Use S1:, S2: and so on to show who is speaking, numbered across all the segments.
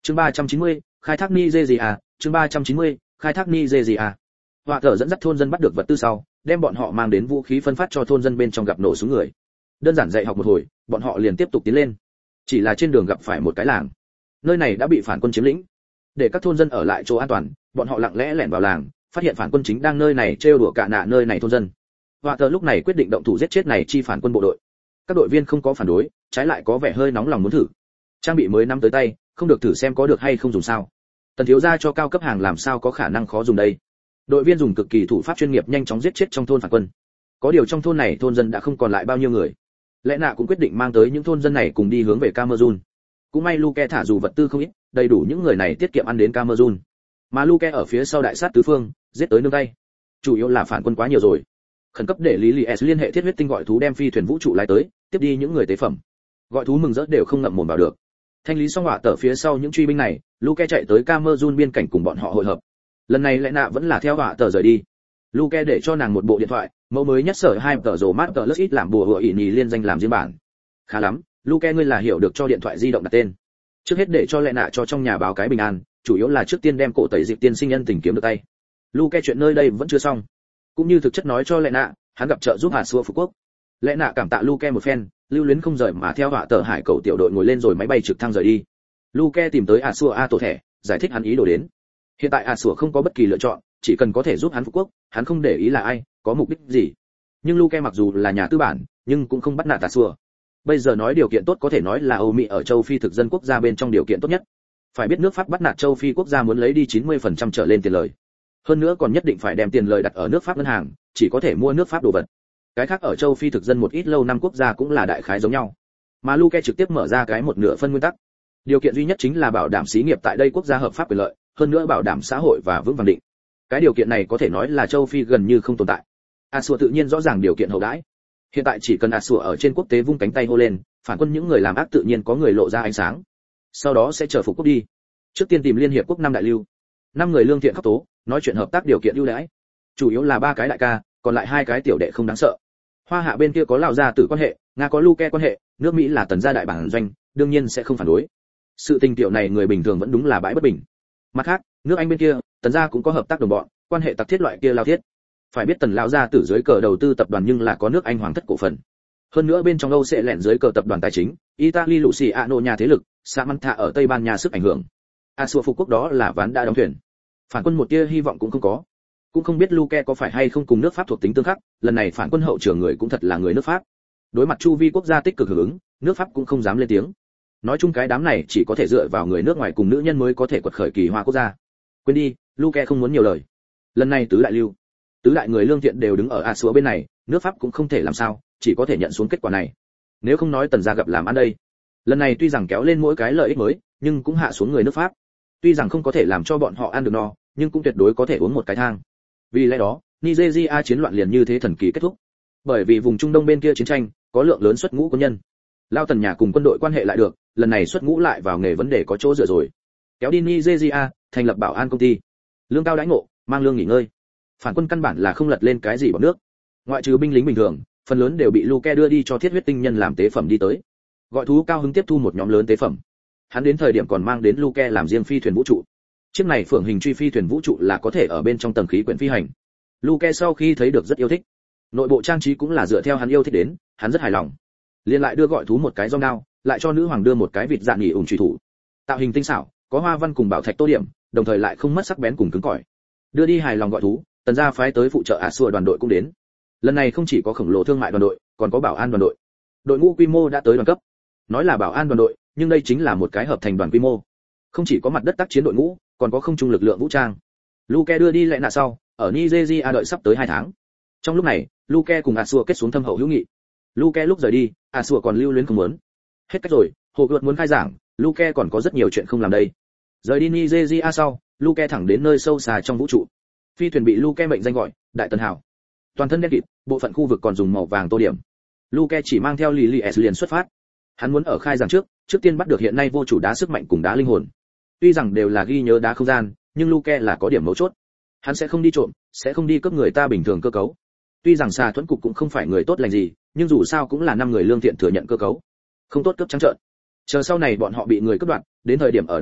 S1: Chương 390, khai thác Nigeria, chương 390, khai thác Nigeria. Họa thở dẫn dắt thôn dân bắt được vật tư sau, đem bọn họ mang đến vũ khí phân phát cho thôn dân bên trong gặp nổ súng người. Đơn giản dạy học một hồi, bọn họ liền tiếp tục tiến lên. Chỉ là trên đường gặp phải một cái làng. Nơi này đã bị phản quân chiếm lĩnh. Để các thôn dân ở lại chỗ an toàn, bọn họ lặng lẽ lẻn vào làng, phát hiện phản quân chính đang nơi này trêu đùa cả nạ nơi này thôn dân. Họa thở lúc này quyết định động thủ giết chết này chi phản quân bộ đội. Các đội viên không có phản đối, trái lại có vẻ hơi nóng lòng muốn thử. Trang bị mới nắm tới tay, không được thử xem có được hay không dùng sao. Tần thiếu gia cho cao cấp hàng làm sao có khả năng khó dùng đây. Đội viên dùng cực kỳ thủ pháp chuyên nghiệp nhanh chóng giết chết trong thôn phản quân. Có điều trong thôn này thôn dân đã không còn lại bao nhiêu người. Lẽ nạ cũng quyết định mang tới những thôn dân này cùng đi hướng về Cameroon. Cũng may Luke thả dù vật tư không ít, đầy đủ những người này tiết kiệm ăn đến Cameroon. Mà Luke ở phía sau đại sát tứ phương, giết tới nương tay. Chủ yếu là phản quân quá nhiều rồi. Khẩn cấp để Lý S liên hệ thiết huyết tinh gọi thú đem phi thuyền vũ trụ lái tới, tiếp đi những người tế phẩm. Gọi thú mừng rỡ đều không ngậm mồm vào được. Thanh lý xong họa tở phía sau những truy binh này, Luke chạy tới Cameroon biên cảnh cùng bọn họ hội hợp. Lần này lẽ nạ vẫn là theo họa tở rời đi. Luke để cho nàng một bộ điện thoại, mẫu mới nhất sở 2 tờ rồ mát tờ ít làm bùa hựa ỉ nhì liên danh làm riêng bản. Khá lắm, Luke ngươi là hiểu được cho điện thoại di động đặt tên. Trước hết để cho lẽ nạ cho trong nhà báo cái bình an, chủ yếu là trước tiên đem cổ tẩy dịp tiên sinh nhân tình kiếm được tay. Luke chuyện nơi đây vẫn chưa xong, cũng như thực chất nói cho lẽ nạ, hắn gặp trợ giúp Hà Xua Phú Quốc. Lẽ nạ cảm tạ Luke một phen, lưu luyến không rời mà theo họa tờ hải cầu tiểu đội ngồi lên rồi máy bay trực thăng rời đi. Luke tìm tới Asua A tổ thẻ, giải thích hắn ý đồ đến. Hiện tại Asua không có bất kỳ lựa chọn, chỉ cần có thể giúp hắn Phú Quốc, hắn không để ý là ai, có mục đích gì. Nhưng Luke mặc dù là nhà tư bản, nhưng cũng không bắt nạt Asua. Bây giờ nói điều kiện tốt có thể nói là Âu Mỹ ở châu Phi thực dân quốc gia bên trong điều kiện tốt nhất. Phải biết nước Pháp bắt nạt châu Phi quốc gia muốn lấy đi 90% trở lên tiền lời. Hơn nữa còn nhất định phải đem tiền lời đặt ở nước Pháp ngân hàng, chỉ có thể mua nước Pháp đồ vật. Cái khác ở châu Phi thực dân một ít lâu năm quốc gia cũng là đại khái giống nhau. Mà Luke trực tiếp mở ra cái một nửa phân nguyên tắc. Điều kiện duy nhất chính là bảo đảm xí nghiệp tại đây quốc gia hợp pháp quyền lợi, hơn nữa bảo đảm xã hội và vững vàng định. Cái điều kiện này có thể nói là châu Phi gần như không tồn tại. Asua tự nhiên rõ ràng điều kiện hậu đãi. Hiện tại chỉ cần Asua ở trên quốc tế vung cánh tay hô lên, phản quân những người làm ác tự nhiên có người lộ ra ánh sáng. Sau đó sẽ chờ phục quốc đi. Trước tiên tìm liên hiệp quốc năm đại lưu. 5 người lương thiện khắc tố, nói chuyện hợp tác điều kiện ưu đãi. Chủ yếu là 3 cái đại ca, còn lại 2 cái tiểu đệ không đáng sợ. Hoa Hạ bên kia có Lào gia tử quan hệ, Nga có Luke quan hệ, nước Mỹ là Tần gia đại bản doanh, đương nhiên sẽ không phản đối. Sự tình tiểu này người bình thường vẫn đúng là bãi bất bình. Mặt khác, nước Anh bên kia, Tần gia cũng có hợp tác đồng bọn, quan hệ tặc thiết loại kia lao thiết. Phải biết Tần lão gia tử dưới cờ đầu tư tập đoàn nhưng là có nước Anh hoàng thất cổ phần. Hơn nữa bên trong Âu sẽ lẻn dưới cờ tập đoàn tài chính, Italy Luciano nhà thế lực, Samantha ở Tây Ban Nha sức ảnh hưởng. Asua phục quốc đó là ván đã đóng thuyền. Phản quân một tia hy vọng cũng không có. Cũng không biết Luke có phải hay không cùng nước Pháp thuộc tính tương khắc, lần này phản quân hậu trưởng người cũng thật là người nước Pháp. Đối mặt chu vi quốc gia tích cực hưởng ứng, nước Pháp cũng không dám lên tiếng. Nói chung cái đám này chỉ có thể dựa vào người nước ngoài cùng nữ nhân mới có thể quật khởi kỳ hoa quốc gia. Quên đi, Luke không muốn nhiều lời. Lần này tứ đại người lương thiện đều đứng ở Asua bên này, nước Pháp cũng không thể làm sao, chỉ có thể nhận xuống kết quả này. Nếu không nói Tần gia gặp làm ăn đây. Lần này tuy rằng kéo lên mỗi cái lợi ích mới, nhưng cũng hạ xuống người nước Pháp. Tuy rằng không có thể làm cho bọn họ ăn được no, nhưng cũng tuyệt đối có thể uống một cái thang. Vì lẽ đó, Nigeria chiến loạn liền như thế thần kỳ kết thúc. Bởi vì vùng Trung Đông bên kia chiến tranh, có lượng lớn xuất ngũ quân nhân. Lao Tần nhà cùng quân đội quan hệ lại được, lần này xuất ngũ lại vào nghề vấn đề có chỗ dựa rồi. Kéo đi Nigeria, thành lập bảo an công ty. Lương cao đãi ngộ, mang lương nghỉ ngơi. Phản quân căn bản là không lật lên cái gì bọn nước. Ngoại trừ binh lính bình thường, phần lớn đều bị Luke đưa đi cho thiết huyết tinh nhân làm tế phẩm đi tới. Gọi thú cao hứng tiếp thu một nhóm lớn tế phẩm. Hắn đến thời điểm còn mang đến Luke làm riêng phi thuyền vũ trụ. Chiếc này phượng hình truy phi thuyền vũ trụ là có thể ở bên trong tầng khí quyển phi hành. Luke sau khi thấy được rất yêu thích. Nội bộ trang trí cũng là dựa theo hắn yêu thích đến, hắn rất hài lòng. Liên lại đưa gọi thú một cái rong đao, lại cho nữ hoàng đưa một cái vịt dạng nghỉ ủng truy thủ. Tạo hình tinh xảo, có hoa văn cùng bảo thạch tô điểm, đồng thời lại không mất sắc bén cùng cứng cỏi. Đưa đi hài lòng gọi thú, Tần gia phái tới phụ trợ Asua đoàn đội cũng đến. Lần này không chỉ có khổng lồ thương mại đoàn đội, còn có bảo an đoàn đội. Đội ngũ quy mô đã tới đoàn cấp. Nói là bảo an đoàn đội, nhưng đây chính là một cái hợp thành đoàn quy mô. Không chỉ có mặt đất tác chiến đội ngũ, còn có không trung lực lượng vũ trang. Luke đưa đi lại nạ sau, ở Nigeria đợi sắp tới 2 tháng. Trong lúc này, Luke cùng Asua kết xuống thâm hậu hữu nghị. Luke lúc rời đi, Asua còn lưu luyến không muốn. Hết cách rồi, hồ gợt muốn khai giảng, Luke còn có rất nhiều chuyện không làm đây. Rời đi Nigeria sau, Luke thẳng đến nơi sâu xa trong vũ trụ. Phi thuyền bị Luke mệnh danh gọi Đại Tần Hào. Toàn thân đen kịt, bộ phận khu vực còn dùng màu vàng tô điểm. Luke chỉ mang theo Lily S liền xuất phát. Hắn muốn ở khai giảng trước tiên bắt được hiện nay vô chủ đá sức mạnh cùng đá linh hồn. Tuy rằng đều là ghi nhớ đá không gian, nhưng Luke là có điểm mấu chốt. Hắn sẽ không đi trộm, sẽ không đi cướp người ta bình thường cơ cấu. Tuy rằng xà thuẫn cục cũng không phải người tốt lành gì, nhưng dù sao cũng là 5 người lương thiện thừa nhận cơ cấu. Không tốt cướp trắng trợn. Chờ sau này bọn họ bị người cướp đoạt, đến thời điểm ở đoạt lại,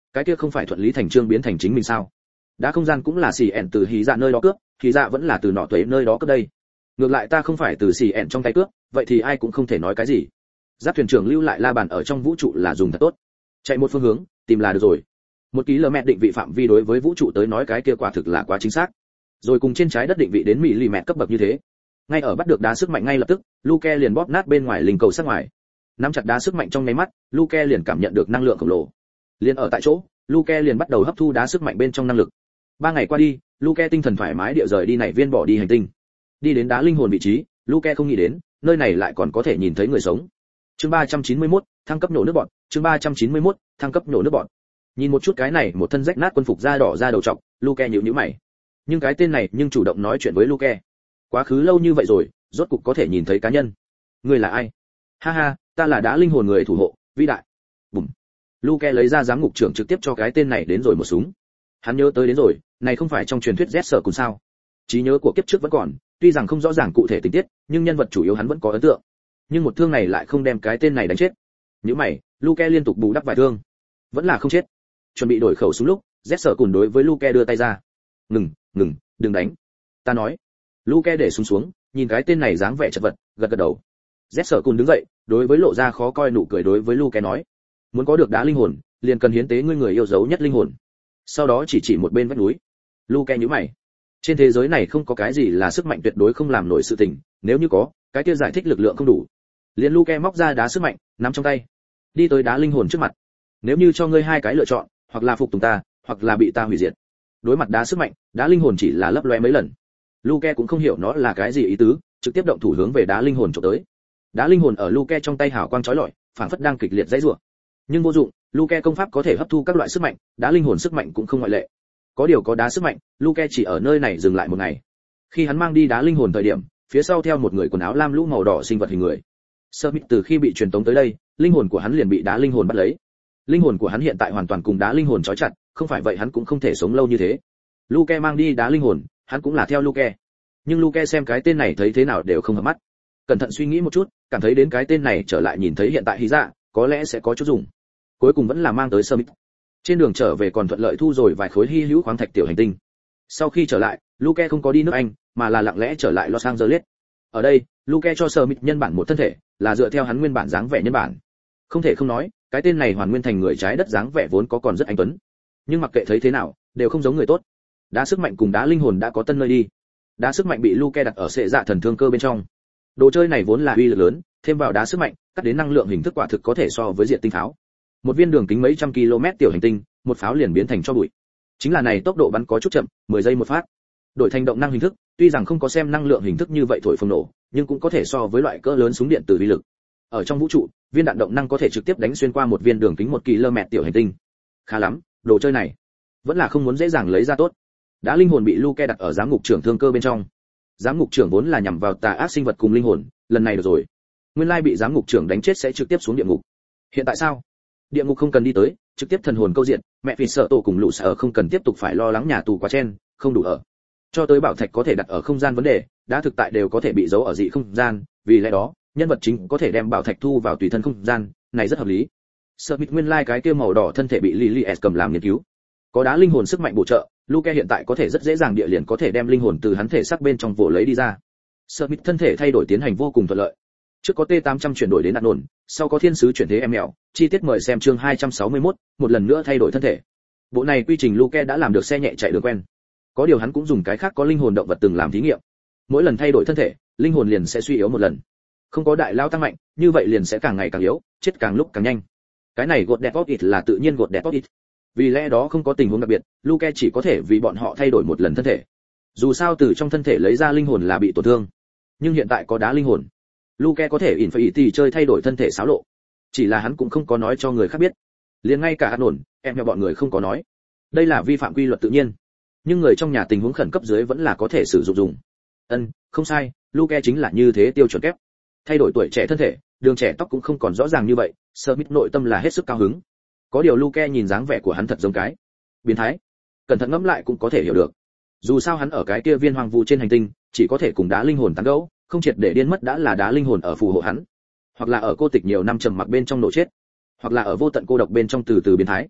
S1: cái kia không phải thuận lý thành chương biến thành chính mình sao? Đá không gian cũng là xì ẻn từ hí dạ nơi đó cướp, hí dạ vẫn là từ nọ tuế nơi đó cướp đây. Ngược lại ta không phải từ xì ẻn trong tay cướp, vậy thì ai cũng không thể nói cái gì. Giáp thuyền trưởng lưu lại la bàn ở trong vũ trụ là dùng thật tốt. Chạy một phương hướng, tìm là được rồi. 1 km định vị phạm vi đối với vũ trụ tới nói cái kia quả thực là quá chính xác. Rồi cùng trên trái đất định vị đến mm cấp bậc như thế. Ngay ở bắt được đá sức mạnh ngay lập tức, Luke liền bóp nát bên ngoài linh cầu sát ngoài. Nắm chặt đá sức mạnh trong nháy mắt, Luke liền cảm nhận được năng lượng khổng lồ. Liền ở tại chỗ, Luke liền bắt đầu hấp thu đá sức mạnh bên trong năng lực. 3 ngày qua đi, Luke tinh thần thoải mái địa rời đi này viên bỏ đi hành tinh. Đi đến đá linh hồn vị trí, Luke không nghĩ đến, nơi này lại còn có thể nhìn thấy người sống. Chương 391, thăng cấp nổ nước bọn, chương 391, thăng cấp nổ nước bọn. Nhìn một chút cái này, một thân rách nát quân phục da đỏ da đầu trọc, Luke nhíu nhíu mày. Nhưng cái tên này nhưng chủ động nói chuyện với Luke. Quá khứ lâu như vậy rồi, rốt cục có thể nhìn thấy cá nhân. Ngươi là ai? Ha ha, ta là đá linh hồn người thủ hộ, vĩ đại. Bùm. Luke lấy ra giám ngục trưởng trực tiếp cho cái tên này đến rồi một súng. Hắn nhớ tới đến rồi, này không phải trong truyền thuyết Z sở cùng sao? Trí nhớ của kiếp trước vẫn còn, tuy rằng không rõ ràng cụ thể tình tiết, nhưng nhân vật chủ yếu hắn vẫn có ấn tượng. Nhưng một thương này lại không đem cái tên này đánh chết. Nhíu mày, Luke liên tục bù đắp vài thương, vẫn là không chết. Chuẩn bị đổi khẩu súng lúc, Z sở cùng đối với Luke đưa tay ra. Ngừng, đừng đánh. Ta nói. Luke để súng xuống, nhìn cái tên này dáng vẻ chật vật, gật gật đầu. Z sở cùng đứng dậy, đối với lộ ra khó coi nụ cười đối với Luke nói: muốn có được đá linh hồn, liền cần hiến tế ngươi người yêu dấu nhất linh hồn. Sau đó chỉ một bên vách núi. Luke nhíu mày. Trên thế giới này không có cái gì là sức mạnh tuyệt đối không làm nổi sự tình, nếu như có, cái kia giải thích lực lượng không đủ. Liền Luke móc ra đá sức mạnh, nắm trong tay, đi tới đá linh hồn trước mặt. Nếu như cho ngươi hai cái lựa chọn, hoặc là phục tùng ta, hoặc là bị ta hủy diệt. Đối mặt đá sức mạnh, đá linh hồn chỉ là lấp loé mấy lần. Luke cũng không hiểu nó là cái gì ý tứ, trực tiếp động thủ hướng về đá linh hồn chụp tới. Đá linh hồn ở Luke trong tay hào quang chói lọi, phảng phất đang kịch liệt giãy giụa. Nhưng vô dụng, Luke công pháp có thể hấp thu các loại sức mạnh, đá linh hồn sức mạnh cũng không ngoại lệ. Có điều có đá sức mạnh, Luke chỉ ở nơi này dừng lại một ngày. Khi hắn mang đi đá linh hồn thời điểm, phía sau theo một người quần áo lam lũ màu đỏ sinh vật hình người. Smith từ khi bị truyền tống tới đây, linh hồn của hắn liền bị đá linh hồn bắt lấy. Linh hồn của hắn hiện tại hoàn toàn cùng đá linh hồn trói chặt, không phải vậy hắn cũng không thể sống lâu như thế. Luke mang đi đá linh hồn, hắn cũng là theo Luke. Nhưng Luke xem cái tên này thấy thế nào đều không hợp mắt. Cẩn thận suy nghĩ một chút, cảm thấy đến cái tên này trở lại nhìn thấy hiện tại Hy Dạ, có lẽ sẽ có chút dùng. Cuối cùng vẫn là mang tới Smith. Trên đường trở về còn thuận lợi thu rồi vài khối hy hữu khoáng thạch tiểu hành tinh. Sau khi trở lại, Luke không có đi nước Anh, mà là lặng lẽ trở lại Los Angeles. Ở đây, Luke cho Smith nhân bản một thân thể, là dựa theo hắn nguyên bản dáng vẻ nhân bản. Không thể không nói, cái tên này hoàn nguyên thành người trái đất dáng vẻ vốn có còn rất anh tuấn. Nhưng mặc kệ thấy thế nào, đều không giống người tốt. Đá sức mạnh cùng đá linh hồn đã có tân nơi đi. Đá sức mạnh bị Luke đặt ở sệ dạ thần thương cơ bên trong. Đồ chơi này vốn là uy lực lớn, thêm vào đá sức mạnh, cắt đến năng lượng hình thức quả thực có thể so với diện tinh pháo. Một viên đường kính mấy trăm km tiểu hành tinh, một pháo liền biến thành cho bụi. Chính là này tốc độ bắn có chút chậm, 10 giây một phát. Đổi thành động năng hình thức, tuy rằng không có xem năng lượng hình thức như vậy thổi phồng nổ, nhưng cũng có thể so với loại cỡ lớn súng điện từ uy lực. Ở trong vũ trụ, viên đạn động năng có thể trực tiếp đánh xuyên qua một viên đường kính 1 km tiểu hành tinh. Khá lắm, đồ chơi này vẫn là không muốn dễ dàng lấy ra tốt. Đã linh hồn bị Luke đặt ở giám ngục trưởng thương cơ bên trong. Giám ngục trưởng vốn là nhằm vào tà ác sinh vật cùng linh hồn, lần này được rồi. Nguyên lai bị giám ngục trưởng đánh chết sẽ trực tiếp xuống địa ngục. Hiện tại sao? Địa ngục không cần đi tới, trực tiếp thần hồn câu diện, mẹ vì sợ tổ cùng lũ sợ không cần tiếp tục phải lo lắng nhà tù quá chen, không đủ ở. Cho tới bảo thạch có thể đặt ở không gian vấn đề, đã thực tại đều có thể bị giấu ở dị không gian, vì lẽ đó, nhân vật chính có thể đem bảo thạch thu vào tùy thân không gian, này rất hợp lý. Smith nguyên lai cái kia màu đỏ thân thể bị Lily S cầm làm nghiên cứu. Có đá linh hồn sức mạnh bổ trợ, Luke hiện tại có thể rất dễ dàng địa liền có thể đem linh hồn từ hắn thể xác bên trong vồ lấy đi ra. Smith thân thể thay đổi tiến hành vô cùng thuận lợi. Trước có T800 chuyển đổi đến đạn nổn, sau có thiên sứ chuyển thế em mèo, chi tiết mời xem chương 261, một lần nữa thay đổi thân thể. Bộ này quy trình Luke đã làm được xe nhẹ chạy đường quen. Có điều hắn cũng dùng cái khác có linh hồn động vật từng làm thí nghiệm. Mỗi lần thay đổi thân thể, linh hồn liền sẽ suy yếu một lần. Không có đại lao tăng mạnh, như vậy liền sẽ càng ngày càng yếu, chết càng lúc càng nhanh. Cái này gột đẹp ít là tự nhiên gột đẹp ít. Vì lẽ đó không có tình huống đặc biệt, Luke chỉ có thể vì bọn họ thay đổi một lần thân thể. Dù sao từ trong thân thể lấy ra linh hồn là bị tổn thương, nhưng hiện tại có đá linh hồn, Luke có thể Infinity chơi thay đổi thân thể xáo lộ. Chỉ là hắn cũng không có nói cho người khác biết. Liền ngay cả Anon, em nhà bọn người không có nói. Đây là vi phạm quy luật tự nhiên. Nhưng người trong nhà tình huống khẩn cấp dưới vẫn là có thể sử dụng dùng. Không sai, Luke chính là như thế tiêu chuẩn kép. Thay đổi tuổi trẻ thân thể, đường trẻ tóc cũng không còn rõ ràng như vậy, Smith nội tâm là hết sức cao hứng. Có điều Luke nhìn dáng vẻ của hắn thật giống cái biến thái. Cẩn thận ngẫm lại cũng có thể hiểu được. Dù sao hắn ở cái kia viên hoang vu trên hành tinh, chỉ có thể cùng đá linh hồn tán gẫu, không triệt để điên mất đã là đá linh hồn ở phù hộ hắn, hoặc là ở cô tịch nhiều năm trầm mặc bên trong nổ chết, hoặc là ở vô tận cô độc bên trong từ từ biến thái.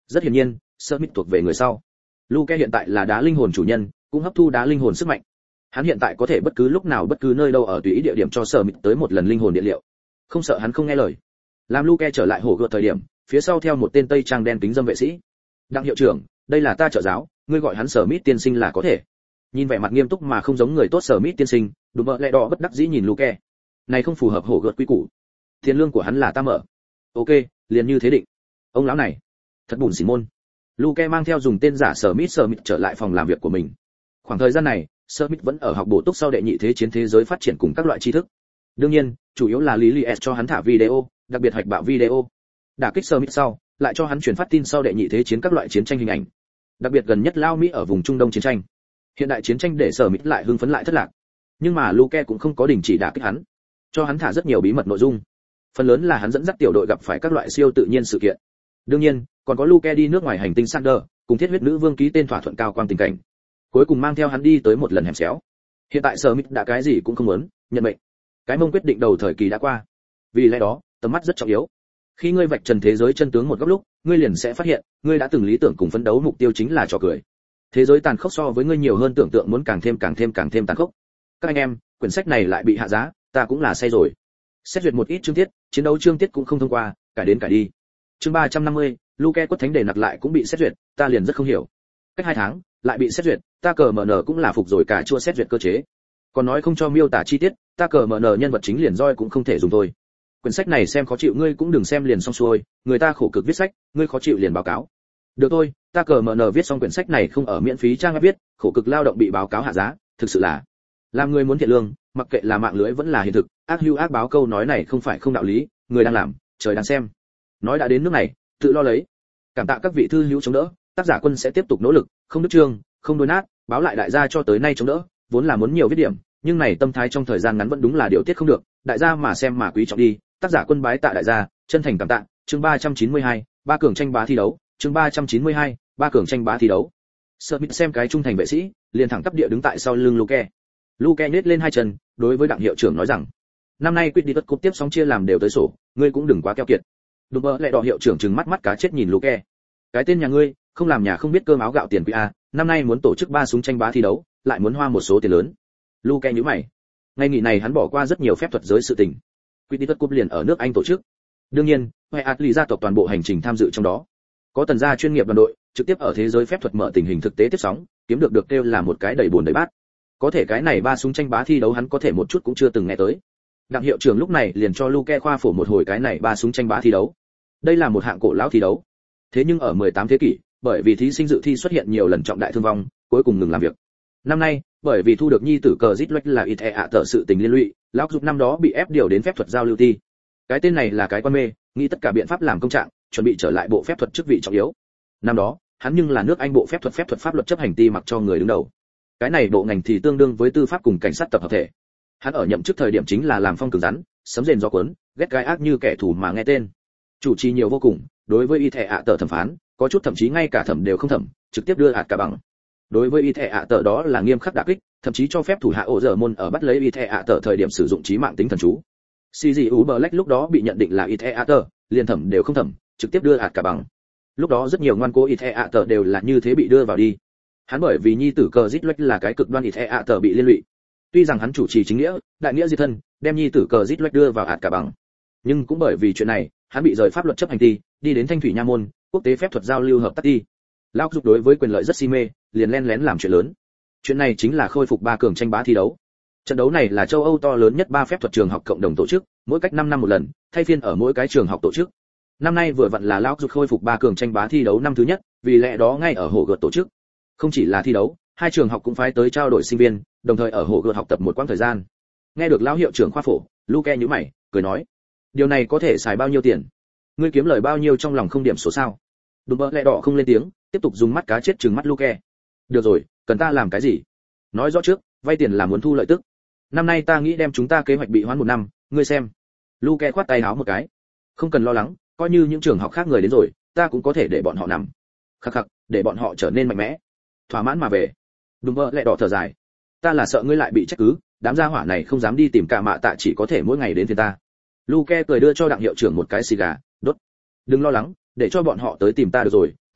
S1: Rất hiển nhiên, Smith thuộc về người sau. Luke hiện tại là đá linh hồn chủ nhân, cũng hấp thu đá linh hồn sức mạnh. Hắn hiện tại có thể bất cứ lúc nào bất cứ nơi đâu ở tùy ý địa điểm cho Smith tới một lần linh hồn điện liệu. Không sợ hắn không nghe lời. Làm Luke trở lại hồ gợt thời điểm, phía sau theo một tên tây trang đen kính dâm vệ sĩ. Đặng hiệu trưởng, đây là ta trợ giáo, ngươi gọi hắn Smith tiên sinh là có thể. Nhìn vẻ mặt nghiêm túc mà không giống người tốt Smith tiên sinh, đùm bợ lẹ đỏ bất đắc dĩ nhìn Luke. Này không phù hợp hồ gợt quy củ. Tiền lương của hắn là ta mở. Ok, liền như thế định. Ông lão này, thật bùn xỉn môn. Luke mang theo dùng tên giả Smith trở lại phòng làm việc của mình. Khoảng thời gian này, Smith vẫn ở học bổ túc sau đệ nhị thế chiến thế giới phát triển cùng các loại tri thức. Đương nhiên, chủ yếu là Lilies cho hắn thả video, đặc biệt hoạch bạo video. Đả kích Smith sau, lại cho hắn truyền phát tin sau đệ nhị thế chiến các loại chiến tranh hình ảnh. Đặc biệt gần nhất Lao Mỹ ở vùng Trung Đông chiến tranh. Hiện đại chiến tranh để Smith lại hưng phấn lại thất lạc. Nhưng mà Luke cũng không có đình chỉ đả kích hắn, cho hắn thả rất nhiều bí mật nội dung. Phần lớn là hắn dẫn dắt tiểu đội gặp phải các loại siêu tự nhiên sự kiện. Đương nhiên, còn có Luke đi nước ngoài hành tinh Sander, cùng Thiết huyết nữ vương ký tên thỏa thuận cao quang tình cảnh. Cuối cùng mang theo hắn đi tới một lần hẻm xéo. Hiện tại Smith đã cái gì cũng không muốn, nhận mệnh. Cái mông quyết định đầu thời kỳ đã qua. Vì lẽ đó, tầm mắt rất trọng yếu. Khi ngươi vạch trần thế giới chân tướng một góc lúc, ngươi liền sẽ phát hiện, ngươi đã từng lý tưởng cùng phấn đấu mục tiêu chính là trò cười. Thế giới tàn khốc so với ngươi nhiều hơn tưởng tượng muốn càng thêm tàn khốc. Các anh em, quyển sách này lại bị hạ giá, ta cũng là say rồi. Xét duyệt một ít chương tiết, chiến đấu chương tiết cũng không thông qua, cải đến cải đi. Chương 350, Luke quất thánh đề nặc lại cũng bị xét duyệt, ta liền rất không hiểu. Cách 2 tháng, lại bị xét duyệt, ta cờ mở nở cũng là phục rồi cả chua xét duyệt cơ chế. Còn nói không cho miêu tả chi tiết, ta cờ mở nở nhân vật chính liền roi cũng không thể dùng thôi. Quyển sách này xem khó chịu ngươi cũng đừng xem liền xong xuôi, người ta khổ cực viết sách, ngươi khó chịu liền báo cáo. Được thôi, ta cờ mở nở viết xong quyển sách này không ở miễn phí trang web viết, khổ cực lao động bị báo cáo hạ giá, thực sự là làm người muốn thiện lương, mặc kệ là mạng lưới vẫn là hiện thực, ác hưu ác báo câu nói này không phải không đạo lý, người đang làm, trời đang xem. Nói đã đến nước này, tự lo lấy. Cảm tạ các vị thư hữu chống đỡ, tác giả Quân sẽ tiếp tục nỗ lực, không đứt chương, không đôi nát, báo lại đại gia cho tới nay chống đỡ, vốn là muốn nhiều viết điểm, nhưng này tâm thái trong thời gian ngắn vẫn đúng là điều tiết không được, đại gia mà xem mà quý trọng đi, tác giả Quân bái tạ đại gia, chân thành cảm tạ. Chương 392, ba cường tranh bá thi đấu, chương 392, ba cường tranh bá thi đấu. Smith xem cái trung thành vệ sĩ, liền thẳng tắp địa đứng tại sau lưng Luke. Luke nhếch lên hai chân, đối với đặng hiệu trưởng nói rằng: "Năm nay quyết đi tất cúp tiếp sóng chia làm đều tới sổ, ngươi cũng đừng quá keo kiệt." Đùm bơ lẹ đỏ hiệu trưởng trừng mắt mắt cá chết nhìn Luke. "Cái tên nhà ngươi, không làm nhà không biết cơm áo gạo tiền quý a, năm nay muốn tổ chức 3 súng tranh bá thi đấu, lại muốn hoa một số tiền lớn." Luke nhíu mày. Ngày nghỉ này hắn bỏ qua rất nhiều phép thuật giới sự tình. Quyết đi tất cúp liền ở nước Anh tổ chức. Đương nhiên, Hoài Atli gia tộc toàn bộ hành trình tham dự trong đó. Có tần gia chuyên nghiệp đoàn đội, trực tiếp ở thế giới phép thuật mở tình hình thực tế tiếp sóng, kiếm được kêu là một cái đầy buồn đầy bát. Có thể cái này 3 súng tranh bá thi đấu hắn có thể một chút cũng chưa từng nghe tới. Đặng hiệu trưởng lúc này liền cho Luke khoa phổ một hồi cái này 3 súng tranh bá thi đấu. Đây là một hạng cổ lão thi đấu. Thế nhưng ở 18 thế kỷ, bởi vì thí sinh dự thi xuất hiện nhiều lần trọng đại thương vong, cuối cùng ngừng làm việc. Năm nay, bởi vì thu được nhi tử cờ Zitlock là ít ạ tở sự tình liên lụy, lão dục năm đó bị ép điều đến phép thuật giao lưu ti. Cái tên này là cái quan mê, nghĩ tất cả biện pháp làm công trạng, chuẩn bị trở lại bộ phép thuật chức vị trọng yếu. Năm đó, hắn nhưng là nước Anh bộ phép thuật pháp luật chấp hành ti mặc cho người đứng đầu. Cái này bộ ngành thì tương đương với tư pháp cùng cảnh sát tập hợp thể. Hắn ở nhậm chức thời điểm chính là làm phong cứng rắn, sấm rền gió cuốn, ghét gai ác như kẻ thù mà nghe tên. Chủ trì nhiều vô cùng, đối với y thẻ ạ tờ thẩm phán, có chút thậm chí ngay cả thẩm đều không thẩm, trực tiếp đưa ạt cả bằng. Đối với y thẻ ạ tờ đó là nghiêm khắc đả kích, thậm chí cho phép thủ hạ ổ dở môn ở bắt lấy y thẻ ạ tờ thời điểm sử dụng chí mạng tính thần chú. CGU Black lúc đó bị nhận định là y thẻ ạ tờ, liền thẩm đều không thẩm, trực tiếp đưa ạt cả bằng. Lúc đó rất nhiều ngoan cố y thẻ ạ tờ đều là như thế bị đưa vào đi. Hắn bởi vì nhi tử cờ Zitlock là cái cực đoan y thẻ ạ tờ bị liên lụy. Tuy rằng hắn chủ trì chính nghĩa, đại nghĩa diệt thân, đem nhi tử cờ Zitlock đưa vào ạt cả bằng, nhưng cũng bởi vì chuyện này, hắn bị rời pháp luật chấp hành ti, đi đến Thanh thủy nha môn, quốc tế phép thuật giao lưu hợp tác ti. Lão dục đối với quyền lợi rất si mê, liền len lén làm chuyện lớn. Chuyện này chính là khôi phục 3 cường tranh bá thi đấu. Trận đấu này là châu Âu to lớn nhất 3 phép thuật trường học cộng đồng tổ chức, mỗi cách 5 năm một lần, thay phiên ở mỗi cái trường học tổ chức. Năm nay vừa vặn là lão dục khôi phục 3 cường tranh bá thi đấu năm thứ nhất, vì lẽ đó ngay ở hồ gợt tổ chức. Không chỉ là thi đấu, hai trường học cũng phái tới trao đổi sinh viên, đồng thời ở hồ gợt học tập một quãng thời gian. Nghe được lão hiệu trưởng khoa phổ, Luke nhíu mày, cười nói: "Điều này có thể xài bao nhiêu tiền? Ngươi kiếm lời bao nhiêu trong lòng không điểm số sao?" Đùm bơ lẹ đỏ không lên tiếng, tiếp tục dùng mắt cá chết trừng mắt Luke. "Được rồi, cần ta làm cái gì? Nói rõ trước, vay tiền là muốn thu lợi tức. Năm nay ta nghĩ đem chúng ta kế hoạch bị hoãn 1 năm, ngươi xem." Luke khoát tay áo một cái. "Không cần lo lắng, coi như những trường học khác người đến rồi, ta cũng có thể để bọn họ nằm. Khắc khắc, để bọn họ trở nên mạnh mẽ, thỏa mãn mà về." Đùm bơ lẹ đỏ thở dài: "Ta là sợ ngươi lại bị trách cứ, đám gia hỏa này không dám đi tìm cả mạ tạ, chỉ có thể mỗi ngày đến phiền ta." Luke cười đưa cho đặng hiệu trưởng một cái xì gà, đốt. "Đừng lo lắng, để cho bọn họ tới tìm ta được rồi,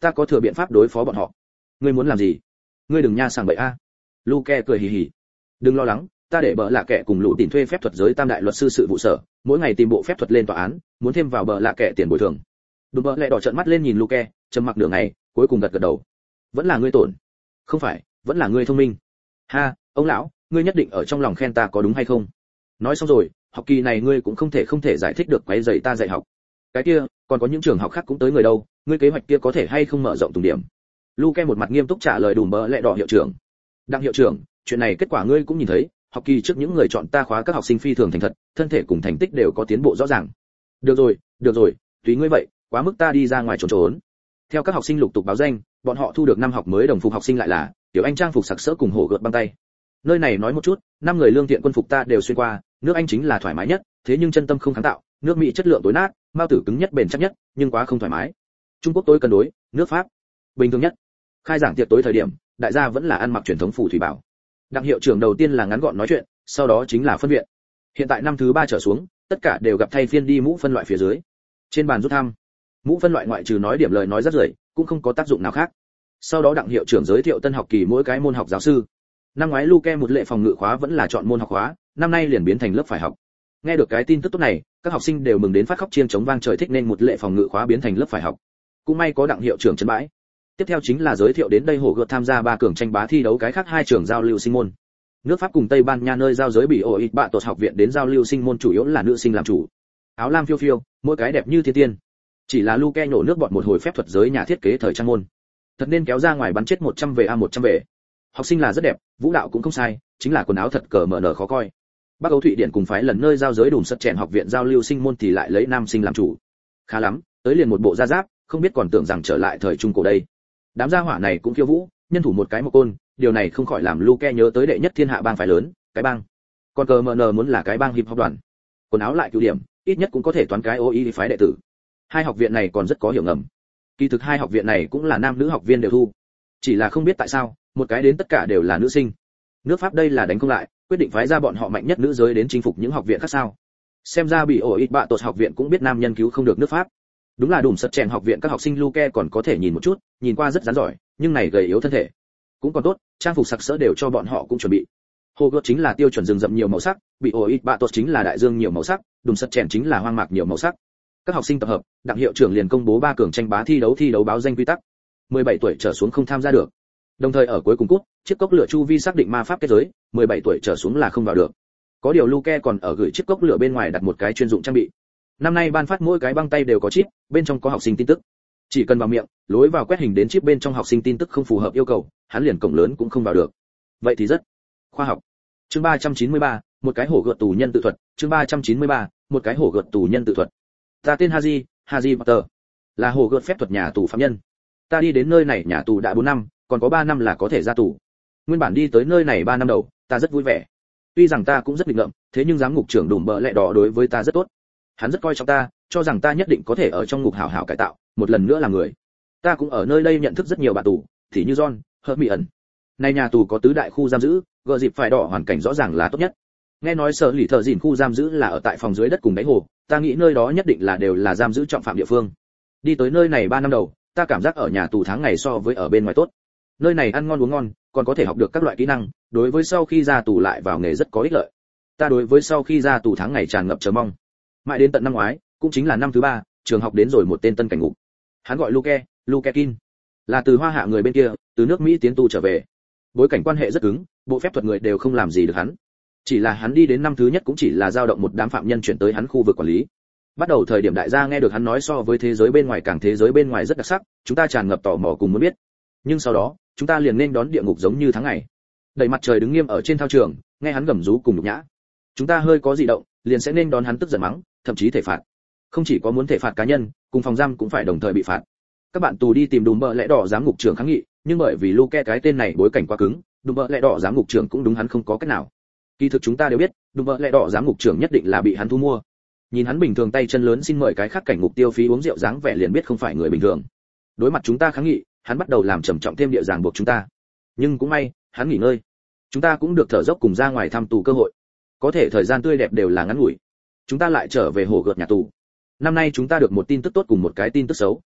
S1: ta có thừa biện pháp đối phó bọn họ. Ngươi muốn làm gì? Ngươi đừng nha sảng bậy a. Luke cười hì hì. Đừng lo lắng, ta để bợ lạ kệ cùng lũ tìm thuê phép thuật giới tam đại luật sư sự vụ sở, mỗi ngày tìm bộ phép thuật lên tòa án, muốn thêm vào bợ lạ kệ tiền bồi thường. Đùm bợ lẹ đỏ trợn mắt lên nhìn Luke, trầm mặc nửa ngày, cuối cùng gật gật đầu. Vẫn là ngươi tổn. Không phải, vẫn là ngươi thông minh. Ha, ông lão, ngươi nhất định ở trong lòng khen ta có đúng hay không? Nói xong rồi, học kỳ này ngươi cũng không thể giải thích được quấy rầy ta dạy học. Cái kia, còn có những trường học khác cũng tới người đâu, ngươi kế hoạch kia có thể hay không mở rộng tùng điểm? Luke một mặt nghiêm túc trả lời đùm bợ lẹ đỏ hiệu trưởng. Đặng hiệu trưởng, chuyện này kết quả ngươi cũng nhìn thấy, học kỳ trước những người chọn ta khóa các học sinh phi thường thành thật, thân thể cùng thành tích đều có tiến bộ rõ ràng. Được rồi, tùy ngươi vậy, quá mức ta đi ra ngoài trốn. Theo các học sinh lục tục báo danh, bọn họ thu được năm học mới đồng phục học sinh lại là tiểu anh trang phục sặc sỡ cùng hổ gợt băng tay. Nơi này nói một chút, năm người lương thiện quân phục ta đều xuyên qua, nước Anh chính là thoải mái nhất, thế nhưng chân tâm không kháng tạo, nước Mỹ chất lượng tối nát, mao tử cứng nhất bền chắc nhất, nhưng quá không thoải mái. Trung Quốc tối cân đối, nước Pháp bình thường nhất. Khai giảng tiệc tối thời điểm, đại gia vẫn là ăn mặc truyền thống phù thủy bảo. Đặng hiệu trưởng đầu tiên là ngắn gọn nói chuyện, sau đó chính là phân viện. Hiện tại năm thứ 3 trở xuống, tất cả đều gặp thay phiên đi mũ phân loại phía dưới. Trên bàn rút thăm, mũ phân loại ngoại trừ nói điểm lời nói rất rưởi, cũng không có tác dụng nào khác. Sau đó đặng hiệu trưởng giới thiệu tân học kỳ mỗi cái môn học giáo sư. Năm ngoái Luke một lệ phòng ngự khóa vẫn là chọn môn học khóa, năm nay liền biến thành lớp phải học. Nghe được cái tin tức tốt này, các học sinh đều mừng đến phát khóc chiêng chống vang trời, thích nên một lệ phòng ngự khóa biến thành lớp phải học. Cũng may có đặng hiệu trưởng trấn bãi. Tiếp theo chính là giới thiệu đến đây hổ gợt tham gia 3 cường tranh bá thi đấu cái khác 2 trường giao lưu sinh môn. Nước Pháp cùng Tây Ban Nha nơi giao giới bị ổ ít bạ tột học viện đến giao lưu sinh môn chủ yếu là nữ sinh làm chủ. Áo lam phiêu phiêu, mỗi cái đẹp như thiên tiên. Chỉ là Luke nổ nước bọt một hồi phép thuật giới nhà thiết kế thời trang môn. Thật nên kéo ra ngoài bắn chết 100 về a 100 về. Học sinh là rất đẹp, vũ đạo cũng không sai, chính là quần áo thật cờ mở nở khó coi. Bắc Âu Thụy Điển cùng phái lần nơi giao giới đùm sật chèn học viện giao lưu sinh môn thì lại lấy nam sinh làm chủ. Khá lắm, tới liền một bộ da giáp, không biết còn tưởng rằng trở lại thời trung cổ đây. Đám gia hỏa này cũng khiêu vũ, nhân thủ một cái một côn, điều này không khỏi làm Luke nhớ tới đệ nhất thiên hạ bang phái lớn, cái bang. Còn cờ mở nở muốn là cái bang hip hop đoàn. Quần áo lại cứu điểm, ít nhất cũng có thể toán cái OI phái đệ tử. Hai học viện này còn rất có hiểu ngầm. Kỳ thực hai học viện này cũng là nam nữ học viên đều thu. Chỉ là không biết tại sao, một cái đến tất cả đều là nữ sinh. Nước Pháp đây là đánh không lại, quyết định phái ra bọn họ mạnh nhất nữ giới đến chinh phục những học viện khác sao? Xem ra bị ổ ít bạ tột học viện cũng biết nam nhân cứu không được nước Pháp. Đúng là đùm sật chèn học viện các học sinh Luke còn có thể nhìn một chút, nhìn qua rất rắn giỏi, nhưng này gầy yếu thân thể. Cũng còn tốt, trang phục sặc sỡ đều cho bọn họ cũng chuẩn bị. Hồ gợt chính là tiêu chuẩn rừng rậm nhiều màu sắc, bị ổ ít bạ tột chính là đại dương nhiều màu sắc, đùm sật chèn chính là hoang mạc nhiều màu sắc. Các học sinh tập hợp, đặng hiệu trưởng liền công bố 3 cường tranh bá thi đấu báo danh quy tắc. 17 tuổi trở xuống không tham gia được. Đồng thời ở cuối cùng cút, chiếc cốc lửa chu vi xác định ma pháp kết giới, 17 tuổi trở xuống là không vào được. Có điều Luke còn ở gửi chiếc cốc lửa bên ngoài đặt một cái chuyên dụng trang bị. Năm nay ban phát mỗi cái băng tay đều có chip, bên trong có học sinh tin tức. Chỉ cần vào miệng, lối vào quét hình đến chip bên trong học sinh tin tức không phù hợp yêu cầu, hắn liền cổng lớn cũng không vào được. Vậy thì rất khoa học. Chương 393, một cái hổ gợt tù nhân tự thuật, chương 393, một cái hổ gợt tù nhân tự thuật. Ta tên Harry Potter, là hổ gợt phép thuật nhà tù phạm nhân. Ta đi đến nơi này nhà tù đã 4 năm, còn có 3 năm là có thể ra tù. Nguyên bản đi tới nơi này 3 năm đầu, ta rất vui vẻ. Tuy rằng ta cũng rất nghịch ngợm, thế nhưng giám ngục trưởng đùm bợ lẹ đỏ đối với ta rất tốt. Hắn rất coi trọng ta, cho rằng ta nhất định có thể ở trong ngục hảo hảo cải tạo, một lần nữa làm người. Ta cũng ở nơi đây nhận thức rất nhiều bạn tù, thì như John, Hermione. Này nhà tù có tứ đại khu giam giữ, gợ dịp phải đỏ hoàn cảnh rõ ràng là tốt nhất. Nghe nói sở lì thợ dìn khu giam giữ là ở tại phòng dưới đất cùng đáy hồ, ta nghĩ nơi đó nhất định là đều là giam giữ trọng phạm địa phương. Đi tới nơi này 3 năm đầu, ta cảm giác ở nhà tù tháng ngày so với ở bên ngoài tốt. Nơi này ăn ngon uống ngon, còn có thể học được các loại kỹ năng, đối với sau khi ra tù lại vào nghề rất có ích lợi. Ta đối với sau khi ra tù tháng ngày tràn ngập chờ mong. Mãi đến tận năm ngoái, cũng chính là năm thứ 3, trường học đến rồi một tên tân cảnh ngục. Hắn gọi Luke Kin, là từ Hoa Hạ người bên kia, từ nước Mỹ tiến tù trở về. Bối cảnh quan hệ rất cứng, bộ phép thuật người đều không làm gì được hắn. Chỉ là hắn đi đến năm thứ nhất cũng chỉ là dao động một đám phạm nhân chuyển tới hắn khu vực quản lý. Bắt đầu thời điểm đại gia nghe được hắn nói so với thế giới bên ngoài càng thế giới bên ngoài rất đặc sắc, chúng ta tràn ngập tò mò cùng muốn biết. Nhưng sau đó, chúng ta liền nên đón địa ngục giống như tháng ngày. Đẩy mặt trời đứng nghiêm ở trên thao trường, nghe hắn gầm rú cùng nhục nhã. Chúng ta hơi có dị động, liền sẽ nên đón hắn tức giận mắng, thậm chí thể phạt. Không chỉ có muốn thể phạt cá nhân, cùng phòng giam cũng phải đồng thời bị phạt. Các bạn tù đi tìm đùm bợ lẽ đỏ giám ngục trưởng kháng nghị, nhưng bởi vì Luke cái tên này bối cảnh quá cứng, đùm bợ lẽ đỏ giám ngục trưởng cũng đúng hắn không có cách nào. Kỳ thực chúng ta đều biết, đùm bợ lẽ đỏ giám ngục trưởng nhất định là bị hắn thu mua. Nhìn hắn bình thường tay chân lớn xin mời cái khác cảnh ngục tiêu phí uống rượu dáng vẻ liền biết không phải người bình thường. Đối mặt chúng ta kháng nghị, hắn bắt đầu làm trầm trọng thêm địa giảng buộc chúng ta. Nhưng cũng may, hắn nghỉ ngơi. Chúng ta cũng được thở dốc cùng ra ngoài thăm tù cơ hội. Có thể thời gian tươi đẹp đều là ngắn ngủi. Chúng ta lại trở về hồ gợt nhà tù. Năm nay chúng ta được một tin tức tốt cùng một cái tin tức xấu.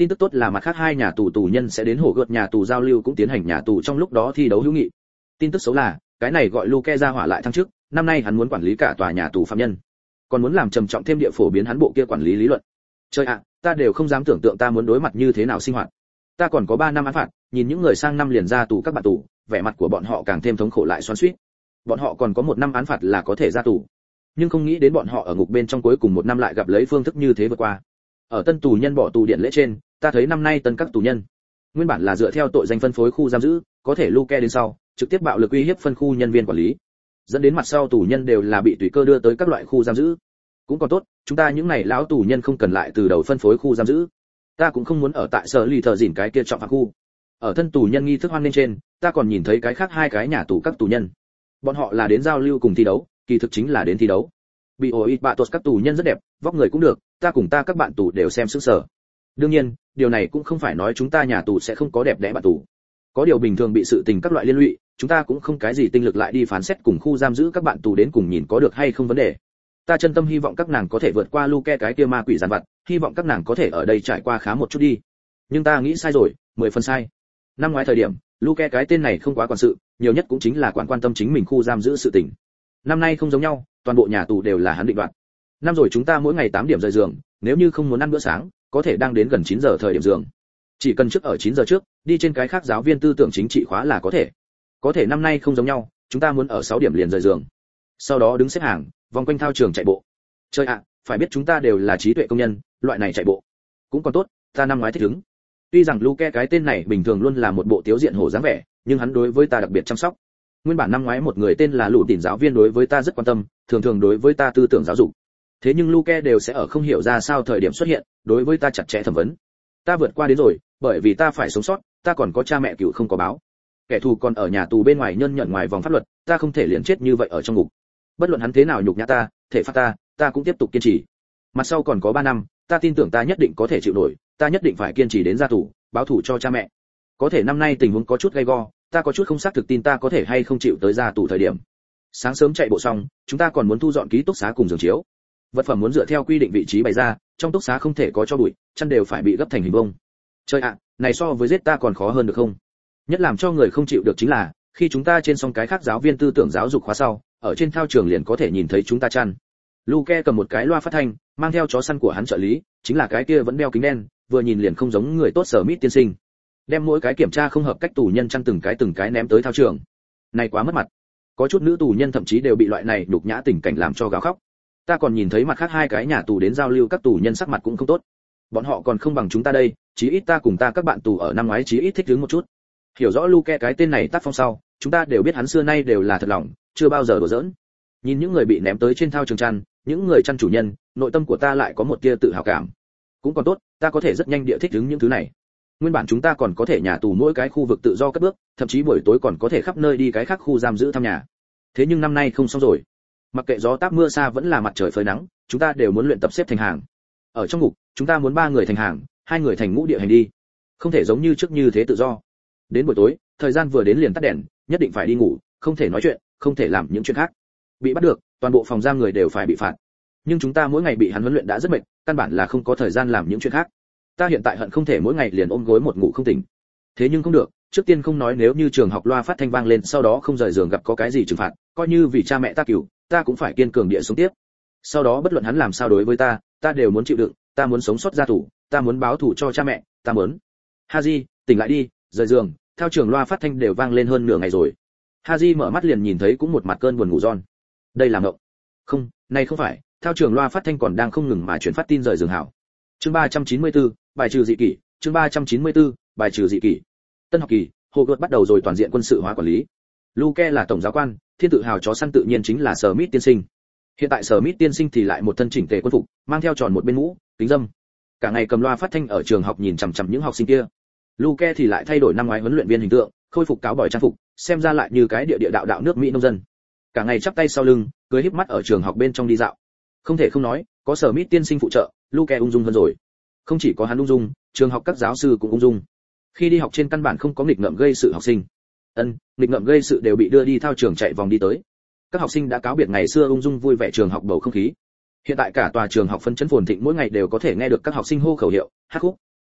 S1: Tin tức tốt là mặt khác hai nhà tù nhân sẽ đến hồ gợt nhà tù giao lưu cũng tiến hành nhà tù trong lúc đó thi đấu hữu nghị. Tin tức xấu là cái này gọi Luke ra hỏa lại thăng chức, năm nay hắn muốn quản lý cả tòa nhà tù phạm nhân, còn muốn làm trầm trọng thêm địa phổ biến hắn bộ kia quản lý lý luận. Trời ạ, ta đều không dám tưởng tượng ta muốn đối mặt như thế nào sinh hoạt. Ta còn có 3 năm án phạt, nhìn những người sang năm liền ra tù các bạn tù, vẻ mặt của bọn họ càng thêm thống khổ lại xoắn xuýt. Bọn họ còn có 1 năm án phạt là có thể ra tù, nhưng không nghĩ đến bọn họ ở ngục bên trong cuối cùng 1 năm lại gặp lấy phương thức như thế vượt qua. Ở tân tù nhân bỏ tù điện lễ trên, ta thấy năm nay tân các tù nhân nguyên bản là dựa theo tội danh phân phối khu giam giữ, có thể Luke đến sau trực tiếp bạo lực uy hiếp phân khu nhân viên quản lý, dẫn đến mặt sau tù nhân đều là bị tùy cơ đưa tới các loại khu giam giữ. Cũng còn tốt, chúng ta những này lão tù nhân không cần lại từ đầu phân phối khu giam giữ. Ta cũng không muốn ở tại sở lì thợ dỉn cái kia trọng phạt khu. Ở thân tù nhân nghi thức hoan nên trên, ta còn nhìn thấy cái khác 2 cái nhà tù các tù nhân. Bọn họ là đến giao lưu cùng thi đấu, kỳ thực chính là đến thi đấu. Bị oit bạ tốt các tù nhân rất đẹp, vóc người cũng được, ta cùng ta các bạn tù đều xem sững sờ. Đương nhiên, điều này cũng không phải nói chúng ta nhà tù sẽ không có đẹp đẽ bạn tù. Có điều bình thường bị sự tình các loại liên lụy, chúng ta cũng không cái gì tinh lực lại đi phán xét cùng khu giam giữ các bạn tù đến cùng nhìn có được hay không vấn đề. Ta chân tâm hy vọng các nàng có thể vượt qua Luke cái kia ma quỷ giàn vặt, hy vọng các nàng có thể ở đây trải qua khá một chút đi. Nhưng ta nghĩ sai rồi, 10 phần sai. Năm ngoái thời điểm, Luke cái tên này không quá quản sự, nhiều nhất cũng chính là quan tâm chính mình khu giam giữ sự tình. Năm nay không giống nhau, toàn bộ nhà tù đều là hắn định đoạt. Năm rồi chúng ta mỗi ngày 8 điểm rời giường, nếu như không muốn ăn bữa sáng, có thể đang đến gần 9 giờ thời điểm giường. Chỉ cần trước ở 9 giờ trước, đi trên cái khác giáo viên tư tưởng chính trị khóa là có thể. Có thể năm nay không giống nhau, chúng ta muốn ở 6 điểm liền rời giường. Sau đó đứng xếp hàng, vòng quanh thao trường chạy bộ. Chơi ạ, phải biết chúng ta đều là trí tuệ công nhân, loại này chạy bộ cũng còn tốt, ta năm ngoái thích ứng. Tuy rằng Luke cái tên này bình thường luôn là một bộ tiếu diện hổ dáng vẻ, nhưng hắn đối với ta đặc biệt chăm sóc. Nguyên bản năm ngoái một người tên là Lũ Tỉn giáo viên đối với ta rất quan tâm, thường thường đối với ta tư tưởng giáo dục. Thế nhưng Luke đều sẽ ở không hiểu ra sao thời điểm xuất hiện, đối với ta chặt chẽ thẩm vấn. Ta vượt qua đến rồi, bởi vì ta phải sống sót, ta còn có cha mẹ cựu không có báo. Kẻ thù còn ở nhà tù bên ngoài nhân nhận ngoài vòng pháp luật, ta không thể liền chết như vậy ở trong ngục. Bất luận hắn thế nào nhục nhã ta, thể phạt ta cũng tiếp tục kiên trì. Mặt sau còn có 3 năm, ta tin tưởng ta nhất định có thể chịu nổi, ta nhất định phải kiên trì đến ra tù, báo thù cho cha mẹ. Có thể năm nay tình huống có chút gay go, ta có chút không xác thực tin ta có thể hay không chịu tới ra tù thời điểm. Sáng sớm chạy bộ xong, chúng ta còn muốn thu dọn ký túc xá cùng giường chiếu. Vật phẩm muốn dựa theo quy định vị trí bày ra, trong túc xá không thể có cho bụi, chăn đều phải bị gấp thành hình vuông. Trời ạ, này so với giết ta còn khó hơn được không? Nhất làm cho người không chịu được chính là, khi chúng ta trên xong cái khác giáo viên tư tưởng giáo dục khóa sau, ở trên thao trường liền có thể nhìn thấy chúng ta chăn. Luke cầm một cái loa phát thanh, mang theo chó săn của hắn trợ lý, chính là cái kia vẫn đeo kính đen, vừa nhìn liền không giống người tốt sở Smith tiên sinh. Đem mỗi cái kiểm tra không hợp cách tù nhân chăn từng cái ném tới thao trường. Này quá mất mặt. Có chút nữ tù nhân thậm chí đều bị loại này nhục nhã tình cảnh làm cho gào khóc. Ta còn nhìn thấy mặt khác 2 cái nhà tù đến giao lưu các tù nhân sắc mặt cũng không tốt. Bọn họ còn không bằng chúng ta đây, chí ít ta cùng ta các bạn tù ở năm ngoái chí ít thích ứng một chút. Hiểu rõ Luke cái tên này tác phong sau, chúng ta đều biết hắn xưa nay đều là thật lòng, chưa bao giờ đùa giỡn. Nhìn những người bị ném tới trên thao trường chăn, những người chăn chủ nhân, nội tâm của ta lại có một tia tự hào cảm. Cũng còn tốt, ta có thể rất nhanh địa thích ứng những thứ này. Nguyên bản chúng ta còn có thể nhà tù mỗi cái khu vực tự do cất bước, thậm chí buổi tối còn có thể khắp nơi đi cái khác khu giam giữ thăm nhà. Thế nhưng năm nay không xong rồi. Mặc kệ gió táp mưa xa vẫn là mặt trời phơi nắng, chúng ta đều muốn luyện tập xếp thành hàng. Ở trong ngục, chúng ta muốn 3 người thành hàng, 2 người thành ngũ địa hành đi. Không thể giống như trước như thế tự do. Đến buổi tối, thời gian vừa đến liền tắt đèn, nhất định phải đi ngủ, không thể nói chuyện, không thể làm những chuyện khác. Bị bắt được, toàn bộ phòng giam người đều phải bị phạt. Nhưng chúng ta mỗi ngày bị hắn huấn luyện đã rất mệt, căn bản là không có thời gian làm những chuyện khác. Ta hiện tại hận không thể mỗi ngày liền ôm gối một ngủ không tỉnh. Thế nhưng không được, trước tiên không nói nếu như trường học loa phát thanh vang lên sau đó không rời giường gặp có cái gì trừng phạt, coi như vì cha mẹ ta cừu, ta cũng phải kiên cường địa sống tiếp. Sau đó bất luận hắn làm sao đối với ta đều muốn chịu đựng, ta muốn sống sót ra tù, ta muốn báo thù cho cha mẹ, ta muốn. Haji, tỉnh lại đi, rời giường, theo trường loa phát thanh đều vang lên hơn nửa ngày rồi. Haji mở mắt liền nhìn thấy cũng một mặt cơn buồn ngủ giòn. Đây là mộng. Không, này không phải, theo trường loa phát thanh còn đang không ngừng mà truyền phát tin rời giường hảo. Chương 394, bài trừ dị kỷ, chương 394, bài trừ dị kỷ. Tân học kỳ, Hồ Gợt bắt đầu rồi toàn diện quân sự hóa quản lý. Luke là tổng giáo quan, thiên tự hào chó săn tự nhiên chính là Smith tiên sinh. Hiện tại Smith tiên sinh thì lại một thân chỉnh tề quân phục, mang theo tròn một bên mũ, kính dâm. Cả ngày cầm loa phát thanh ở trường học nhìn chằm chằm những học sinh kia. Luke thì lại thay đổi năm ngoái huấn luyện viên hình tượng, khôi phục cáo bỏi trang phục, xem ra lại như cái địa đạo nước Mỹ nông dân. Cả ngày chắp tay sau lưng, cười híp mắt ở trường học bên trong đi dạo. Không thể không nói, có Smith tiên sinh phụ trợ, Luke ung dung hơn rồi. Không chỉ có hắn ung dung, trường học các giáo sư cũng ung dung. Khi đi học trên căn bản không có nghịch ngợm gây sự học sinh. Nghịch ngợm gây sự đều bị đưa đi thao trường chạy vòng đi tới. Các học sinh đã cáo biệt ngày xưa ung dung vui vẻ trường học bầu không khí. Hiện tại cả tòa trường học phấn chấn phồn thịnh, mỗi ngày đều có thể nghe được các học sinh hô khẩu hiệu, hát khúc.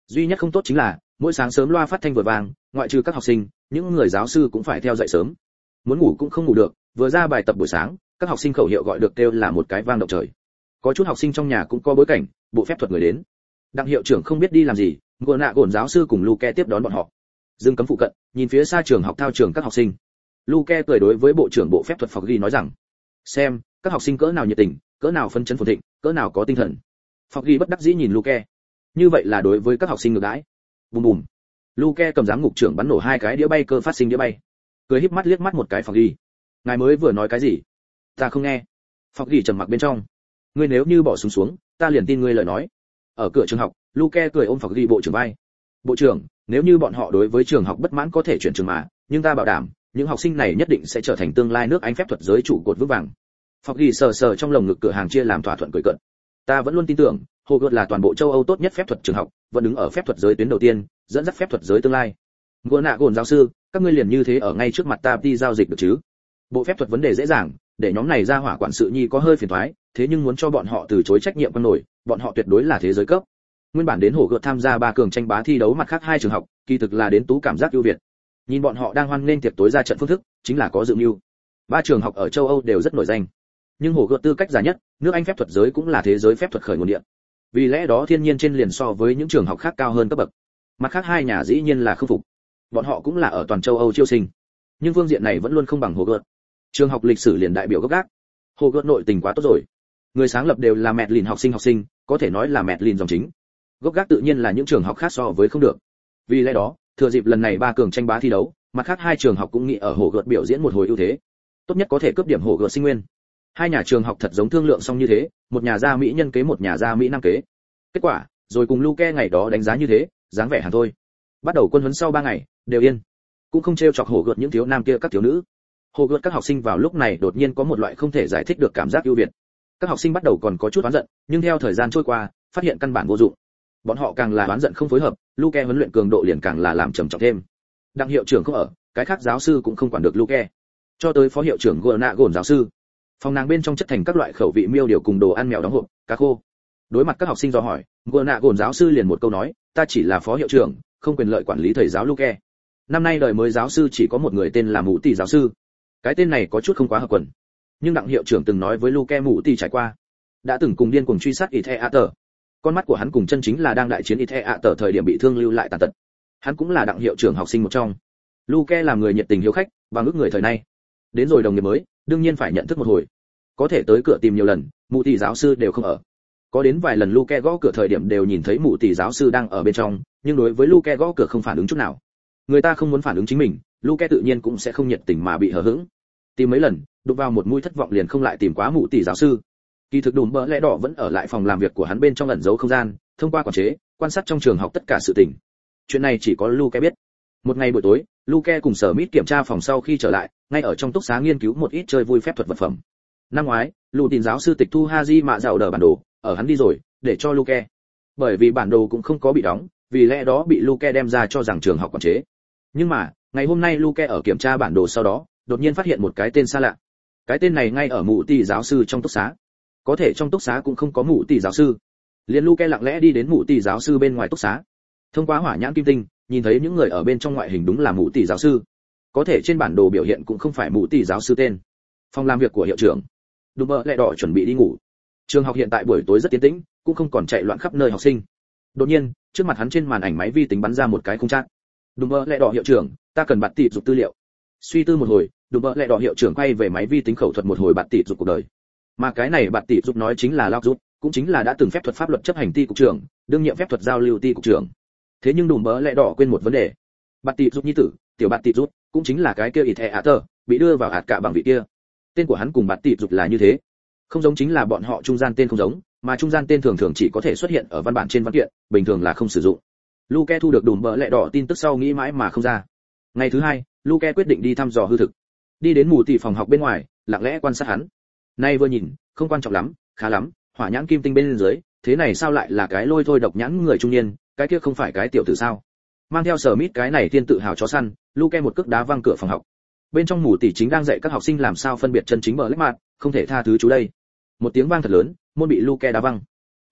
S1: Duy nhất không tốt chính là mỗi sáng sớm loa phát thanh vừa vang, ngoại trừ các học sinh, những người giáo sư cũng phải theo dậy sớm. Muốn ngủ cũng không ngủ được, vừa ra bài tập buổi sáng, các học sinh khẩu hiệu gọi được kêu là một cái vang động trời. Có chút học sinh trong nhà cũng có bối cảnh, bộ phép thuật người đến. Đặng hiệu trưởng không biết đi làm gì, ngựa nạ gồn giáo sư cùng Luke tiếp đón bọn họ. Dương cấm phụ cận, nhìn phía xa trường học thao trường các học sinh. Luke cười đối với bộ trưởng bộ phép thuật Foggy nói rằng: "Xem, các học sinh cỡ nào nhiệt tình, cỡ nào phấn chấn phồn thịnh, cỡ nào có tinh thần." Foggy bất đắc dĩ nhìn Luke. Như vậy là đối với các học sinh ngược đãi. Bùm bùm. Luke cầm giám ngục trưởng bắn nổ 2 cái đĩa bay cơ phát sinh đĩa bay. Cười híp mắt liếc mắt một cái Foggy. "Ngài mới vừa nói cái gì?" "Ta không nghe." Foggy trầm mặc bên trong. "Ngươi nếu như bỏ súng xuống, ta liền tin ngươi lời nói." Ở cửa trường học, Luke cười ôm Foggy bộ trưởng vai. "Bộ trưởng, nếu như bọn họ đối với trường học bất mãn có thể chuyển trường mà, nhưng ta bảo đảm, những học sinh này nhất định sẽ trở thành tương lai nước Anh phép thuật giới trụ cột vững vàng." Foggy sờ sờ trong lồng ngực cửa hàng chia làm thỏa thuận cười cợt. "Ta vẫn luôn tin tưởng, Hogwarts là toàn bộ châu Âu tốt nhất phép thuật trường học, vẫn đứng ở phép thuật giới tuyến đầu tiên, dẫn dắt phép thuật giới tương lai." Ngựa nạ gồn giáo sư, các ngươi liền như thế ở ngay trước mặt ta đi giao dịch được chứ? Bộ phép thuật vấn đề dễ dàng, để nhóm này ra hỏa quản sự nhi có hơi phiền toái, thế nhưng muốn cho bọn họ từ chối trách nhiệm con nổi, bọn họ tuyệt đối là thế giới cấp. Nguyên bản đến Hogwarts tham gia 3 cường tranh bá thi đấu mặt khác 2 trường học, kỳ thực là đến tú cảm giác ưu việt. Nhìn bọn họ đang hoan nghênh tiệc tối ra trận phương thức, chính là có dự mưu. 3 trường học ở châu Âu đều rất nổi danh, nhưng Hogwarts tư cách giá nhất, nước Anh phép thuật giới cũng là thế giới phép thuật khởi nguồn địa. Vì lẽ đó thiên nhiên trên liền so với những trường học khác cao hơn cấp bậc. Mặt khác 2 nhà dĩ nhiên là không phục. Bọn họ cũng là ở toàn châu Âu chiêu sinh, nhưng phương diện này vẫn luôn không bằng Hogwarts. Trường học lịch sử liền đại biểu gốc gác. Hogwarts nội tình quá tốt rồi. Người sáng lập đều là Medlin học sinh, có thể nói là Medlin dòng chính. Gốc gác tự nhiên là những trường học khác so với không được. Vì lẽ đó, thừa dịp lần này 3 cường tranh bá thi đấu, mặt khác 2 trường học cũng nghĩ ở Hogwarts biểu diễn một hồi ưu thế. Tốt nhất có thể cướp điểm Hogwarts sinh nguyên. 2 nhà trường học thật giống thương lượng xong như thế, một nhà ra Mỹ nhân kế một nhà ra Mỹ nam kế. Kết quả, rồi cùng Luke ngày đó đánh giá như thế, dáng vẻ hàng thôi. Bắt đầu quân huấn sau 3 ngày, đều yên. Cũng không trêu chọc Hogwarts những thiếu nam kia các thiếu nữ. Hogwarts các học sinh vào lúc này đột nhiên có một loại không thể giải thích được cảm giác ưu việt. Các học sinh bắt đầu còn có chút oán giận, nhưng theo thời gian trôi qua, phát hiện căn bản vô dụng. Bọn họ càng là oán giận không phối hợp, Luke huấn luyện cường độ liền càng là làm trầm trọng thêm. Đặng hiệu trưởng không ở, cái khác giáo sư cũng không quản được Luke. Cho tới phó hiệu trưởng Gona Gồn giáo sư, phòng nàng bên trong chất thành các loại khẩu vị miêu điều cùng đồ ăn mèo đóng hộp, cá khô. Đối mặt các học sinh do hỏi, Gona Gồn giáo sư liền một câu nói, ta chỉ là phó hiệu trưởng, không quyền lợi quản lý thầy giáo Luke. Năm nay đời mới giáo sư chỉ có một người tên là Mũ Tỷ giáo sư. Cái tên này có chút không quá hợp quần. Nhưng đặng hiệu trưởng từng nói với Luke Mũ Tỷ trải qua, đã từng cùng điên cuồng truy sát Itheater. Con mắt của hắn cùng chân chính là đang đại chiến Itheater thời điểm bị thương lưu lại tàn tật. Hắn cũng là đặng hiệu trưởng học sinh một trong. Luke làm người nhiệt tình hiếu khách, bằng ước người thời nay. Đến rồi đồng nghiệp mới, đương nhiên phải nhận thức một hồi. Có thể tới cửa tìm nhiều lần, Mũ Tỷ giáo sư đều không ở. Có đến vài lần Luke gõ cửa thời điểm đều nhìn thấy Mũ Tỷ giáo sư đang ở bên trong, nhưng đối với Luke gõ cửa không phản ứng chút nào. Người ta không muốn phản ứng chính mình, Luke tự nhiên cũng sẽ không nhiệt tình mà bị hờ hững. Tìm mấy lần, đụng vào một mũi thất vọng liền không lại tìm quá Mũ Tỷ giáo sư. Kỳ thực Đùm Bỡ Lẽ Đỏ vẫn ở lại phòng làm việc của hắn bên trong ẩn giấu không gian, thông qua quản chế, quan sát trong trường học tất cả sự tình. Chuyện này chỉ có Luke biết. Một ngày buổi tối, Luke cùng Smith kiểm tra phòng sau khi trở lại, ngay ở trong túc xá nghiên cứu một ít chơi vui phép thuật vật phẩm. Năm ngoái, Lù Tin giáo sư tịch thu Haji mạ dạo đờ bản đồ, ở hắn đi rồi, để cho Luke. Bởi vì bản đồ cũng không có bị đóng, vì lẽ đó bị Luke đem ra cho rằng trường học quản chế. Nhưng mà, ngày hôm nay Luke ở kiểm tra bản đồ sau đó, đột nhiên phát hiện một cái tên xa lạ. Cái tên này ngay ở Mũ Tỷ giáo sư trong túc xá. Có thể trong túc xá cũng không có Mũ Tỷ giáo sư. Liên Luke lặng lẽ đi đến Mũ Tỷ giáo sư bên ngoài túc xá. Thông qua hỏa nhãn kim tinh, nhìn thấy những người ở bên trong ngoại hình đúng là Mũ Tỷ giáo sư. Có thể trên bản đồ biểu hiện cũng không phải Mũ Tỷ giáo sư tên. Phòng làm việc của hiệu trưởng. Đùm Bỡ Lẽ Đỏ chuẩn bị đi ngủ. Trường học hiện tại buổi tối rất yên tĩnh, cũng không còn chạy loạn khắp nơi học sinh. Đột nhiên, trước mặt hắn trên màn ảnh máy vi tính bắn ra một cái khung chat. Đùm Bỡ Lẽ Đỏ hiệu trưởng, ta cần bạn tịp dục tư liệu. Suy tư một hồi, Đùm Bỡ Lẽ Đỏ hiệu trưởng quay về máy vi tính khẩu thuật một hồi bạn tịp dục cuộc đời. Mà cái này bạn tịp dục nói chính là Lao Dục, cũng chính là đã từng phép thuật pháp luật chấp hành ty cục trưởng, đương nhiệm phép thuật giao lưu ty cục trưởng. Thế nhưng Đùm Bỡ Lẽ Đỏ quên một vấn đề. Bạn tịp dục nhi tử, tiểu bạn tịp dục, cũng chính là cái kia Itheater, bị đưa vào hạt cả bằng vị kia. Tên của hắn cùng bạn tịp dục là như thế. Không giống chính là bọn họ trung gian tên không giống, mà trung gian tên thường thường chỉ có thể xuất hiện ở văn bản trên văn kiện, bình thường là không sử dụng. Luke thu được Đùm Bỡ Lẽ Đỏ tin tức sau nghĩ mãi mà không ra. Ngày thứ hai, Luke quyết định đi thăm dò hư thực. Đi đến Mũ Tỷ phòng học bên ngoài, lặng lẽ quan sát hắn. Nay vừa nhìn, không quan trọng lắm, khá lắm, hỏa nhãn kim tinh bên dưới, thế này sao lại là cái lôi thôi độc nhãn người trung niên, cái kia không phải cái tiểu tử sao? Mang theo Smith cái này tiên tự hào chó săn, Luke một cước đá văng cửa phòng học. Bên trong Mũ Tỷ chính đang dạy các học sinh làm sao phân biệt chân chính bờ lách mạt, không thể tha thứ chú đây. Một tiếng vang thật lớn, môn bị Luke đá văng.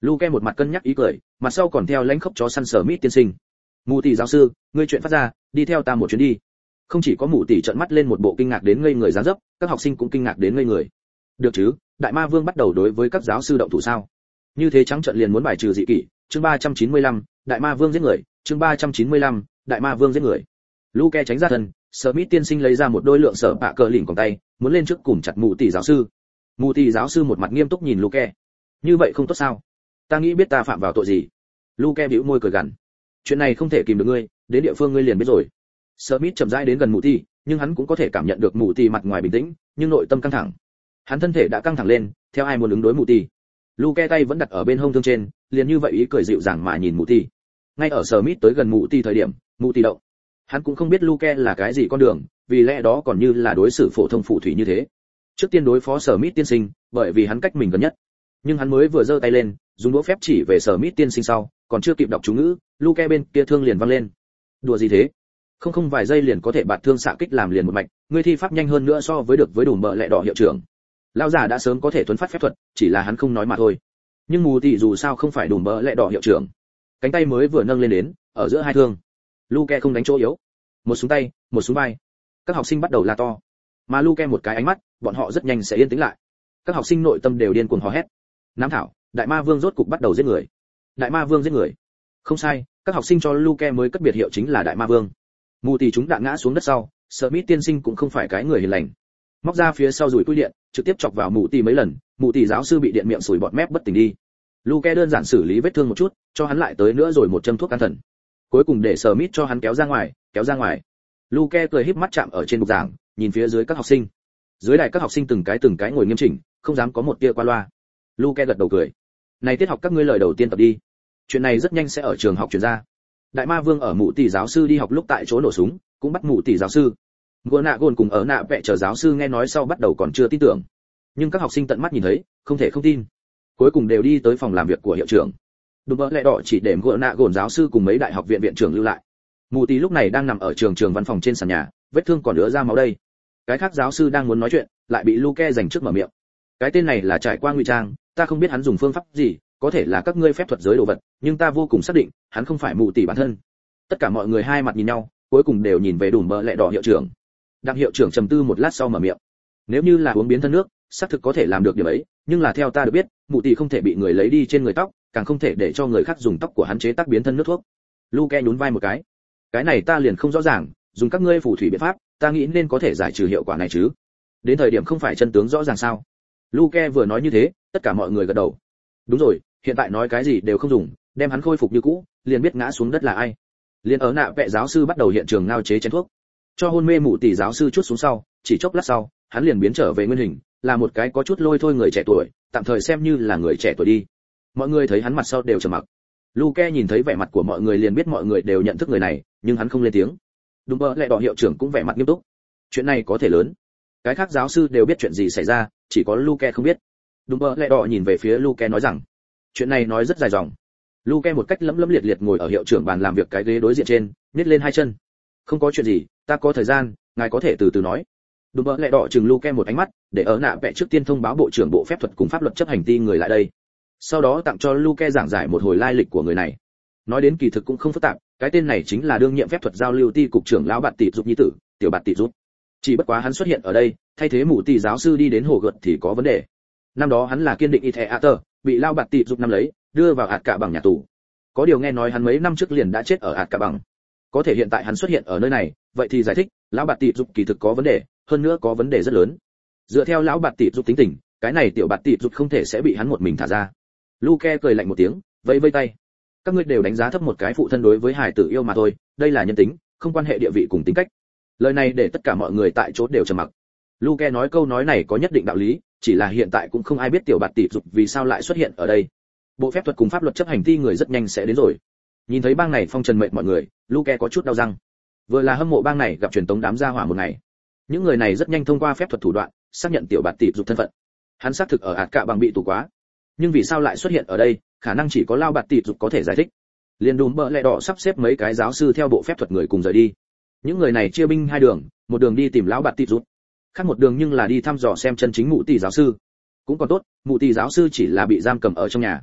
S1: Luke một mặt cân nhắc ý cười, mặt sau còn theo lãnh khốc chó săn Smith tiên sinh. Mù tỷ giáo sư, ngươi chuyện phát ra, đi theo ta một chuyến đi. Không chỉ có mù tỷ trợn mắt lên một bộ kinh ngạc đến ngây người dáng dấp, các học sinh cũng kinh ngạc đến ngây người. Được chứ, đại ma vương bắt đầu đối với các giáo sư động thủ sao? Như thế trắng trợn liền muốn bài trừ dị kỷ. Chương 395, đại ma vương giết người. Chương 395, đại ma vương giết người. Luke tránh ra thân, Smith tiên sinh lấy ra một đôi lượng sở bạ cờ lỉnh còng tay, muốn lên trước cùng chặt mù tỷ giáo sư. Mù tỷ giáo sư một mặt nghiêm túc nhìn Luke. Như vậy không tốt sao? Ta nghĩ biết ta phạm vào tội gì? Luke bĩu môi cười gằn. Chuyện này không thể kìm được ngươi, đến địa phương ngươi liền biết rồi. Smith chậm rãi đến gần mù tỷ, nhưng hắn cũng có thể cảm nhận được mù tỷ mặt ngoài bình tĩnh, nhưng nội tâm căng thẳng. Hắn thân thể đã căng thẳng lên, theo ai muốn ứng đối mù tỷ. Luke tay vẫn đặt ở bên hông thương trên, liền như vậy ý cười dịu dàng mà nhìn mù tỷ. Ngay ở Smith tới gần mù tỷ thời điểm, mù tỷ động. Hắn cũng không biết Luke là cái gì con đường, vì lẽ đó còn như là đối xử phổ thông phù thủy như thế. Trước tiên đối phó Smith tiên sinh, bởi vì hắn cách mình gần nhất. Nhưng hắn mới vừa giơ tay lên, dùng đũa phép chỉ về Smith tiên sinh sau, còn chưa kịp đọc chú ngữ, Luke bên kia thương liền văng lên. Đùa gì thế? Không vài giây liền có thể bạt thương xạ kích làm liền một mạch, ngươi thi pháp nhanh hơn nữa so với được với đủ mỡ lẹ đỏ hiệu trưởng. Lão giả đã sớm có thể thuấn phát phép thuật, chỉ là hắn không nói mà thôi. Nhưng mù tỷ dù sao không phải đủ mỡ lẹ đỏ hiệu trưởng. Cánh tay mới vừa nâng lên đến, ở giữa hai thương. Luke không đánh chỗ yếu. Một súng tay, một súng vai. Các học sinh bắt đầu la to. Mà Luke một cái ánh mắt, bọn họ rất nhanh sẽ yên tĩnh lại. Các học sinh nội tâm đều điên cuồng hò hét. Nám thảo, đại ma vương rốt cục bắt đầu giết người. Đại ma vương giết người. Không sai, các học sinh cho Luke mới cất biệt hiệu chính là đại ma vương. Mù tỷ chúng đạn ngã xuống đất sau, Smith tiên sinh cũng không phải cái người hiền lành. Móc ra phía sau rủi cui điện, trực tiếp chọc vào mù tỷ mấy lần, mù tỷ giáo sư bị điện miệng sủi bọt mép bất tỉnh đi. Luke đơn giản xử lý vết thương một chút, cho hắn lại tới nữa rồi một châm thuốc can thần. Cuối cùng để Smith cho hắn kéo ra ngoài. Luke cười híp mắt chạm ở trên bục giảng, nhìn phía dưới các học sinh. Dưới đài các học sinh từng cái ngồi nghiêm chỉnh, không dám có một tia qua loa. Luke gật đầu cười. Này tiết học các ngươi lời đầu tiên tập đi. Chuyện này rất nhanh sẽ ở trường học truyền ra. Đại ma vương ở mụ tỷ giáo sư đi học lúc tại chỗ nổ súng, cũng bắt mụ tỷ giáo sư. Gôn cùng ở nạ vẽ chờ giáo sư nghe nói sau bắt đầu còn chưa tin tưởng. Nhưng các học sinh tận mắt nhìn thấy, không thể không tin. Cuối cùng đều đi tới phòng làm việc của hiệu trưởng. Đúng vậy, lẽ đỏ chỉ để Gôn giáo sư cùng mấy đại học viện viện trưởng lưu lại. Mụ tỷ lúc này đang nằm ở trường văn phòng trên sàn nhà, vết thương còn ứa ra máu đây. Cái khác giáo sư đang muốn nói chuyện, lại bị Luke giành trước mở miệng. Cái tên này là trải qua ngụy trang, ta không biết hắn dùng phương pháp gì, có thể là các ngươi phép thuật giới đồ vật, nhưng ta vô cùng xác định, hắn không phải mụ tỷ bản thân. Tất cả mọi người hai mặt nhìn nhau, cuối cùng đều nhìn về Đùm Bờ Lẹ Đỏ hiệu trưởng. Đặng hiệu trưởng trầm tư một lát sau mở miệng. Nếu như là uống biến thân nước, xác thực có thể làm được điều ấy, nhưng là theo ta được biết, mụ tỷ không thể bị người lấy đi trên người tóc, càng không thể để cho người khác dùng tóc của hắn chế tác biến thân nước thuốc. Luke nhún vai một cái. Cái này ta liền không rõ ràng, dùng các ngươi phù thủy biện pháp, ta nghĩ nên có thể giải trừ hiệu quả này chứ. Đến thời điểm không phải chân tướng rõ ràng sao? Luke vừa nói như thế, tất cả mọi người gật đầu. Đúng rồi, hiện tại nói cái gì đều không dùng, đem hắn khôi phục như cũ, liền biết ngã xuống đất là ai. Liên ở nạ vẽ giáo sư bắt đầu hiện trường ngao chế chén thuốc, cho hôn mê mụ tỷ giáo sư chút xuống sau, chỉ chốc lát sau, hắn liền biến trở về nguyên hình, là một cái có chút lôi thôi người trẻ tuổi, tạm thời xem như là người trẻ tuổi đi. Mọi người thấy hắn mặt sau đều trầm mặc. Luke nhìn thấy vẻ mặt của mọi người liền biết mọi người đều nhận thức người này, nhưng hắn không lên tiếng. Đúng vậy, Lẹ Đỏ hiệu trưởng cũng vẻ mặt nghiêm túc. Chuyện này có thể lớn. Cái khác giáo sư đều biết chuyện gì xảy ra, chỉ có Luke không biết. Đúng vậy, Lẹ Đỏ nhìn về phía Luke nói rằng, chuyện này nói rất dài dòng. Luke một cách lấm liệt liệt ngồi ở hiệu trưởng bàn làm việc cái ghế đối diện trên, nhếch lên hai chân. Không có chuyện gì, ta có thời gian, ngài có thể từ từ nói. Đúng vậy, Lẹ Đỏ chừng Luke một ánh mắt, để ở nạ vẽ trước tiên thông báo bộ trưởng bộ phép thuật cùng pháp luật chấp hành ti người lại đây. Sau đó tặng cho Luke giảng giải một hồi lai lịch của người này. Nói đến kỳ thực cũng không phức tạp, cái tên này chính là đương nhiệm phép thuật giao lưu ti cục trưởng lão Bạt Tỷ Dục nhi tử, tiểu Bạt Tỷ Dục. Chỉ bất quá hắn xuất hiện ở đây, thay thế mụ tỷ giáo sư đi đến hồ gợt thì có vấn đề. Năm đó hắn là kiên định Itheater, bị lão Bạt Tỷ Dục nắm lấy, đưa vào ạt cả bằng nhà tù. Có điều nghe nói hắn mấy năm trước liền đã chết ở ạt cả bằng. Có thể hiện tại hắn xuất hiện ở nơi này, vậy thì giải thích, lão Bạt Tỷ Dục kỳ thực có vấn đề, hơn nữa có vấn đề rất lớn. Dựa theo lão Bạt Tỷ Dục tính tình, cái này tiểu Bạt Tỷ Dục không thể sẽ bị hắn một mình thả ra. Luke cười lạnh một tiếng, vẫy vẫy tay. Các ngươi đều đánh giá thấp một cái phụ thân đối với hài tử yêu mà thôi, đây là nhân tính, không quan hệ địa vị cùng tính cách. Lời này để tất cả mọi người tại chỗ đều trầm mặc. Luke nói câu nói này có nhất định đạo lý, chỉ là hiện tại cũng không ai biết tiểu Bạt Tỷ Dục vì sao lại xuất hiện ở đây. Bộ phép thuật cùng pháp luật chấp hành ti người rất nhanh sẽ đến rồi. Nhìn thấy bang này phong trần mệnh mọi người, Luke có chút đau răng. Vừa là hâm mộ bang này gặp truyền tống đám gia hỏa một ngày. Những người này rất nhanh thông qua phép thuật thủ đoạn, xác nhận tiểu Bạt Tỷ Dục thân phận. Hắn xác thực ở ạt cả bằng bị tù quá. Nhưng vì sao lại xuất hiện ở đây, khả năng chỉ có lao Bạt Tỷ Dục có thể giải thích. Liên Đùm Bờ Lẹ Đỏ sắp xếp mấy cái giáo sư theo bộ phép thuật người cùng rời đi. Những người này chia binh hai đường, một đường đi tìm lão Bạt Tỷ Dục, khác một đường nhưng là đi thăm dò xem chân chính mụ tỷ giáo sư. Cũng còn tốt, mụ tỷ giáo sư chỉ là bị giam cầm ở trong nhà.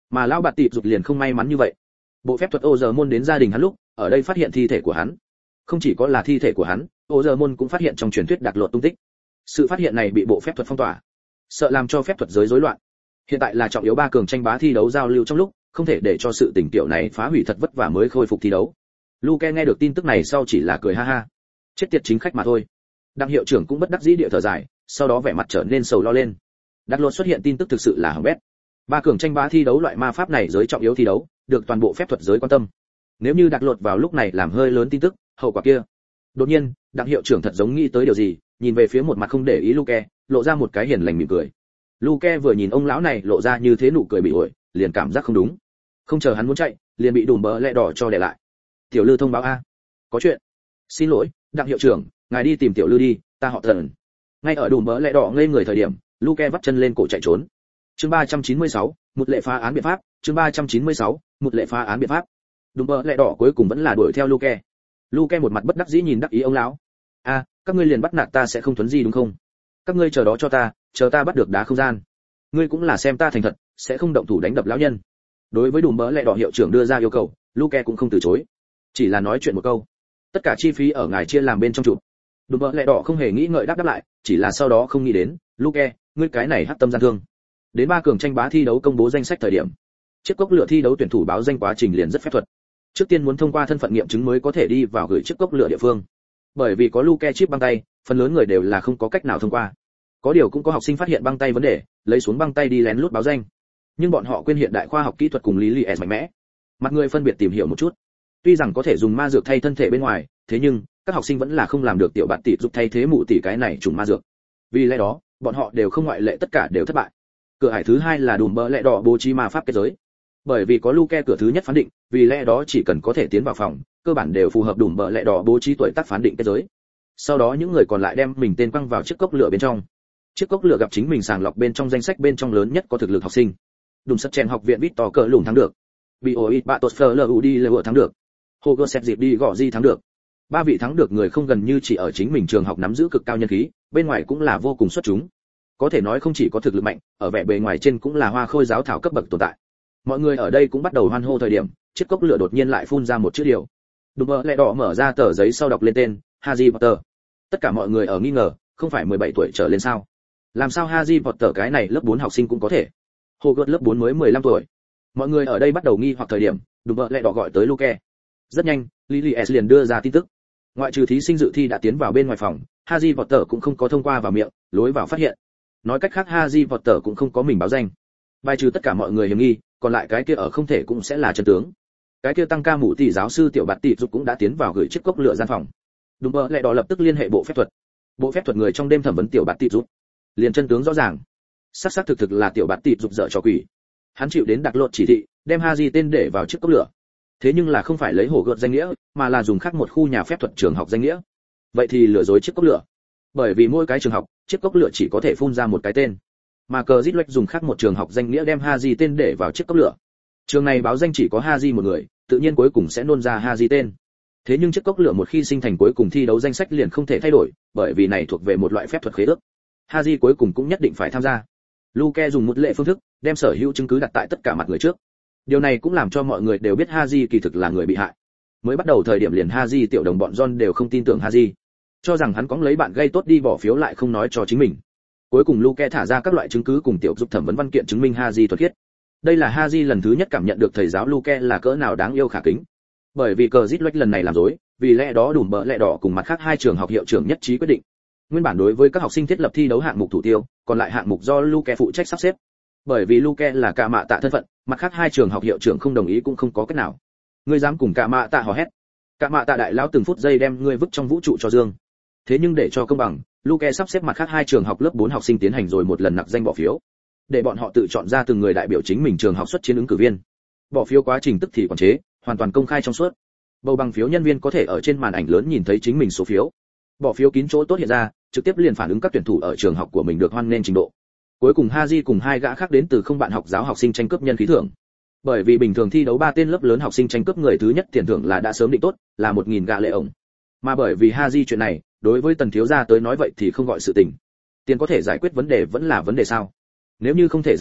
S1: Mà lão bạt tịp dục liền không may mắn như vậy. Bộ phép thuật ô giờ môn đến gia đình hắn lúc, ở đây phát hiện thi thể của hắn. Không chỉ có là thi thể của hắn, ô giờ môn cũng phát hiện trong truyền thuyết đặc lột tung tích. Sự phát hiện này bị bộ phép thuật phong tỏa, sợ làm cho phép thuật giới rối loạn. Hiện tại là trọng yếu 3 cường tranh bá thi đấu giao lưu trong lúc, không thể để cho sự tình tiểu này phá hủy thật vất vả mới khôi phục thi đấu. Luke nghe được tin tức này sau chỉ là cười ha ha. Chết tiệt chính khách mà thôi. Đặng hiệu trưởng cũng bất đắc dĩ địa thở dài, sau đó vẻ mặt trở nên sầu lo lên. Đặc lột xuất hiện tin tức thực sự là hỏng bét. 3 cường tranh bá thi đấu loại ma pháp này giới trọng yếu thi đấu, được toàn bộ phép thuật giới quan tâm. Nếu như đặc lột vào lúc này làm hơi lớn tin tức, hậu quả kia. Đột nhiên, đặng hiệu trưởng thật giống nghĩ tới điều gì, nhìn về phía một mặt không để ý Luke, lộ ra một cái hiền lành mỉm cười. Luke vừa nhìn ông lão này lộ ra như thế nụ cười bị ổi, liền cảm giác không đúng. Không chờ hắn muốn chạy, liền bị đùm bờ lẹ đỏ cho để lại. Tiểu Lư thông báo a, có chuyện. Xin lỗi, đặng hiệu trưởng, ngài đi tìm Tiểu Lư đi, ta họ Thần. Ngay ở đùm bờ lẹ đỏ ngây người thời điểm, Luke vắt chân lên cổ chạy trốn. Chương 396, một lệ phá án biện pháp, chương 396, một lệ phá án biện pháp. Đùm bờ lẹ đỏ cuối cùng vẫn là đuổi theo Luke. Luke một mặt bất đắc dĩ nhìn đắc ý ông lão. A, các ngươi liền bắt nạt ta sẽ không thuấn gì đúng không? Các ngươi chờ đó cho ta, chờ ta bắt được đá không gian. Ngươi cũng là xem ta thành thật, sẽ không động thủ đánh đập lão nhân. Đối với đùm bờ lẹ đỏ hiệu trưởng đưa ra yêu cầu, Luke cũng không từ chối, chỉ là nói chuyện một câu. Tất cả chi phí ở ngài chia làm bên trong chụp. Đùm bờ lẹ đỏ không hề nghĩ ngợi đáp lại, chỉ là sau đó không nghĩ đến, Luke, ngươi cái này hắc tâm gian thương. Đến 3 cường tranh bá thi đấu công bố danh sách thời điểm, chiếc cốc lửa thi đấu tuyển thủ báo danh quá trình liền rất phép thuật. Trước tiên muốn thông qua thân phận nghiệm chứng mới có thể đi vào gửi chiếc cốc lửa địa phương. Bởi vì có Luke chip băng tay, phần lớn người đều là không có cách nào thông qua. Có điều cũng có học sinh phát hiện băng tay vấn đề, lấy xuống băng tay đi lén lút báo danh. Nhưng bọn họ quên hiện đại khoa học kỹ thuật cùng lý lì mạnh mẽ. Mặt người phân biệt tìm hiểu một chút. Tuy rằng có thể dùng ma dược thay thân thể bên ngoài, thế nhưng các học sinh vẫn là không làm được tiểu bạt tỷ dục thay thế mụ tỷ cái này trùng ma dược. Vì lẽ đó, bọn họ đều không ngoại lệ, tất cả đều thất bại. Cửa ải thứ 2 là đùm bờ lẹ đỏ bố trí ma pháp kết giới. Bởi vì có Luke cửa thứ nhất phán định, vì lẽ đó chỉ cần có thể tiến vào phòng, cơ bản đều phù hợp đùm bờ lẹ đỏ bố trí tuổi tác phán định kết giới. Sau đó những người còn lại đem mình tên quăng vào chiếc cốc lửa bên trong. Chiếc cốc lửa gặp chính mình sàng lọc bên trong danh sách bên trong lớn nhất có thực lực học sinh. Đùm sắt chèn học viện Victor cỡ lủng thắng được. Bioit Batos Fleur Lever thắng được. Hogwarts dịp đi gõ di thắng được. 3 vị thắng được người không gần như chỉ ở chính mình trường học nắm giữ cực cao nhân khí, bên ngoài cũng là vô cùng xuất chúng. Có thể nói không chỉ có thực lực mạnh, ở vẻ bề ngoài trên cũng là hoa khôi giáo thảo cấp bậc tồn tại. Mọi người ở đây cũng bắt đầu hoan hô thời điểm, chiếc cốc lửa đột nhiên lại phun ra một chữ điều. Đùm bờ lẹ đỏ mở ra tờ giấy sau đọc lên tên Harry Potter. Tất cả mọi người ở nghi ngờ, không phải 17 tuổi trở lên sao? Làm sao Harry Potter cái này lớp 4 học sinh cũng có thể? Hogwarts lớp 4 mới 15 tuổi. Mọi người ở đây bắt đầu nghi hoặc thời điểm, đùm bờ lẹ đỏ gọi tới Luke. Rất nhanh, Lily S liền đưa ra tin tức. Ngoại trừ thí sinh dự thi đã tiến vào bên ngoài phòng, Harry Potter cũng không có thông qua vào miệng, lối vào phát hiện. Nói cách khác Harry Potter cũng không có mình báo danh. Bài trừ tất cả mọi người hiểm nghi, còn lại cái kia ở không thể cũng sẽ là chân tướng. Cái kia tăng ca mũ tỷ giáo sư tiểu bạt tỷ dục cũng đã tiến vào gửi chiếc cốc lửa gian phòng. Đúng bờ lẹ đỏ lập tức liên hệ bộ phép thuật. Bộ phép thuật người trong đêm thẩm vấn tiểu bạt tỷ dục. Liền chân tướng rõ ràng. Xác thực là tiểu bạt tỷ dục dở trò quỷ. Hắn chịu đến đặc lột chỉ thị, đem Harry tên để vào chiếc cốc lửa. Thế nhưng là không phải lấy hổ gợt danh nghĩa, mà là dùng khác một khu nhà phép thuật trường học danh nghĩa. Vậy thì lừa dối chiếc cốc lửa. Bởi vì mỗi cái trường học, chiếc cốc lửa chỉ có thể phun ra một cái tên. Mà cờ Zitlock dùng khác một trường học danh nghĩa đem Harry tên để vào chiếc cốc lửa. Trường này báo danh chỉ có Harry một người, tự nhiên cuối cùng sẽ nôn ra Harry tên. Thế nhưng chiếc cốc lửa một khi sinh thành cuối cùng thi đấu danh sách liền không thể thay đổi, bởi vì này thuộc về một loại phép thuật khế ước. Harry cuối cùng cũng nhất định phải tham gia. Luke dùng một lệ phương thức, đem sở hữu chứng cứ đặt tại tất cả mặt người trước. Điều này cũng làm cho mọi người đều biết Harry kỳ thực là người bị hại. Mới bắt đầu thời điểm liền Harry tiểu đồng bọn John đều không tin tưởng Harry, cho rằng hắn có lấy bạn gây tốt đi bỏ phiếu lại không nói cho chính mình. Cuối cùng Luke thả ra các loại chứng cứ cùng tiểu giúp thẩm vấn văn kiện chứng minh Harry thuật khiết. Đây là Harry lần thứ nhất cảm nhận được thầy giáo Luke là cỡ nào đáng yêu khả kính. Bởi vì cờ Zitlock lần này làm dối, vì lẽ đó đùm bờ lẹ đỏ cùng mặt khác 2 trường học hiệu trưởng nhất trí quyết định. Nguyên bản đối với các học sinh thiết lập thi đấu hạng mục thủ tiêu, còn lại hạng mục do Luke phụ trách sắp xếp. Bởi vì Luke là cả mạ tạ thân phận, mặt khác 2 trường học hiệu trưởng không đồng ý cũng không có cách nào. Ngươi dám cùng cả mạ tạ hò hét? Cả mạ tạ đại lão từng phút giây đem ngươi vứt trong vũ trụ cho dương. Thế nhưng để cho công bằng, Luke sắp xếp mặt khác 2 trường học lớp 4 học sinh tiến hành rồi một lần nặc danh bỏ phiếu, để bọn họ tự chọn ra từng người đại biểu chính mình trường học xuất chiến ứng cử viên. Bỏ phiếu quá trình tức thì quản chế, hoàn toàn công khai trong suốt. Bầu bằng phiếu nhân viên có thể ở trên màn ảnh lớn nhìn thấy chính mình số phiếu. Bỏ phiếu kín chỗ tốt hiện ra, trực tiếp liền phản ứng các tuyển thủ ở trường học của mình được hoan nghênh trình độ. Cuối cùng Harry cùng 2 gã khác đến từ không bạn học giáo học sinh tranh cướp nhân khí thưởng. Bởi vì bình thường thi đấu 3 tên lớp lớn học sinh tranh cướp người thứ nhất tiền thưởng là đã sớm định tốt, là 1000 gạ lệ ổng. Mà bởi vì Harry chuyện này, đối với Tần thiếu gia tới nói vậy thì không gọi sự tình. Tiền có thể giải quyết vấn đề vẫn là vấn đề sao? Nếu như không thể giải quyết,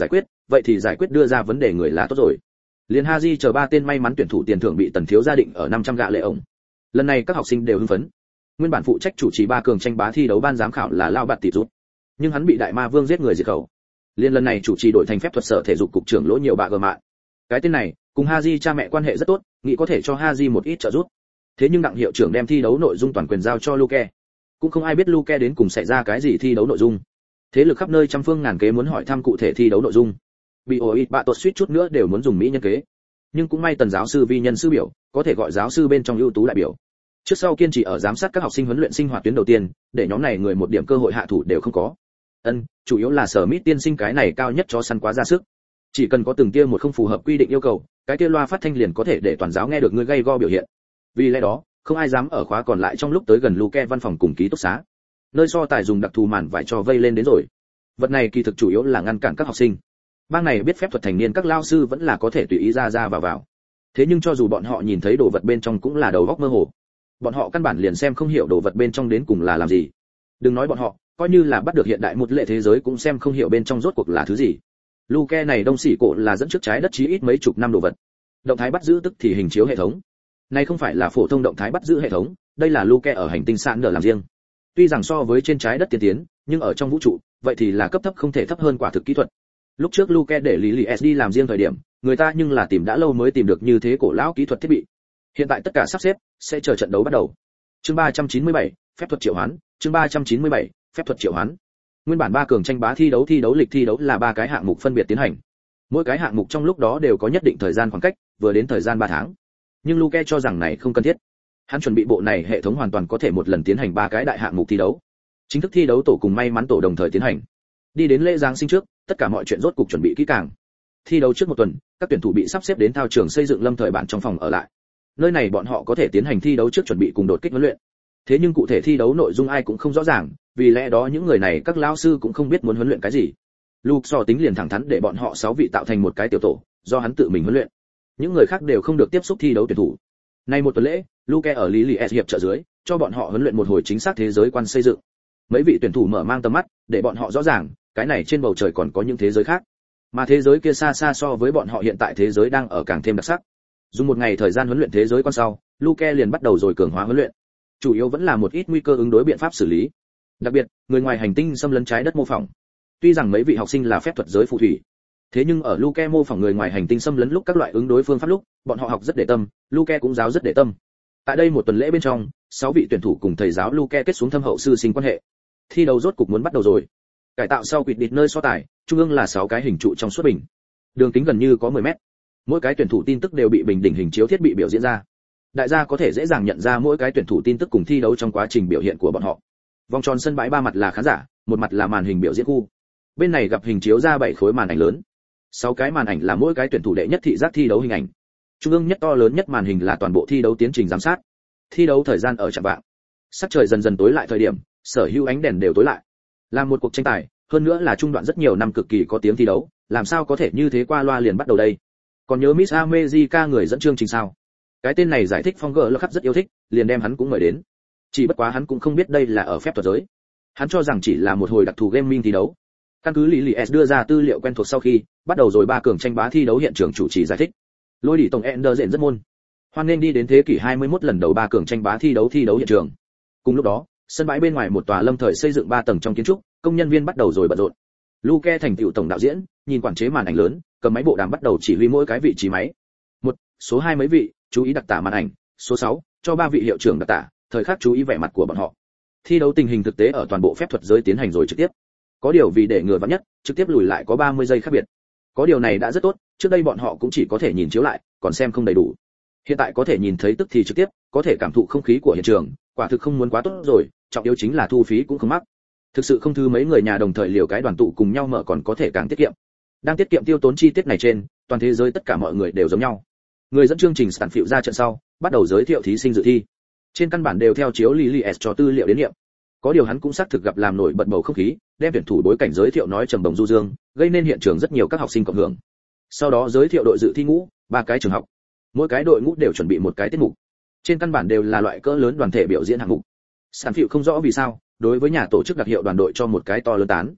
S1: vậy thì giải quyết đưa ra vấn đề người là tốt rồi. Liên Haji chờ 3 tên may mắn tuyển thủ tiền thưởng bị Tần thiếu gia định ở 500 gạ lệ ổng. Lần này các học sinh đều hưng phấn. Nguyên bản phụ trách chủ trì 3 cường tranh bá thi đấu ban giám khảo là Lao Bạt Tỷ Rút, nhưng hắn bị Đại Ma Vương giết người diệt khẩu. Liên lần này chủ trì đội thành phép thuật sở thể dục cục trưởng Lỗ Nhiều Bạ Gờ Mạ. Cái tên này cùng Haji cha mẹ quan hệ rất tốt, nghĩ có thể cho Haji một ít trợ giúp. Thế nhưng đặng hiệu trưởng đem thi đấu nội dung toàn quyền giao cho Luke. Cũng không ai biết Luke đến cùng xảy ra cái gì thi đấu nội dung. Thế lực khắp nơi trăm phương ngàn kế muốn hỏi thăm cụ thể thi đấu nội dung. Bị ổi bạ tột suýt chút nữa đều muốn dùng mỹ nhân kế. Nhưng cũng may Tần giáo sư vi nhân sư biểu, có thể gọi giáo sư bên trong ưu tú đại biểu. Trước sau kiên trì ở giám sát các học sinh huấn luyện sinh hoạt tuyến đầu tiên, để nhóm này người một điểm cơ hội hạ thủ đều không có. Chủ yếu là Sở Mít tiên sinh cái này cao nhất cho săn quá ra sức. Chỉ cần có từng tia một không phù hợp quy định yêu cầu, cái kia loa phát thanh liền có thể để toàn giáo nghe được người gây go biểu hiện. Vì lẽ đó, không ai dám ở khóa còn lại trong lúc tới gần Luke văn phòng cùng ký túc xá. Nơi so tài dùng đặc thù màn vải cho vây lên đến rồi. Vật này kỳ thực chủ yếu là ngăn cản các học sinh. Bang này biết phép thuật thành niên các lao sư vẫn là có thể tùy ý ra vào. Thế nhưng cho dù bọn họ nhìn thấy đồ vật bên trong cũng là đầu óc mơ hồ. Bọn họ căn bản liền xem không hiểu đồ vật bên trong đến cùng là làm gì. Đừng nói bọn họ, coi như là bắt được hiện đại một lệ thế giới cũng xem không hiểu bên trong rốt cuộc là thứ gì. Luke này đông xỉ cổ là dẫn trước trái đất chí ít mấy chục năm đồ vật. Động thái bắt giữ tức thì hình chiếu hệ thống. Này không phải là phổ thông động thái bắt giữ hệ thống, đây là Luke ở hành tinh sạn đỡ làm riêng. Tuy rằng so với trên trái đất tiên tiến, nhưng ở trong vũ trụ, vậy thì là cấp thấp không thể thấp hơn quả thực kỹ thuật. Lúc trước Luke để Lily SD làm riêng thời điểm, người ta nhưng là tìm đã lâu mới tìm được như thế cổ lão kỹ thuật thiết bị. Hiện tại tất cả sắp xếp, sẽ chờ trận đấu bắt đầu. Chương 397, phép thuật triệu hoán, chương 397, phép thuật triệu hoán. Nguyên bản 3 cường tranh bá thi đấu lịch thi đấu là 3 cái hạng mục phân biệt tiến hành. Mỗi cái hạng mục trong lúc đó đều có nhất định thời gian khoảng cách, vừa đến thời gian 3 tháng. Nhưng Luke cho rằng này không cần thiết. Hắn chuẩn bị bộ này hệ thống hoàn toàn có thể một lần tiến hành 3 cái đại hạng mục thi đấu. Chính thức thi đấu tổ cùng may mắn tổ đồng thời tiến hành. Đi đến lễ giáng sinh trước, tất cả mọi chuyện rốt cục chuẩn bị kỹ càng. Thi đấu trước một tuần, các tuyển thủ bị sắp xếp đến thao trường xây dựng lâm thời bản trong phòng ở lại. Nơi này bọn họ có thể tiến hành thi đấu trước chuẩn bị cùng đột kích huấn luyện. Thế nhưng cụ thể thi đấu nội dung ai cũng không rõ ràng, vì lẽ đó những người này các lão sư cũng không biết muốn huấn luyện cái gì. Luke so tính liền thẳng thắn để bọn họ 6 vị tạo thành một cái tiểu tổ, do hắn tự mình huấn luyện. Những người khác đều không được tiếp xúc thi đấu tuyển thủ. Nay một tuần lễ, Luke ở Lý S hiệp trợ dưới, cho bọn họ huấn luyện một hồi chính xác thế giới quan xây dựng. Mấy vị tuyển thủ mở mang tầm mắt, để bọn họ rõ ràng, cái này trên bầu trời còn có những thế giới khác. Mà thế giới kia xa xa so với bọn họ hiện tại thế giới đang ở càng thêm đặc sắc. Dùng một ngày thời gian huấn luyện thế giới quan sau, Luke liền bắt đầu rồi cường hóa huấn luyện. Chủ yếu vẫn là một ít nguy cơ ứng đối biện pháp xử lý. Đặc biệt, người ngoài hành tinh xâm lấn trái đất mô phỏng. Tuy rằng mấy vị học sinh là phép thuật giới phù thủy, thế nhưng ở Luke mô phỏng người ngoài hành tinh xâm lấn lúc các loại ứng đối phương pháp lúc, bọn họ học rất để tâm, Luke cũng giáo rất để tâm. Tại đây một tuần lễ bên trong, 6 vị tuyển thủ cùng thầy giáo Luke kết xuống thâm hậu sư sinh quan hệ. Thi đấu rốt cục muốn bắt đầu rồi. Cải tạo sau quỵt địt nơi so tài, trung ương là 6 cái hình trụ trong suốt bình. Đường kính gần như có 10 mét. Mỗi cái tuyển thủ tin tức đều bị bình đỉnh hình chiếu thiết bị biểu diễn ra. Đại gia có thể dễ dàng nhận ra mỗi cái tuyển thủ tin tức cùng thi đấu trong quá trình biểu hiện của bọn họ. Vòng tròn sân bãi 3 mặt là khán giả, một mặt là màn hình biểu diễn khu. Bên này gặp hình chiếu ra 7 khối màn ảnh lớn. 6 cái màn ảnh là mỗi cái tuyển thủ đệ nhất thị giác thi đấu hình ảnh. Trung ương nhất to lớn nhất màn hình là toàn bộ thi đấu tiến trình giám sát. Thi đấu thời gian ở chạng vạng. Sắc trời dần dần tối lại thời điểm, sở hữu ánh đèn đều tối lại. Làm một cuộc tranh tài, hơn nữa là trung đoạn rất nhiều năm cực kỳ có tiếng thi đấu, làm sao có thể như thế qua loa liền bắt đầu đây? Còn nhớ Miss America người dẫn chương trình sao? Cái tên này giải thích Phong gỡ khắp rất yêu thích, liền đem hắn cũng mời đến. Chỉ bất quá hắn cũng không biết đây là ở phép thuật giới. Hắn cho rằng chỉ là một hồi đặc thù gaming thi đấu. Căn cứ Lý S đưa ra tư liệu quen thuộc sau khi, bắt đầu rồi 3 cường tranh bá thi đấu hiện trường chủ trì giải thích. Lôi đi tổng Ender diện rất môn. Hoan nên đi đến thế kỷ 21 lần đầu 3 cường tranh bá thi đấu hiện trường. Cùng lúc đó, sân bãi bên ngoài một tòa lâm thời xây dựng 3 tầng trong kiến trúc, công nhân viên bắt đầu rồi bận rộn. Luke thành tựu tổng đạo diễn, nhìn quản chế màn ảnh lớn, cầm máy bộ đàm bắt đầu chỉ huy mỗi cái vị trí máy. 1, số 2 mấy vị, chú ý đặc tả màn ảnh, số 6, cho 3 vị hiệu trưởng đặc tả, thời khắc chú ý vẻ mặt của bọn họ. Thi đấu tình hình thực tế ở toàn bộ phép thuật giới tiến hành rồi trực tiếp. Có điều vì để ngừa vắn nhất, trực tiếp lùi lại có 30 giây khác biệt. Có điều này đã rất tốt, trước đây bọn họ cũng chỉ có thể nhìn chiếu lại, còn xem không đầy đủ. Hiện tại có thể nhìn thấy tức thì trực tiếp, có thể cảm thụ không khí của hiện trường, quả thực không muốn quá tốt rồi, trọng yếu chính là thu phí cũng không mắc. Thực sự không thứ mấy người nhà đồng thời liều cái đoàn tụ cùng nhau mở còn có thể càng tiết kiệm. Đang tiết kiệm tiêu tốn chi tiết này trên, toàn thế giới tất cả mọi người đều giống nhau. Người dẫn chương trình sản phiệu ra trận sau, bắt đầu giới thiệu thí sinh dự thi. Trên căn bản đều theo chiếu Lily S cho tư liệu đến nghiệm. Có điều hắn cũng xác thực gặp làm nổi bật bầu không khí, đem tuyển thủ bối cảnh giới thiệu nói trầm bồng du dương, gây nên hiện trường rất nhiều các học sinh cộng hưởng. Sau đó giới thiệu đội dự thi ngũ, 3 cái trường học. Mỗi cái đội ngũ đều chuẩn bị một cái tiết mục. Trên căn bản đều là loại cỡ lớn đoàn thể biểu diễn hạng mục. Sản phiệu không rõ vì sao, đối với nhà tổ chức đặc hiệu đoàn đội cho một cái to lớn tán.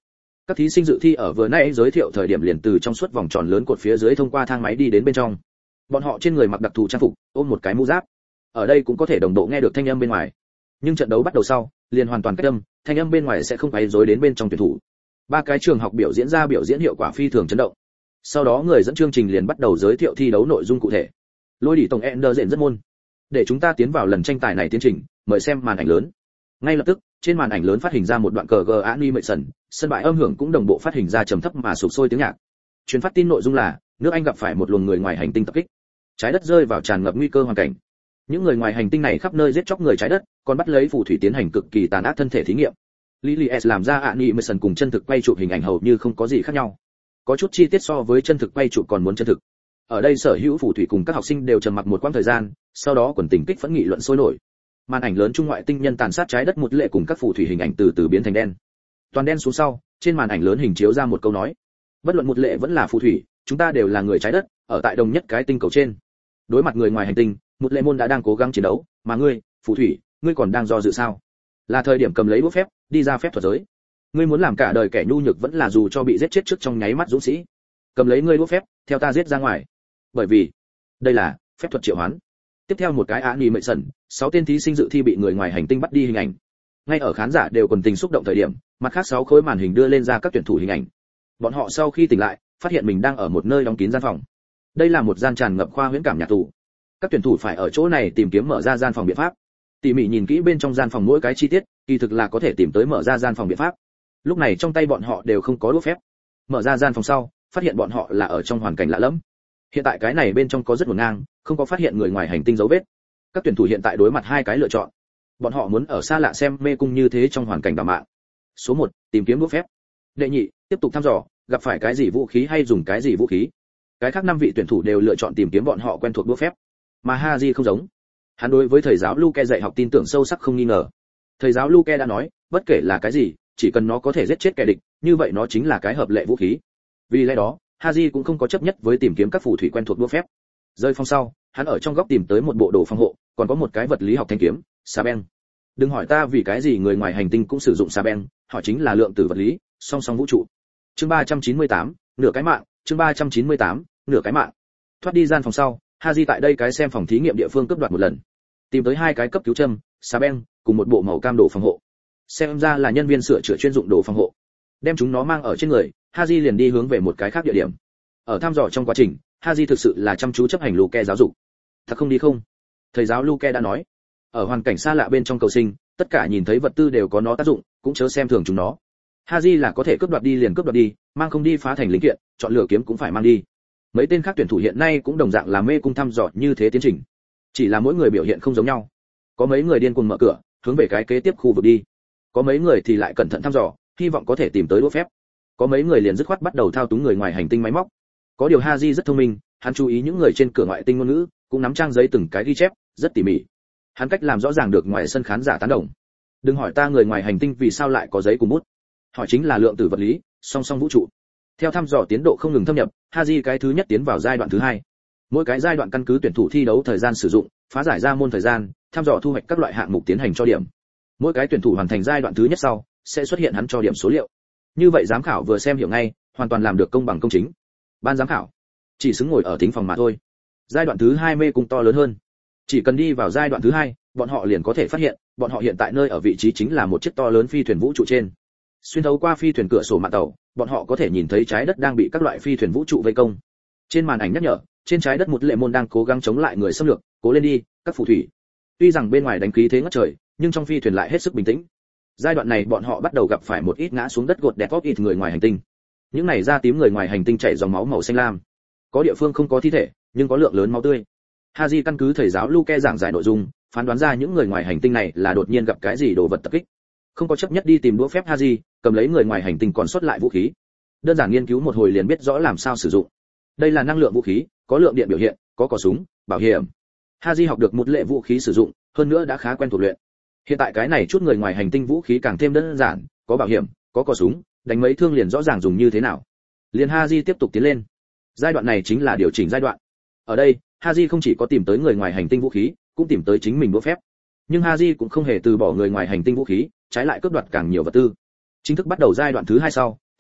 S1: Các thí sinh dự thi ở vừa nãy giới thiệu thời điểm liền từ trong suốt vòng tròn lớn cột phía dưới thông qua thang máy đi đến bên trong. Bọn họ trên người mặc đặc thù trang phục, ôm một cái mũ giáp. Ở đây cũng có thể đồng độ nghe được thanh âm bên ngoài. Nhưng trận đấu bắt đầu sau, liền hoàn toàn cách âm, thanh âm bên ngoài sẽ không quấy rối đến bên trong tuyển thủ. Ba cái trường học biểu diễn ra biểu diễn hiệu quả phi thường chấn động. Sau đó người dẫn chương trình liền bắt đầu giới thiệu thi đấu nội dung cụ thể. Lôi đi tổng Ender diện rất môn. Để chúng ta tiến vào lần tranh tài này tiến trình, mời xem màn ảnh lớn. Ngay lập tức, trên màn ảnh lớn phát hình ra một đoạn cờ animation, sân bãi âm hưởng cũng đồng bộ phát hình ra trầm thấp mà sục sôi tiếng nhạc. Truyền phát tin nội dung là, nước Anh gặp phải một luồng người ngoài hành tinh tập kích. Trái đất rơi vào tràn ngập nguy cơ hoàn cảnh. Những người ngoài hành tinh này khắp nơi giết chóc người trái đất, còn bắt lấy phù thủy tiến hành cực kỳ tàn ác thân thể thí nghiệm. Lily S làm ra animation cùng chân thực quay chụp hình ảnh hầu như không có gì khác nhau. Có chút chi tiết so với chân thực quay chụp còn muốn chân thực. Ở đây sở hữu phù thủy cùng các học sinh đều trầm mặc một quãng thời gian, sau đó quần tình kích phẫn nghị luận sôi nổi. Màn ảnh lớn trung ngoại tinh nhân tàn sát trái đất một lệ cùng các phù thủy hình ảnh từ từ biến thành đen. Toàn đen xuống sau, trên màn ảnh lớn hình chiếu ra một câu nói. Bất luận một lệ vẫn là phù thủy, chúng ta đều là người trái đất, ở tại đồng nhất cái tinh cầu trên. Đối mặt người ngoài hành tinh, một lệ môn đã đang cố gắng chiến đấu, mà ngươi, phù thủy, ngươi còn đang do dự sao? Là thời điểm cầm lấy bút phép, đi ra phép thuật giới. Ngươi muốn làm cả đời kẻ nhu nhược vẫn là dù cho bị giết chết trước trong nháy mắt dũng sĩ. Cầm lấy ngươi bút phép, theo ta giết ra ngoài. Bởi vì, đây là phép thuật triệu hoán. Tiếp theo một cái animation, 6 tên thí sinh dự thi bị người ngoài hành tinh bắt đi hình ảnh. Ngay ở khán giả đều quần tình xúc động thời điểm, mặt khác 6 khối màn hình đưa lên ra các tuyển thủ hình ảnh. Bọn họ sau khi tỉnh lại, phát hiện mình đang ở một nơi đóng kín gian phòng. Đây là một gian tràn ngập khoa huyễn cảm nhà tù. Các tuyển thủ phải ở chỗ này tìm kiếm mở ra gian phòng biện pháp. Tỉ mỉ nhìn kỹ bên trong gian phòng mỗi cái chi tiết, kỳ thực là có thể tìm tới mở ra gian phòng biện pháp. Lúc này trong tay bọn họ đều không có đũa phép. Mở ra gian phòng sau, phát hiện bọn họ là ở trong hoàn cảnh lạ lẫm. Hiện tại cái này bên trong có rất hỗn ngang, không có phát hiện người ngoài hành tinh dấu vết. Các tuyển thủ hiện tại đối mặt hai cái lựa chọn. Bọn họ muốn ở xa lạ xem mê cung như thế trong hoàn cảnh đảo mạng. Số 1, tìm kiếm đũa phép. Đệ nhị, tiếp tục thăm dò, gặp phải cái gì vũ khí hay dùng cái gì vũ khí. Cái khác 5 vị tuyển thủ đều lựa chọn tìm kiếm bọn họ quen thuộc đũa phép. Mà Haji không giống. Hắn đối với thầy giáo Luke dạy học tin tưởng sâu sắc không nghi ngờ. Thầy giáo Luke đã nói, bất kể là cái gì, chỉ cần nó có thể giết chết kẻ địch, như vậy nó chính là cái hợp lệ vũ khí. Vì lẽ đó, Haji cũng không có chấp nhất với tìm kiếm các phù thủy quen thuộc đũa phép. Rơi phong sau, hắn ở trong góc tìm tới một bộ đồ phòng hộ, còn có một cái vật lý học thanh kiếm, xà beng. Đừng hỏi ta vì cái gì người ngoài hành tinh cũng sử dụng xà beng, họ chính là lượng tử vật lý, song song vũ trụ. Chương 398, nửa cái mạng, chương 398, nửa cái mạng. Thoát đi gian phòng sau, Haji tại đây cái xem phòng thí nghiệm địa phương cướp đoạt một lần. Tìm tới 2 cái cấp cứu châm, xà beng, cùng một bộ màu cam đồ phòng hộ. Xem ra là nhân viên sửa chữa chuyên dụng đồ phòng hộ. Đem chúng nó mang ở trên người, Haji liền đi hướng về một cái khác địa điểm. Ở thăm dò trong quá trình, Haji thực sự là chăm chú chấp hành Luke giáo dục. Thật không đi không? Thầy giáo Luke đã nói. Ở hoàn cảnh xa lạ bên trong cầu sinh, tất cả nhìn thấy vật tư đều có nó tác dụng, cũng chớ xem thường chúng nó. Haji là có thể cướp đoạt đi liền cướp đoạt đi, mang không đi phá thành linh kiện, chọn lựa kiếm cũng phải mang đi. Mấy tên khác tuyển thủ hiện nay cũng đồng dạng là mê cung thăm dò như thế tiến trình. Chỉ là mỗi người biểu hiện không giống nhau. Có mấy người điên cuồng mở cửa, hướng về cái kế tiếp khu vực đi. Có mấy người thì lại cẩn thận thăm dò, hy vọng có thể tìm tới đũa phép. Có mấy người liền dứt khoát bắt đầu thao túng người ngoài hành tinh máy móc. Có điều Haji rất thông minh, hắn chú ý những người trên cửa ngoại tinh ngôn ngữ, cũng nắm trang giấy từng cái ghi chép, rất tỉ mỉ. Hắn cách làm rõ ràng được ngoài sân khán giả tán đồng. Đừng hỏi ta người ngoài hành tinh vì sao lại có giấy cùng bút. Hỏi chính là lượng tử vật lý, song song vũ trụ. Theo thăm dò tiến độ không ngừng thâm nhập, Haji cái thứ nhất tiến vào giai đoạn thứ 2. Mỗi cái giai đoạn căn cứ tuyển thủ thi đấu thời gian sử dụng, phá giải ra môn thời gian, thăm dò thu hoạch các loại hạng mục tiến hành cho điểm. Mỗi cái tuyển thủ hoàn thành giai đoạn thứ nhất sau, sẽ xuất hiện hắn cho điểm số liệu. Như vậy giám khảo vừa xem hiểu ngay, hoàn toàn làm được công bằng công chính. Ban giám khảo chỉ xứng ngồi ở thính phòng mà thôi. Giai đoạn thứ 2 mê cung to lớn hơn. Chỉ cần đi vào giai đoạn thứ 2, bọn họ liền có thể phát hiện, bọn họ hiện tại nơi ở vị trí chính là một chiếc to lớn phi thuyền vũ trụ trên. Xuyên thấu qua phi thuyền cửa sổ mạn tàu, bọn họ có thể nhìn thấy trái đất đang bị các loại phi thuyền vũ trụ vây công. Trên màn ảnh nhắc nhở, trên trái đất một lệ môn đang cố gắng chống lại người xâm lược, cố lên đi, các phù thủy. Tuy rằng bên ngoài đánh khí thế ngất trời, nhưng trong phi thuyền lại hết sức bình tĩnh. Giai đoạn này bọn họ bắt đầu gặp phải một ít ngã xuống đất gột đẹp ít người ngoài hành tinh. Những này da tím người ngoài hành tinh chảy dòng máu màu xanh lam. Có địa phương không có thi thể, nhưng có lượng lớn máu tươi. Haji căn cứ thầy giáo Luke giảng giải nội dung, phán đoán ra những người ngoài hành tinh này là đột nhiên gặp cái gì đồ vật tập kích. Không có chấp nhất đi tìm đũa phép, Haji cầm lấy người ngoài hành tinh còn sót lại vũ khí. Đơn giản nghiên cứu một hồi liền biết rõ làm sao sử dụng. Đây là năng lượng vũ khí, có lượng điện biểu hiện, có cò súng, bảo hiểm. Haji học được một lệ vũ khí sử dụng, hơn nữa đã khá quen thuộc luyện. Hiện tại cái này chút người ngoài hành tinh vũ khí càng thêm đơn giản, có bảo hiểm, có cò súng, đánh mấy thương liền rõ ràng dùng như thế nào. Liền Haji tiếp tục tiến lên. Giai đoạn này chính là điều chỉnh giai đoạn. Ở đây, Haji không chỉ có tìm tới người ngoài hành tinh vũ khí, cũng tìm tới chính mình đũa phép. Nhưng Haji cũng không hề từ bỏ người ngoài hành tinh vũ khí, trái lại cướp đoạt càng nhiều vật tư. Chính thức bắt đầu giai đoạn thứ 2 sau,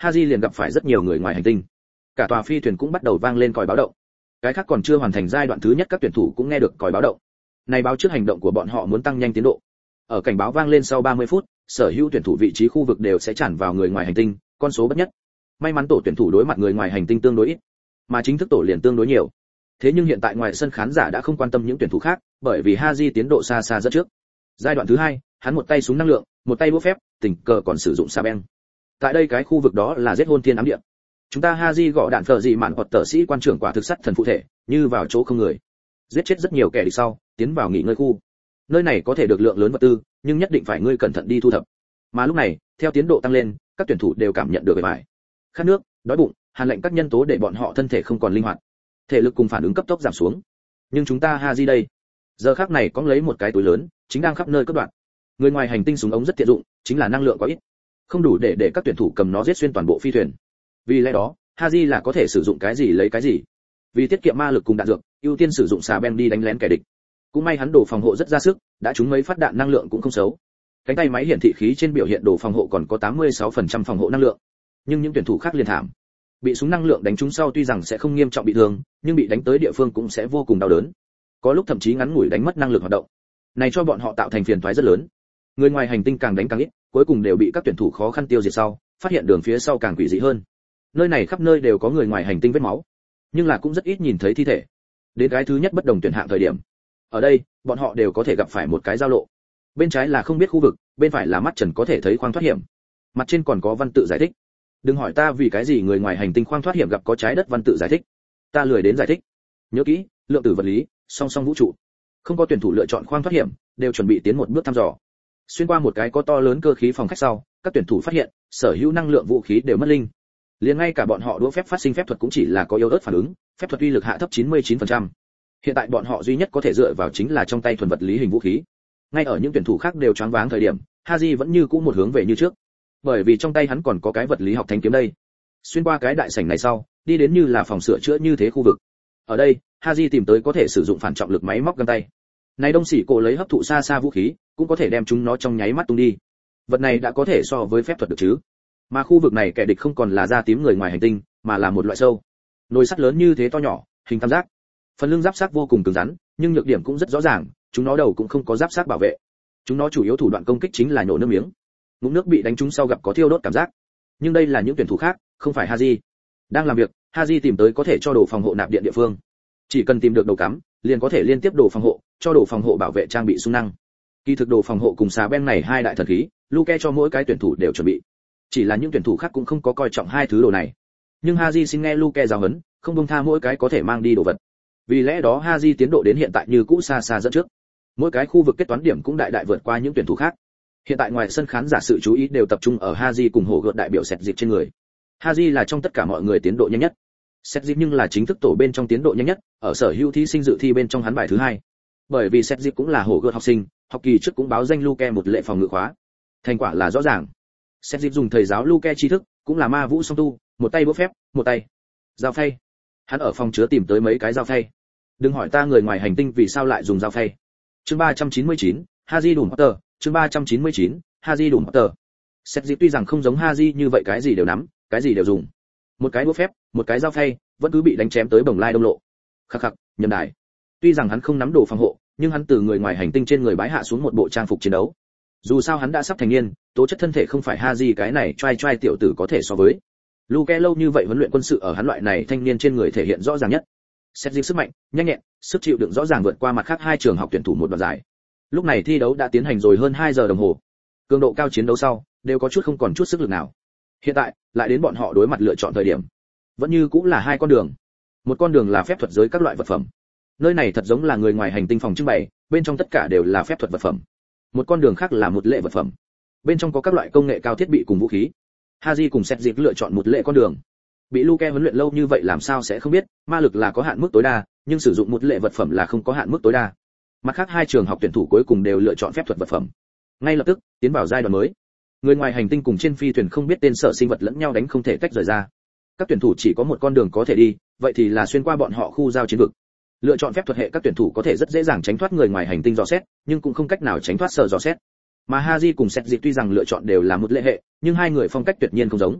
S1: Haji liền gặp phải rất nhiều người ngoài hành tinh. Cả tòa phi thuyền cũng bắt đầu vang lên còi báo động. Cái khác còn chưa hoàn thành giai đoạn thứ nhất các tuyển thủ cũng nghe được còi báo động. Này báo trước hành động của bọn họ muốn tăng nhanh tiến độ. Ở cảnh báo vang lên sau 30 phút, sở hữu tuyển thủ vị trí khu vực đều sẽ tràn vào người ngoài hành tinh, con số bất nhất. May mắn tổ tuyển thủ đối mặt người ngoài hành tinh tương đối ít, mà chính thức tổ liền tương đối nhiều. Thế nhưng hiện tại ngoài sân khán giả đã không quan tâm những tuyển thủ khác, bởi vì Haji tiến độ xa xa dẫn trước. Giai đoạn thứ hai, hắn một tay súng năng lượng, một tay búa phép, tình cờ còn sử dụng xà beng. Tại đây cái khu vực đó là giết hôn thiên ám địa. Chúng ta Haji gõ đạn phở gì mạn hoặc tở sĩ quan trưởng quả thực sắt thần phụ thể, như vào chỗ không người. Giết chết rất nhiều kẻ địch sau, tiến vào nghỉ ngơi khu. Nơi này có thể được lượng lớn vật tư, nhưng nhất định phải ngươi cẩn thận đi thu thập. Mà lúc này, theo tiến độ tăng lên, các tuyển thủ đều cảm nhận được bề bài. Khát nước, đói bụng, hàn lệnh các nhân tố để bọn họ thân thể không còn linh hoạt, thể lực cùng phản ứng cấp tốc giảm xuống. Nhưng chúng ta Haji đây, giờ khắc này có lấy một cái túi lớn, chính đang khắp nơi cất đoạn. Người ngoài hành tinh súng ống rất tiện dụng, chính là năng lượng quá ít, không đủ để các tuyển thủ cầm nó giết xuyên toàn bộ phi thuyền. Vì lẽ đó, Haji là có thể sử dụng cái gì lấy cái gì. Vì tiết kiệm ma lực cùng đạn dược, ưu tiên sử dụng xà beng đi đánh lén kẻ địch. Cũng may hắn đồ phòng hộ rất ra sức, đã trúng mấy phát đạn năng lượng cũng không xấu. Cánh tay máy hiển thị khí trên biểu hiện đồ phòng hộ còn có 86% phòng hộ năng lượng. Nhưng những tuyển thủ khác liền thảm. Bị súng năng lượng đánh trúng sau tuy rằng sẽ không nghiêm trọng bị thương, nhưng bị đánh tới địa phương cũng sẽ vô cùng đau đớn. Có lúc thậm chí ngắn ngủi đánh mất năng lực hoạt động. Này cho bọn họ tạo thành phiền toái rất lớn. Người ngoài hành tinh càng đánh càng ít, cuối cùng đều bị các tuyển thủ khó khăn tiêu diệt sau, phát hiện đường phía sau càng quỷ dị hơn. Nơi này khắp nơi đều có người ngoài hành tinh vết máu, nhưng là cũng rất ít nhìn thấy thi thể. Đến cái thứ nhất bất đồng tuyển hạng thời điểm, ở đây bọn họ đều có thể gặp phải một cái giao lộ. Bên trái là không biết khu vực, bên phải là mắt trần có thể thấy khoang thoát hiểm. Mặt trên còn có văn tự giải thích. Đừng hỏi ta vì cái gì người ngoài hành tinh khoang thoát hiểm gặp có trái đất văn tự giải thích. Ta lười đến giải thích. Nhớ kỹ, lượng tử vật lý, song song vũ trụ. Không có tuyển thủ lựa chọn khoang thoát hiểm, đều chuẩn bị tiến một bước thăm dò. Xuyên qua một cái có to lớn cơ khí phòng khách sau, các tuyển thủ phát hiện, sở hữu năng lượng vũ khí đều mất linh. Liền ngay cả bọn họ đũa phép phát sinh phép thuật cũng chỉ là có yếu ớt phản ứng, phép thuật uy lực hạ thấp 99%. Hiện tại bọn họ duy nhất có thể dựa vào chính là trong tay thuần vật lý hình vũ khí. Ngay ở những tuyển thủ khác đều choáng váng thời điểm, Haji vẫn như cũ một hướng về như trước. Bởi vì trong tay hắn còn có cái vật lý học thanh kiếm đây. Xuyên qua cái đại sảnh này sau, đi đến như là phòng sửa chữa như thế khu vực. Ở đây, Haji tìm tới có thể sử dụng phản trọng lực máy móc găng tay. Này đông sỉ cổ lấy hấp thụ xa xa vũ khí, cũng có thể đem chúng nó trong nháy mắt tung đi. Vật này đã có thể so với phép thuật được chứ? Mà khu vực này kẻ địch không còn là da tím người ngoài hành tinh, mà là một loại sâu. Nồi sắt lớn như thế to nhỏ, hình tam giác. Phần lưng giáp xác vô cùng cứng rắn, nhưng nhược điểm cũng rất rõ ràng, chúng nó đầu cũng không có giáp xác bảo vệ. Chúng nó chủ yếu thủ đoạn công kích chính là nhổ nước miếng. Ngụm nước bị đánh trúng sau gặp có thiêu đốt cảm giác. Nhưng đây là những tuyển thủ khác, không phải Haji. Đang làm việc, Haji tìm tới có thể cho đồ phòng hộ nạp điện địa phương. Chỉ cần tìm được đầu cắm, liền có thể liên tiếp đồ phòng hộ, cho đồ phòng hộ bảo vệ trang bị xung năng. Kỳ thực đồ phòng hộ cùng xà beng này hai đại thần khí, Luke cho mỗi cái tuyển thủ đều chuẩn bị. Chỉ là những tuyển thủ khác cũng không có coi trọng hai thứ đồ này. Nhưng Haji xin nghe Luke giáo huấn, không buông tha mỗi cái có thể mang đi đồ vật. Vì lẽ đó Haji tiến độ đến hiện tại như cũ xa xa dẫn trước. Mỗi cái khu vực kết toán điểm cũng đại đại vượt qua những tuyển thủ khác. Hiện tại ngoài sân khán giả sự chú ý đều tập trung ở Haji cùng hổ gợt đại biểu sẹt dịp trên người. Haji là trong tất cả mọi người tiến độ nhanh nhất. Sẹt dịp nhưng là chính thức tổ bên trong tiến độ nhanh nhất, ở sở hữu thí sinh dự thi bên trong hắn bài thứ hai. Bởi vì sẹt dịp cũng là hổ gợt học sinh, học kỳ trước cũng báo danh Luke một lệ phòng ngự khóa. Thành quả là rõ ràng. Sẹt dịp dùng thầy giáo Luke tri thức, cũng là ma vũ song tu, một tay búa phép, một tay dao phay. Hắn ở phòng chứa tìm tới mấy cái dao phay. Đừng hỏi ta người ngoài hành tinh vì sao lại dùng dao phay. Chương 399, Haji đủ Potter, chương 399, Haji đủ Potter. Sét dịp tuy rằng không giống Haji như vậy cái gì đều nắm, cái gì đều dùng. Một cái búa phép, một cái dao phay, vẫn cứ bị đánh chém tới bồng lai đông lộ. Khắc khắc, nhầm đài. Tuy rằng hắn không nắm đồ phòng hộ, nhưng hắn từ người ngoài hành tinh trên người bái hạ xuống một bộ trang phục chiến đấu. Dù sao hắn đã sắp thành niên, tố chất thân thể không phải Haji cái này trai tiểu tử có thể so với. Luke lâu như vậy huấn luyện quân sự ở hắn loại này thanh niên trên người thể hiện rõ ràng nhất. Xét dịp sức mạnh, nhanh nhẹn, sức chịu đựng rõ ràng vượt qua mặt khác hai trường học tuyển thủ một đoạn giải. Lúc này thi đấu đã tiến hành rồi hơn 2 giờ đồng hồ. Cường độ cao chiến đấu sau, đều có chút không còn chút sức lực nào. Hiện tại, lại đến bọn họ đối mặt lựa chọn thời điểm. Vẫn như cũng là hai con đường. Một con đường là phép thuật giới các loại vật phẩm. Nơi này thật giống là người ngoài hành tinh phòng trưng bày, bên trong tất cả đều là phép thuật vật phẩm. Một con đường khác là một lệ vật phẩm. Bên trong có các loại công nghệ cao thiết bị cùng vũ khí. Haji cùng Sét dịp lựa chọn một lệ con đường. Bị Luke huấn luyện lâu như vậy làm sao sẽ không biết, ma lực là có hạn mức tối đa, nhưng sử dụng một lệ vật phẩm là không có hạn mức tối đa. Mặt khác hai trường học tuyển thủ cuối cùng đều lựa chọn phép thuật vật phẩm. Ngay lập tức, tiến vào giai đoạn mới. Người ngoài hành tinh cùng trên phi thuyền không biết tên sở sinh vật lẫn nhau đánh không thể tách rời ra. Các tuyển thủ chỉ có một con đường có thể đi, vậy thì là xuyên qua bọn họ khu giao chiến vực. Lựa chọn phép thuật hệ các tuyển thủ có thể rất dễ dàng tránh thoát người ngoài hành tinh dò xét, nhưng cũng không cách nào tránh thoát sở dò xét. Mà Haji cùng Sét dịp tuy rằng lựa chọn đều là một lệ hệ, nhưng hai người phong cách tuyệt nhiên không giống.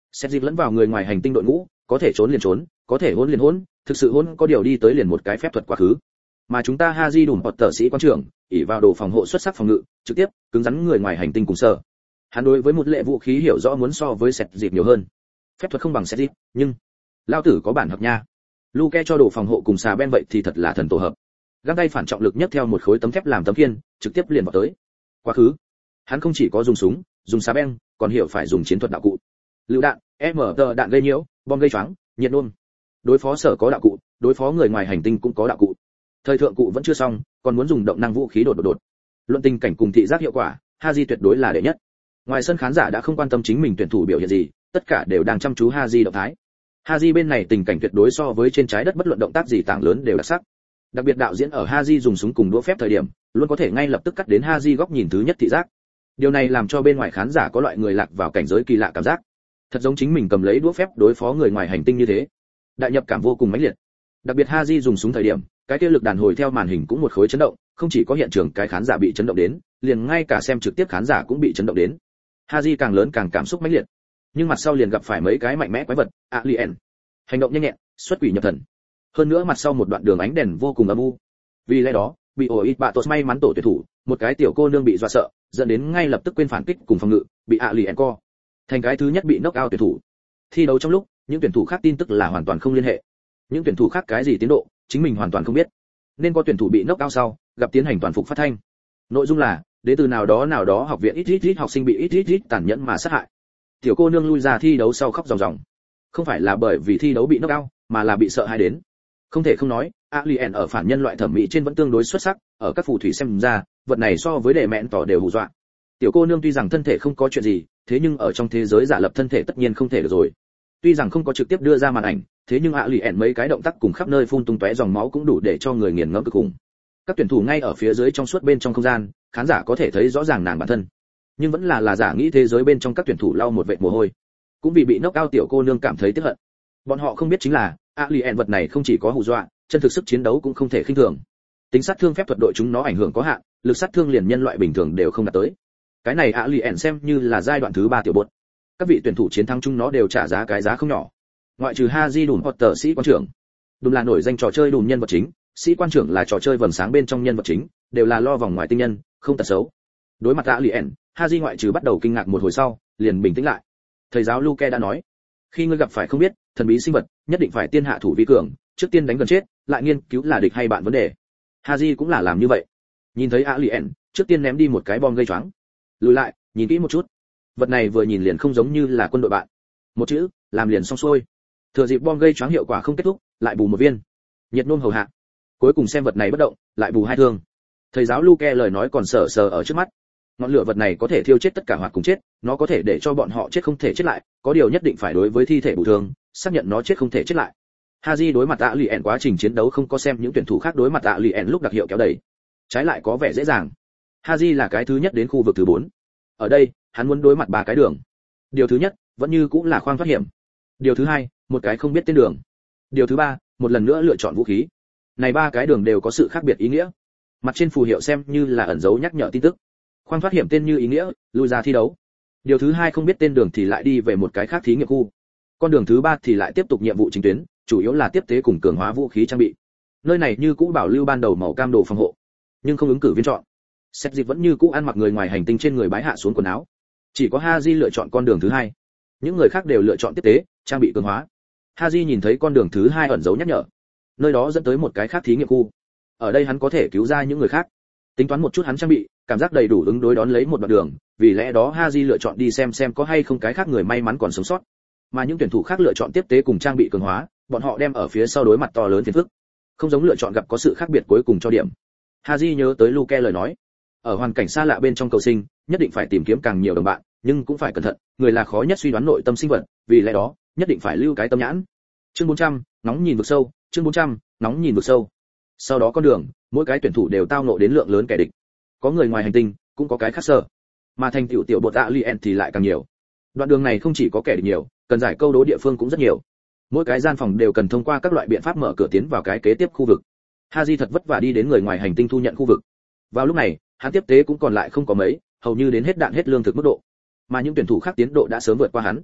S1: Xét dịp lẫn vào người ngoài hành tinh đội ngũ, có thể trốn liền trốn, có thể hỗn liền hỗn, thực sự hỗn có điều đi tới liền một cái phép thuật quá khứ. Mà chúng ta Haji đùm hoặc tờ sĩ quan trưởng, ỷ vào đồ phòng hộ xuất sắc phòng ngự, trực tiếp cứng rắn người ngoài hành tinh cùng sở. Hắn đối với một lệ vũ khí hiểu rõ muốn so với Xét dịp nhiều hơn. Phép thuật không bằng Xét dịp, nhưng lao tử có bản hợp nha. Luke cho đồ phòng hộ cùng xà ben vậy thì thật là thần tổ hợp. Găng tay phản trọng lực nhấc theo một khối tấm thép làm tấm khiên, trực tiếp liền vào tới. Quá khứ, hắn không chỉ có dùng súng, dùng xà beng, còn hiểu phải dùng chiến thuật đạo cụ. Lựu đạn, MT đạn gây nhiễu, bom gây choáng, nhiệt nôn. Đối phó sở có đạo cụ, đối phó người ngoài hành tinh cũng có đạo cụ. Thời thượng cụ vẫn chưa xong, còn muốn dùng động năng vũ khí đột. Luận tình cảnh cùng thị giác hiệu quả, Haji tuyệt đối là đệ nhất. Ngoài sân khán giả đã không quan tâm chính mình tuyển thủ biểu hiện gì, tất cả đều đang chăm chú Haji động thái. Haji bên này tình cảnh tuyệt đối so với trên trái đất bất luận động tác gì tảng lớn đều đặc sắc. Đặc biệt đạo diễn ở Haji dùng súng cùng đũa phép thời điểm, luôn có thể ngay lập tức cắt đến Haji góc nhìn thứ nhất thị giác. Điều này làm cho bên ngoài khán giả có loại người lạc vào cảnh giới kỳ lạ cảm giác. Thật giống chính mình cầm lấy đũa phép đối phó người ngoài hành tinh như thế. Đại nhập cảm vô cùng mãnh liệt. Đặc biệt Haji dùng súng thời điểm, cái kia lực đàn hồi theo màn hình cũng một khối chấn động, không chỉ có hiện trường cái khán giả bị chấn động đến, liền ngay cả xem trực tiếp khán giả cũng bị chấn động đến. Haji càng lớn càng cảm xúc mãnh liệt. Nhưng mặt sau liền gặp phải mấy cái mạnh mẽ quái vật, alien. Hành động nhanh nhẹn, xuất quỷ nhập thần. Hơn nữa mặt sau một đoạn đường ánh đèn vô cùng âm u. Vì lẽ đó, bị Oit Batos may mắn tổ tuyển thủ, một cái tiểu cô nương bị dọa sợ, dẫn đến ngay lập tức quên phản kích cùng phòng ngự, bị alien co. Thành cái thứ nhất bị knock out tuyển thủ. Thi đấu trong lúc, những tuyển thủ khác tin tức là hoàn toàn không liên hệ. Những tuyển thủ khác cái gì tiến độ, chính mình hoàn toàn không biết. Nên có tuyển thủ bị knock out sau, gặp tiến hành toàn phục phát thanh. Nội dung là, đến từ nào đó học viện ít học sinh bị ít tàn nhẫn mà sát hại. Tiểu cô nương lui ra thi đấu sau khóc ròng ròng. Không phải là bởi vì thi đấu bị knock out, mà là bị sợ hãi đến. Không thể không nói, alien ở phản nhân loại thẩm mỹ trên vẫn tương đối xuất sắc, ở các phù thủy xem ra, vật này so với đệ mẹn tỏ đều hù dọa. Tiểu cô nương tuy rằng thân thể không có chuyện gì, thế nhưng ở trong thế giới giả lập thân thể tất nhiên không thể được rồi. Tuy rằng không có trực tiếp đưa ra màn ảnh, thế nhưng alien mấy cái động tác cùng khắp nơi phun tung tóe dòng máu cũng đủ để cho người nghiền ngẫm cực khủng. Các tuyển thủ ngay ở phía dưới trong suốt bên trong không gian, khán giả có thể thấy rõ ràng nàng bản thân. Nhưng vẫn là giả nghĩ thế giới bên trong các tuyển thủ lau một vệt mồ hôi. Cũng vì bị knock out tiểu cô nương cảm thấy tiếc hận. Bọn họ không biết chính là, alien vật này không chỉ có hù dọa, chân thực sức chiến đấu cũng không thể khinh thường. Tính sát thương phép thuật đội chúng nó ảnh hưởng có hạn, lực sát thương liền nhân loại bình thường đều không đạt tới. Cái này alien xem như là giai đoạn thứ 3 tiểu bột. Các vị tuyển thủ chiến thắng chúng nó đều trả giá cái giá không nhỏ. Ngoại trừ Haji đùm Potter sĩ quan trưởng, đùm là nổi danh trò chơi đùm nhân vật chính, sĩ quan trưởng là trò chơi vầng sáng bên trong nhân vật chính, đều là lo vòng ngoài tinh nhân, không tật xấu. Đối mặt alien, Haji ngoại trừ bắt đầu kinh ngạc một hồi sau, liền bình tĩnh lại. Thầy giáo Luke đã nói, khi ngươi gặp phải không biết thần bí sinh vật, nhất định phải tiên hạ thủ vi cường, trước tiên đánh gần chết, lại nghiên cứu là địch hay bạn vấn đề. Haji cũng là làm như vậy. Nhìn thấy alien, trước tiên ném đi một cái bom gây choáng. Lùi lại, nhìn kỹ một chút. Vật này vừa nhìn liền không giống như là quân đội bạn. Một chữ, làm liền xong xuôi. Thừa dịp bom gây choáng hiệu quả không kết thúc, lại bù một viên. Nhiệt nôn hầu hạ. Cuối cùng xem vật này bất động, lại bù 2 thương. Thầy giáo Luke lời nói còn sờ sờ ở trước mắt. Ngọn lửa vật này có thể thiêu chết tất cả hoạt cùng chết, nó có thể để cho bọn họ chết không thể chết lại, có điều nhất định phải đối với thi thể bù thương, xác nhận nó chết không thể chết lại. Haji đối mặt alien quá trình chiến đấu không có xem những tuyển thủ khác đối mặt alien lúc đặc hiệu kéo đẩy, trái lại có vẻ dễ dàng. Haji là cái thứ nhất đến khu vực thứ 4. Ở đây, hắn muốn đối mặt 3 cái đường. Điều thứ nhất, vẫn như cũng là khoang thoát hiểm. Điều thứ hai, một cái không biết tên đường. Điều thứ 3, một lần nữa lựa chọn vũ khí. Này 3 cái đường đều có sự khác biệt ý nghĩa. Mặt trên phù hiệu xem như là ẩn dấu nhắc nhở tin tức. Khoang thoát hiểm tên như ý nghĩa, lui ra thi đấu. Điều thứ 2 không biết tên đường thì lại đi về một cái khác thí nghiệm khu. Con đường thứ 3 thì lại tiếp tục nhiệm vụ chính tuyến, chủ yếu là tiếp tế cùng cường hóa vũ khí trang bị. Nơi này như cũ bảo lưu ban đầu màu cam đồ phòng hộ, nhưng không ứng cử viên chọn. Xét dịp vẫn như cũ ăn mặc người ngoài hành tinh trên người bái hạ xuống quần áo. Chỉ có Haji lựa chọn con đường thứ 2. Những người khác đều lựa chọn tiếp tế, trang bị cường hóa. Haji nhìn thấy con đường thứ 2 ẩn dấu nhắc nhở. Nơi đó dẫn tới một cái khác thí nghiệm khu. Ở đây hắn có thể cứu ra những người khác. Tính toán một chút hắn trang bị, cảm giác đầy đủ ứng đối đón lấy một đoạn đường, vì lẽ đó Haji lựa chọn đi xem có hay không cái khác người may mắn còn sống sót. Mà những tuyển thủ khác lựa chọn tiếp tế cùng trang bị cường hóa, bọn họ đem ở phía sau đối mặt to lớn phiền phức. Không giống lựa chọn gặp có sự khác biệt cuối cùng cho điểm. Haji nhớ tới Luke lời nói, ở hoàn cảnh xa lạ bên trong cầu sinh, nhất định phải tìm kiếm càng nhiều đồng bạn, nhưng cũng phải cẩn thận, người là khó nhất suy đoán nội tâm sinh vật, vì lẽ đó, nhất định phải lưu cái tâm nhãn. Chương 400, nóng nhìn vực sâu, chương 400, nóng nhìn vực sâu. Sau đó con đường, mỗi cái tuyển thủ đều tao ngộ đến lượng lớn kẻ địch. Có người ngoài hành tinh, cũng có cái khác sở. Mà thành tiểu bột alien thì lại càng nhiều. Đoạn đường này không chỉ có kẻ địch nhiều, cần giải câu đố địa phương cũng rất nhiều. Mỗi cái gian phòng đều cần thông qua các loại biện pháp mở cửa tiến vào cái kế tiếp khu vực. Haji thật vất vả đi đến người ngoài hành tinh thu nhận khu vực. Vào lúc này, hắn tiếp tế cũng còn lại không có mấy, hầu như đến hết đạn hết lương thực mức độ. Mà những tuyển thủ khác tiến độ đã sớm vượt qua hắn.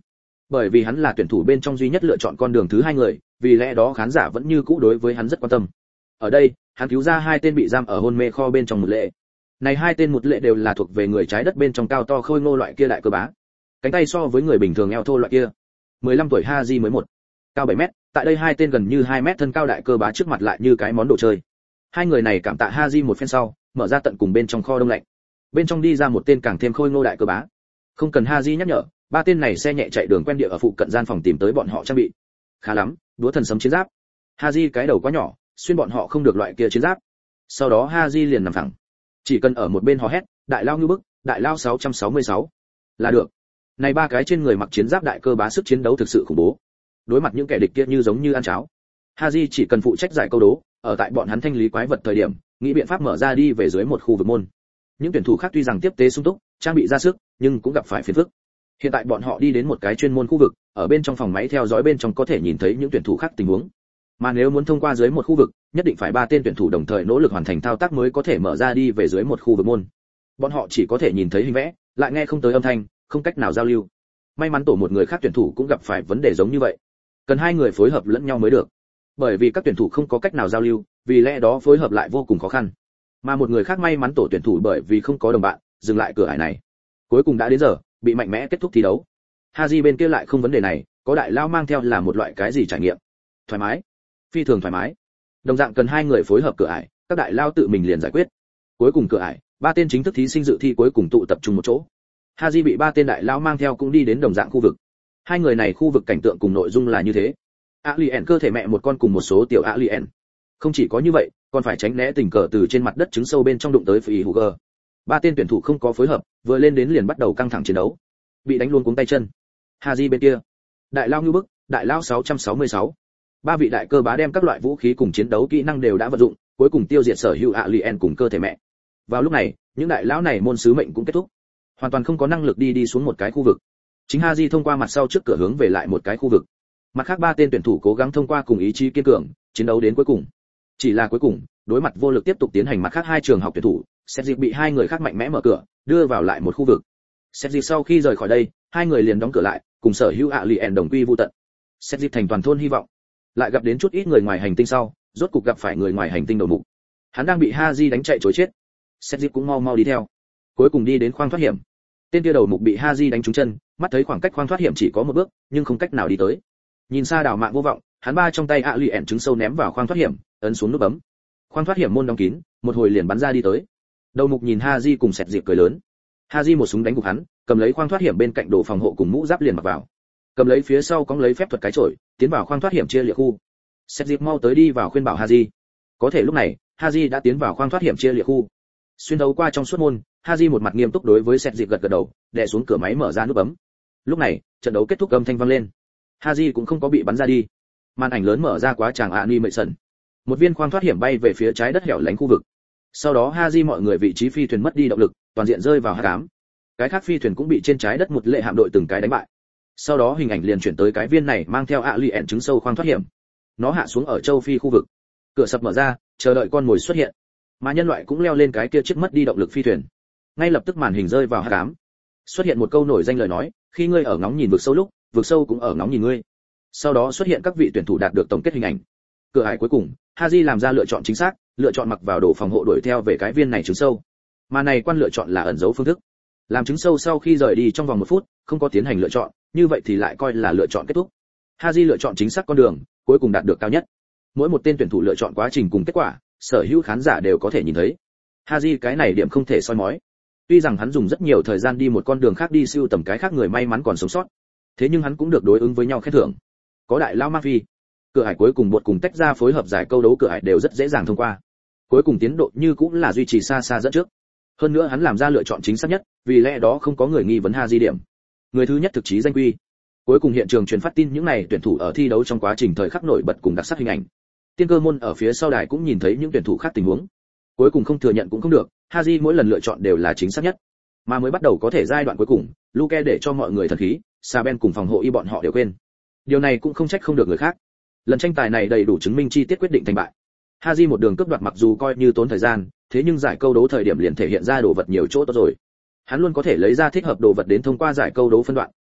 S1: Bởi vì hắn là tuyển thủ bên trong duy nhất lựa chọn con đường thứ hai người, vì lẽ đó khán giả vẫn như cũ đối với hắn rất quan tâm. Ở đây, hắn cứu ra 2 tên bị giam ở hôn mê kho bên trong một lệ. Này 2 tên một lệ đều là thuộc về người trái đất bên trong cao to khôi ngô loại kia đại cơ bá. Cánh tay so với người bình thường eo thô loại kia. 15 tuổi Haji mới một, cao 7 mét, tại đây 2 tên gần như 2 mét thân cao đại cơ bá trước mặt lại như cái món đồ chơi. Hai người này cảm tạ Haji một phen sau, mở ra tận cùng bên trong kho đông lạnh. Bên trong đi ra một tên càng thêm khôi ngô đại cơ bá. Không cần Haji nhắc nhở, 3 tên này xe nhẹ chạy đường quen địa ở phụ cận gian phòng tìm tới bọn họ trang bị. Khá lắm, đũa thần sấm chiến giáp. Haji cái đầu quá nhỏ, xuyên bọn họ không được loại kia chiến giáp. Sau đó Haji liền nằm thẳng, chỉ cần ở một bên hò hét, đại lao như bức, đại lao 666 là được. Này 3 cái trên người mặc chiến giáp đại cơ bá sức chiến đấu thực sự khủng bố. Đối mặt những kẻ địch kia như giống như ăn cháo. Haji chỉ cần phụ trách giải câu đố, ở tại bọn hắn thanh lý quái vật thời điểm, nghĩ biện pháp mở ra đi về dưới một khu vực môn. Những tuyển thủ khác tuy rằng tiếp tế sung túc, trang bị ra sức, nhưng cũng gặp phải phiền phức. Hiện tại bọn họ đi đến một cái chuyên môn khu vực, ở bên trong phòng máy theo dõi bên trong có thể nhìn thấy những tuyển thủ khác tình huống. Mà nếu muốn thông qua dưới một khu vực, nhất định phải 3 tên tuyển thủ đồng thời nỗ lực hoàn thành thao tác mới có thể mở ra đi về dưới một khu vực môn. Bọn họ chỉ có thể nhìn thấy hình vẽ, lại nghe không tới âm thanh, không cách nào giao lưu. May mắn tổ một người khác tuyển thủ cũng gặp phải vấn đề giống như vậy. Cần 2 người phối hợp lẫn nhau mới được. Bởi vì các tuyển thủ không có cách nào giao lưu, vì lẽ đó phối hợp lại vô cùng khó khăn. Mà một người khác may mắn tổ tuyển thủ bởi vì không có đồng bạn, dừng lại cửa ải này. Cuối cùng đã đến giờ, bị mạnh mẽ kết thúc thi đấu. Haji bên kia lại không vấn đề này, có đại lao mang theo là một loại cái gì trải nghiệm. Thoải mái, phi thường thoải mái. Đồng dạng cần 2 người phối hợp cửa ải, các đại lao tự mình liền giải quyết. Cuối cùng cửa ải, 3 tên chính thức thí sinh dự thi cuối cùng tụ tập trung một chỗ. Haji bị 3 tên đại lao mang theo cũng đi đến đồng dạng khu vực. 2 người này khu vực cảnh tượng cùng nội dung là như thế. Alien cơ thể mẹ một con cùng một số tiểu alien. Không chỉ có như vậy, còn phải tránh né tình cờ từ trên mặt đất trứng sâu bên trong đụng tới Free Hugger. 3 tên tuyển thủ không có phối hợp, vừa lên đến liền bắt đầu căng thẳng chiến đấu. Bị đánh luôn cuống tay chân. Haji bên kia, đại lao như bức, đại lao 666. 3 vị đại cơ bá đem các loại vũ khí cùng chiến đấu kỹ năng đều đã vận dụng, cuối cùng tiêu diệt sở hữu alien cùng cơ thể mẹ. Vào lúc này, những đại lão này môn sứ mệnh cũng kết thúc. Hoàn toàn không có năng lực đi xuống một cái khu vực. Chính Haji thông qua mặt sau trước cửa hướng về lại một cái khu vực. Mặt khác 3 tên tuyển thủ cố gắng thông qua cùng ý chí kiên cường, chiến đấu đến cuối cùng. Chỉ là cuối cùng, đối mặt vô lực tiếp tục tiến hành mặt khác 2 trường học tuyển thủ, Cedric bị 2 người khác mạnh mẽ mở cửa, đưa vào lại một khu vực. Cedric sau khi rời khỏi đây, 2 người liền đóng cửa lại, cùng sở hữu alien đồng quy vu tận. Cedric thành toàn thôn hy vọng. Lại gặp đến chút ít người ngoài hành tinh sau, rốt cục gặp phải người ngoài hành tinh đầu mục. Hắn đang bị Haji đánh chạy trối chết. Cedric cũng mau mau đi theo. Cuối cùng đi đến khoang thoát hiểm. Tên kia đầu mục bị Haji đánh trúng chân, mắt thấy khoảng cách khoang thoát hiểm chỉ có một bước, nhưng không cách nào đi tới. Nhìn xa đảo mạng vô vọng, hắn ba trong tay alien trứng sâu ném vào khoang thoát hiểm, ấn xuống nút bấm. Khoang thoát hiểm môn đóng kín, một hồi liền bắn ra đi tới. Đầu mục nhìn Haji cùng Cedric cười lớn. Haji một súng đánh gục hắn, cầm lấy khoang thoát hiểm bên cạnh đồ phòng hộ cùng mũ giáp liền mặc vào. Cầm lấy phía sau cong lấy phép thuật cái chổi, tiến vào khoang thoát hiểm chia liệt khu. Cedric mau tới đi vào khuyên bảo Haji. Có thể lúc này, Haji đã tiến vào khoang thoát hiểm chia liệt khu. Xuyên thấu qua trong suốt môn, Haji một mặt nghiêm túc đối với Cedric gật gật đầu, đè xuống cửa máy mở ra nút bấm. Lúc này, trận đấu kết thúc âm thanh vang lên. Haji cũng không có bị bắn ra đi. Màn ảnh lớn mở ra quá tràng animation. Một viên khoang thoát hiểm bay về phía trái đất hẻo lánh khu vực. Sau đó Haji mọi người vị trí phi thuyền mất đi động lực, toàn diện rơi vào hắc ám. Cái khác phi thuyền cũng bị trên trái đất một lệ hạm đội từng cái đánh bại. Sau đó hình ảnh liền chuyển tới cái viên này mang theo alien trứng sâu khoang thoát hiểm. Nó hạ xuống ở châu Phi khu vực. Cửa sập mở ra, chờ đợi con mồi xuất hiện. Mà nhân loại cũng leo lên cái kia chiếc mất đi động lực phi thuyền. Ngay lập tức màn hình rơi vào hắc ám. Xuất hiện một câu nổi danh lời nói, khi ngươi ở ngóng nhìn vực sâu lúc, vực sâu cũng ở ngóng nhìn ngươi. Sau đó xuất hiện các vị tuyển thủ đạt được tổng kết hình ảnh. Cửa ải cuối cùng, Haji làm ra lựa chọn chính xác, lựa chọn mặc vào đồ phòng hộ đuổi theo về cái viên này trứng sâu. Mà này quan lựa chọn là ẩn giấu phương thức. Làm trứng sâu sau khi rời đi trong vòng 1 phút, không có tiến hành lựa chọn, như vậy thì lại coi là lựa chọn kết thúc. Haji lựa chọn chính xác con đường, cuối cùng đạt được cao nhất. Mỗi một tên tuyển thủ lựa chọn quá trình cùng kết quả, sở hữu khán giả đều có thể nhìn thấy. Haji cái này điểm không thể soi mói. Tuy rằng hắn dùng rất nhiều thời gian đi một con đường khác đi siêu tầm cái khác người may mắn còn sống sót, thế nhưng hắn cũng được đối ứng với nhau khen thưởng. Có đại lao Mafia, cửa ải cuối cùng bột cùng tách ra phối hợp giải câu đấu cửa ải đều rất dễ dàng thông qua. Cuối cùng tiến độ như cũng là duy trì xa xa dẫn trước. Hơn nữa hắn làm ra lựa chọn chính xác nhất, vì lẽ đó không có người nghi vấn Haji điểm. Người thứ nhất thực chí danh quy. Cuối cùng hiện trường truyền phát tin những này tuyển thủ ở thi đấu trong quá trình thời khắc nổi bật cùng đặc sắc hình ảnh. Tiên cơ môn ở phía sau đài cũng nhìn thấy những tuyển thủ khác tình huống. Cuối cùng không thừa nhận cũng không được, Haji mỗi lần lựa chọn đều là chính xác nhất. Mà mới bắt đầu có thể giai đoạn cuối cùng, Luke để cho mọi người thần khí, Saben cùng phòng hộ y bọn họ đều quên. Điều này cũng không trách không được người khác. Lần tranh tài này đầy đủ chứng minh chi tiết quyết định thành bại. Haji một đường cướp đoạt mặc dù coi như tốn thời gian, thế nhưng giải câu đấu thời điểm liền thể hiện ra đồ vật nhiều chỗ tốt rồi. Hắn luôn có thể lấy ra thích hợp đồ vật đến thông qua giải câu đấu phân đoạn,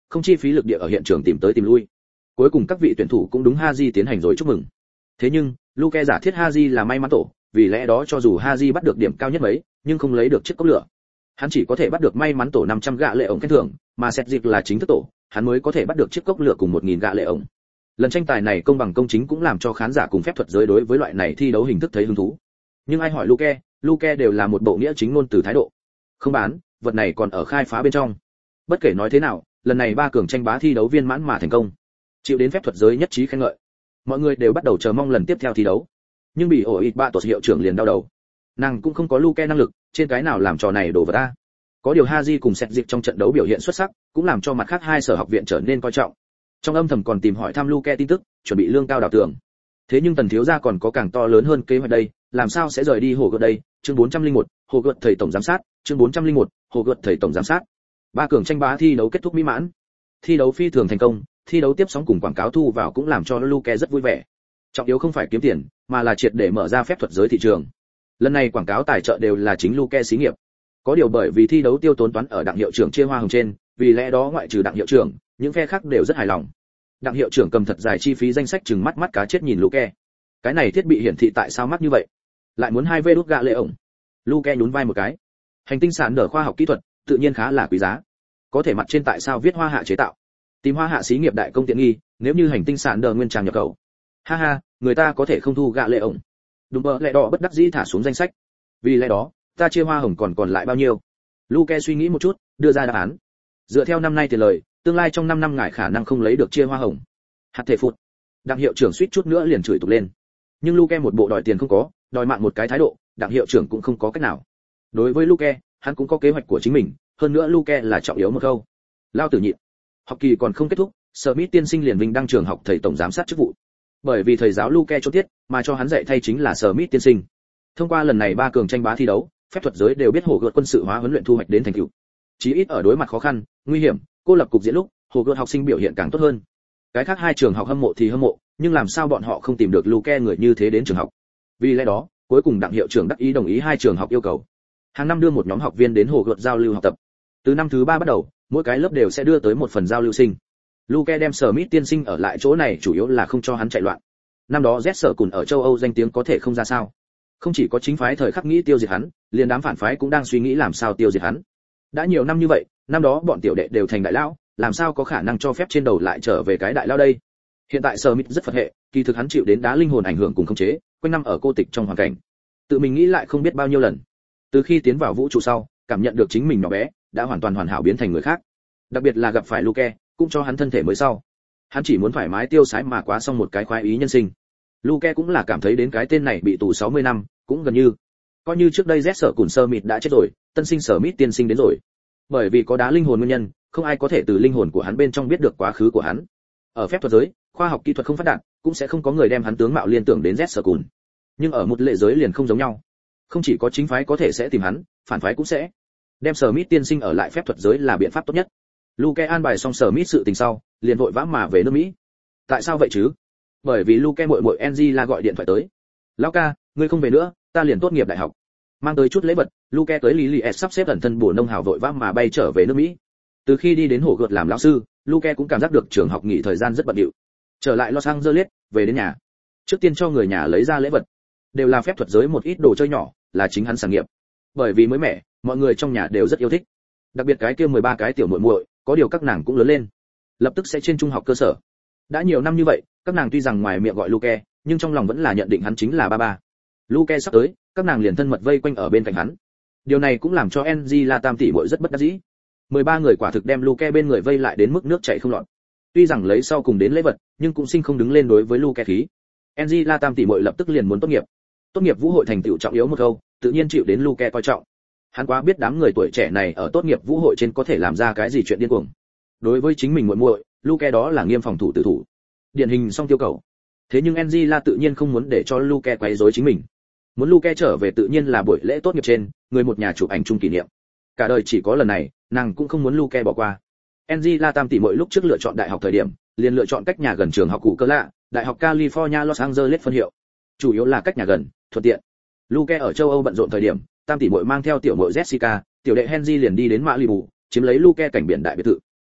S1: không chi phí lực địa ở hiện trường tìm tới tìm lui. Cuối cùng các vị tuyển thủ cũng đúng Haji tiến hành rồi chúc mừng. Thế nhưng, Luke giả thiết Haji là may mắn tổ, vì lẽ đó cho dù Haji bắt được điểm cao nhất mấy, nhưng không lấy được chiếc cốc lửa. Hắn chỉ có thể bắt được may mắn tổ 500 gạ lệ ổng khen thưởng, mà xét dịp là chính thức tổ, hắn mới có thể bắt được chiếc cốc lửa cùng 1000 gạ lệ ổng. Lần tranh tài này công bằng công chính cũng làm cho khán giả cùng phép thuật giới đối với loại này thi đấu hình thức thấy hứng thú. Nhưng ai hỏi Luke đều là một bộ nghĩa chính ngôn từ thái độ. Không bán, vật này còn ở khai phá bên trong. Bất kể nói thế nào, lần này ba cường tranh bá thi đấu viên mãn mà thành công, chịu đến phép thuật giới nhất trí khen ngợi. Mọi người đều bắt đầu chờ mong lần tiếp theo thi đấu. Nhưng bị ổ ít bạ tuột hiệu trưởng liền đau đầu. Nàng cũng không có Luke năng lực, trên cái nào làm trò này đổ vào ta. Có điều Haji cùng Seth Dịch trong trận đấu biểu hiện xuất sắc, cũng làm cho mặt khác hai sở học viện trở nên coi trọng. Trong âm thầm còn tìm hỏi thăm Luke tin tức, chuẩn bị lương cao đào tường. Thế nhưng Tần thiếu gia còn có càng to lớn hơn kế hoạch đây, làm sao sẽ rời đi hồ gợt đây? Chương 401, hồ gợt thầy tổng giám sát, chương 401, hồ gợt thầy tổng giám sát. Ba cường tranh bá thi đấu kết thúc mỹ mãn. Thi đấu phi thường thành công, thi đấu tiếp sóng cùng quảng cáo thu vào cũng làm cho Luke rất vui vẻ. Trọng yếu không phải kiếm tiền, mà là triệt để mở ra phép thuật giới thị trường. Lần này quảng cáo tài trợ đều là chính Luke xí nghiệp. Có điều bởi vì thi đấu tiêu tốn toán ở đặng hiệu trưởng chia hoa hồng trên, vì lẽ đó ngoại trừ đặng hiệu trưởng, những phe khác đều rất hài lòng. Đặng hiệu trưởng cầm thật dài chi phí danh sách chừng mắt cá chết nhìn Luke. Cái này thiết bị hiển thị tại sao mắc như vậy? Lại muốn 2 vê đút gạ lệ ổng. Luke nhún vai một cái. Hành tinh sản nở khoa học kỹ thuật, tự nhiên khá là quý giá. Có thể mặt trên tại sao viết hoa hạ chế tạo? Tìm hoa hạ xí nghiệp đại công tiện nghi, nếu như hành tinh sản nở nguyên trang nhập khẩu. Ha ha, người ta có thể không thu gạ lệ ổng. Đúng bờ lẽ đỏ bất đắc dĩ thả xuống danh sách. Vì lẽ đó, ta chia hoa hồng còn lại bao nhiêu? Luke suy nghĩ một chút, đưa ra đáp án. Dựa theo năm nay tiền lời, tương lai trong 5 năm ngài khả năng không lấy được chia hoa hồng. Hạt thể phụt. Đặng hiệu trưởng suýt chút nữa liền chửi tục lên. Nhưng Luke một bộ đòi tiền không có, đòi mạng một cái thái độ, đặng hiệu trưởng cũng không có cách nào. Đối với Luke, hắn cũng có kế hoạch của chính mình, hơn nữa Luke là trọng yếu một câu. Lao tử nhịn. Học kỳ còn không kết thúc, Smith tiên sinh liền vinh đăng trường học thầy tổng giám sát chức vụ. Bởi vì thầy giáo Luke cho tiết, mà cho hắn dạy thay chính là Smith tiên sinh. Thông qua lần này ba cường tranh bá thi đấu, phép thuật giới đều biết hồ gợt quân sự hóa huấn luyện thu hoạch đến thành tựu. Chí ít ở đối mặt khó khăn, nguy hiểm, cô lập cục diện lúc, hồ gợt học sinh biểu hiện càng tốt hơn. Cái khác hai trường học hâm mộ thì hâm mộ, nhưng làm sao bọn họ không tìm được Luke người như thế đến trường học? Vì lẽ đó, cuối cùng đặng hiệu trưởng đắc ý đồng ý hai trường học yêu cầu. Hàng năm đưa một nhóm học viên đến hồ gợt giao lưu học tập. Từ năm thứ 3 bắt đầu, mỗi cái lớp đều sẽ đưa tới một phần giao lưu sinh. Luke đem Smith tiên sinh ở lại chỗ này chủ yếu là không cho hắn chạy loạn. Năm đó Z sở cùn ở châu Âu danh tiếng có thể không ra sao. Không chỉ có chính phái thời khắc nghĩ tiêu diệt hắn, liền đám phản phái cũng đang suy nghĩ làm sao tiêu diệt hắn. Đã nhiều năm như vậy, năm đó bọn tiểu đệ đều thành đại lão, làm sao có khả năng cho phép trên đầu lại trở về cái đại lão đây? Hiện tại Smith rất phật hệ, kỳ thực hắn chịu đến đá linh hồn ảnh hưởng cùng khống chế, quanh năm ở cô tịch trong hoàn cảnh. Tự mình nghĩ lại không biết bao nhiêu lần. Từ khi tiến vào vũ trụ sau, cảm nhận được chính mình nhỏ bé, đã hoàn toàn hoàn hảo biến thành người khác. Đặc biệt là gặp phải Luke, cũng cho hắn thân thể mới sau. Hắn chỉ muốn thoải mái tiêu sái mà quá xong một cái khoái ý nhân sinh. Luke cũng là cảm thấy đến cái tên này bị tù 60 năm, cũng gần như. Coi như trước đây Z sở cùn Smith đã chết rồi, tân sinh Smith tiên sinh đến rồi. Bởi vì có đá linh hồn nguyên nhân, không ai có thể từ linh hồn của hắn bên trong biết được quá khứ của hắn. Ở phép thuật giới, khoa học kỹ thuật không phát đạt, cũng sẽ không có người đem hắn tướng mạo liên tưởng đến Z sở cùn. Nhưng ở một lệ giới liền không giống nhau. Không chỉ có chính phái có thể sẽ tìm hắn, phản phái cũng sẽ. Đem Smith tiên sinh ở lại phép thuật giới là biện pháp tốt nhất. Luke an bài xong Smith sự tình sau, liền vội vã mà về nước Mỹ. Tại sao vậy chứ? Bởi vì Luke muội muội Angela gọi điện thoại tới. Lão ca, ngươi không về nữa, ta liền tốt nghiệp đại học. Mang tới chút lễ vật, Luke tới Lilies sắp xếp ẩn thân bổ nông hào vội vã mà bay trở về nước Mỹ. Từ khi đi đến hồ gợt làm lão sư, Luke cũng cảm giác được trường học nghỉ thời gian rất bận rộn. Trở lại Los Angeles, về đến nhà. Trước tiên cho người nhà lấy ra lễ vật. Đều là phép thuật giới một ít đồ chơi nhỏ, là chính hắn sản nghiệp. Bởi vì mới mẻ, mọi người trong nhà đều rất yêu thích. Đặc biệt cái kia 13 cái tiểu muội muội, có điều các nàng cũng lớn lên. Lập tức sẽ trên trung học cơ sở. Đã nhiều năm như vậy, các nàng tuy rằng ngoài miệng gọi Luke, nhưng trong lòng vẫn là nhận định hắn chính là ba. Luke sắp tới, các nàng liền thân mật vây quanh ở bên cạnh hắn. Điều này cũng làm cho Angela tam tỷ muội rất bất đắc dĩ. 13 người quả thực đem Luke bên người vây lại đến mức nước chảy không lọt. Tuy rằng lấy sau cùng đến lễ vật, nhưng cũng sinh không đứng lên đối với Luke khí. Angela tam tỷ muội lập tức liền muốn tốt nghiệp. Tốt nghiệp vũ hội thành tựu trọng yếu một câu, tự nhiên chịu đến Luke coi trọng. Hắn quá biết đám người tuổi trẻ này ở tốt nghiệp vũ hội trên có thể làm ra cái gì chuyện điên cuồng. Đối với chính mình muội muội, Luke đó là nghiêm phòng thủ tử thủ. Điển hình song tiêu cầu. Thế nhưng Angela tự nhiên không muốn để cho Luke quấy rối chính mình. Muốn Luke trở về tự nhiên là buổi lễ tốt nghiệp trên, người một nhà chụp ảnh chung kỷ niệm. Cả đời chỉ có lần này, nàng cũng không muốn Luke bỏ qua. Angela tam tỷ mỗi lúc trước lựa chọn đại học thời điểm, liền lựa chọn cách nhà gần trường học cũ cơ lạ, đại học California Los Angeles phân hiệu. Chủ yếu là cách nhà gần, thuận tiện. Luke ở châu Âu bận rộn thời điểm, tam tỷ muội mang theo tiểu muội Jessica, tiểu đệ Henry liền đi đến Malibu, chiếm lấy Luke cảnh biển đại biệt thự.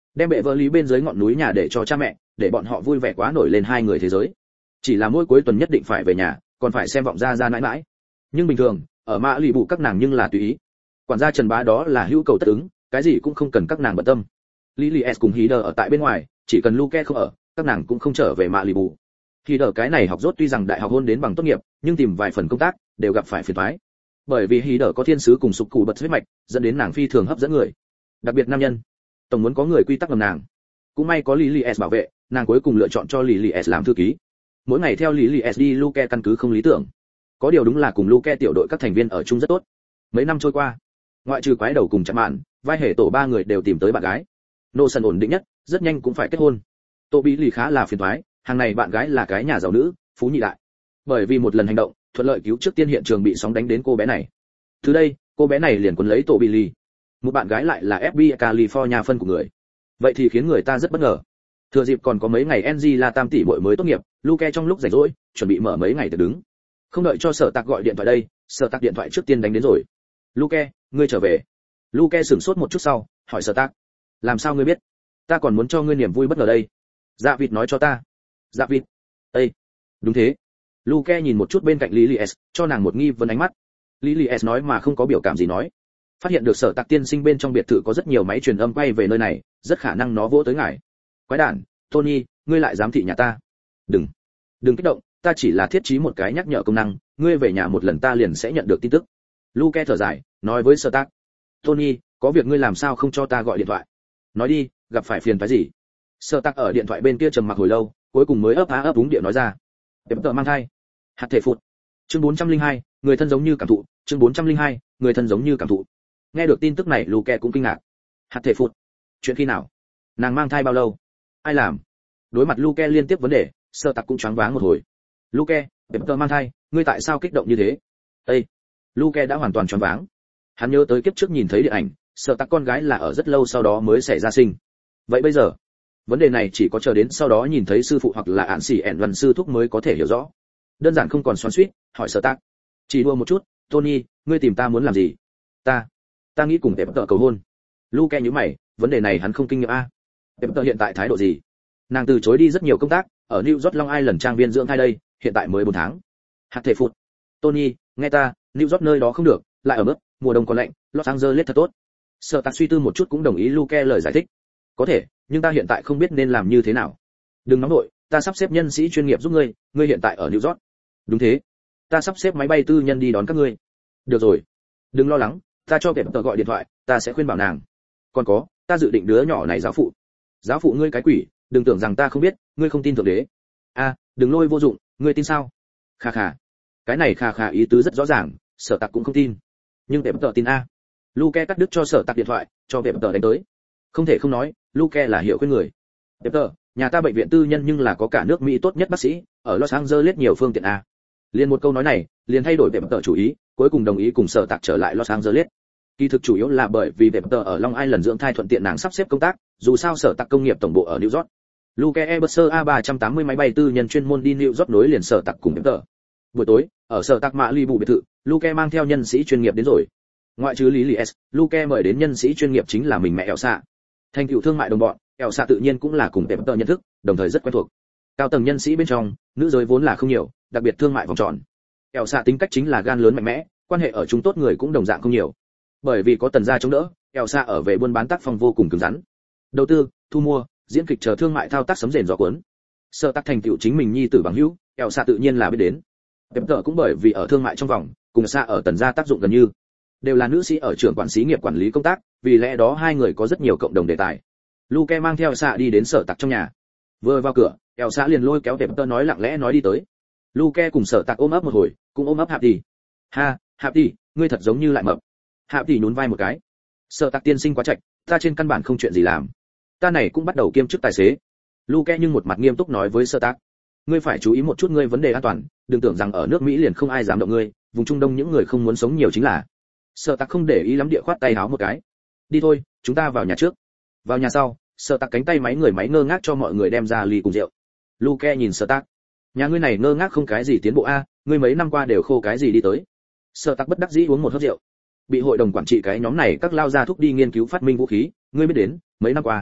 S1: đem bệ vợ lý bên dưới ngọn núi nhà để cho cha mẹ, để bọn họ vui vẻ quá nổi lên hai người thế giới. Chỉ là mỗi cuối tuần nhất định phải về nhà, còn phải xem vọng ra ra nãi nãi. Nhưng bình thường, ở mã lì bụ các nàng nhưng là tùy ý. Quản gia Trần Bá đó là hữu cầu tất ứng, cái gì cũng không cần các nàng bận tâm. Lily S cùng Hider ở tại bên ngoài, chỉ cần Luke không ở, các nàng cũng không trở về mã lì bụ. Hider cái này học rốt tuy rằng đại học hôn đến bằng tốt nghiệp, nhưng tìm vài phần công tác đều gặp phải phiền toái. Bởi vì Hider có thiên sứ cùng sục cụ bật huyết mạch, dẫn đến nàng phi thường hấp dẫn người. Đặc biệt nam nhân, tổng muốn có người quy tắc ngầm nàng. Cũng may có Lily S bảo vệ, nàng cuối cùng lựa chọn cho Lily S làm thư ký. Mỗi ngày theo Lily S đi Luke căn cứ không lý tưởng. Có điều đúng là cùng Luke tiểu đội các thành viên ở chung rất tốt. Mấy năm trôi qua, ngoại trừ quái đầu cùng chạm mạn, vai hệ tổ ba người đều tìm tới bạn gái. Nô sần ổn định nhất, rất nhanh cũng phải kết hôn. Tô Bí lì khá là phiền toái, hàng này bạn gái là cái nhà giàu nữ, phú nhị đại. Bởi vì một lần hành động, thuận lợi cứu trước tiên hiện trường bị sóng đánh đến cô bé này. Từ đây, cô bé này liền quấn lấy Tô Bí lì. Một bạn gái lại là FBI California phân của người. Vậy thì khiến người ta rất bất ngờ. Thừa dịp còn có mấy ngày NG là tam tỷ muội mới tốt nghiệp, Luke trong lúc rảnh rỗi, chuẩn bị mở mấy ngày từ đứng. Không đợi cho Sở Tạc gọi điện thoại đây, Sở Tạc điện thoại trước tiên đánh đến rồi. Luke, ngươi trở về. Luke sửng sốt một chút sau, hỏi Sở Tạc. Làm sao ngươi biết? Ta còn muốn cho ngươi niềm vui bất ngờ đây. Dạ vịt nói cho ta. Dạ vịt. Ê, đúng thế. Luke nhìn một chút bên cạnh Lily S, cho nàng một nghi vấn ánh mắt. Lily S nói mà không có biểu cảm gì nói. Phát hiện được Sở Tạc tiên sinh bên trong biệt thự có rất nhiều máy truyền âm quay về nơi này, rất khả năng nó vỗ tới ngài. Quái đản, Tony, ngươi lại dám thị nhà ta. Đừng kích động, ta chỉ là thiết trí một cái nhắc nhở công năng, ngươi về nhà một lần ta liền sẽ nhận được tin tức. Luke thở dài, nói với Sở Tạc. Tony, có việc ngươi làm sao không cho ta gọi điện thoại? Nói đi, gặp phải phiền phức gì? Sở Tạc ở điện thoại bên kia trầm mặc hồi lâu, cuối cùng mới ấp á ấp úng điện nói ra. Em tờ mang thai. Hạt thể phụt. Chương 402, người thân giống như cảm thụ. Chương 402, người thân giống như cảm thụ. Nghe được tin tức này, Luke cũng kinh ngạc. Hạt thể phụt. Chuyện khi nào? Nàng mang thai bao lâu? Ai làm? Đối mặt Luke liên tiếp vấn đề, Sở Tạc cũng choáng váng một hồi. Luke, em tờ mang thai, ngươi tại sao kích động như thế? Ê! Luke đã hoàn toàn choáng váng. Hắn nhớ tới kiếp trước nhìn thấy điện ảnh, Sở Tạc con gái là ở rất lâu sau đó mới xảy ra sinh. Vậy bây giờ, vấn đề này chỉ có chờ đến sau đó nhìn thấy sư phụ hoặc là ản sĩ ẻn văn sư thúc mới có thể hiểu rõ. Đơn giản không còn xoắn xuýt, hỏi Sở Tạc. Chỉ đùa một chút, Tony, ngươi tìm ta muốn làm gì? Ta nghĩ cùng em tờ cầu hôn. Luke nhíu mày, vấn đề này hắn không kinh nghiệm a. Em tờ hiện tại thái độ gì? Nàng từ chối đi rất nhiều công tác, ở New York Long Island trang viên dưỡng thai đây, hiện tại mới 4 tháng. Hạt thể phụt. Tony, nghe ta, New York nơi đó không được, lại ở mức, mùa đông còn lạnh, Los Angeles thật tốt. Sở Tạc suy tư một chút cũng đồng ý Luke lời giải thích. Có thể, nhưng ta hiện tại không biết nên làm như thế nào. Đừng nóng nội, ta sắp xếp nhân sĩ chuyên nghiệp giúp ngươi hiện tại ở New York. Đúng thế. Ta sắp xếp máy bay tư nhân đi đón các ngươi. Được rồi. Đừng lo lắng, ta cho kẻ tờ gọi điện thoại, ta sẽ khuyên bảo nàng. Còn có, ta dự định đứa nhỏ này giáo phụ. Giáo phụ ngươi cái quỷ, đừng tưởng rằng ta không biết, ngươi không tin thượng đế. A, đừng lôi vô dụng, ngươi tin sao? Khà khà. Cái này khà khà ý tứ rất rõ ràng, Sở Tạc cũng không tin. Nhưng kẻ tờ tin a. Luke cắt đứt cho Sở Tạc điện thoại, cho kẻ tờ đánh tới. Không thể không nói, Luke là hiểu khuyên người. Kẻ tờ, nhà ta bệnh viện tư nhân nhưng là có cả nước Mỹ tốt nhất bác sĩ, ở Los Angeles nhiều phương tiện a. Liên một câu nói này, liền thay đổi kẻ tờ chủ ý, cuối cùng đồng ý cùng Sở Tạc trở lại Los Angeles. Kỳ thực chủ yếu là bởi vì Webster ở Long Island dưỡng thai thuận tiện nàng sắp xếp công tác, dù sao Sở Tạc công nghiệp tổng bộ ở New York. Luke Eberser A380 máy bay tư nhân chuyên môn đi New York nối liền Sở Tạc cùng Webster. Buổi tối, ở Sở Tạc Mạ Ly Bù biệt thự, Luke mang theo nhân sĩ chuyên nghiệp đến rồi. Ngoại trừ Lily S, Luke mời đến nhân sĩ chuyên nghiệp chính là mình mẹ Elsa. Thành tựu thương mại đồng bọn, Elsa tự nhiên cũng là cùng Webster nhận thức, đồng thời rất quen thuộc. Cao tầng nhân sĩ bên trong, nữ giới vốn là không nhiều, đặc biệt thương mại vòng tròn. Elsa tính cách chính là gan lớn mạnh mẽ, quan hệ ở chúng tốt người cũng đồng dạng không nhiều. Bởi vì có Tần gia chống đỡ, Elsa ở về buôn bán tác phong vô cùng cứng rắn. Đầu tư, thu mua, diễn kịch chờ thương mại thao tác sấm rền gió cuốn. Sở Tạc thành tựu chính mình nhi tử bằng hữu, Elsa tự nhiên là biết đến. Webster cũng bởi vì ở thương mại trong vòng, cùng Elsa ở Tần gia tác dụng gần như, đều là nữ sĩ ở trưởng quản xí nghiệp quản lý công tác, vì lẽ đó hai người có rất nhiều cộng đồng đề tài. Luke mang theo Elsa đi đến Sở Tạc trong nhà. Vừa vào cửa, Elsa liền lôi kéo Webster nói lặng lẽ nói đi tới. Luke cùng Sở Tạc ôm ấp một hồi, cũng ôm ấp Hạp Tỷ. Ha, Hạp Tỷ, ngươi thật giống như lại mập. Hạp Tỷ nhún vai một cái. Sở Tạc tiên sinh quá trạch, ta trên căn bản không chuyện gì làm. Ta này cũng bắt đầu kiêm chức tài xế. Luke nhưng một mặt nghiêm túc nói với Sở Tạc. Ngươi phải chú ý một chút ngươi vấn đề an toàn, đừng tưởng rằng ở nước Mỹ liền không ai dám động ngươi, vùng Trung Đông những người không muốn sống nhiều chính là. Sở Tạc không để ý lắm địa khoát tay háo một cái. Đi thôi, chúng ta vào nhà trước. Vào nhà sau, Sở Tạc cánh tay máy người máy ngơ ngác cho mọi người đem ra ly cùng rượu. Luke nhìn Sở Tạc. Nhà ngươi này ngơ ngác không cái gì tiến bộ a, ngươi mấy năm qua đều khô cái gì đi tới. Sở Tạc bất đắc dĩ uống một hớp rượu. Bị hội đồng quản trị cái nhóm này các lao ra thúc đi nghiên cứu phát minh vũ khí, ngươi biết đến, mấy năm qua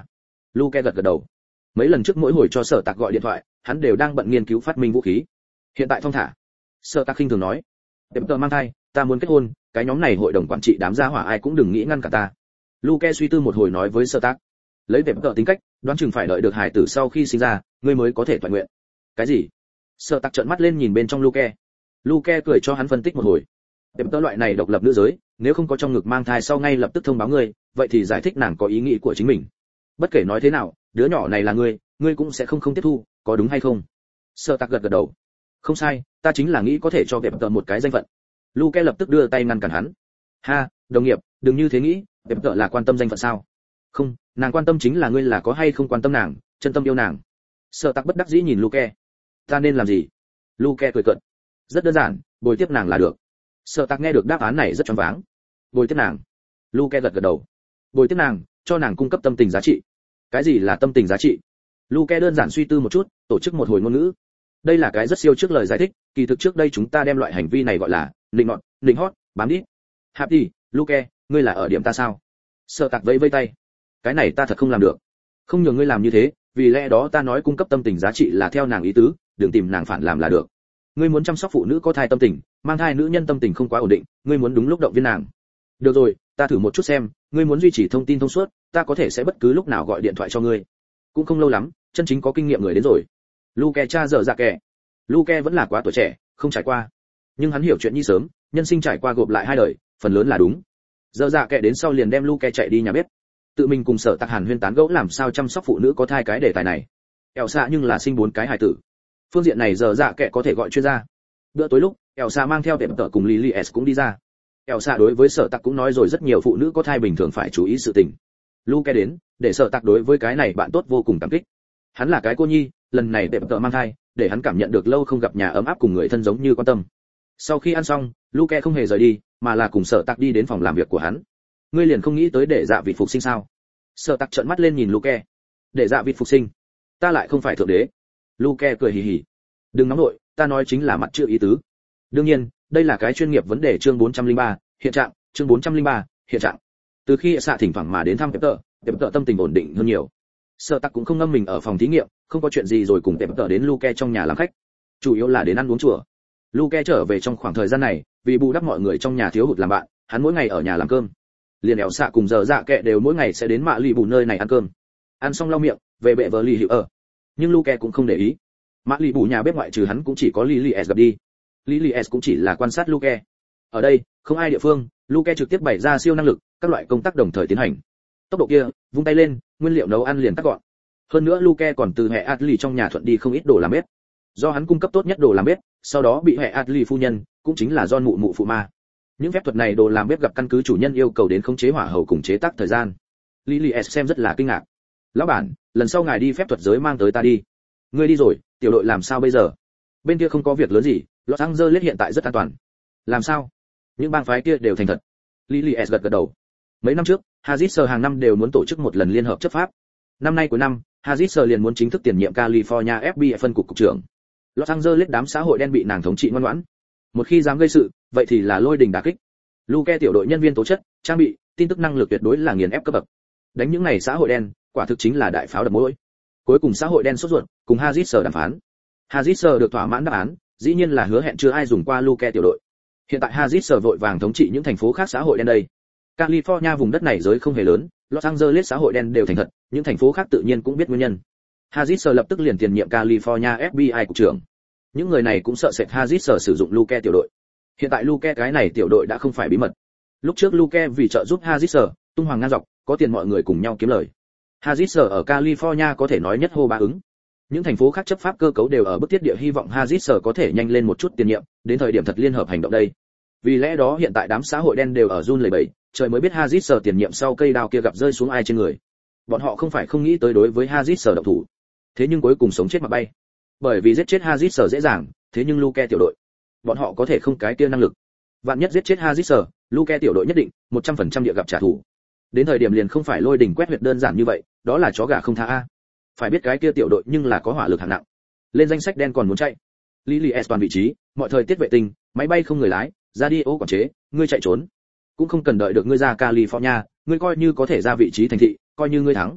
S1: Luke gật gật đầu. Mấy lần trước mỗi hồi cho Sở Tạc gọi điện thoại, hắn đều đang bận nghiên cứu phát minh vũ khí. Hiện tại thong thả. Sở Tạc khinh thường nói, "Tiệm tờ mang thai, ta muốn kết hôn, cái nhóm này hội đồng quản trị đám gia hỏa ai cũng đừng nghĩ ngăn cả ta." Luke suy tư một hồi nói với Sở Tạc, lấy tiệm tờ tính cách, đoán chừng phải đợi được hải tử sau khi sinh ra, ngươi mới có thể toàn nguyện. Cái gì? Sở Tạc trợn mắt lên nhìn bên trong Luke. Luke cười cho hắn phân tích một hồi. Tiệm tờ loại này độc lập nữ giới, nếu không có trong ngực mang thai sau ngay lập tức thông báo ngươi, vậy thì giải thích nàng có ý nghĩ của chính mình. Bất kể nói thế nào, đứa nhỏ này là ngươi cũng sẽ không tiếp thu, có đúng hay không? Sở Tạc gật gật đầu. Không sai, ta chính là nghĩ có thể cho tiệm tờ một cái danh phận. Luke lập tức đưa tay ngăn cản hắn. Ha, đồng nghiệp, đừng như thế nghĩ, tiệm tờ là quan tâm danh phận sao? Không, nàng quan tâm chính là ngươi là có hay không quan tâm nàng, chân tâm yêu nàng. Sở Tạc bất đắc dĩ nhìn Luke. Ta nên làm gì? Luke cười cợt. Rất đơn giản, bồi tiếp nàng là được. Sở Tạc nghe được đáp án này rất choáng váng. Bồi tiếp nàng? Luke gật gật đầu. Bồi tiếp nàng, cho nàng cung cấp tâm tình giá trị. Cái gì là tâm tình giá trị? Luke đơn giản suy tư một chút, tổ chức một hồi ngôn ngữ. Đây là cái rất siêu trước lời giải thích, kỳ thực trước đây chúng ta đem loại hành vi này gọi là nịnh nọt, nịnh hót, bám đít. Happy, Luke, ngươi là ở điểm ta sao? Sở Tạc vẫy vẫy tay. Cái này ta thật không làm được. Không nhờ ngươi làm như thế, vì lẽ đó ta nói cung cấp tâm tình giá trị là theo nàng ý tứ, đừng tìm nàng phản làm là được. Ngươi muốn chăm sóc phụ nữ có thai tâm tình, mang thai nữ nhân tâm tình không quá ổn định, ngươi muốn đúng lúc động viên nàng. Được rồi, ta thử một chút xem, ngươi muốn duy trì thông tin thông suốt, ta có thể sẽ bất cứ lúc nào gọi điện thoại cho ngươi. Cũng không lâu lắm, chân chính có kinh nghiệm người đến rồi. Luke cha dở dạ kẻ. Luke vẫn là quá tuổi trẻ, không trải qua. Nhưng hắn hiểu chuyện như sớm, nhân sinh trải qua gộp lại hai đời, phần lớn là đúng. Dở dạ kẻ đến sau liền đem Luke chạy đi nhà bếp. Tự mình cùng Sở Tạc Hàn huyên tán gẫu làm sao chăm sóc phụ nữ có thai cái đề tài này. Elsa nhưng là sinh 4 cái hài tử. Phương diện này dở dạ kẻ có thể gọi chuyên gia. Bữa tối lúc, Elsa mang theo tiệm tợ cùng Lily S cũng đi ra. Elsa đối với Sở Tạc cũng nói rồi rất nhiều phụ nữ có thai bình thường phải chú ý sự tình. Luke đến, để Sở Tạc đối với cái này bạn tốt vô cùng cảm kích. Hắn là cái cô nhi, lần này tiệm tợ mang thai, để hắn cảm nhận được lâu không gặp nhà ấm áp cùng người thân giống như quan tâm. Sau khi ăn xong, Luke không hề rời đi, mà là cùng Sở Tạc đi đến phòng làm việc của hắn. Ngươi liền không nghĩ tới để Dạ Vịt phục sinh sao? Sở Tạc trợn mắt lên nhìn Luke. Để Dạ Vịt phục sinh? Ta lại không phải thượng đế. Luke cười hì hì. Đừng nóng nội, ta nói chính là mặt chữ ý tứ. Đương nhiên, đây là cái chuyên nghiệp vấn đề chương 403, hiện trạng, chương 403, hiện trạng. Từ khi xạ thỉnh thoảng mà đến thăm tiệm tợ tâm tình ổn định hơn nhiều. Sở Tạc cũng không ngâm mình ở phòng thí nghiệm, không có chuyện gì rồi cùng tiệm tợ đến Luke trong nhà làm khách. Chủ yếu là đến ăn uống chùa. Luke trở về trong khoảng thời gian này, vì bù đắp mọi người trong nhà thiếu hụt làm bạn, hắn mỗi ngày ở nhà làm cơm. Liền éo xạ cùng giờ dạ kệ đều mỗi ngày sẽ đến mạ lì bù nơi này ăn cơm. Ăn xong lau miệng, về bệ vợ lì hiệu ở. Nhưng Luke cũng không để ý. Mạ lì bù nhà bếp ngoại trừ hắn cũng chỉ có Lily S gặp đi. Lily S cũng chỉ là quan sát Luke. Ở đây, không ai địa phương, Luke trực tiếp bày ra siêu năng lực, các loại công tác đồng thời tiến hành. Tốc độ kia, vung tay lên, nguyên liệu nấu ăn liền cắt gọn. Hơn nữa Luke còn từ hệ Atli trong nhà thuận đi không ít đồ làm bếp. Do hắn cung cấp tốt nhất đồ làm bếp, sau đó bị hệ Atli phu nhân, cũng chính là John mụ mụ phụ ma. Những phép thuật này đồ làm bếp gặp căn cứ chủ nhân yêu cầu đến khống chế hỏa hầu cùng chế tác thời gian. Lily S xem rất là kinh ngạc. Lão bản, lần sau ngài đi phép thuật giới mang tới ta đi. Ngươi đi rồi, tiểu đội làm sao bây giờ? Bên kia không có việc lớn gì, Los Angeles hiện tại rất an toàn. Làm sao? Những bang phái kia đều thành thật. Lily S gật gật đầu. Mấy năm trước, Hazit hàng năm đều muốn tổ chức một lần liên hợp chấp pháp. Năm nay cuối năm, Hazit liền muốn chính thức tiền nhiệm California FBI phân cục cục trưởng. Los Angeles đám xã hội đen bị nàng thống trị ngoan ngoãn. Một khi dám gây sự, vậy thì là lôi đình đả kích. Luke tiểu đội nhân viên tố chất, trang bị, tin tức năng lực tuyệt đối là nghiền ép cấp bậc. Đánh những này xã hội đen, quả thực chính là đại pháo đập mũi. Cuối cùng xã hội đen sốt ruột, cùng Hazit đàm phán. Hazit được thỏa mãn đáp án, dĩ nhiên là hứa hẹn chưa ai dùng qua Luke tiểu đội. Hiện tại Hazit vội vàng thống trị những thành phố khác xã hội đen đây. California vùng đất này giới không hề lớn, Los Angeles xã hội đen đều thành thật, những thành phố khác tự nhiên cũng biết nguyên nhân. Hazit lập tức liền tiền nhiệm California FBI cục trưởng. Những người này cũng sợ sệt Hazit sử dụng Luke tiểu đội. Hiện tại Luke cái này tiểu đội đã không phải bí mật. Lúc trước Luke vì trợ giúp Hazit tung hoàng ngang dọc, có tiền mọi người cùng nhau kiếm lời. Hazit ở California có thể nói nhất hô bá ứng. Những thành phố khác chấp pháp cơ cấu đều ở bức thiết địa hy vọng Hazit có thể nhanh lên một chút tiền nhiệm, đến thời điểm thật liên hợp hành động đây. Vì lẽ đó hiện tại đám xã hội đen đều ở run lẩy bẩy, trời mới biết Hazit tiền nhiệm sau cây đao kia gặp rơi xuống ai trên người. Bọn họ không phải không nghĩ tới đối với Hazit động thủ, thế nhưng cuối cùng sống chết mà bay. Bởi vì giết chết Hazit dễ dàng, thế nhưng Luke tiểu đội, bọn họ có thể không cái kia năng lực. Vạn nhất giết chết Hazit, Luke tiểu đội nhất định 100% địa gặp trả thù. Đến thời điểm liền không phải lôi đỉnh quét huyệt đơn giản như vậy, đó là chó gà không tha a. Phải biết cái kia tiểu đội nhưng là có hỏa lực hạng nặng. Lên danh sách đen còn muốn chạy. Lily S toàn vị trí, mọi thời tiết vệ tinh, máy bay không người lái, radio quản chế, ngươi chạy trốn. Cũng không cần đợi được ngươi ra California, ngươi coi như có thể ra vị trí thành thị, coi như ngươi thắng.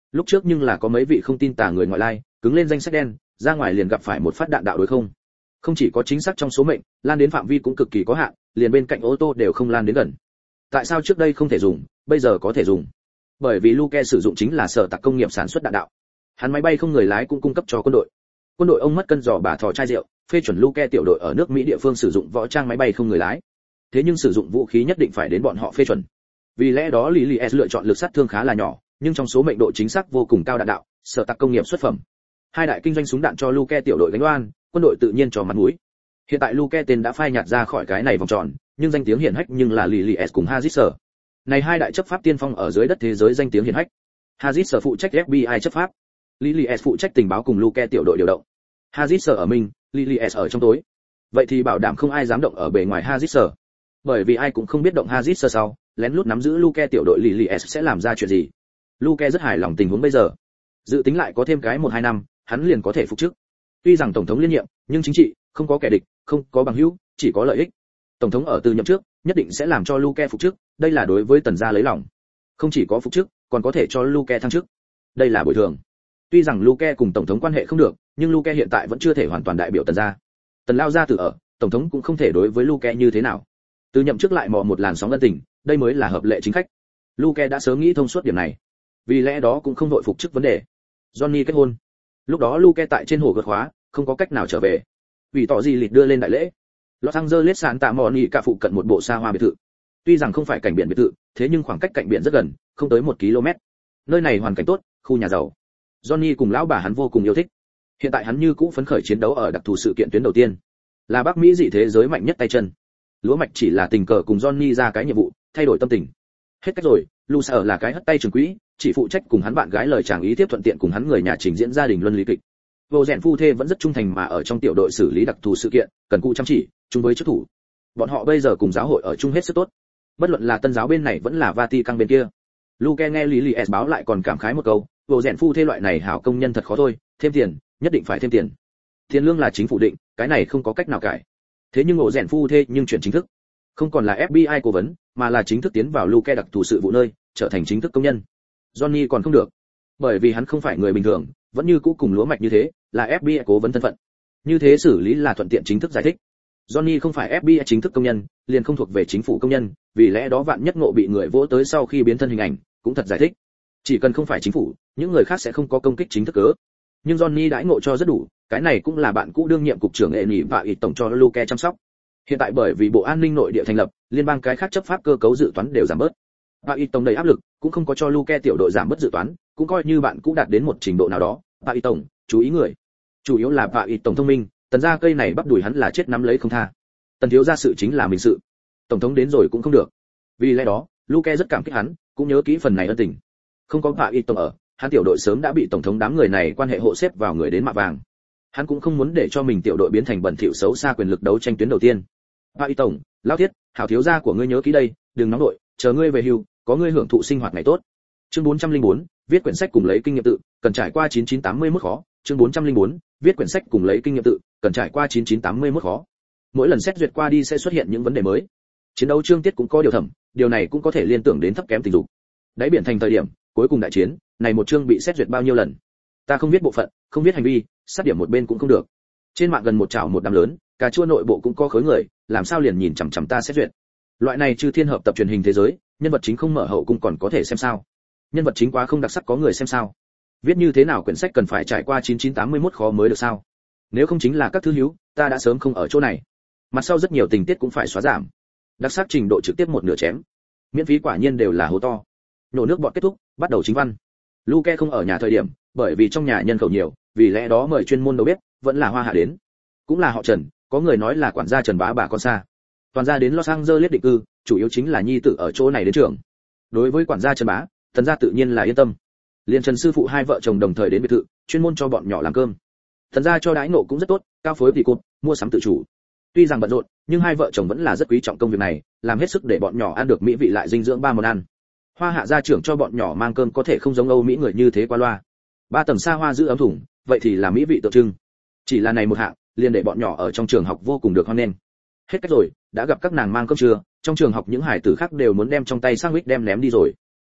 S1: Lúc trước nhưng là có mấy vị không tin tà người ngoại lai, cứng lên danh sách đen, ra ngoài liền gặp phải một phát đạn đạo đối không. Không chỉ có chính xác trong số mệnh, lan đến phạm vi cũng cực kỳ có hạn, liền bên cạnh ô tô đều không lan đến gần. Tại sao trước đây không thể dùng, bây giờ có thể dùng? Bởi vì Luke sử dụng chính là sở tạc công nghiệp sản xuất đạn đạo. Hắn máy bay không người lái cũng cung cấp cho quân đội. Quân đội ông mất cân giò bà thò chai rượu, phê chuẩn Luke tiểu đội ở nước Mỹ địa phương sử dụng võ trang máy bay không người lái. Thế nhưng sử dụng vũ khí nhất định phải đến bọn họ phê chuẩn. Vì lẽ đó Lily S lựa chọn lực sát thương khá là nhỏ, nhưng trong số mệnh độ chính xác vô cùng cao đạn đạo, sở tạc công nghiệp xuất phẩm. Hai đại kinh doanh súng đạn cho Luke tiểu đội gánh oan, quân đội tự nhiên cho mặt mũi. Hiện tại Luke tên đã phai nhạt ra khỏi cái này vòng tròn, nhưng danh tiếng hiển hách nhưng là Lily S cùng Hazard. Này hai đại chấp pháp tiên phong ở dưới đất thế giới danh tiếng hiển hách. Hazard phụ trách FBI chấp pháp, Lily S phụ trách tình báo cùng Luke tiểu đội điều động. Hazard ở mình, Lily S ở trong tối. Vậy thì bảo đảm không ai dám động ở bề ngoài Hazard. Bởi vì ai cũng không biết động Hazard sau, lén lút nắm giữ Luke tiểu đội Lily S sẽ làm ra chuyện gì. Luke rất hài lòng tình huống bây giờ. Dự tính lại có thêm cái 1-2 năm, hắn liền có thể phục chức. Tuy rằng tổng thống liên nhiệm, nhưng chính trị không có kẻ địch, không có bằng hữu, chỉ có lợi ích. Tổng thống ở từ nhậm trước, nhất định sẽ làm cho Luke phục chức, đây là đối với Tần gia lấy lòng. Không chỉ có phục chức, còn có thể cho Luke thăng chức. Đây là bồi thường. Tuy rằng Luke cùng tổng thống quan hệ không được, nhưng Luke hiện tại vẫn chưa thể hoàn toàn đại biểu Tần gia. Tần lao gia tử ở, tổng thống cũng không thể đối với Luke như thế nào. Từ nhậm chức lại mò một làn sóng ân tình, đây mới là hợp lệ chính khách. Luke đã sớm nghĩ thông suốt điểm này. Vì lẽ đó cũng không đội phục chức vấn đề. Johnny kết hôn. Lúc đó Luke tại trên hồ gợt khóa, không có cách nào trở về. Vì tỏ gì lịt đưa lên đại lễ. Los Angeles Santa Monica phụ cận một bộ xa hoa biệt thự. Tuy rằng không phải cảnh biển biệt thự, thế nhưng khoảng cách cạnh biển rất gần, không tới 1 km. Nơi này hoàn cảnh tốt, khu nhà giàu. Johnny cùng lão bà hắn vô cùng yêu thích. Hiện tại hắn như cũ phấn khởi chiến đấu ở đặc thù sự kiện tuyến đầu tiên, là Bắc Mỹ dị thế giới mạnh nhất tay chân. Lúa mạch chỉ là tình cờ cùng Johnny ra cái nhiệm vụ, thay đổi tâm tình. Hết cách rồi, Lucer là cái hất tay trường quỹ, chỉ phụ trách cùng hắn bạn gái lời chàng ý tiếp thuận tiện cùng hắn người nhà trình diễn gia đình luân lý kịch. Vô rèn phu thê vẫn rất trung thành mà ở trong tiểu đội xử lý đặc thù sự kiện, cần cù chăm chỉ, chung với chức thủ. Bọn họ bây giờ cùng giáo hội ở chung hết sức tốt. Bất luận là Tân giáo bên này vẫn là Vatican bên kia. Luke nghe Lily S báo lại còn cảm khái một câu, vô rèn phu thê loại này hảo công nhân thật khó thôi, thêm tiền, nhất định phải thêm tiền. Tiền lương là chính phủ định, cái này không có cách nào cải. Thế nhưng ổ rèn phu thê nhưng chuyển chính thức, không còn là FBI cố vấn, mà là chính thức tiến vào Luke đặc thù sự vụ nơi, trở thành chính thức công nhân. Johnny còn không được, bởi vì hắn không phải người bình thường, vẫn như cũ cùng lúa mạch như thế, là FBI cố vấn thân phận. Như thế xử lý là thuận tiện chính thức giải thích. Johnny không phải FBI chính thức công nhân, liền không thuộc về chính phủ công nhân, vì lẽ đó vạn nhất ngộ bị người vỗ tới sau khi biến thân hình ảnh, cũng thật giải thích. Chỉ cần không phải chính phủ, những người khác sẽ không có công kích chính thức cớ. Nhưng Johnny đãi ngộ cho rất đủ, cái này cũng là bạn cũ đương nhiệm cục trưởng Eni và ít tổng cho Luke chăm sóc. Hiện tại bởi vì Bộ An ninh Nội địa thành lập, liên bang cái khác chấp pháp cơ cấu dự toán đều giảm bớt. Và ít tổng đầy áp lực, cũng không có cho Luke tiểu đội giảm bớt dự toán, cũng coi như bạn cũ đạt đến một trình độ nào đó. Và ít tổng, chú ý người. Chủ yếu là và ít tổng thông minh, tần gia cây này bắp đuổi hắn là chết nắm lấy không tha. Tần thiếu gia sự chính là mình sự. Tổng thống đến rồi cũng không được. Vì lẽ đó, Luke rất cảm kích hắn, cũng nhớ kỹ phần này ân tình. Không có và ít tổng ở, hắn tiểu đội sớm đã bị tổng thống đám người này quan hệ hộ xếp vào người đến mạ vàng. Hắn cũng không muốn để cho mình tiểu đội biến thành bẩn thỉu xấu xa quyền lực đấu tranh tuyến đầu tiên. Và ít tổng, lão thiết, hảo thiếu gia của ngươi nhớ kỹ đây, đừng nóng đội, chờ ngươi về hưu, có ngươi hưởng thụ sinh hoạt ngày tốt. Chương 404, viết quyển sách cùng lấy kinh nghiệm tự, cần trải qua 9981 khó. Chương 404, viết quyển sách cùng lấy kinh nghiệm tự, cần trải qua 9981 khó. Mỗi lần xét duyệt qua đi sẽ xuất hiện những vấn đề mới. Chiến đấu chương tiết cũng có điều thẩm, điều này cũng có thể liên tưởng đến thấp kém tình dục. Đáy biển thành thời điểm, cuối cùng đại chiến, này một chương bị xét duyệt bao nhiêu lần. Ta không biết bộ phận, không biết hành vi, sát điểm một bên cũng không được. Trên mạng gần một chảo một đám lớn, cà chua nội bộ cũng có khối người, làm sao liền nhìn chằm chằm ta xét duyệt. Loại này trừ thiên hợp tập truyền hình thế giới, nhân vật chính không mở hậu cung còn có thể xem sao? Nhân vật chính quá không đặc sắc có người xem sao? Viết như thế nào quyển sách cần phải trải qua 9981 khó mới được sao? Nếu không chính là các thứ hữu, ta đã sớm không ở chỗ này. Mặt sau rất nhiều tình tiết cũng phải xóa giảm. Đặc sắc trình độ trực tiếp một nửa chém. Miễn phí quả nhiên đều là hố to. Nổ nước bọt kết thúc, bắt đầu chính văn. Luke không ở nhà thời điểm, bởi vì trong nhà nhân khẩu nhiều, vì lẽ đó mời chuyên môn đầu bếp, vẫn là Hoa Hạ đến. Cũng là họ Trần, có người nói là quản gia Trần bá bà con xa. Toàn gia đến Los Angeles định cư, chủ yếu chính là nhi tử ở chỗ này đến trường. Đối với quản gia Trần bá, Tần gia tự nhiên là yên tâm. Liên Trần sư phụ hai vợ chồng đồng thời đến biệt thự, chuyên môn cho bọn nhỏ làm cơm. Tần gia cho đãi ngộ cũng rất tốt, cao phối tỷ cột, mua sắm tự chủ. Tuy rằng bận rộn, nhưng hai vợ chồng vẫn là rất quý trọng công việc này, làm hết sức để bọn nhỏ ăn được mỹ vị lại dinh dưỡng 3 món ăn. Hoa Hạ gia trưởng cho bọn nhỏ mang cơm có thể không giống Âu Mỹ người như thế qua loa. 3 tầng xa hoa giữ ấm thùng, vậy thì là mỹ vị tượng trưng. Chỉ là này một hạng, liền để bọn nhỏ ở trong trường học vô cùng được hoan nghênh. Hết cách rồi, đã gặp các nàng mang cơm trưa, trong trường học những hải tử khác đều muốn đem trong tay sandwich đem ném đi rồi.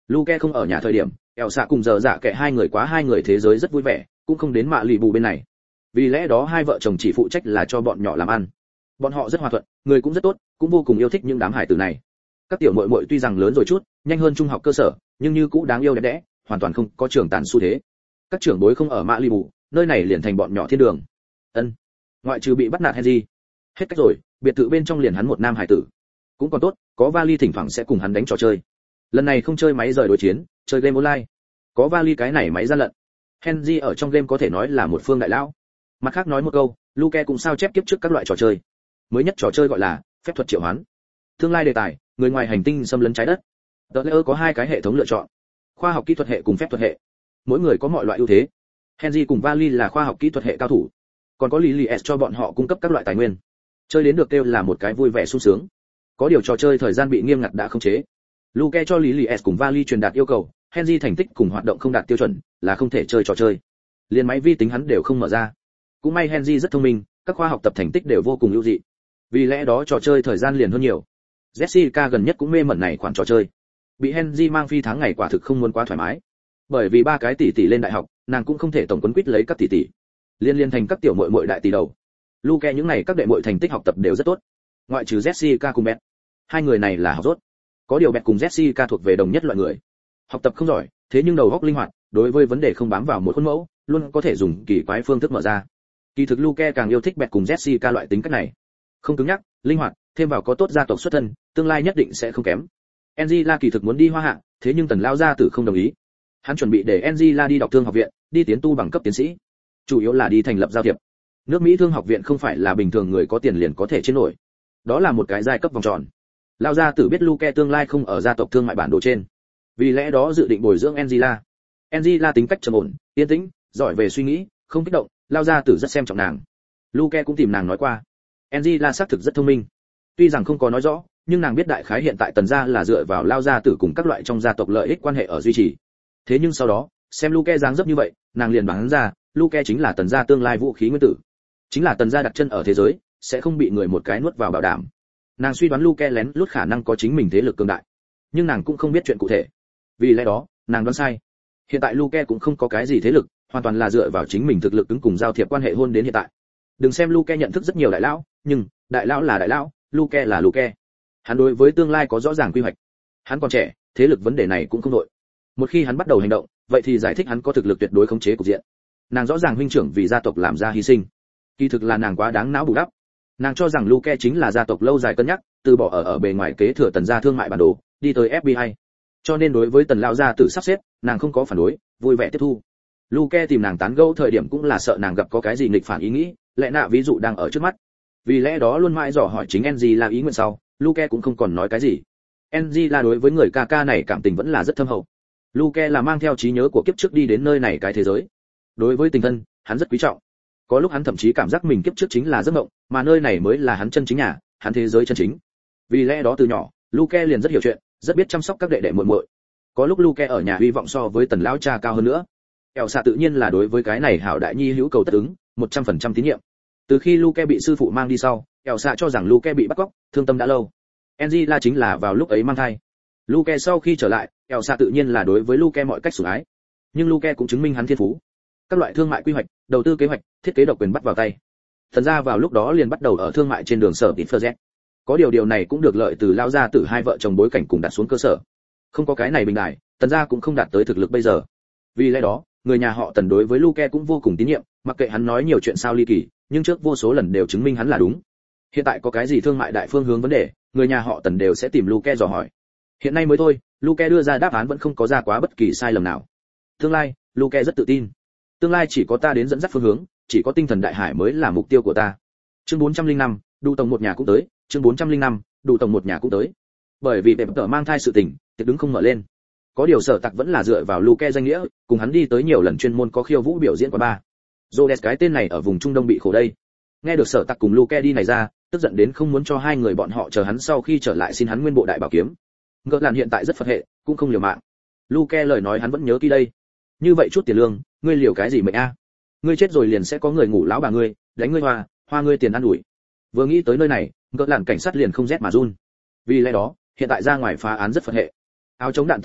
S1: Luke không ở nhà thời điểm, Elsa cùng giờ dạ kệ hai người quá hai người thế giới rất vui vẻ, cũng không đến mạ lì bù bên này. Vì lẽ đó hai vợ chồng chỉ phụ trách là cho bọn nhỏ làm ăn. Bọn họ rất hòa thuận, người cũng rất tốt, cũng vô cùng yêu thích những đám hải tử này. Các tiểu muội muội tuy rằng lớn rồi chút, nhanh hơn trung học cơ sở, nhưng như cũ đáng yêu đẹp đẽ, hoàn toàn không có trưởng tàn xu thế. Các trưởng bối không ở mạ lì bù, nơi này liền thành bọn nhỏ thiên đường. Ân, ngoại trừ bị bắt nạt Henry, hết cách rồi, biệt thự bên trong liền hắn một nam hải tử. Cũng còn tốt, có vali thỉnh thoảng sẽ cùng hắn đánh trò chơi. Lần này không chơi máy rời đối chiến, chơi game online. Có vali cái này máy gian lận. Henry ở trong game có thể nói là một phương đại lão. Mặt khác nói một câu, Luke cũng sao chép kiếp trước các loại trò chơi. Mới nhất trò chơi gọi là phép thuật triệu hoán. Tương lai đề tài, người ngoài hành tinh xâm lấn trái đất. The Layer có hai cái hệ thống lựa chọn, khoa học kỹ thuật hệ cùng phép thuật hệ. Mỗi người có mọi loại ưu thế. Henry cùng Vali là khoa học kỹ thuật hệ cao thủ, còn có Lily S cho bọn họ cung cấp các loại tài nguyên. Chơi đến được kêu là một cái vui vẻ sung sướng. Có điều trò chơi thời gian bị nghiêm ngặt đã không chế. Luke cho Lily S cùng Vali truyền đạt yêu cầu, Henry thành tích cùng hoạt động không đạt tiêu chuẩn, là không thể chơi trò chơi. Liên máy vi tính hắn đều không mở ra. Cũng may Henry rất thông minh, các khoa học tập thành tích đều vô cùng ưu dị. Vì lẽ đó trò chơi thời gian liền hơn nhiều. Jessica gần nhất cũng mê mẩn này khoản trò chơi. Bị Henry mang phi tháng ngày quả thực không muốn quá thoải mái. Bởi vì ba cái tỷ tỷ lên đại học, nàng cũng không thể tổng quấn quýt lấy các tỷ tỷ. Liên thành các tiểu muội muội đại tỷ đầu. Luke những này các đệ muội thành tích học tập đều rất tốt. Ngoại trừ Jessica cùng Beth. Hai người này là học rốt. Có điều Beth cùng Jessica thuộc về đồng nhất loại người. Học tập không giỏi, thế nhưng đầu óc linh hoạt, đối với vấn đề không bám vào một khuôn mẫu, luôn có thể dùng kỳ quái phương thức mở ra. Kỳ thực Luke càng yêu thích Beth cùng Jessica loại tính cách này. Không cứng nhắc, linh hoạt, thêm vào có tốt gia tộc xuất thân, tương lai nhất định sẽ không kém. Angela kỳ thực muốn đi Hoa Hạ, thế nhưng Tần lão gia tử không đồng ý. Hắn chuẩn bị để Angela đi đọc thương học viện, đi tiến tu bằng cấp tiến sĩ. Chủ yếu là đi thành lập giao thiệp. Nước Mỹ thương học viện không phải là bình thường người có tiền liền có thể trên nổi. Đó là một cái giai cấp vòng tròn. Lão gia tử biết Luke tương lai không ở gia tộc thương mại bản đồ trên. Vì lẽ đó dự định bồi dưỡng Angela. Angela tính cách trầm ổn, yên tĩnh, giỏi về suy nghĩ, không kích động, lão gia tử rất xem trọng nàng. Luke cũng tìm nàng nói qua. Angela xác thực rất thông minh. Tuy rằng không có nói rõ, nhưng nàng biết đại khái hiện tại Tần gia là dựa vào lão gia tử cùng các loại trong gia tộc lợi ích quan hệ ở duy trì. Thế nhưng sau đó, xem Luke dáng dấp như vậy, nàng liền đoán ra, Luke chính là Tần gia tương lai vũ khí nguyên tử. Chính là Tần gia đặt chân ở thế giới, sẽ không bị người một cái nuốt vào bảo đảm. Nàng suy đoán Luke lén lút khả năng có chính mình thế lực cường đại, nhưng nàng cũng không biết chuyện cụ thể. Vì lẽ đó, nàng đoán sai. Hiện tại Luke cũng không có cái gì thế lực, hoàn toàn là dựa vào chính mình thực lực cứng cùng giao thiệp quan hệ hôn đến hiện tại. Đừng xem Luke nhận thức rất nhiều đại lão, nhưng đại lão là đại lão, Luke là Luke. Hắn đối với tương lai có rõ ràng quy hoạch. Hắn còn trẻ, thế lực vấn đề này cũng không đội. Một khi hắn bắt đầu hành động, vậy thì giải thích hắn có thực lực tuyệt đối khống chế cục diện. Nàng rõ ràng huynh trưởng vì gia tộc làm ra hy sinh. Kỳ thực là nàng quá đáng não bù đắp. Nàng cho rằng Luke chính là gia tộc lâu dài cân nhắc, từ bỏ ở bề ngoài kế thừa Tần gia thương mại bản đồ, đi tới FBI. Cho nên đối với Tần lão gia tử sắp xếp, nàng không có phản đối, vui vẻ tiếp thu. Luke tìm nàng tán gẫu thời điểm cũng là sợ nàng gặp có cái gì nghịch phản ý nghĩ, lẽ nạ ví dụ đang ở trước mắt. Vì lẽ đó luôn mãi dò hỏi chính Enzy là ý nguyện sau, Luke cũng không còn nói cái gì. Enzy là đối với người ca ca này cảm tình vẫn là rất thâm hậu. Luke là mang theo trí nhớ của kiếp trước đi đến nơi này cái thế giới. Đối với tình thân, hắn rất quý trọng. Có lúc hắn thậm chí cảm giác mình kiếp trước chính là giấc mộng, mà nơi này mới là hắn chân chính nhà, hắn thế giới chân chính. Vì lẽ đó từ nhỏ, Luke liền rất hiểu chuyện, rất biết chăm sóc các đệ đệ muội muội. Có lúc Luke ở nhà hy vọng so với Tần lão cha cao hơn nữa. Elsa tự nhiên là đối với cái này hảo đại nhi hữu cầu tất ứng, 100% tín nhiệm. Từ khi Luke bị sư phụ mang đi sau, Elsa cho rằng Luke bị bắt cóc, thương tâm đã lâu. Angela chính là vào lúc ấy mang thai. Luke sau khi trở lại, Elsa tự nhiên là đối với Luke mọi cách sủng ái. Nhưng Luke cũng chứng minh hắn thiên phú. Các loại thương mại quy hoạch, đầu tư kế hoạch, thiết kế độc quyền bắt vào tay. Thần gia vào lúc đó liền bắt đầu ở thương mại trên đường sở Pittsburgh. Có điều này cũng được lợi từ lao gia tử hai vợ chồng bối cảnh cùng đặt xuống cơ sở. Không có cái này bình đại, Tần gia cũng không đạt tới thực lực bây giờ. Vì lẽ đó, người nhà họ Tần đối với Luke cũng vô cùng tín nhiệm, mặc kệ hắn nói nhiều chuyện sao ly kỳ, nhưng trước vô số lần đều chứng minh hắn là đúng. Hiện tại có cái gì thương mại đại phương hướng vấn đề, người nhà họ Tần đều sẽ tìm Luke dò hỏi. Hiện nay mới thôi, Luke đưa ra đáp án vẫn không có ra quá bất kỳ sai lầm nào. Tương lai, Luke rất tự tin. Tương lai chỉ có ta đến dẫn dắt phương hướng, chỉ có tinh thần đại hải mới là mục tiêu của ta. Chương 405, đủ tổng một nhà cũng tới, chương 405, đủ tổng một nhà cũng tới. Bởi vì bẹp tở mang thai sự tình, tiệc đứng không mở lên. Có điều Sở Tặc vẫn là dựa vào Luke danh nghĩa, cùng hắn đi tới nhiều lần chuyên môn có khiêu vũ biểu diễn qua ba. Rhodes cái tên này ở vùng Trung Đông bị khổ đây. Nghe được Sở Tặc cùng Luke đi này ra, tức giận đến không muốn cho hai người bọn họ chờ hắn sau khi trở lại xin hắn nguyên bộ đại bảo kiếm. Ngỡ làn hiện tại rất phật hệ, cũng không liều mạng. Luke lời nói hắn vẫn nhớ kỹ đây. Như vậy chút tiền lương, ngươi liều cái gì mệnh a? Ngươi chết rồi liền sẽ có người ngủ lão bà ngươi, đánh ngươi hoa ngươi tiền ăn ủi. Vừa nghĩ tới nơi này, ngỡ làn cảnh sát liền không rét mà run. Vì lẽ đó, hiện tại ra ngoài phá án rất phật hệ. Áo chống đạn tất xuyên,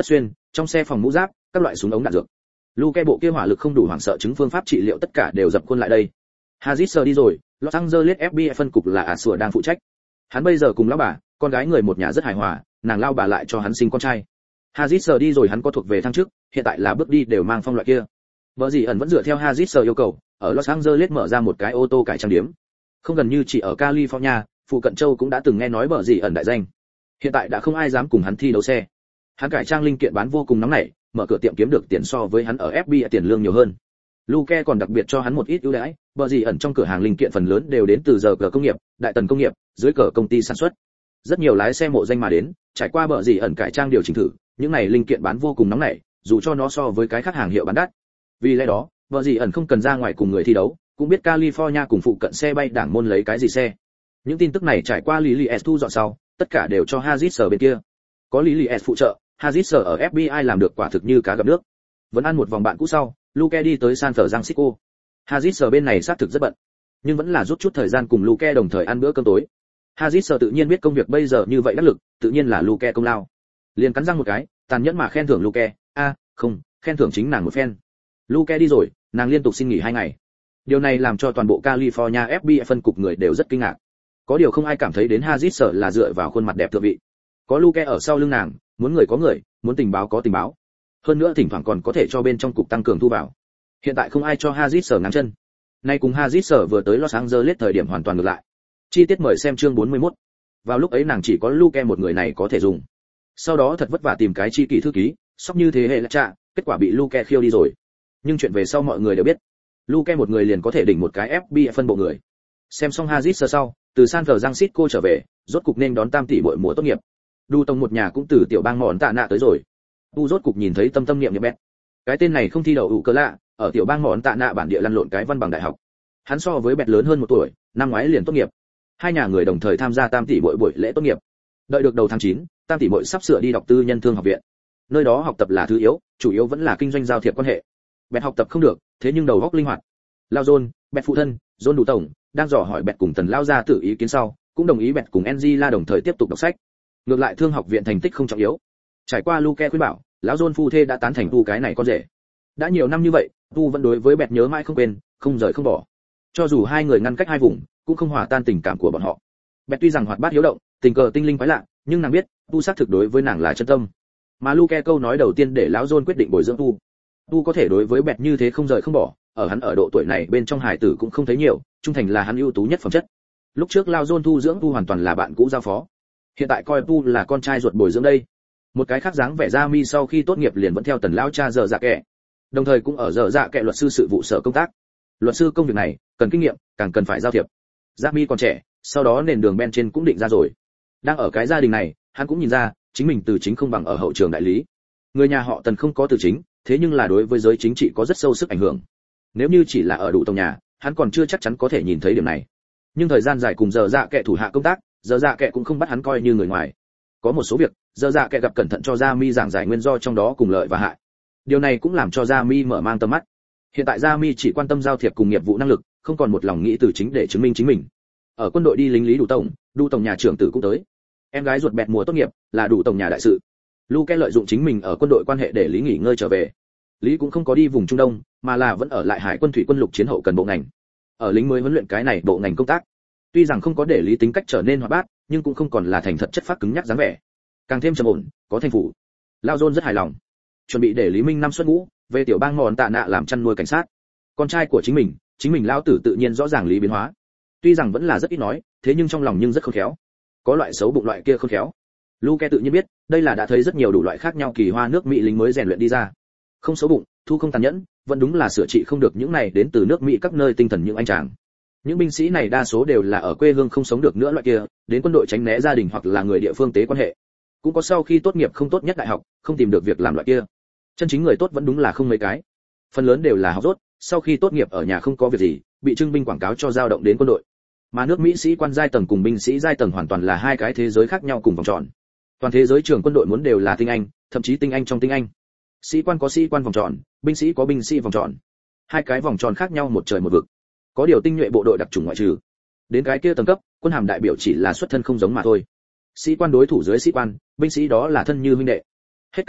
S1: trong xe phòng mũ giáp, các loại súng ống đạn dược. Luke bộ kia hỏa lực không đủ hoảng sợ chứng phương pháp trị liệu tất cả đều dập khuôn lại đây. Hazard đi rồi, Los Angeles FBI phân cục là Sủa đang phụ trách. Hắn bây giờ cùng lão bà, con gái người một nhà rất hài hòa, nàng lao bà lại cho hắn sinh con trai. Hazard đi rồi hắn có thuộc về thăng chức, hiện tại là bước đi đều mang phong loại kia. Bở gì ẩn vẫn dựa theo Hazard yêu cầu, ở Los Angeles mở ra một cái ô tô cải trang điểm. Không gần như chỉ ở California, phụ cận châu cũng đã từng nghe nói Bở gì ẩn đại danh. Hiện tại đã không ai dám cùng hắn thi đấu xe. Hắn cải trang linh kiện bán vô cùng nóng nảy, mở cửa tiệm kiếm được tiền so với hắn ở FBI tiền lương nhiều hơn. Luke còn đặc biệt cho hắn một ít ưu đãi, Bở gì ẩn trong cửa hàng linh kiện phần lớn đều đến từ giờ cờ công nghiệp, đại tần công nghiệp, dưới cờ công ty sản xuất. Rất nhiều lái xe mộ danh mà đến, trải qua Bở gì ẩn cải trang điều chỉnh thử, những này linh kiện bán vô cùng nóng nảy, dù cho nó so với cái khác hàng hiệu bán đắt. Vì lẽ đó, Bở gì ẩn không cần ra ngoài cùng người thi đấu, cũng biết California cùng phụ cận xe bay đảng môn lấy cái gì xe. Những tin tức này trải qua Lily S thu dọn sau, tất cả đều cho Hazard bên kia. Có Lily S phụ trợ, Hazard ở FBI làm được quả thực như cá gặp nước. Vẫn ăn một vòng bạn cũ sau, Luke đi tới San Francisco. Hazard bên này xác thực rất bận, nhưng vẫn là rút chút thời gian cùng Luke đồng thời ăn bữa cơm tối. Hazard tự nhiên biết công việc bây giờ như vậy đắc lực, tự nhiên là Luke công lao. Liền cắn răng một cái, tàn nhẫn mà khen thưởng Luke, không, khen thưởng chính nàng một phen. Luke đi rồi, nàng liên tục xin nghỉ 2 ngày. Điều này làm cho toàn bộ California FBI phân cục người đều rất kinh ngạc. Có điều không ai cảm thấy đến Hazard là dựa vào khuôn mặt đẹp thượng vị. Có Luke ở sau lưng nàng, muốn người có người, muốn tình báo có tình báo. Hơn nữa thỉnh thoảng còn có thể cho bên trong cục tăng cường thu vào. Hiện tại không ai cho Hazard ngáng chân. Nay cùng Hazard vừa tới Los Angeles thời điểm hoàn toàn ngược lại. Chi tiết mời xem chương 41. Vào lúc ấy nàng chỉ có Luke một người này có thể dùng. Sau đó thật vất vả tìm cái chi kỷ thư ký, sóc như thế hệ là trạ, kết quả bị Luke khiêu đi rồi. Nhưng chuyện về sau mọi người đều biết, Luke một người liền có thể đỉnh một cái FBI phân bộ người. Xem xong Hazard sau, từ San Francisco trở về, rốt cục nên đón tam tỷ bội mùa tốt nghiệp. Đu Tông một nhà cũng từ tiểu bang mòn tạ nạ tới rồi. Tu rốt cục nhìn thấy tâm tâm niệm niệm bét. Cái tên này không thi đậu ủ cơ lạ, ở tiểu bang mòn tạ nạ bản địa lăn lộn cái văn bằng đại học. Hắn so với bét lớn hơn 1 tuổi, năm ngoái liền tốt nghiệp. Hai nhà người đồng thời tham gia tam tỷ bội buổi lễ tốt nghiệp. Đợi được đầu tháng 9, tam tỷ bội sắp sửa đi đọc tư nhân thương học viện. Nơi đó học tập là thứ yếu, chủ yếu vẫn là kinh doanh giao thiệp quan hệ. Bét học tập không được, thế nhưng đầu óc linh hoạt. Lao John, bét phụ thân, John đủ tổng, đang dò hỏi bét cùng Tần lao ra tự ý kiến sau, cũng đồng ý bét cùng Angela đồng thời tiếp tục đọc sách. Ngược lại thương học viện thành tích không trọng yếu. Trải qua Luke khuyên bảo, lão John phu thê đã tán thành tu cái này con rể. Đã nhiều năm như vậy, tu vẫn đối với bét nhớ mãi không quên, không rời không bỏ. Cho dù hai người ngăn cách hai vùng, cũng không hòa tan tình cảm của bọn họ. Bét tuy rằng hoạt bát hiếu động, tình cờ tinh linh quái lạ, nhưng nàng biết, tu xác thực đối với nàng là chân tâm. Mà Luke câu nói đầu tiên để lão John quyết định bồi dưỡng tu. Tu có thể đối với bét như thế không rời không bỏ, ở hắn ở độ tuổi này bên trong hài tử cũng không thấy nhiều, trung thành là hắn ưu tú nhất phẩm chất. Lúc trước lão John thu dưỡng tu hoàn toàn là bạn cũ giao phó. Hiện tại coi tu là con trai ruột bồi dưỡng đây. Một cái khác dáng vẻ ra mi sau khi tốt nghiệp liền vẫn theo Tần lão cha giờ dạ kệ, đồng thời cũng ở giờ dạ kệ luật sư sự vụ sở công tác. Luật sư công việc này cần kinh nghiệm, càng cần phải giao thiệp. Dạ mi còn trẻ, sau đó nền đường ben trên cũng định ra rồi. Đang ở cái gia đình này, hắn cũng nhìn ra, chính mình từ chính không bằng ở hậu trường đại lý. Người nhà họ Tần không có từ chính, thế nhưng là đối với giới chính trị có rất sâu sức ảnh hưởng. Nếu như chỉ là ở đủ tổng nhà, hắn còn chưa chắc chắn có thể nhìn thấy điểm này. Nhưng thời gian dài cùng giờ dạ kệ thủ hạ công tác, giờ dạ kệ cũng không bắt hắn coi như người ngoài. Có một số việc, giờ dạ kệ gặp cẩn thận cho Gia Mi giảng giải nguyên do trong đó cùng lợi và hại. Điều này cũng làm cho Gia Mi mở mang tầm mắt. Hiện tại Gia Mi chỉ quan tâm giao thiệp cùng nghiệp vụ năng lực, không còn một lòng nghĩ từ chính để chứng minh chính mình. Ở quân đội đi lính lý đủ tổng nhà trưởng tử cũng tới. Em gái ruột bẹt mùa tốt nghiệp, là đủ tổng nhà đại sự. Luke lợi dụng chính mình ở quân đội quan hệ để Lý nghỉ ngơi trở về. Lý cũng không có đi vùng Trung Đông, mà là vẫn ở lại Hải quân thủy quân lục chiến hậu cần bộ ngành. Ở lính mới huấn luyện cái này bộ ngành công tác. Tuy rằng không có để Lý tính cách trở nên hoạt bát, nhưng cũng không còn là thành thật chất phác cứng nhắc dáng vẻ. Càng thêm trầm ổn, có thành phủ. Lao John rất hài lòng. Chuẩn bị để Lý Minh năm xuất ngũ, về tiểu bang mòn tạ nạ làm chăn nuôi cảnh sát. Con trai của chính mình lao tử tự nhiên rõ ràng Lý biến hóa. Tuy rằng vẫn là rất ít nói, thế nhưng trong lòng nhưng rất khôn khéo. Có loại xấu bụng loại kia khôn khéo. Luke tự nhiên biết, đây là đã thấy rất nhiều đủ loại khác nhau kỳ hoa nước Mỹ lính mới rèn luyện đi ra. Không xấu bụng, thu không tàn nhẫn, vẫn đúng là sửa trị không được những này đến từ nước Mỹ các nơi tinh thần những anh chàng. Những binh sĩ này đa số đều là ở quê hương không sống được nữa loại kia, đến quân đội tránh né gia đình hoặc là người địa phương tế quan hệ. Cũng có sau khi tốt nghiệp không tốt nhất đại học, không tìm được việc làm loại kia. Chân chính người tốt vẫn đúng là không mấy cái. Phần lớn đều là học dốt, sau khi tốt nghiệp ở nhà không có việc gì, bị trưng binh quảng cáo cho dao động đến quân đội. Mà nước Mỹ sĩ quan giai tầng cùng binh sĩ giai tầng hoàn toàn là hai cái thế giới khác nhau cùng vòng tròn. Toàn thế giới trường quân đội muốn đều là tinh anh, thậm chí tinh anh trong tinh anh. Sĩ quan có sĩ quan vòng tròn, binh sĩ có binh sĩ vòng tròn. Hai cái vòng tròn khác nhau một trời một vực. Có điều tinh nhuệ bộ đội đặc chủng ngoại trừ. Đến cái kia tầng cấp, quân hàm đại biểu chỉ là xuất thân không giống mà thôi. Sĩ quan đối thủ dưới sĩ quan, binh sĩ đó là thân như huynh đệ. Hết cách rồi,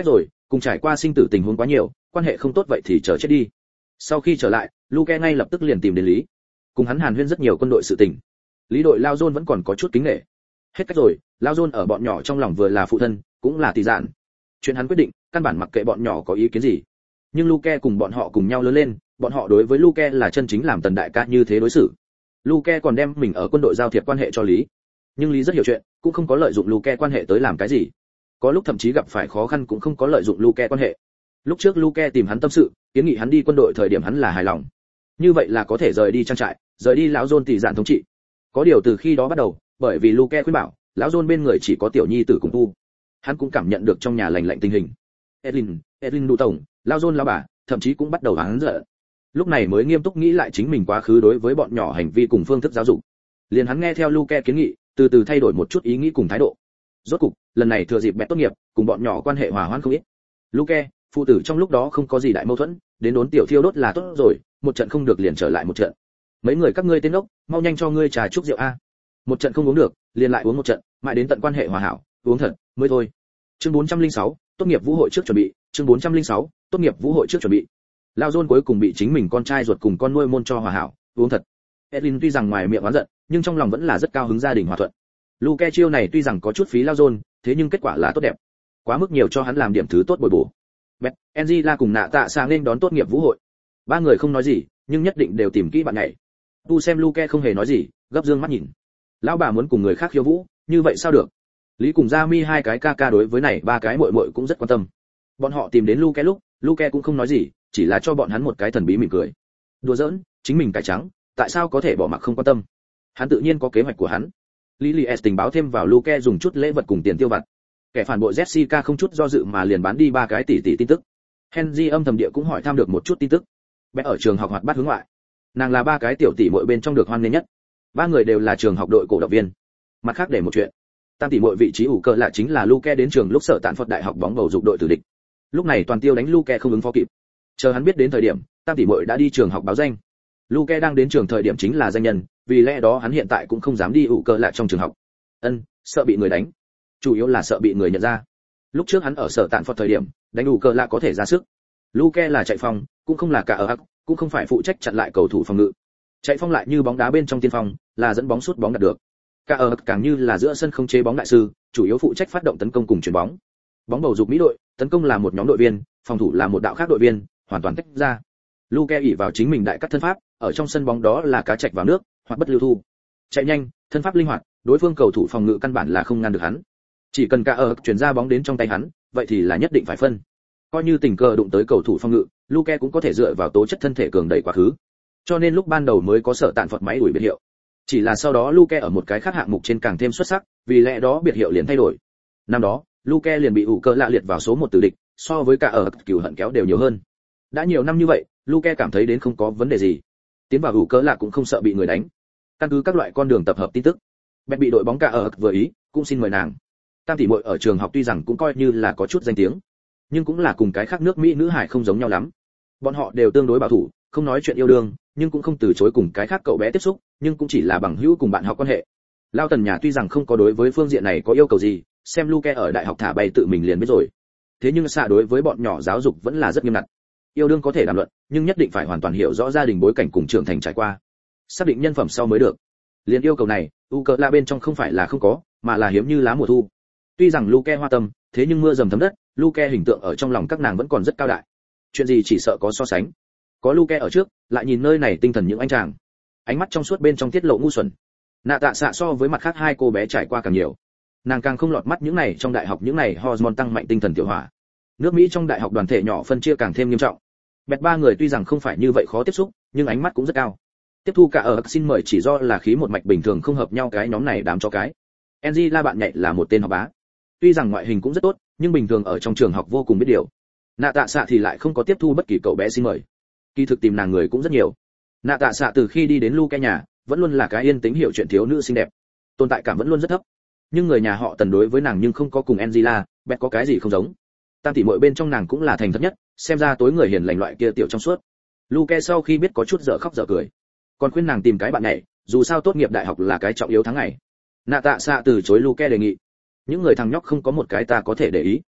S1: Cùng trải qua sinh tử tình huống quá nhiều, quan hệ không tốt vậy thì chờ chết đi. Sau khi trở lại, Luke ngay lập tức liền tìm đến Lý, cùng hắn hàn huyên rất nhiều quân đội sự tình. Lý đội Lao John vẫn còn có chút kính nể. Hết cách rồi, Lao John ở bọn nhỏ trong lòng vừa là phụ thân, cũng là tỷ dạn. Chuyện hắn quyết định, căn bản mặc kệ bọn nhỏ có ý kiến gì. Nhưng Luke cùng bọn họ cùng nhau lớn lên, bọn họ đối với Luke là chân chính làm tần đại ca như thế đối xử. Luke còn đem mình ở quân đội giao thiệp quan hệ cho Lý. Nhưng Lý rất hiểu chuyện, cũng không có lợi dụng Luke quan hệ tới làm cái gì. Có lúc thậm chí gặp phải khó khăn cũng không có lợi dụng Luke quan hệ. Lúc trước Luke tìm hắn tâm sự, kiến nghị hắn đi quân đội thời điểm hắn là hài lòng. Như vậy là có thể rời đi trang trại, rời đi lão John tỷ dạn thống trị. Có điều từ khi đó bắt đầu, bởi vì Luke khuyên bảo, lão John bên người chỉ có tiểu nhi tử cùng tu. Hắn cũng cảm nhận được trong nhà lành lạnh tình hình. Edlin đủ tổng, lão John lão bà, thậm chí cũng bắt đầu hắn giận. Lúc này mới nghiêm túc nghĩ lại chính mình quá khứ đối với bọn nhỏ hành vi cùng phương thức giáo dục. Liền hắn nghe theo Luke kiến nghị, từ từ thay đổi một chút ý nghĩ cùng thái độ. Rốt cục, lần này thừa dịp bé tốt nghiệp, cùng bọn nhỏ quan hệ hòa hoãn không ít. Luke, phụ tử trong lúc đó không có gì đại mâu thuẫn, đến đốn tiểu thiêu đốt là tốt rồi, một trận không được liền trở lại một trận. Mấy người các ngươi tên ốc, mau nhanh cho ngươi trà chúc rượu a. Một trận không uống được, liền lại uống một trận, mãi đến tận quan hệ hòa hảo, uống thật mới thôi. Chương 406, tốt nghiệp vũ hội trước chuẩn bị, chương 406, tốt nghiệp vũ hội trước chuẩn bị. Lao John cuối cùng bị chính mình con trai ruột cùng con nuôi môn cho hòa hảo, uống thật. Edwin tuy rằng ngoài miệng oán giận, nhưng trong lòng vẫn là rất cao hứng gia đình hòa thuận. Luke chiêu này tuy rằng có chút phí Lao John, thế nhưng kết quả là tốt đẹp. Quá mức nhiều cho hắn làm điểm thứ tốt bồi bổ. Beth, Angela cùng Nạ Tạ sang nên đón tốt nghiệp vũ hội. Ba người không nói gì, nhưng nhất định đều tìm kỹ bạn nhảy. Tu xem Luke không hề nói gì, gấp dương mắt nhìn. Lão bà muốn cùng người khác khiêu vũ, như vậy sao được? Lý cùng Jamie hai cái ca ca đối với này ba cái muội muội cũng rất quan tâm. Bọn họ tìm đến Luke lúc, Luke cũng không nói gì, chỉ là cho bọn hắn một cái thần bí mỉm cười. Đùa giỡn, chính mình cải trắng, tại sao có thể bỏ mặc không quan tâm? Hắn tự nhiên có kế hoạch của hắn. Lily S tình báo thêm vào Luke dùng chút lễ vật cùng tiền tiêu vặt. Kẻ phản bội Jessica không chút do dự mà liền bán đi ba cái tỷ tin tức. Henry âm thầm địa cũng hỏi thăm được một chút tin tức. Bé ở trường học hoạt bát hướng ngoại. Nàng là ba cái tiểu tỷ muội bên trong được hoan nghênh nhất. Ba người đều là trường học đội cổ động viên. Mặt khác để một chuyện, tam tỷ muội vị trí ủ cờ lạ chính là Luke đến trường lúc sở tạn Phật đại học bóng bầu dục đội tử địch. Lúc này toàn tiêu đánh Luke không ứng phó kịp. Chờ hắn biết đến thời điểm, tam tỷ muội đã đi trường học báo danh. Luke đang đến trường thời điểm chính là danh nhân, vì lẽ đó hắn hiện tại cũng không dám đi ủ cờ lạ trong trường học. Sợ bị người đánh. Chủ yếu là sợ bị người nhận ra. Lúc trước hắn ở sở tạn Phật thời điểm, đánh ủ cờ lạ có thể ra sức. Luke là chạy phòng, cũng không là cả ở hắc, cũng không phải phụ trách chặn lại cầu thủ phòng ngự. Chạy phong lại như bóng đá bên trong tiên phong, là dẫn bóng sút bóng đạt được. Cả ở hắc càng như là giữa sân không chế bóng đại sư, chủ yếu phụ trách phát động tấn công cùng chuyền bóng. Bóng bầu dục Mỹ đội, tấn công là một nhóm đội viên, phòng thủ là một đạo khác đội viên, hoàn toàn tách ra. Luke ỷ vào chính mình đại cắt thân pháp, ở trong sân bóng đó là cá trạch vào nước, hoặc bất lưu thu. Chạy nhanh, thân pháp linh hoạt, đối phương cầu thủ phòng ngự căn bản là không ngăn được hắn. Chỉ cần cả ở chuyển ra bóng đến trong tay hắn, vậy thì là nhất định phải phân. Coi như tình cờ đụng tới cầu thủ phòng ngự, Luke cũng có thể dựa vào tố chất thân thể cường đẩy quá khứ. Cho nên lúc ban đầu mới có sở tạn Phật máy đuổi biệt hiệu. Chỉ là sau đó Luke ở một cái khác hạng mục trên càng thêm xuất sắc, vì lẽ đó biệt hiệu liền thay đổi. Năm đó, Luke liền bị ủ cờ lạ liệt vào số 1 tử địch, so với cả ở cừu hận kéo đều nhiều hơn. Đã nhiều năm như vậy, Luke cảm thấy đến không có vấn đề gì. Tiến vào ủ cờ lạ cũng không sợ bị người đánh. Căn cứ các loại con đường tập hợp tin tức, Beth bị đội bóng cả ở vừa ý, cũng xin mời nàng. Tam tỷ muội ở trường học tuy rằng cũng coi như là có chút danh tiếng, nhưng cũng là cùng cái khác nước Mỹ nữ hải không giống nhau lắm. Bọn họ đều tương đối bảo thủ, không nói chuyện yêu đương, nhưng cũng không từ chối cùng cái khác cậu bé tiếp xúc, nhưng cũng chỉ là bằng hữu cùng bạn học quan hệ. Lao Tần nhà tuy rằng không có đối với phương diện này có yêu cầu gì, xem Luke ở đại học thả bay tự mình liền biết rồi. Thế nhưng xạ đối với bọn nhỏ giáo dục vẫn là rất nghiêm ngặt. Yêu đương có thể đàm luận, nhưng nhất định phải hoàn toàn hiểu rõ gia đình bối cảnh cùng trưởng thành trải qua, xác định nhân phẩm sau mới được. Liên yêu cầu này, Ukla bên trong không phải là không có, mà là hiếm như lá mùa thu. Tuy rằng Luke hoa tâm, thế nhưng mưa dầm thấm đất, Luke hình tượng ở trong lòng các nàng vẫn còn rất cao đại. Chuyện gì chỉ sợ có so sánh. Có Luke ở trước, lại nhìn nơi này tinh thần những anh chàng. Ánh mắt trong suốt bên trong tiết lộ ngu xuẩn. Nạ Tạ xạ so với mặt khác hai cô bé trải qua càng nhiều. Nàng càng không lọt mắt những này trong đại học những này hormone tăng mạnh tinh thần tiểu hỏa. Nước Mỹ trong đại học đoàn thể nhỏ phân chia càng thêm nghiêm trọng. Bẹt ba người tuy rằng không phải như vậy khó tiếp xúc, nhưng ánh mắt cũng rất cao. Tiếp thu cả ở xin mời chỉ do là khí một mạch bình thường không hợp nhau cái nhóm này đám cho cái. Angela bạn nhạy là một tên học bá. Tuy rằng ngoại hình cũng rất tốt, nhưng bình thường ở trong trường học vô cùng biết điều. Nạ Tạ xạ thì lại không có tiếp thu bất kỳ cậu bé xin mời. Kỳ thực tìm nàng người cũng rất nhiều. Nạ Tạ xạ từ khi đi đến Luke nhà, vẫn luôn là cái yên tĩnh hiểu chuyện thiếu nữ xinh đẹp. Tồn tại cảm vẫn luôn rất thấp. Nhưng người nhà họ Tần đối với nàng nhưng không có cùng Angela, Bẹt có cái gì không giống. Tam tỷ muội bên trong nàng cũng là thành thật nhất, xem ra tối người hiền lành loại kia tiểu trong suốt. Luke sau khi biết có chút dở khóc dở cười, còn khuyên nàng tìm cái bạn này, dù sao tốt nghiệp đại học là cái trọng yếu tháng ngày. Nạ Tạ xạ từ chối Luke đề nghị. Những người thằng nhóc không có một cái ta có thể để ý.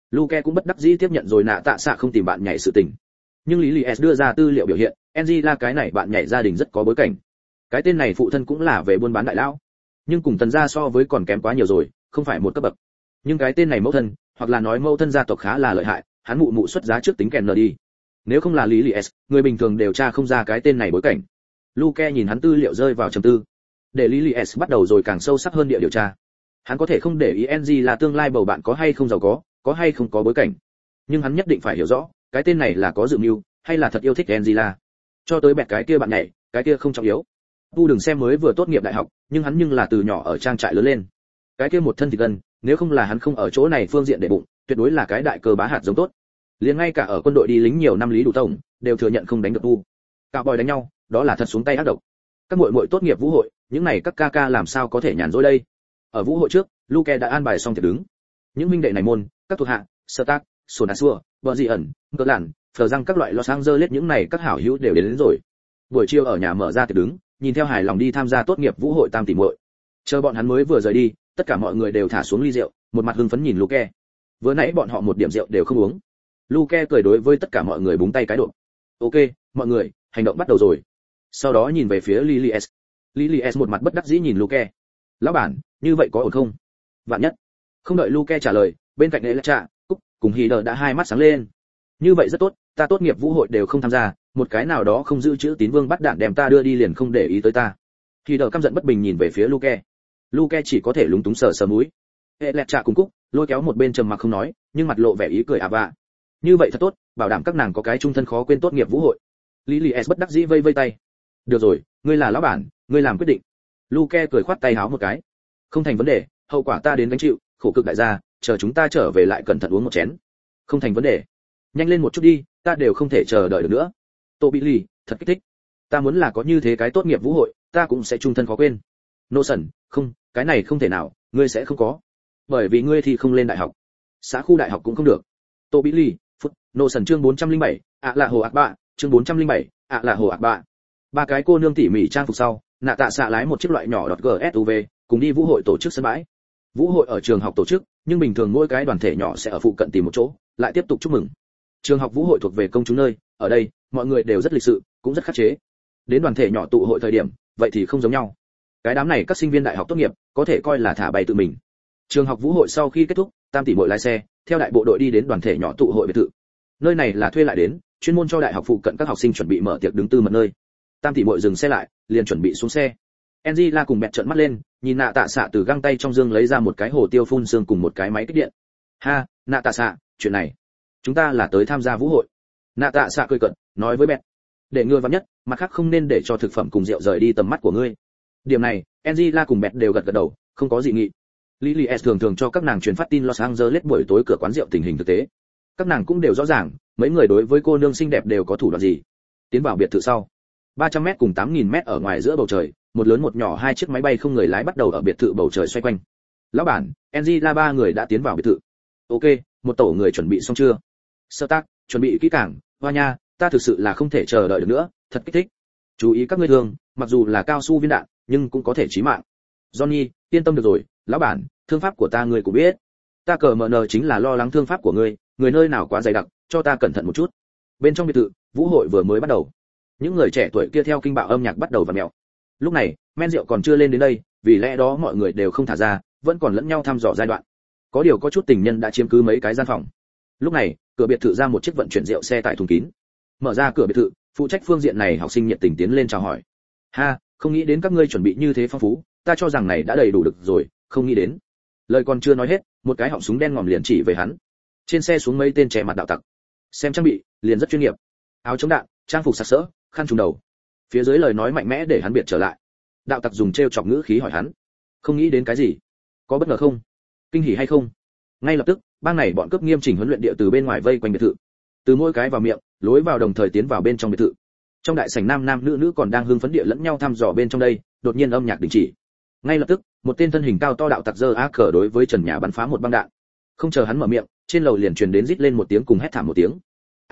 S1: Luke cũng bất đắc dĩ tiếp nhận rồi nạ tạ xạ không tìm bạn nhảy sự tình. Nhưng Lý Lý S đưa ra tư liệu biểu hiện, Angela cái này bạn nhảy gia đình rất có bối cảnh. Cái tên này phụ thân cũng là về buôn bán đại lão, nhưng cùng Tần gia so với còn kém quá nhiều rồi, không phải một cấp bậc. Nhưng cái tên này mẫu thân, hoặc là nói mẫu thân gia tộc khá là lợi hại, hắn mụ mụ xuất giá trước tính kèn nờ đi. Nếu không là Lý Lý S, người bình thường đều tra không ra cái tên này bối cảnh. Luke nhìn hắn tư liệu rơi vào trầm tư. Để Lý Lý S bắt đầu rồi càng sâu sắc hơn địa điều tra. Hắn có thể không để ý NG là tương lai bầu bạn có hay không giàu có hay không có bối cảnh, nhưng hắn nhất định phải hiểu rõ cái tên này là có dự mưu hay là thật yêu thích Angela. Cho tới bẹt cái kia bạn nhảy, cái kia không trọng yếu. Tu đừng xem mới vừa tốt nghiệp đại học, nhưng hắn nhưng là từ nhỏ ở trang trại lớn lên. Cái kia một thân thịt gân, nếu không là hắn không ở chỗ này phương diện để bụng, tuyệt đối là cái đại cơ bá hạt giống tốt. Liền ngay cả ở quân đội đi lính nhiều năm Lý Đủ Tổng đều thừa nhận không đánh được tu. Cạo bòi đánh nhau, đó là thật xuống tay ác độc. Các muội muội tốt nghiệp vũ hội, những này các ca ca làm sao có thể nhàn rỗi đây. Ở vũ hội trước, Luke đã an bài xong tiệc đứng. Những huynh đệ này môn, các thuộc hạ, Stark, Sonasua, bờ dị ẩn, cỡ lản, phờ răng các loại Los Angeles những này các hảo hữu đều đến rồi. Buổi chiều ở nhà mở ra tiệc đứng, nhìn theo hài lòng đi tham gia tốt nghiệp vũ hội tam tỷ muội. Chờ bọn hắn mới vừa rời đi, tất cả mọi người đều thả xuống ly rượu, một mặt hưng phấn nhìn Luke. Vừa nãy bọn họ một điểm rượu đều không uống. Luke cười đối với tất cả mọi người búng tay cái độ. Ok, mọi người, hành động bắt đầu rồi. Sau đó nhìn về phía Lily S. Lily S một mặt bất đắc dĩ nhìn Luke. Lão bản, như vậy có ổn không? Vạn nhất. Không đợi Luke trả lời, bên cạnh Electra, Cúc cùng Hider đã hai mắt sáng lên. Như vậy rất tốt, ta tốt nghiệp vũ hội đều không tham gia, một cái nào đó không giữ chữ tín vương bắt đạn đem ta đưa đi liền không để ý tới ta. Hider căm giận bất bình nhìn về phía Luke. Luke chỉ có thể lúng túng sờ sờ mũi. Electra cùng Cúc lôi kéo một bên trầm mặc không nói, nhưng mặt lộ vẻ ý cười vạ. Như vậy thật tốt, bảo đảm các nàng có cái chung thân khó quên tốt nghiệp vũ hội. Lily S bất đắc dĩ vây vây tay. Được rồi, ngươi là lão bản, ngươi làm quyết định. Luke cười khoát tay háo một cái. Không thành vấn đề, hậu quả ta đến gánh chịu, khổ cực đại gia, chờ chúng ta trở về lại cẩn thận uống một chén. Không thành vấn đề. Nhanh lên một chút đi, ta đều không thể chờ đợi được nữa. Tô Bị Lì, thật kích thích. Ta muốn là có như thế cái tốt nghiệp vũ hội, ta cũng sẽ chung thân khó quên. Nô Sẩn, không, cái này không thể nào, ngươi sẽ không có. Bởi vì ngươi thì không lên đại học. Xã khu đại học cũng không được. Tô Bị Lì, phút, Nô Sẩn chương 407, là hồ ác bạ, chương 407, là hồ ác bạ. Ba cái cô nương tỉ mỉ trang phục sau, nạ tạ xạ lái một chiếc loại nhỏ GSUV, cùng đi vũ hội tổ chức sân bãi. Vũ hội ở trường học tổ chức, nhưng bình thường mỗi cái đoàn thể nhỏ sẽ ở phụ cận tìm một chỗ, lại tiếp tục chúc mừng. Trường học vũ hội thuộc về công chúng nơi, ở đây, mọi người đều rất lịch sự, cũng rất khắc chế. Đến đoàn thể nhỏ tụ hội thời điểm, vậy thì không giống nhau. Cái đám này các sinh viên đại học tốt nghiệp, có thể coi là thả bay tự mình. Trường học vũ hội sau khi kết thúc, tam tỷ muội lái xe, theo đại bộ đội đi đến đoàn thể nhỏ tụ hội biệt thự. Nơi này là thuê lại đến, chuyên môn cho đại học phụ cận các học sinh chuẩn bị mở tiệc đứng tư mật nơi. Tam tỷ muội dừng xe lại, liền chuẩn bị xuống xe. Angela cùng bẹt trợn mắt lên, nhìn nạ tạ xạ từ găng tay trong dương lấy ra một cái hồ tiêu phun sương cùng một cái máy kích điện. Ha, nạ tạ xạ, chuyện này, chúng ta là tới tham gia vũ hội. Nạ tạ xạ cười cợt, nói với bẹt, để ngươi vắn nhất, mặt khác không nên để cho thực phẩm cùng rượu rời đi tầm mắt của ngươi. Điểm này, Angela cùng bẹt đều gật gật đầu, không có dị nghị. Lily S thường thường cho các nàng truyền phát tin Los Angeles buổi tối cửa quán rượu tình hình thực tế. Các nàng cũng đều rõ ràng, mấy người đối với cô nương xinh đẹp đều có thủ đoạn gì. Tiến vào biệt thự sau, 300m cùng 8000m ở ngoài giữa bầu trời, một lớn một nhỏ hai chiếc máy bay không người lái bắt đầu ở biệt thự bầu trời xoay quanh. Lão bản, Angela ba người đã tiến vào biệt thự. Ok, một tổ người chuẩn bị xong chưa? Stark, chuẩn bị kỹ càng. Hoa nha, ta thực sự là không thể chờ đợi được nữa, thật kích thích. Chú ý các ngươi thương, mặc dù là cao su viên đạn, nhưng cũng có thể chí mạng. Johnny, yên tâm được rồi, lão bản, thương pháp của ta ngươi cũng biết. Ta cờ mở nờ chính là lo lắng thương pháp của ngươi, người nơi nào quá dày đặc, cho ta cẩn thận một chút. Bên trong biệt thự, vũ hội vừa mới bắt đầu. Những người trẻ tuổi kia theo kinh bạo âm nhạc bắt đầu vặn mèo. Lúc này, men rượu còn chưa lên đến đây, vì lẽ đó mọi người đều không thả ra, vẫn còn lẫn nhau thăm dò giai đoạn. Có điều có chút tình nhân đã chiếm cứ mấy cái gian phòng. Lúc này, cửa biệt thự ra một chiếc vận chuyển rượu xe tải thùng kín. Mở ra cửa biệt thự, phụ trách phương diện này học sinh nhiệt tình tiến lên chào hỏi. Ha, không nghĩ đến các ngươi chuẩn bị như thế phong phú, ta cho rằng này đã đầy đủ được rồi, không nghĩ đến. Lời còn chưa nói hết, một cái họng súng đen ngòm liền chỉ về hắn. Trên xe xuống mấy tên trẻ mặt đạo tặc. Xem trang bị, liền rất chuyên nghiệp. Áo chống đạn, trang phục sặc sỡ, khăn trùm đầu. Phía dưới lời nói mạnh mẽ để hắn biệt trở lại. Đạo tặc dùng trêu chọc ngữ khí hỏi hắn, không nghĩ đến cái gì, có bất ngờ không, kinh hỉ hay không? Ngay lập tức, bang này bọn cướp nghiêm chỉnh huấn luyện địa từ bên ngoài vây quanh biệt thự, từ mỗi cái vào miệng, lối vào đồng thời tiến vào bên trong biệt thự. Trong đại sảnh nam nam nữ nữ còn đang hưng phấn địa lẫn nhau thăm dò bên trong đây, đột nhiên âm nhạc đình chỉ. Ngay lập tức, một tên thân hình cao to đạo tặc giơ AK đối với trần nhà bắn phá một băng đạn. Không chờ hắn mở miệng, trên lầu liền truyền đến rít lên một tiếng cùng hét thảm một tiếng.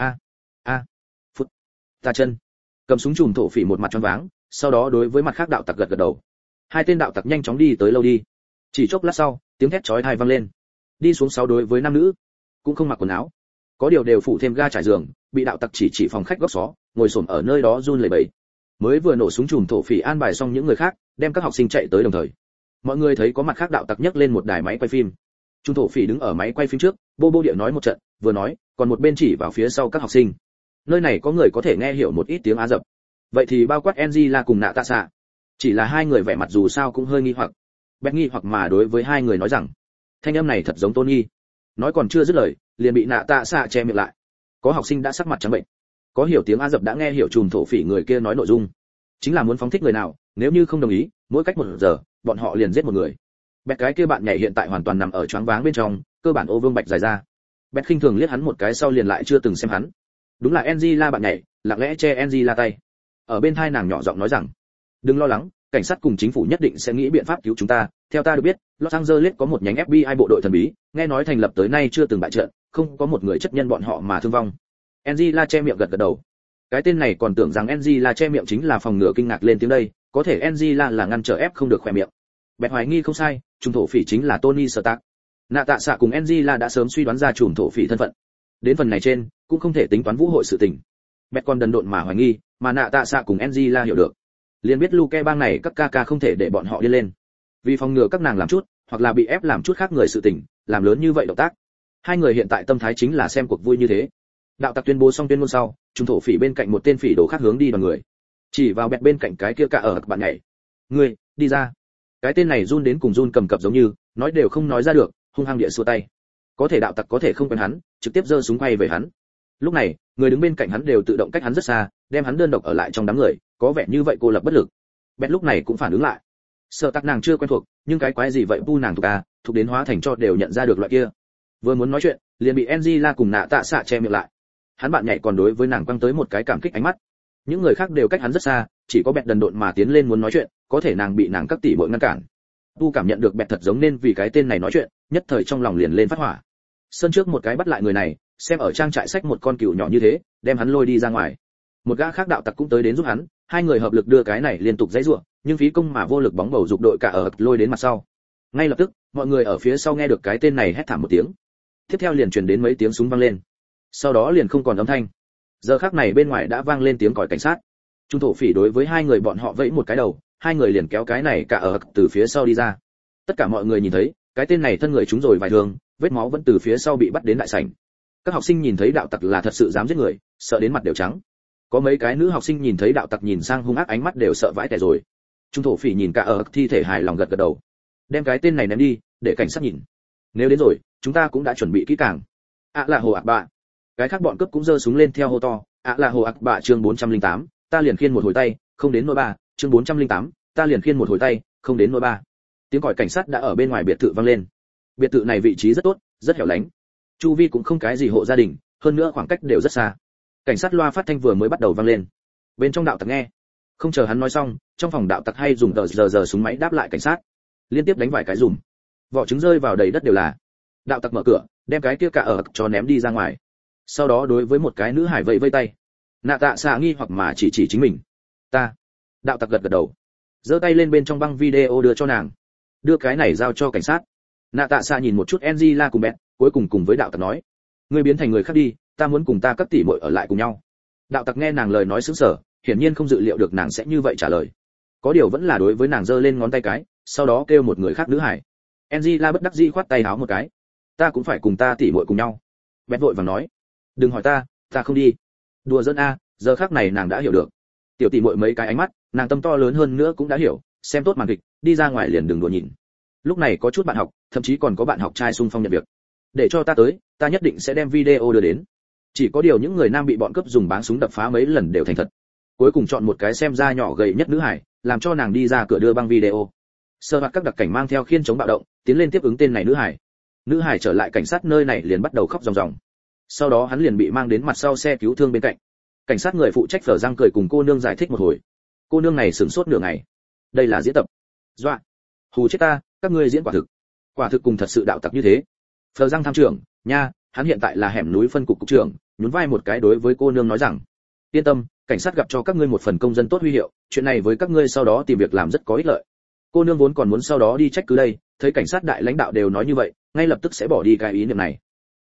S1: A, phút, ta chân. Cầm súng chùm thổ phỉ một mặt choáng váng, sau đó đối với mặt khác đạo tặc gật gật đầu. Hai tên đạo tặc nhanh chóng đi tới lâu đi. Chỉ chốc lát sau, tiếng thét chói tai vang lên. Đi xuống 6 đối với nam nữ. cũng không mặc quần áo, có điều đều phủ thêm ga trải giường, bị đạo tặc chỉ phòng khách góc xó, ngồi xổm ở nơi đó run lẩy bẩy. Mới vừa nổ súng chùm thổ phỉ an bài xong những người khác, đem các học sinh chạy tới đồng thời. Mọi người thấy có mặt khác đạo tặc nhấc lên một đài máy quay phim. Chùm thổ phỉ đứng ở máy quay phim trước, bô bô địa nói một trận, vừa nói, còn một bên chỉ vào phía sau các học sinh. Nơi này có người có thể nghe hiểu một ít tiếng Á Dập. Vậy thì bao quát Angela cùng Nạ Tạ Xạ. Chỉ là hai người vẻ mặt dù sao cũng hơi nghi hoặc. Bét nghi hoặc mà đối với hai người nói rằng, thanh âm này thật giống Tony. Nói còn chưa dứt lời, liền bị Nạ Tạ Xạ che miệng lại. Có học sinh đã sắc mặt trắng bệnh, có hiểu tiếng Á Dập đã nghe hiểu chùm thổ phỉ người kia nói nội dung, chính là muốn phóng thích người nào, nếu như không đồng ý, mỗi cách 1 giờ, bọn họ liền giết một người. Bét cái kia bạn nhảy hiện tại hoàn toàn nằm ở choáng váng bên trong, cơ bản ô vương bạch dài ra. Bét khinh thường liếc hắn một cái sau liền lại chưa từng xem hắn. Đúng là Angela bạn nhảy, lặng lẽ che Angela tay. Ở bên tai nàng nhỏ giọng nói rằng, đừng lo lắng, cảnh sát cùng chính phủ nhất định sẽ nghĩ biện pháp cứu chúng ta. Theo ta được biết, Los Angeles có một nhánh FBI bộ đội thần bí, nghe nói thành lập tới nay chưa từng bại trận, không có một người chất nhân bọn họ mà thương vong. Angela che miệng gật gật đầu. Cái tên này còn tưởng rằng Angela che miệng chính là phòng ngừa kinh ngạc lên tiếng đây, có thể Angela là ngăn trở ép không được khỏe miệng. Bẹt hoài nghi không sai, trùm thổ phỉ chính là Tony Stark. Nạ Tạ Xạ cùng Angela đã sớm suy đoán ra trùm thổ phỉ thân phận. Đến phần này trên, cũng không thể tính toán vũ hội sự tình. Bẹt còn đần độn mà hoài nghi, mà Nạ Tạ Xạ cùng Angela hiểu được. Liền biết Luke bang này các ca không thể để bọn họ đi lên. Vì phòng ngừa các nàng làm chút, hoặc là bị ép làm chút khác người sự tình, làm lớn như vậy động tác. Hai người hiện tại tâm thái chính là xem cuộc vui như thế. Đạo tặc tuyên bố xong tuyên ngôn sau, trùm thổ phỉ bên cạnh một tên phỉ đồ khác hướng đi đoàn người, chỉ vào Bẹt bên cạnh cái kia cả ở bạn nhảy. Ngươi, đi ra. Cái tên này run đến cùng run cầm cập giống như, nói đều không nói ra được, hung hăng địa xua tay. Có thể đạo tặc có thể không quen hắn, trực tiếp giơ súng quay về hắn. Lúc này, người đứng bên cạnh hắn đều tự động cách hắn rất xa, đem hắn đơn độc ở lại trong đám người, có vẻ như vậy cô lập bất lực. Bẹt lúc này cũng phản ứng lại. Sợ tắc nàng chưa quen thuộc, nhưng cái quái gì vậy bu nàng thuộc à, thuộc đến hóa thành cho đều nhận ra được loại kia. Vừa muốn nói chuyện, liền bị Angela cùng Nạ Tạ Xạ che miệng lại. Hắn bạn nhảy còn đối với nàng quăng tới một cái cảm kích ánh mắt. Những người khác đều cách hắn rất xa, chỉ có Bẹt đần độn mà tiến lên muốn nói chuyện, có thể nàng bị nàng các tỷ muội ngăn cản. Tu cảm nhận được Bẹt thật giống nên vì cái tên này nói chuyện, nhất thời trong lòng liền lên phát hỏa. Sơn trước một cái bắt lại người này, xem ở trang trại sách một con cừu nhỏ như thế, đem hắn lôi đi ra ngoài. Một gã khác đạo tặc cũng tới đến giúp hắn, hai người hợp lực đưa cái này liên tục giãy giụa, nhưng phí công mà vô lực bóng bầu dục đội cả ở lôi đến mặt sau. Ngay lập tức, mọi người ở phía sau nghe được cái tên này hét thảm một tiếng. Tiếp theo liền truyền đến mấy tiếng súng vang lên. Sau đó liền không còn âm thanh. Giờ khắc này bên ngoài đã vang lên tiếng còi cảnh sát. Trung thổ phỉ đối với hai người bọn họ vẫy một cái đầu, hai người liền kéo cái này cả ở từ phía sau đi ra. Tất cả mọi người nhìn thấy, cái tên này thân người trúng rồi vài thương, vết máu vẫn từ phía sau bị bắt đến đại sảnh. Các học sinh nhìn thấy đạo tặc là thật sự dám giết người, sợ đến mặt đều trắng. Có mấy cái nữ học sinh nhìn thấy đạo tặc nhìn sang hung ác ánh mắt đều sợ vãi tẻ rồi. Trung thổ phỉ nhìn cả ở thi thể hài lòng gật gật đầu. Đem cái tên này ném đi, để cảnh sát nhìn. Nếu đến rồi, chúng ta cũng đã chuẩn bị kỹ càng. Là hồ ạc bạ. Cái khác bọn cướp cũng giơ súng lên theo hô to. Là hồ ạc bạ chương 408, ta liền khiên một hồi tay, không đến nỗi ba. Chương 408, ta liền khiên một hồi tay, không đến nỗi ba. Tiếng còi cảnh sát đã ở bên ngoài biệt thự vang lên. Biệt thự này vị trí rất tốt, rất hẻo lánh. Chu vi cũng không cái gì hộ gia đình, hơn nữa khoảng cách đều rất xa. Cảnh sát loa phát thanh vừa mới bắt đầu vang lên. Bên trong đạo tặc nghe, không chờ hắn nói xong, trong phòng đạo tặc hay dùng tờ giờ súng máy đáp lại cảnh sát, liên tiếp đánh vài cái dùm, vỏ trứng rơi vào đầy đất đều là. Đạo tặc mở cửa, đem cái kia cả ở cho ném đi ra ngoài. Sau đó đối với một cái nữ hải vẫy vây tay. Nạ Tạ Xạ nghi hoặc mà chỉ chính mình. Ta. Đạo tặc gật gật đầu, giơ tay lên bên trong băng video đưa cho nàng. Đưa cái này giao cho cảnh sát. Nạ Tạ Xạ nhìn một chút Angela cùng Bẹt, cuối cùng với đạo tặc nói, ngươi biến thành người khác đi, ta muốn cùng ta các tỷ muội ở lại cùng nhau. Đạo tặc nghe nàng lời nói sững sờ, hiển nhiên không dự liệu được nàng sẽ như vậy trả lời. Có điều vẫn là đối với nàng giơ lên ngón tay cái, sau đó kêu một người khác nữ hải. Angela bất đắc dĩ khoát tay áo một cái, ta cũng phải cùng ta tỷ muội cùng nhau. Bẹt vội vàng nói, đừng hỏi ta không đi. Đùa giỡn a, giờ khắc này nàng đã hiểu được. Tiểu tỷ muội mấy cái ánh mắt, nàng tâm to lớn hơn nữa cũng đã hiểu, xem tốt màn kịch, đi ra ngoài liền đừng đùa nhìn. Lúc này có chút bạn học, thậm chí còn có bạn học trai xung phong nhận việc. Để cho ta tới, ta nhất định sẽ đem video đưa đến. Chỉ có điều những người nam bị bọn cướp dùng báng súng đập phá mấy lần đều thành thật. Cuối cùng chọn một cái xem ra nhỏ gầy nhất nữ hải, làm cho nàng đi ra cửa đưa băng video. Sơ mặt các đặc cảnh mang theo khiên chống bạo động, tiến lên tiếp ứng tên này nữ hải. Nữ hải trở lại cảnh sát nơi này liền bắt đầu khóc ròng ròng. Sau đó hắn liền bị mang đến mặt sau xe cứu thương bên cạnh. Cảnh sát người phụ trách phở răng cười cùng cô nương giải thích một hồi. Cô nương này sửng sốt nửa ngày. Đây là diễn tập. Dọa. Hù chết ta, các ngươi diễn quả thực cùng thật sự đạo tặc như thế. Phở răng tham trưởng, nha, hắn hiện tại là hẻm núi phân cục cục trưởng, nhún vai một cái đối với cô nương nói rằng, yên tâm, cảnh sát gặp cho các ngươi một phần công dân tốt huy hiệu, chuyện này với các ngươi sau đó tìm việc làm rất có ích lợi. Cô nương vốn còn muốn sau đó đi trách cứ đây, thấy cảnh sát đại lãnh đạo đều nói như vậy, ngay lập tức sẽ bỏ đi cái ý niệm này.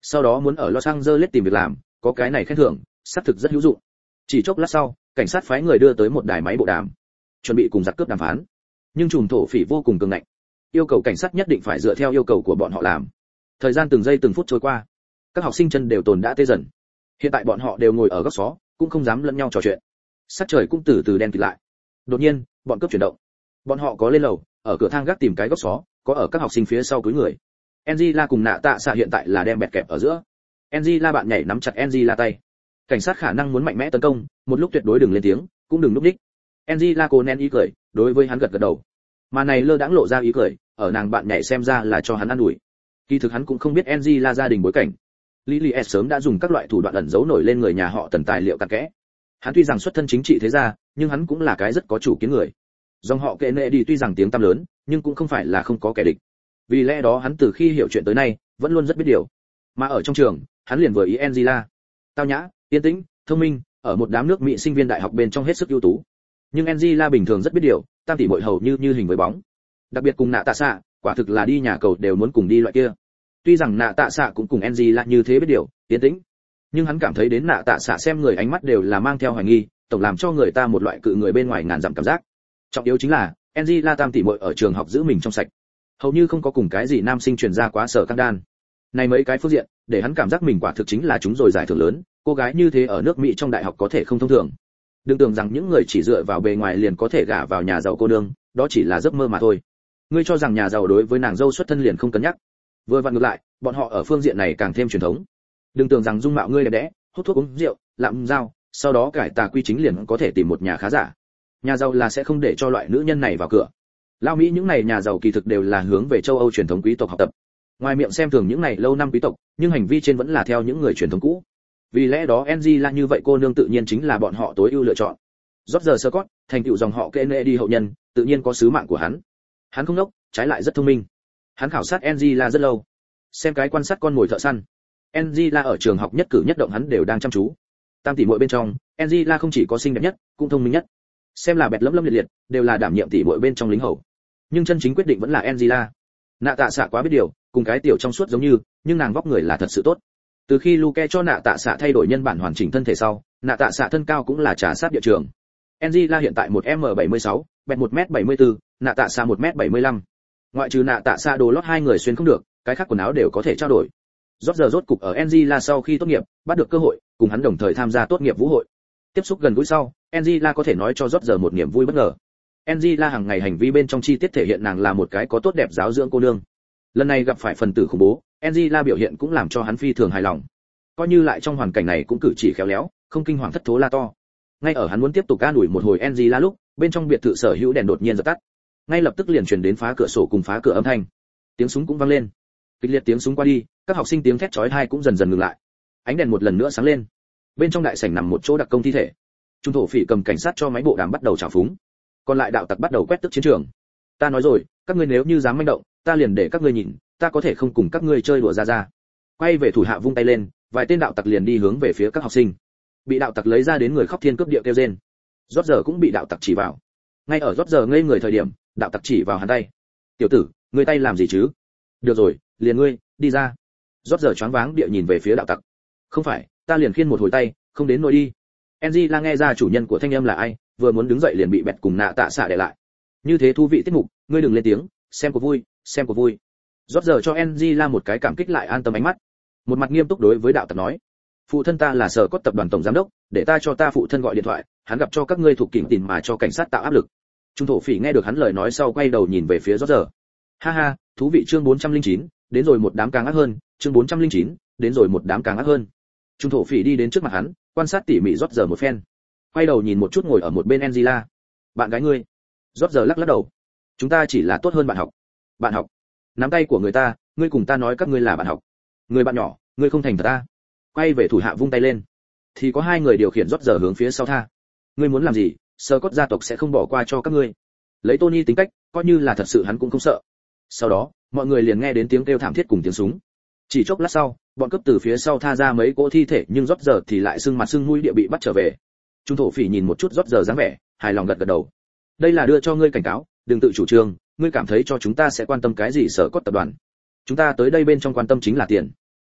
S1: Sau đó muốn ở Los Angeles tìm việc làm, có cái này khen thưởng, xác thực rất hữu dụng. Chỉ chốc lát sau, cảnh sát phái người đưa tới một đài máy bộ đàm, chuẩn bị cùng giặc cướp đàm phán. Nhưng trùm thổ phỉ vô cùng cường ngạnh, yêu cầu cảnh sát nhất định phải dựa theo yêu cầu của bọn họ làm. Thời gian từng giây từng phút trôi qua, các học sinh chân đều tồn đã tê dần. Hiện tại bọn họ đều ngồi ở góc xó, cũng không dám lẫn nhau trò chuyện. Sắc trời cũng từ từ đen kịt lại. Đột nhiên, bọn cướp chuyển động. Bọn họ có lên lầu, ở cửa thang gác tìm cái góc xó, có ở các học sinh phía sau cúi người. Angela cùng Nạ Tạ Xạ hiện tại là đem bẹt kẹp ở giữa. Angela bạn nhảy nắm chặt Angela tay. Cảnh sát khả năng muốn mạnh mẽ tấn công, một lúc tuyệt đối đừng lên tiếng, cũng đừng núp đích. Angela cố nén ý cười, đối với hắn gật gật đầu. Mà này lơ đãng lộ ra ý cười, ở nàng bạn nhảy xem ra là cho hắn ăn đuổi. Kỳ thực hắn cũng không biết Angela gia đình bối cảnh. Lily S sớm đã dùng các loại thủ đoạn ẩn giấu nổi lên người nhà họ Tần tài liệu cặn kẽ. Hắn tuy rằng xuất thân chính trị thế gia, nhưng hắn cũng là cái rất có chủ kiến người. Dòng họ Kennedy tuy rằng tiếng tăm lớn, nhưng cũng không phải là không có kẻ địch. Vì lẽ đó hắn từ khi hiểu chuyện tới nay, vẫn luôn rất biết điều. Mà ở trong trường, hắn liền vừa ý Angela. Tao nhã, yên tĩnh, thông minh, ở một đám nước Mỹ sinh viên đại học bên trong hết sức ưu tú. Nhưng Angela bình thường rất biết điều, tam tỷ muội hầu như hình với bóng. Đặc biệt cùng Nạ Tạ Xạ, quả thực là đi nhà cầu đều muốn cùng đi loại kia. Tuy rằng Nạ Tạ Xạ cũng cùng Angela như thế biết điều, yên tĩnh, nhưng hắn cảm thấy đến Nạ Tạ Xạ xem người ánh mắt đều là mang theo hoài nghi, tổng làm cho người ta một loại cự người bên ngoài ngàn dặm cảm giác. Trọng yếu chính là Angela tam tỷ muội ở trường học giữ mình trong sạch, hầu như không có cùng cái gì nam sinh truyền ra quá sở căng đan. Này mấy cái phương diện, để hắn cảm giác mình quả thực chính là chúng rồi giải thưởng lớn, cô gái như thế ở nước Mỹ trong đại học có thể không thông thường. Đừng tưởng rằng những người chỉ dựa vào bề ngoài liền có thể gả vào nhà giàu cô nương, đó chỉ là giấc mơ mà thôi. Ngươi cho rằng nhà giàu đối với nàng dâu xuất thân liền không cân nhắc. Vừa vặn ngược lại, bọn họ ở phương diện này càng thêm truyền thống. Đừng tưởng rằng dung mạo ngươi đẹp đẽ, hút thuốc uống rượu, lạm giao, sau đó cải tà quy chính liền có thể tìm một nhà khá giả. Nhà giàu là sẽ không để cho loại nữ nhân này vào cửa. Lao Mỹ những này nhà giàu kỳ thực đều là hướng về châu Âu truyền thống quý tộc học tập. Ngoài miệng xem thường những này lâu năm quý tộc, nhưng hành vi trên vẫn là theo những người truyền thống cũ. Vì lẽ đó Angela như vậy cô nương tự nhiên chính là bọn họ tối ưu lựa chọn. George Scott, thành tựu dòng họ Kennedy hậu nhân, tự nhiên có sứ mạng của hắn. Hắn không ngốc, trái lại rất thông minh. Hắn khảo sát Angela rất lâu, xem cái quan sát con mồi thợ săn. Angela ở trường học nhất cử nhất động hắn đều đang chăm chú. Tam tỷ muội bên trong, Angela không chỉ có xinh đẹp nhất, cũng thông minh nhất. Xem là bẹt lấm liệt liệt, đều là đảm nhiệm tỷ muội bên trong lính hầu. Nhưng chân chính quyết định vẫn là Angela. Nạ Tạ Xạ quá biết điều, cùng cái tiểu trong suốt giống như, nhưng nàng vóc người là thật sự tốt. Từ khi Luke cho Nạ Tạ Xạ thay đổi nhân bản hoàn chỉnh thân thể sau, Nạ Tạ Xạ thân cao cũng là trà sát địa trường. Angela hiện tại 1m76, bẹt 1m74, Nạ Tạ Xạ 1m75. Ngoại trừ Nạ Tạ Xạ đồ lót hai người xuyên không được, cái khác quần áo đều có thể trao đổi. Rốt cục ở Angela sau khi tốt nghiệp, bắt được cơ hội, cùng hắn đồng thời tham gia tốt nghiệp vũ hội. Tiếp xúc gần gũi sau, Angela có thể nói cho Rốt một niềm vui bất ngờ. Angela hàng ngày hành vi bên trong chi tiết thể hiện nàng là một cái có tốt đẹp giáo dưỡng cô nương. Lần này gặp phải phần tử khủng bố, Angela biểu hiện cũng làm cho hắn phi thường hài lòng. Coi như lại trong hoàn cảnh này cũng cử chỉ khéo léo, không kinh hoàng thất thố la to. Ngay ở hắn muốn tiếp tục ca đuổi một hồi Angela lúc, bên trong biệt thự sở hữu đèn đột nhiên dập tắt. Ngay lập tức liền truyền đến phá cửa sổ cùng phá cửa âm thanh. Tiếng súng cũng vang lên. Kịch liệt tiếng súng qua đi, các học sinh tiếng thét chói tai cũng dần dần ngừng lại. Ánh đèn một lần nữa sáng lên. Bên trong đại sảnh nằm một chỗ đặc công thi thể. Trung thổ phỉ cầm cảnh sát cho máy bộ đàm bắt đầu trào phúng. Còn lại đạo tặc bắt đầu quét tước chiến trường. Ta nói rồi, các ngươi nếu như dám manh động, ta liền để các ngươi nhìn, ta có thể không cùng các ngươi chơi đùa ra. Quay về thủ hạ vung tay lên, vài tên đạo tặc liền đi hướng về phía các học sinh. Bị đạo tặc lấy ra đến người khóc thiên cướp địa kêu rên. Rốt giờ cũng bị đạo tặc chỉ vào. Ngay ở rốt giờ ngây người thời điểm, đạo tặc chỉ vào hắn tay. Tiểu tử, ngươi tay làm gì chứ? Được rồi, liền ngươi, đi ra. Rốt giờ choáng váng địa nhìn về phía đạo tặc. Không phải, ta liền khiên một hồi tay, không đến nỗi đi. Angela nghe ra chủ nhân của thanh âm là ai, vừa muốn đứng dậy liền bị bẹt cùng Nạ Tạ Xạ để lại. Như thế thú vị tiết mục, ngươi đừng lên tiếng, xem có vui. Rốt giờ cho Angela một cái cảm kích lại an tâm ánh mắt. Một mặt nghiêm túc đối với đạo tặc nói, phụ thân ta là sở cốt tập đoàn tổng giám đốc, để ta cho ta phụ thân gọi điện thoại, hắn gặp cho các ngươi thuộc kỉnh tìm mà cho cảnh sát tạo áp lực. Trung thổ phỉ nghe được hắn lời nói sau quay đầu nhìn về phía rốt giờ. Ha ha, thú vị. Chương 409, đến rồi một đám càng ác hơn. Chương 409, đến rồi một đám càng ác hơn. Trung thổ phỉ đi đến trước mặt hắn, quan sát tỉ mỉ rốt giờ một phen, quay đầu nhìn một chút ngồi ở một bên Angela. Bạn gái ngươi? Rốt giờ lắc đầu. Chúng ta chỉ là tốt hơn bạn học. Bạn học? Nắm tay của người ta, ngươi cùng ta nói các ngươi là bạn học. Người bạn nhỏ, ngươi không thành thật ta. Quay về thủ hạ vung tay lên, thì có hai người điều khiển rốt giờ hướng phía sau tha. Ngươi muốn làm gì? Sơ cốt gia tộc sẽ không bỏ qua cho các ngươi. Lấy Tony tính cách, coi như là thật sự hắn cũng không sợ. Sau đó, mọi người liền nghe đến tiếng kêu thảm thiết cùng tiếng súng. Chỉ chốc lát sau, bọn cướp từ phía sau tha ra mấy cỗ thi thể, nhưng rốt giờ thì lại sưng mặt sưng mũi địa bị bắt trở về. Trung thổ phỉ nhìn một chút rốt giờ dáng vẻ, hài lòng gật gật đầu. Đây là đưa cho ngươi cảnh cáo, đừng tự chủ trương, ngươi cảm thấy cho chúng ta sẽ quan tâm cái gì sở cốt tập đoàn? Chúng ta tới đây bên trong quan tâm chính là tiền.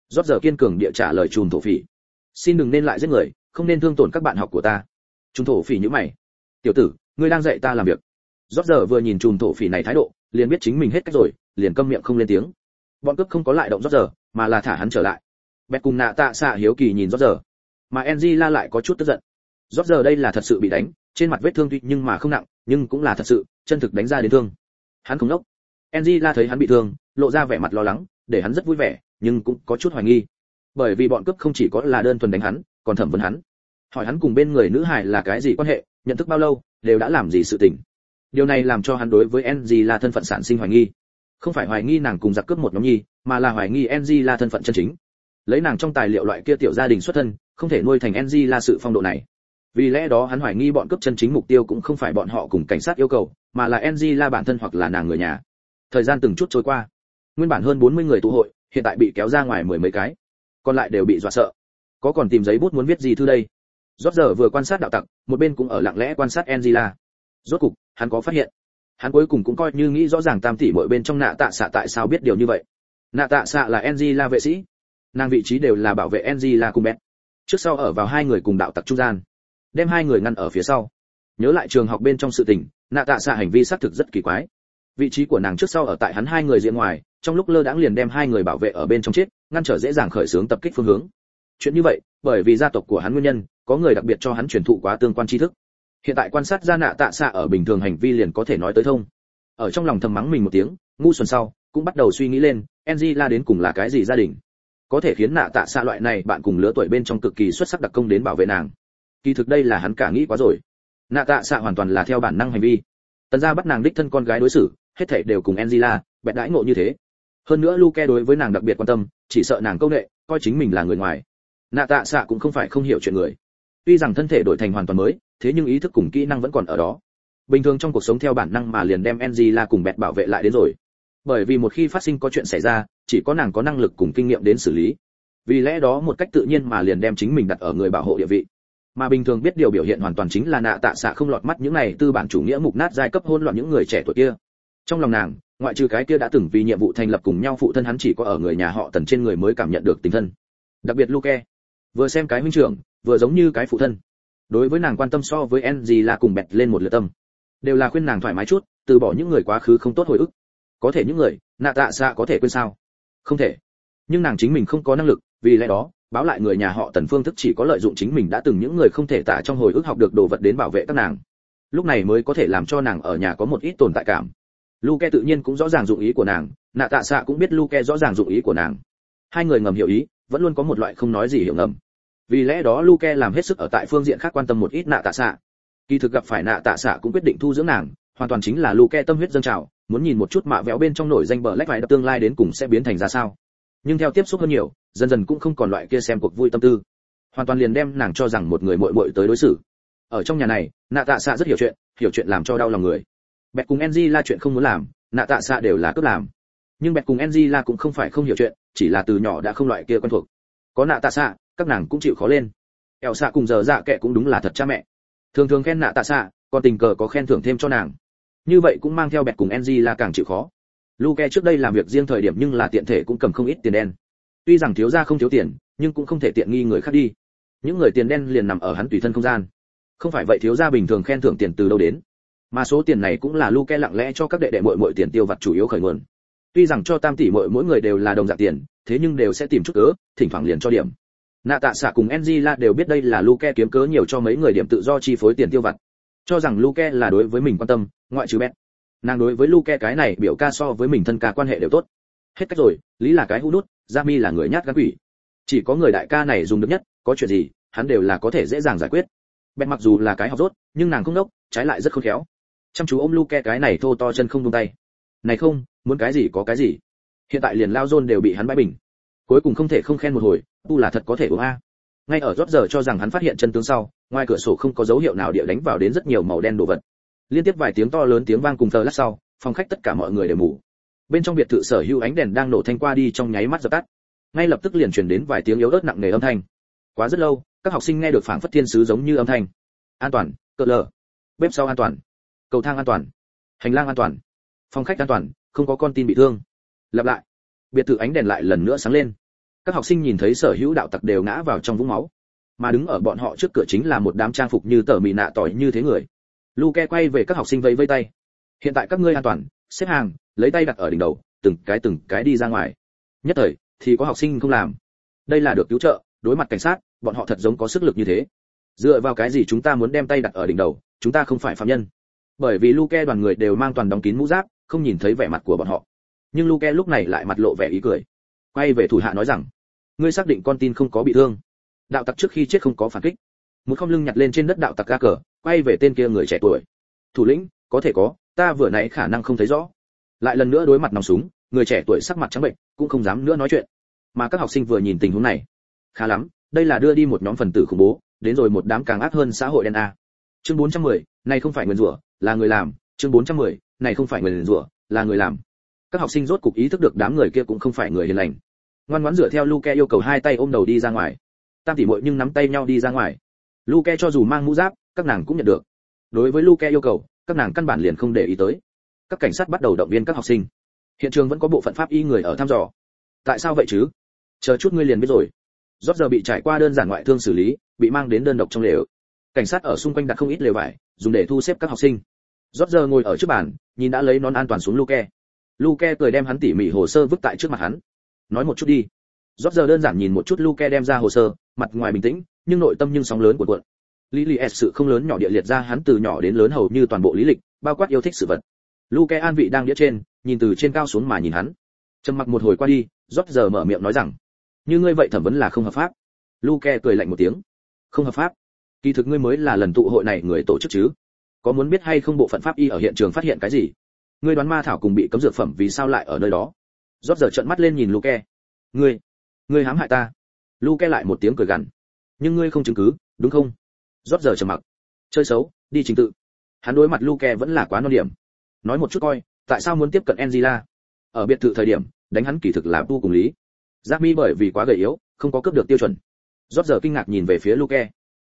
S1: Rót giờ kiên cường địa trả lời trùm thổ phỉ. Xin đừng nên lại giết người, không nên thương tổn các bạn học của ta. Trùm thổ phỉ nhíu mày. Tiểu tử, ngươi đang dạy ta làm việc. Rót giờ vừa nhìn trùm thổ phỉ này thái độ, liền biết chính mình hết cách rồi, liền câm miệng không lên tiếng. Bọn cướp không có lại động Rót giờ, mà là thả hắn trở lại. Bẹt cùng nạ tạ xạ hiếu kỳ nhìn Rót giờ, mà Angela lại có chút tức giận. Rót giờ đây là thật sự bị đánh, trên mặt vết thương tuy nhưng mà không nặng, nhưng cũng là thật sự, chân thực đánh ra đến thương. Hắn không nốc. Angela thấy hắn bị thương, lộ ra vẻ mặt lo lắng, để hắn rất vui vẻ, nhưng cũng có chút hoài nghi. Bởi vì bọn cướp không chỉ có là đơn thuần đánh hắn, còn thẩm vấn hắn. Hỏi hắn cùng bên người nữ hài là cái gì quan hệ, nhận thức bao lâu, đều đã làm gì sự tình. Điều này làm cho hắn đối với Angela thân phận sản sinh hoài nghi. Không phải hoài nghi nàng cùng giặc cướp một nhóm nhi, mà là hoài nghi Angela thân phận chân chính. Lấy nàng trong tài liệu loại kia tiểu gia đình xuất thân, không thể nuôi thành Angela sự phong độ này. Vì lẽ đó hắn hoài nghi bọn cướp chân chính mục tiêu cũng không phải bọn họ cùng cảnh sát yêu cầu, mà là Angela bản thân hoặc là nàng người nhà. Thời gian từng chút trôi qua, nguyên bản hơn 40 người tụ hội, hiện tại bị kéo ra ngoài mười mấy cái, còn lại đều bị dọa sợ. Có còn tìm giấy bút muốn viết gì thư đây? Rốt giờ vừa quan sát đạo tặc, một bên cũng ở lặng lẽ quan sát Angela. Rốt cục, hắn có phát hiện. Hắn cuối cùng cũng coi như nghĩ rõ ràng tam tỷ mỗi bên trong nạ tạ xạ tại sao biết điều như vậy. Nạ tạ xạ là Angela vệ sĩ, nàng vị trí đều là bảo vệ Angela cùng Beth. Trước sau ở vào hai người cùng đạo tặc trung gian, đem hai người ngăn ở phía sau. Nhớ lại trường học bên trong sự tình, nạ tạ xạ hành vi xác thực rất kỳ quái. Vị trí của nàng trước sau ở tại hắn hai người diện ngoài, trong lúc lơ đãng liền đem hai người bảo vệ ở bên trong chết, ngăn trở dễ dàng khởi xướng tập kích phương hướng. Chuyện như vậy, bởi vì gia tộc của hắn nguyên nhân, có người đặc biệt cho hắn truyền thụ quá tương quan tri thức. Hiện tại quan sát ra nạ tạ xạ ở bình thường hành vi liền có thể nói tới thông. Ở trong lòng thầm mắng mình một tiếng, ngu xuẩn sau, cũng bắt đầu suy nghĩ lên, Angela đến cùng là cái gì gia đình, có thể khiến nạ tạ xạ loại này bạn cùng lứa tuổi bên trong cực kỳ xuất sắc đặc công đến bảo vệ nàng. Kỳ thực đây là hắn cả nghĩ quá rồi. Nạ tạ xạ hoàn toàn là theo bản năng hành vi. Tần gia bắt nàng đích thân con gái đối xử, hết thảy đều cùng Angela, bẹt đãi ngộ như thế. Hơn nữa Luke đối với nàng đặc biệt quan tâm, chỉ sợ nàng câu nệ, coi chính mình là người ngoài. Nạ tạ xạ cũng không phải không hiểu chuyện người. Tuy rằng thân thể đổi thành hoàn toàn mới, thế nhưng ý thức cùng kỹ năng vẫn còn ở đó. Bình thường trong cuộc sống theo bản năng mà liền đem Angela cùng bẹt bảo vệ lại đến rồi. Bởi vì một khi phát sinh có chuyện xảy ra, chỉ có nàng có năng lực cùng kinh nghiệm đến xử lý. Vì lẽ đó một cách tự nhiên mà liền đem chính mình đặt ở người bảo hộ địa vị. Mà bình thường biết điều biểu hiện hoàn toàn chính là nạ tạ xạ không lọt mắt những này tư bản chủ nghĩa mục nát giai cấp hỗn loạn những người trẻ tuổi kia. Trong lòng nàng, ngoại trừ cái kia đã từng vì nhiệm vụ thành lập cùng nhau phụ thân hắn chỉ có ở người nhà họ Tần trên người mới cảm nhận được tình thân. Đặc biệt Luke, vừa xem cái huynh trưởng, vừa giống như cái phụ thân. Đối với nàng quan tâm so với Angela cùng bẹt lên một lượt tâm, đều là khuyên nàng thoải mái chút, từ bỏ những người quá khứ không tốt hồi ức. Có thể những người, nạ tạ xạ có thể quên sao? Không thể. Nhưng nàng chính mình không có năng lực, vì lẽ đó, báo lại người nhà họ Tần phương thức chỉ có lợi dụng chính mình đã từng những người không thể tả trong hồi ức học được đồ vật đến bảo vệ các nàng. Lúc này mới có thể làm cho nàng ở nhà có một ít tồn tại cảm. Luke tự nhiên cũng rõ ràng dụng ý của nàng, nạ tạ xạ cũng biết Luke rõ ràng dụng ý của nàng. Hai người ngầm hiểu ý, vẫn luôn có một loại không nói gì hiểu ngầm. Vì lẽ đó Luke làm hết sức ở tại phương diện khác quan tâm một ít nạ tạ xạ. Kỳ thực gặp phải nạ tạ xạ cũng quyết định thu dưỡng nàng, hoàn toàn chính là Luke tâm huyết dâng trào, muốn nhìn một chút mạ véo bên trong nổi danh bờ lách vải đập tương lai đến cùng sẽ biến thành ra sao. Nhưng theo tiếp xúc hơn nhiều, dần dần cũng không còn loại kia xem cuộc vui tâm tư, hoàn toàn liền đem nàng cho rằng một người muội muội tới đối xử. Ở trong nhà này, nạ tạ xạ rất hiểu chuyện làm cho đau lòng người. Bẹt cùng Angela chuyện không muốn làm, nạ tạ xạ đều là cướp làm. Nhưng Bẹt cùng Angela cũng không phải không hiểu chuyện, chỉ là từ nhỏ đã không loại kia quen thuộc. Có nạ tạ xạ, các nàng cũng chịu khó lên. Eo xạ cùng giờ dạ kệ cũng đúng là thật cha mẹ. Thường thường khen nạ tạ xạ, còn tình cờ có khen thưởng thêm cho nàng. Như vậy cũng mang theo Bẹt cùng Angela càng chịu khó. Luke trước đây làm việc riêng thời điểm nhưng là tiện thể cũng cầm không ít tiền đen. Tuy rằng thiếu gia không thiếu tiền, nhưng cũng không thể tiện nghi người khác đi. Những người tiền đen liền nằm ở hắn tùy thân không gian. Không phải vậy thiếu gia bình thường khen thưởng tiền từ đâu đến? Mà số tiền này cũng là Luke lặng lẽ cho các đệ đệ muội muội tiền tiêu vặt chủ yếu khởi nguồn. Tuy rằng cho tam tỷ muội mỗi người đều là đồng dạng tiền, thế nhưng đều sẽ tìm chút cớ, thỉnh thoảng liền cho điểm. Nạ tạ xạ cùng Angela đều biết đây là Luke kiếm cớ nhiều cho mấy người điểm tự do chi phối tiền tiêu vặt. Cho rằng Luke là đối với mình quan tâm, ngoại trừ Beth. Nàng đối với Luke cái này biểu ca so với mình thân ca quan hệ đều tốt. Hết cách rồi, lý là cái hũ nút, Jamie là người nhát gan quỷ. Chỉ có người đại ca này dùng được nhất, có chuyện gì, hắn đều là có thể dễ dàng giải quyết. Beth mặc dù là cái học dốt, nhưng nàng không đốc, trái lại rất khôn khéo. Chăm chú ôm Luke cái này thô to chân không buông tay. Này không, muốn cái gì có cái gì. Hiện tại liền lao John đều bị hắn bãi bình. Cuối cùng không thể không khen một hồi, tu là thật có thể uống a. Ngay ở rốt giờ cho rằng hắn phát hiện chân tướng sau, ngoài cửa sổ không có dấu hiệu nào địa đánh vào đến rất nhiều màu đen đồ vật. Liên tiếp vài tiếng to lớn tiếng vang cùng thờ lát sau, phòng khách tất cả mọi người đều ngủ. Bên trong biệt thự sở hữu ánh đèn đang nổ thanh qua đi trong nháy mắt dập tắt. Ngay lập tức liền truyền đến vài tiếng yếu ớt nặng nề âm thanh. Quá rất lâu, các học sinh nghe được phảng phất thiên sứ giống như âm thanh. An toàn, cờ lờ. Bếp sau an toàn. Cầu thang an toàn. Hành lang an toàn. Phòng khách an toàn, không có con tin bị thương. Lặp lại. Biệt thự ánh đèn lại lần nữa sáng lên. Các học sinh nhìn thấy sở hữu đạo tặc đều ngã vào trong vũng máu, mà đứng ở bọn họ trước cửa chính là một đám trang phục như tờ mì nạ tỏi như thế người. Luke quay về các học sinh vẫy vẫy tay. Hiện tại các ngươi an toàn, xếp hàng, lấy tay đặt ở đỉnh đầu, từng cái đi ra ngoài. Nhất thời thì có học sinh không làm. Đây là được cứu trợ, đối mặt cảnh sát, bọn họ thật giống có sức lực như thế. Dựa vào cái gì chúng ta muốn đem tay đặt ở đỉnh đầu, chúng ta không phải phạm nhân. Bởi vì Luke đoàn người đều mang toàn đóng kín mũ giáp, không nhìn thấy vẻ mặt của bọn họ. Nhưng Luke lúc này lại mặt lộ vẻ ý cười. Quay về thủ hạ nói rằng, ngươi xác định con tin không có bị thương? Đạo tặc trước khi chết không có phản kích. Một không lưng nhặt lên trên đất đạo tặc ga cờ, quay về tên kia người trẻ tuổi. Thủ lĩnh, có thể có, ta vừa nãy khả năng không thấy rõ. Lại lần nữa đối mặt nòng súng, người trẻ tuổi sắc mặt trắng bệnh, cũng không dám nữa nói chuyện. Mà các học sinh vừa nhìn tình huống này, khá lắm, đây là đưa đi một nhóm phần tử khủng bố, đến rồi một đám càng ác hơn xã hội đen a. Chương 410, này không phải nguyền rủa, là người làm. Chương 410, này không phải nguyền rủa, là người làm. Các học sinh rốt cục ý thức được đám người kia cũng không phải người hiền lành. Ngoan ngoãn dựa theo Luke yêu cầu hai tay ôm đầu đi ra ngoài. Tam tỷ muội nhưng nắm tay nhau đi ra ngoài. Luke cho dù mang mũ giáp, các nàng cũng nhận được. Đối với Luke yêu cầu, các nàng căn bản liền không để ý tới. Các cảnh sát bắt đầu động viên các học sinh. Hiện trường vẫn có bộ phận pháp y người ở thăm dò. Tại sao vậy chứ? Chờ chút ngươi liền biết rồi. Rốt giờ bị trải qua đơn giản ngoại thương xử lý, bị mang đến đơn độc trong lều. Cảnh sát ở xung quanh đặt không ít lều vải, dùng để thu xếp các học sinh. Rốt giờ ngồi ở trước bàn, nhìn đã lấy nón an toàn xuống Luke. Luke cười đem hắn tỉ mỉ hồ sơ vứt tại trước mặt hắn. Nói một chút đi. Rốt giờ đơn giản nhìn một chút Luke đem ra hồ sơ, mặt ngoài bình tĩnh, nhưng nội tâm nhưng sóng lớn cuộn cuộn. Lily S sự không lớn nhỏ địa liệt ra hắn từ nhỏ đến lớn hầu như toàn bộ lý lịch, bao quát yêu thích sự vật. Luke an vị đang đĩa trên, nhìn từ trên cao xuống mà nhìn hắn. Trầm mặc một hồi qua đi, rốt giờ mở miệng nói rằng, như ngươi vậy thẩm vấn là không hợp pháp. Luke cười lạnh một tiếng. Không hợp pháp? Kỳ thực ngươi mới là lần tụ hội này người tổ chức chứ? Có muốn biết hay không bộ phận pháp y ở hiện trường phát hiện cái gì? Ngươi đoán ma thảo cùng bị cấm dược phẩm vì sao lại ở nơi đó? Rốt giờ trợn mắt lên nhìn Luke. Ngươi hãm hại ta. Luke lại một tiếng cười gằn. Nhưng ngươi không chứng cứ, đúng không? Rốt giờ trầm mặc. Chơi xấu, đi trình tự. Hắn đối mặt Luke vẫn là quá non điểm. Nói một chút coi, tại sao muốn tiếp cận Angela? Ở biệt thự thời điểm, đánh hắn kỳ thực là tu cùng lý. Jamie bởi vì quá gầy yếu, không có cướp được tiêu chuẩn. Rốt giờ kinh ngạc nhìn về phía Luke.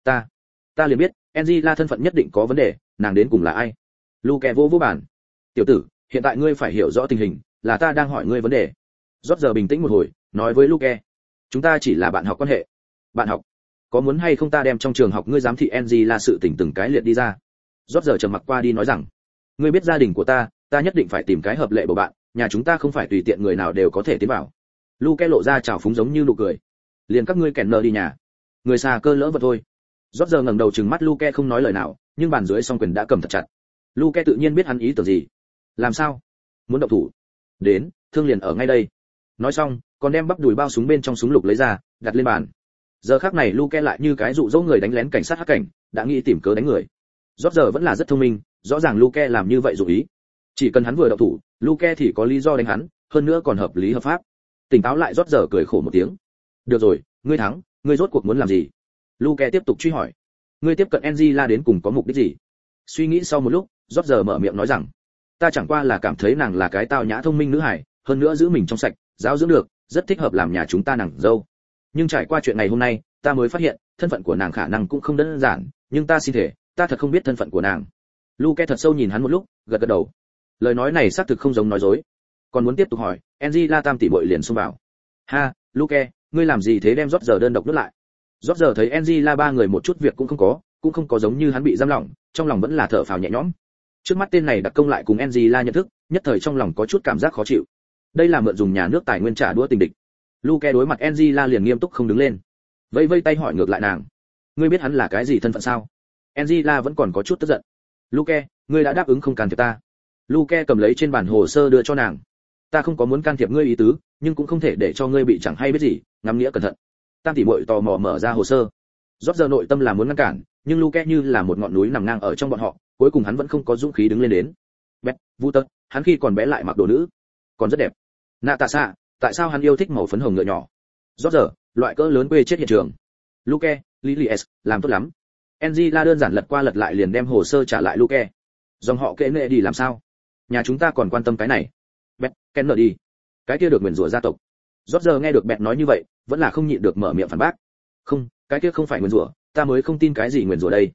S1: Ta liền biết, Angela thân phận nhất định có vấn đề, nàng đến cùng là ai? Luke vỗ bàn. Tiểu tử, hiện tại ngươi phải hiểu rõ tình hình, là ta đang hỏi ngươi vấn đề. Rốt giờ bình tĩnh một hồi, nói với Luke, chúng ta chỉ là bạn học quan hệ. Bạn học? Có muốn hay không ta đem trong trường học ngươi giám thị Angela sự tình từng cái liệt đi ra? Rốt giờ trầm mặc qua đi nói rằng, ngươi biết gia đình của ta nhất định phải tìm cái hợp lệ bầu bạn, nhà chúng ta không phải tùy tiện người nào đều có thể tiến vào. Luke lộ ra trào phúng giống như nụ cười. Liền các ngươi kèn nợ đi nhà. Người xa cơ lỡ vật thôi. Rốt giờ ngẩng đầu trừng mắt Luke không nói lời nào, nhưng bàn dưới song quyền đã cầm thật chặt. Luke tự nhiên biết hắn ý tưởng gì. Làm sao? Muốn động thủ? Đến, thương liền ở ngay đây. Nói xong, còn đem bắp đùi bao súng bên trong súng lục lấy ra, đặt lên bàn. Giờ khắc này Luke lại như cái dụ dỗ người đánh lén cảnh sát hắc cảnh, đã nghĩ tìm cớ đánh người. Rốt giờ vẫn là rất thông minh, rõ ràng Luke làm như vậy dụ ý. Chỉ cần hắn vừa động thủ, Luke thì có lý do đánh hắn, hơn nữa còn hợp lý hợp pháp. Tỉnh táo lại rốt giờ cười khổ một tiếng. Được rồi, ngươi thắng, ngươi rốt cuộc muốn làm gì? Luke tiếp tục truy hỏi. Ngươi tiếp cận Angela đến cùng có mục đích gì? Suy nghĩ sau một lúc, rốt giờ mở miệng nói rằng, ta chẳng qua là cảm thấy nàng là cái tao nhã thông minh nữ hài, hơn nữa giữ mình trong sạch, giáo dưỡng được, rất thích hợp làm nhà chúng ta nàng dâu. Nhưng trải qua chuyện ngày hôm nay, ta mới phát hiện, thân phận của nàng khả năng cũng không đơn giản, nhưng ta xin thể, ta thật không biết thân phận của nàng. Luke thật sâu nhìn hắn một lúc, gật gật đầu. Lời nói này xác thực không giống nói dối. Còn muốn tiếp tục hỏi, Angela tam tỷ muội liền xông vào. Ha, Luke, ngươi làm gì thế đem rót giờ đơn độc nuốt lại? Rót giờ thấy Angela ba người một chút việc cũng không có giống như hắn bị giam lỏng, trong lòng vẫn là thở phào nhẹ nhõm. Trước mắt tên này đặc công lại cùng Angela nhận thức, nhất thời trong lòng có chút cảm giác khó chịu. Đây là mượn dùng nhà nước tài nguyên trả đũa tình địch. Luke đối mặt Angela liền nghiêm túc không đứng lên. Vẫy vẫy tay hỏi ngược lại nàng, ngươi biết hắn là cái gì thân phận sao? Angela vẫn còn có chút tức giận. Luke, ngươi đã đáp ứng không can thiệp ta. Luke cầm lấy trên bàn hồ sơ đưa cho nàng. Ta không có muốn can thiệp ngươi ý tứ, nhưng cũng không thể để cho ngươi bị chẳng hay biết gì, ngắm nghĩa cẩn thận. Tam tỷ muội tò mò mở ra hồ sơ. Rốt giờ nội tâm là muốn ngăn cản, nhưng Luke như là một ngọn núi nằm ngang ở trong bọn họ, cuối cùng hắn vẫn không có dũng khí đứng lên đến. Bét, Vu Tật, hắn khi còn bé lại mặc đồ nữ, còn rất đẹp. Natasha, tại sao hắn yêu thích màu phấn hồng ngựa nhỏ? Rốt giờ, loại cỡ lớn quê chết hiện trường. Luke, Lily S, làm tốt lắm. Angela đơn giản lật qua lật lại liền đem hồ sơ trả lại Luke. Dòng họ kệ nệ đi làm sao? Nhà chúng ta còn quan tâm cái này. Bét, Kennedy, cái kia được nguyền rủa gia tộc. Rốt giờ nghe được Bét nói như vậy, vẫn là không nhịn được mở miệng phản bác. Không, cái kia không phải nguyền rủa, ta mới không tin cái gì nguyền rủa đây.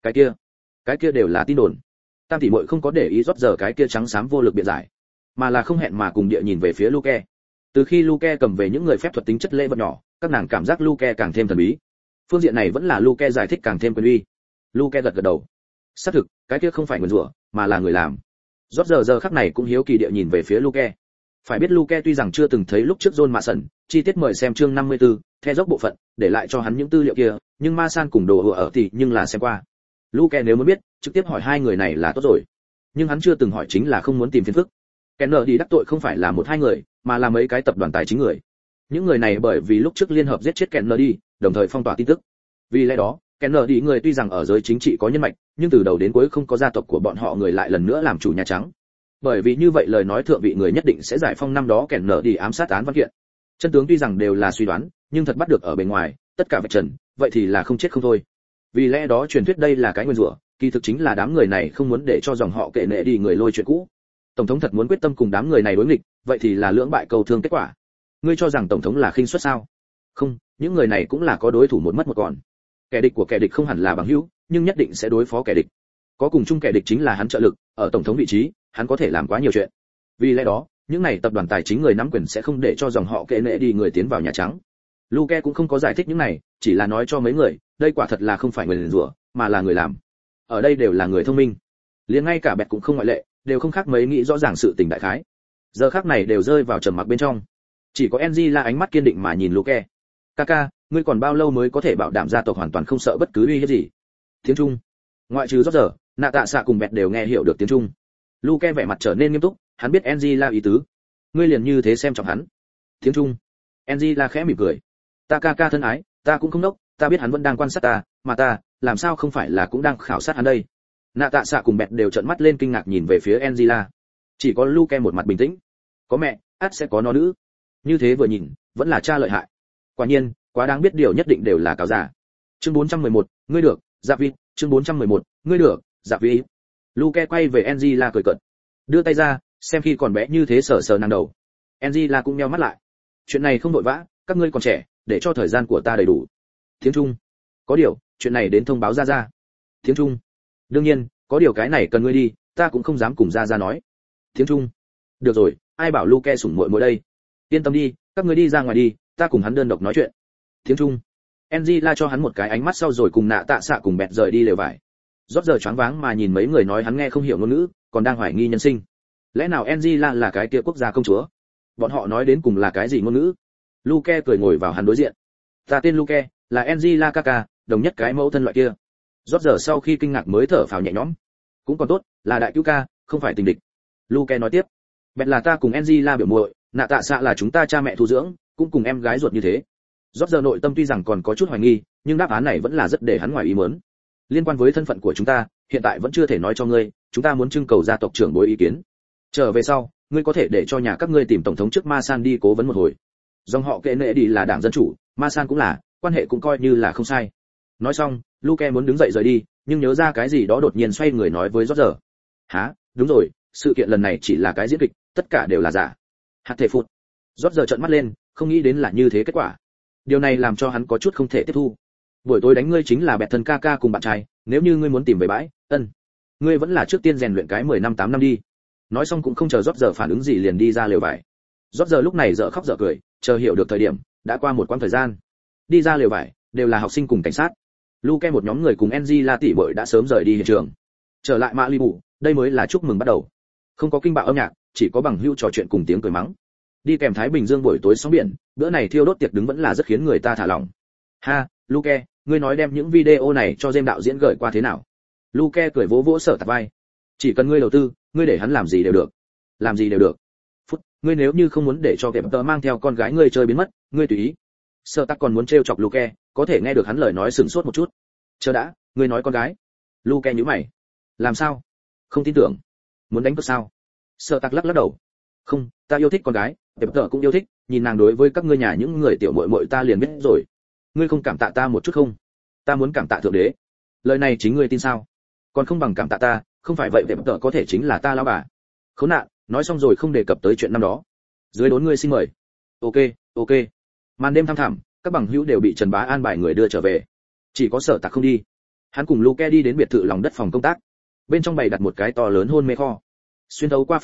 S1: Cái kia đều là tin đồn. Tam tỷ muội không có để ý rốt giờ cái kia trắng xám vô lực biện giải, mà là không hẹn mà cùng địa nhìn về phía Luke. Từ khi Luke cầm về những người phép thuật tính chất lễ vật nhỏ, các nàng cảm giác Luke càng thêm thần bí. Phương diện này vẫn là Luke giải thích càng thêm quyền uy. Luke gật gật đầu. Xác thực, cái kia không phải nguyền rủa, mà là người làm. Giờ khắc này cũng hiếu kỳ địa nhìn về phía Luke. Phải biết Luke tuy rằng chưa từng thấy lúc trước John Mason, chi tiết mời xem chương 54, theo dốc bộ phận, để lại cho hắn những tư liệu kia, nhưng Ma San cùng đồ hựa ở thì nhưng là xem qua. Luke nếu muốn biết, trực tiếp hỏi hai người này là tốt rồi. Nhưng hắn chưa từng hỏi chính là không muốn tìm phiền phức. Kennedy đắc tội không phải là một hai người, mà là mấy cái tập đoàn tài chính người. Những người này bởi vì lúc trước liên hợp giết chết Kennedy, đồng thời phong tỏa tin tức. Vì lẽ đó, Kennedy người tuy rằng ở giới chính trị có nhân mạch, nhưng từ đầu đến cuối không có gia tộc của bọn họ người lại lần nữa làm chủ Nhà Trắng. Bởi vì như vậy lời nói thượng vị người nhất định sẽ giải phong năm đó Kennedy ám sát án văn kiện. Chân tướng tuy rằng đều là suy đoán, nhưng thật bắt được ở bên ngoài, tất cả vạch trần, vậy thì là không chết không thôi. Vì lẽ đó truyền thuyết đây là cái nguyên rủa, kỳ thực chính là đám người này không muốn để cho dòng họ kệ nệ đi người lôi chuyện cũ. Tổng thống thật muốn quyết tâm cùng đám người này đối nghịch, vậy thì là lưỡng bại cầu thương kết quả. Ngươi cho rằng tổng thống là khinh suất sao? Không, những người này cũng là có đối thủ một mất một còn. Kẻ địch của kẻ địch không hẳn là bằng hữu, nhưng nhất định sẽ đối phó kẻ địch. Có cùng chung kẻ địch chính là hắn trợ lực, ở tổng thống vị trí, hắn có thể làm quá nhiều chuyện. Vì lẽ đó, những này tập đoàn tài chính người nắm quyền sẽ không để cho dòng họ kệ nệ đi người tiến vào Nhà Trắng. Luke cũng không có giải thích những này, chỉ là nói cho mấy người, đây quả thật là không phải người rủa, mà là người làm. Ở đây đều là người thông minh, liền ngay cả Bẹt cũng không ngoại lệ, đều không khác mấy nghĩ rõ ràng sự tình đại khái. Giờ khắc này đều rơi vào trầm mặc bên trong. Chỉ có Angela ánh mắt kiên định mà nhìn Luke. Kaka, ngươi còn bao lâu mới có thể bảo đảm gia tộc hoàn toàn không sợ bất cứ uy hiếp gì? Tiếng Trung. Ngoại trừ Roger, Nạ Tạ Xạ cùng Bẹt đều nghe hiểu được tiếng Trung. Luke vẻ mặt trở nên nghiêm túc, hắn biết Angela ý tứ. Ngươi liền như thế xem trọng hắn. Tiếng Trung. Angela khẽ mỉm cười. Ta Kaka thân ái, ta cũng không đốc, ta biết hắn vẫn đang quan sát ta, mà ta, làm sao không phải là cũng đang khảo sát hắn đây? Nạ Tạ Xạ cùng Bẹt đều trợn mắt lên kinh ngạc nhìn về phía Angela. Chỉ có Luke một mặt bình tĩnh. Có mẹ, ắt sẽ có nó nữ. Như thế vừa nhìn, vẫn là cha lợi hại. Quả nhiên, quá đáng biết điều nhất định đều là cáo giả. Chương 411, ngươi được, Dạ Vi. Chương 411, ngươi được, Dạ Vi. Luke quay về Angela cười cợt, đưa tay ra, xem khi còn bé như thế sờ sờ nàng đầu. Angela cũng nheo mắt lại. Chuyện này không vội vã, các ngươi còn trẻ, để cho thời gian của ta đầy đủ. Tiếng Trung. Có điều, chuyện này đến thông báo ra. Tiếng Trung. Đương nhiên, có điều cái này cần ngươi đi, ta cũng không dám cùng ra nói. Tiếng Trung. Được rồi, ai bảo Luke sủng muội muội đây. Yên tâm đi, các ngươi đi ra ngoài đi, ta cùng hắn đơn độc nói chuyện. Tiếng Trung. Angela cho hắn một cái ánh mắt sau rồi cùng Nạ Tạ Xạ cùng Bẹt rời đi lều vải. Rót giờ choáng váng mà nhìn mấy người nói hắn nghe không hiểu ngôn ngữ, còn đang hoài nghi nhân sinh. Lẽ nào Angela là cái kia quốc gia công chúa? Bọn họ nói đến cùng là cái gì ngôn ngữ? Luke cười ngồi vào hắn đối diện. Ta tên Luke, là Angela Kaka, đồng nhất cái mẫu thân loại kia. Rót giờ sau khi kinh ngạc mới thở phào nhẹ nhõm. Cũng còn tốt, là đại cứu ca, không phải tình địch. Luke nói tiếp. Bẹt là ta cùng Angela biểu muội, Nạ Tạ Xạ là chúng ta cha mẹ thu dưỡng, cũng cùng em gái ruột như thế. Rót giờ nội tâm tuy rằng còn có chút hoài nghi, nhưng đáp án này vẫn là rất để hắn ngoài ý muốn. Liên quan với thân phận của chúng ta, hiện tại vẫn chưa thể nói cho ngươi, chúng ta muốn trưng cầu gia tộc trưởng bối ý kiến. Trở về sau, ngươi có thể để cho nhà các ngươi tìm tổng thống trước Ma San đi cố vấn một hồi. Dòng họ kệ nệ đi là đảng dân chủ, Ma San cũng là, quan hệ cũng coi như là không sai. Nói xong, Luke muốn đứng dậy rời đi, nhưng nhớ ra cái gì đó đột nhiên xoay người nói với Roger. Hả, đúng rồi, sự kiện lần này chỉ là cái diễn kịch, tất cả đều là giả. Hạt thể phụt. Roger trợn mắt lên, không nghĩ đến là như thế kết quả. Điều này làm cho hắn có chút không thể tiếp thu. Buổi tối đánh ngươi chính là Bẹt thân Kaka cùng bạn trai, nếu như ngươi muốn tìm về bãi, ngươi vẫn là trước tiên rèn luyện cái 10 năm 8 năm đi. Nói xong cũng không chờ Roger phản ứng gì liền đi ra lều vải. Roger lúc này dở khóc dở cười, chờ hiểu được thời điểm, đã qua một quãng thời gian. Đi ra lều vải, đều là học sinh cùng cảnh sát. Luke một nhóm người cùng Angela tỷ muội đã sớm rời đi hiện trường. Trở lại Malibu, đây mới là chúc mừng bắt đầu. Không có kinh bạo âm nhạc, chỉ có bằng hữu trò chuyện cùng tiếng cười mắng. Đi kèm Thái Bình Dương buổi tối sóng biển, bữa này thiêu đốt tiệc đứng vẫn là rất khiến người ta thả lỏng. Ha, Luke, ngươi nói đem những video này cho James đạo diễn gửi qua thế nào? Luke cười vỗ vỗ Sở Tạc vai. Chỉ cần ngươi đầu tư, ngươi để hắn làm gì đều được. Làm gì đều được. Phút, ngươi nếu như không muốn để cho kẹp tờ mang theo con gái ngươi chơi biến mất, ngươi tùy ý. Sở Tạc còn muốn trêu chọc Luke, có thể nghe được hắn lời nói sừng sốt một chút. Chờ đã, ngươi nói con gái? Luke nhíu mày. Làm sao? Không tin tưởng. Muốn đánh cược sao? Sở Tạc lắc lắc đầu. Không, ta yêu thích con gái, kẹp tờ cũng yêu thích, nhìn nàng đối với các ngươi nhà những người tiểu muội muội ta liền biết rồi. Ngươi không cảm tạ ta một chút không? Ta muốn cảm tạ thượng đế. Lời này chính ngươi tin sao? Còn không bằng cảm tạ ta, không phải vậy kẹp tờ có thể chính là ta lão bà. Khốn nạn, nói xong rồi không đề cập tới chuyện năm đó. Dưới đốn ngươi xin mời. Ok. Màn đêm thăm thẳm, các bằng hữu đều bị Trần Bá an bài người đưa trở về. Chỉ có Sở Tạc không đi. Hắn cùng Luke đi đến biệt thự lòng đất phòng công tác. Bên trong bày đặt một cái to lớn hôn mê kho. Xuyên thấu qua pha lê,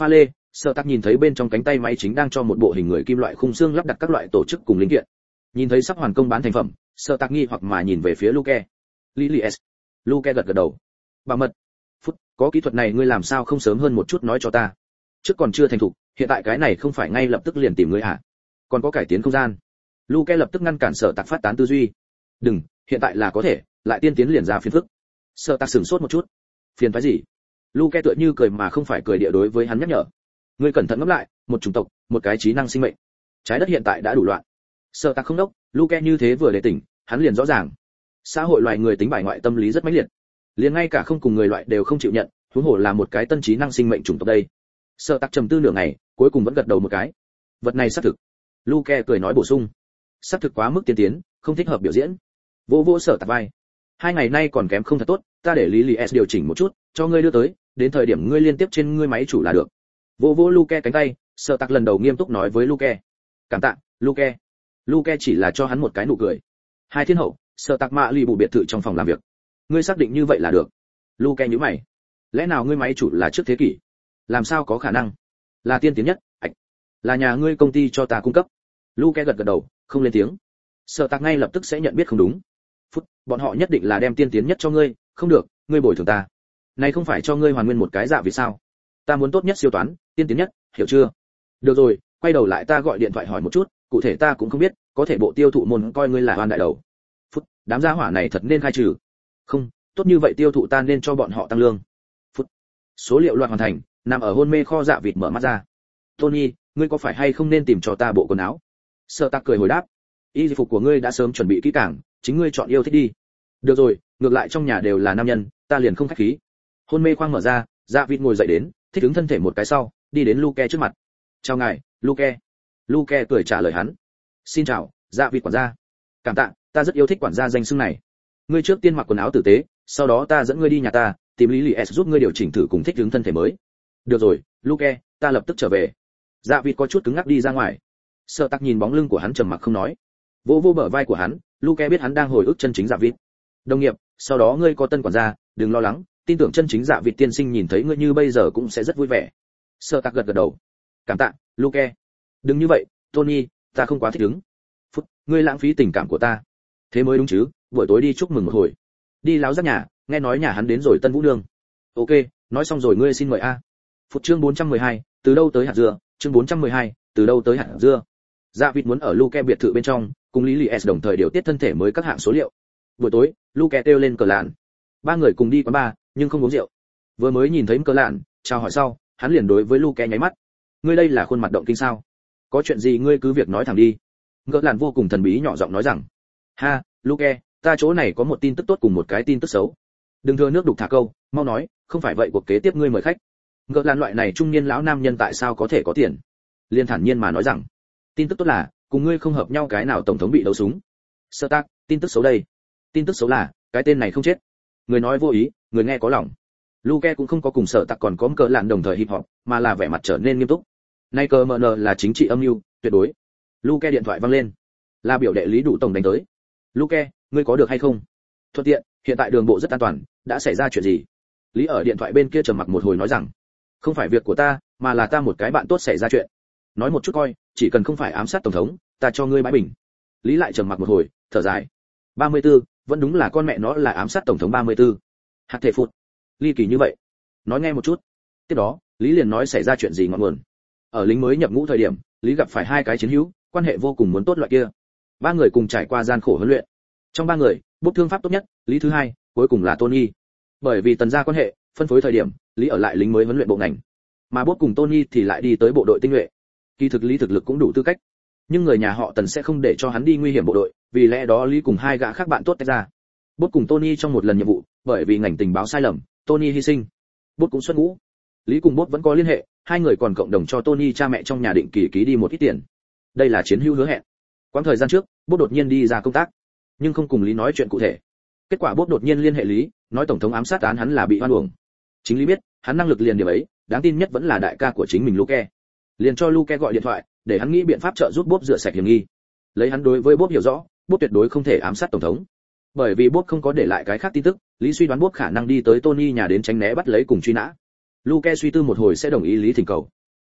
S1: Sở Tạc nhìn thấy bên trong cánh tay máy chính đang cho một bộ hình người kim loại khung xương lắp đặt các loại tổ chức cùng linh kiện. Nhìn thấy sắp hoàn công bán thành phẩm, Sở Tạc nghi hoặc mà nhìn về phía Luke. Lilies. Luke gật gật đầu. Bảo mật. Phút, có kỹ thuật này ngươi làm sao không sớm hơn một chút nói cho ta? Trước còn chưa thành thục, hiện tại cái này không phải ngay lập tức liền tìm ngươi hả? Còn có cải tiến không gian. Luke lập tức ngăn cản Sở Tạc phát tán tư duy. Đừng, hiện tại là có thể, lại tiên tiến liền ra phiền phức. Sở Tạc sửng sốt một chút. Phiền phức gì? Luke tựa như cười mà không phải cười địa đối với hắn nhắc nhở. Ngươi cẩn thận ngẫm lại, một chủng tộc, một cái trí năng sinh mệnh. Trái đất hiện tại đã đủ loạn. Sở Tạc không đốc, Luke như thế vừa để tỉnh, hắn liền rõ ràng. Xã hội loài người tính bài ngoại tâm lý rất mãnh liệt. Liền ngay cả không cùng người loại đều không chịu nhận, huống hồ là một cái tân trí năng sinh mệnh chủng tộc đây. Sở Tạc trầm tư nửa ngày, cuối cùng vẫn gật đầu một cái. Vật này xác thực. Luke cười nói bổ sung. Xác thực quá mức tiên tiến, không thích hợp biểu diễn. Vô vô Sở Tạc vai. 2 ngày nay còn kém không thật tốt, ta để Lý S điều chỉnh một chút, cho ngươi đưa tới, đến thời điểm ngươi liên tiếp trên ngươi máy chủ là được. Vô vô Luke cánh tay, Sở Tạc lần đầu nghiêm túc nói với Luke. Cảm tạ, Luke. Luke chỉ là cho hắn một cái nụ cười. Hai thiên hậu, Sở Tạc mạ lì bù biệt thự trong phòng làm việc. Ngươi xác định như vậy là được. Luke nhíu mày. Lẽ nào ngươi máy chủ là trước thế kỷ? Làm sao có khả năng? Là tiên tiến nhất, là nhà ngươi công ty cho ta cung cấp. Luke gật gật đầu, không lên tiếng. Sở Tạc ngay lập tức sẽ nhận biết không đúng. Phút, bọn họ nhất định là đem tiên tiến nhất cho ngươi, không được, ngươi bồi thường ta. Này không phải cho ngươi hoàn nguyên một cái dạ vì sao? Ta muốn tốt nhất siêu toán, tiên tiến nhất, hiểu chưa? Được rồi, quay đầu lại ta gọi điện thoại hỏi một chút, cụ thể ta cũng không biết, có thể bộ tiêu thụ môn coi ngươi là oan đại đầu. Phút, đám gia hỏa này thật nên khai trừ. Không, tốt như vậy tiêu thụ ta nên cho bọn họ tăng lương. Phút, số liệu loạt hoàn thành, nằm ở hôn mê kho dạ vịt mở mắt ra. Tony, ngươi có phải hay không nên tìm cho ta bộ quần áo? Sở Tạc cười hồi đáp. Y phục của ngươi đã sớm chuẩn bị kỹ càng, chính ngươi chọn yêu thích đi. Được rồi, ngược lại trong nhà đều là nam nhân, ta liền không khách khí. Hôn mê khoang mở ra, dạ vịt ngồi dậy đến, thích ứng thân thể một cái sau, đi đến Luke trước mặt. Chào ngài, Luke. Luke cười trả lời hắn. Xin chào, dạ vịt quản gia. Cảm tạ, ta rất yêu thích quản gia danh xưng này. Ngươi trước tiên mặc quần áo tử tế, sau đó ta dẫn ngươi đi nhà ta, tìm Lý S giúp ngươi điều chỉnh thử cùng thích ứng thân thể mới. Được rồi, Luke, ta lập tức trở về. Dạ vịt có chút cứng ngắc đi ra ngoài. Sở Tạc nhìn bóng lưng của hắn trầm mặc không nói. Vô vô bờ vai của hắn, Luke biết hắn đang hồi ức chân chính dạ vịt. Đồng nghiệp, sau đó ngươi có tân quản gia, đừng lo lắng, tin tưởng chân chính dạ vịt tiên sinh nhìn thấy ngươi như bây giờ cũng sẽ rất vui vẻ. Sở Tạc gật gật đầu. Cảm tạ, Luke. Đừng như vậy, Tony, ta không quá thích ứng. Phút, ngươi lãng phí tình cảm của ta. Thế mới đúng chứ, buổi tối đi chúc mừng một hồi. Đi láo giác nhà, nghe nói nhà hắn đến rồi Tân Vũ Nương. Ok, nói xong rồi ngươi xin mời a. Phút chương 412, từ đâu tới hạt dưa, chương 412, từ đâu tới hạt dưa. Dạ vịt muốn ở Luke biệt thự bên trong, cùng Lý S đồng thời điều tiết thân thể mới các hạng số liệu. Buổi tối, Luke kêu lên cờ lạn. Ba người cùng đi quán bar, nhưng không uống rượu. Vừa mới nhìn thấy cờ lạn, chào hỏi sau, hắn liền đối với Luke nháy mắt. Ngươi đây là khuôn mặt động kinh sao? Có chuyện gì ngươi cứ việc nói thẳng đi. Cờ lạn vô cùng thần bí nhỏ giọng nói rằng. Ha, Luke, ta chỗ này có một tin tức tốt cùng một cái tin tức xấu. Đừng thừa nước đục thả câu, mau nói, không phải vậy cuộc kế tiếp ngươi mời khách. Cờ lạn loại này trung niên lão nam nhân tại sao có thể có tiền? Liên thản nhiên mà nói rằng. Tin tức tốt là, cùng ngươi không hợp nhau cái nào tổng thống bị đấu súng. Sở Tạc, tin tức xấu đây. Tin tức xấu là, cái tên này không chết. Người nói vô ý, người nghe có lòng. Luke cũng không có cùng Sở Tạc còn có cờ lạn đồng thời hip hop, mà là vẻ mặt trở nên nghiêm túc. Nay cờ MN là chính trị âm mưu, tuyệt đối. Luke điện thoại vang lên. Là biểu đệ Lý Đủ tổng đánh tới. Luke, ngươi có được hay không? Thuận tiện, hiện tại đường bộ rất an toàn, đã xảy ra chuyện gì? Lý ở điện thoại bên kia trầm mặc một hồi nói rằng, không phải việc của ta, mà là ta một cái bạn tốt xảy ra chuyện. Nói một chút coi, chỉ cần không phải ám sát tổng thống, ta cho ngươi bãi bình. Lý lại trầm mặc một hồi, thở dài. 34, vẫn đúng là con mẹ nó là ám sát tổng thống 34. Hạt thể phụt. Ly kỳ như vậy. Nói nghe một chút. Tiếp đó, Lý liền nói xảy ra chuyện gì ngọn nguồn. Ở lính mới nhập ngũ thời điểm, Lý gặp phải 2 cái chiến hữu, quan hệ vô cùng muốn tốt loại kia. 3 người cùng trải qua gian khổ huấn luyện. Trong 3 người, bốc thương pháp tốt nhất, Lý thứ 2, cuối cùng là Tony. Bởi vì tần gia quan hệ, phân phối thời điểm, Lý ở lại lính mới huấn luyện bộ ngành. Mà bốc cùng Tony thì lại đi tới bộ đội tinh nhuệ. Kỳ thực Lý thực lực cũng đủ tư cách, nhưng người nhà họ Tần sẽ không để cho hắn đi nguy hiểm bộ đội, vì lẽ đó Lý cùng 2 gã khác bạn tốt tách ra. Bốt cùng Tony trong một lần nhiệm vụ, bởi vì ngành tình báo sai lầm, Tony hy sinh. Bốt cũng xuất ngũ. Lý cùng Bốt vẫn có liên hệ, 2 người còn cộng đồng cho Tony cha mẹ trong nhà định kỳ ký đi một ít tiền. Đây là chiến hữu hứa hẹn. Quãng thời gian trước, Bốt đột nhiên đi ra công tác, nhưng không cùng Lý nói chuyện cụ thể. Kết quả Bốt đột nhiên liên hệ Lý, nói tổng thống ám sát án hắn là bị oan uổng. Chính Lý biết, hắn năng lực liền điểm ấy, đáng tin nhất vẫn là đại ca của chính mình Luke. Liền cho Luke gọi điện thoại, để hắn nghĩ biện pháp trợ giúp Bốt rửa sạch hiểm nghi. Lấy hắn đối với Bốt hiểu rõ, Bốt tuyệt đối không thể ám sát tổng thống. Bởi vì Bốt không có để lại cái khác tin tức, Lý suy đoán Bốt khả năng đi tới Tony nhà đến tránh né bắt lấy cùng truy nã. Luke suy tư một hồi sẽ đồng ý Lý thỉnh cầu.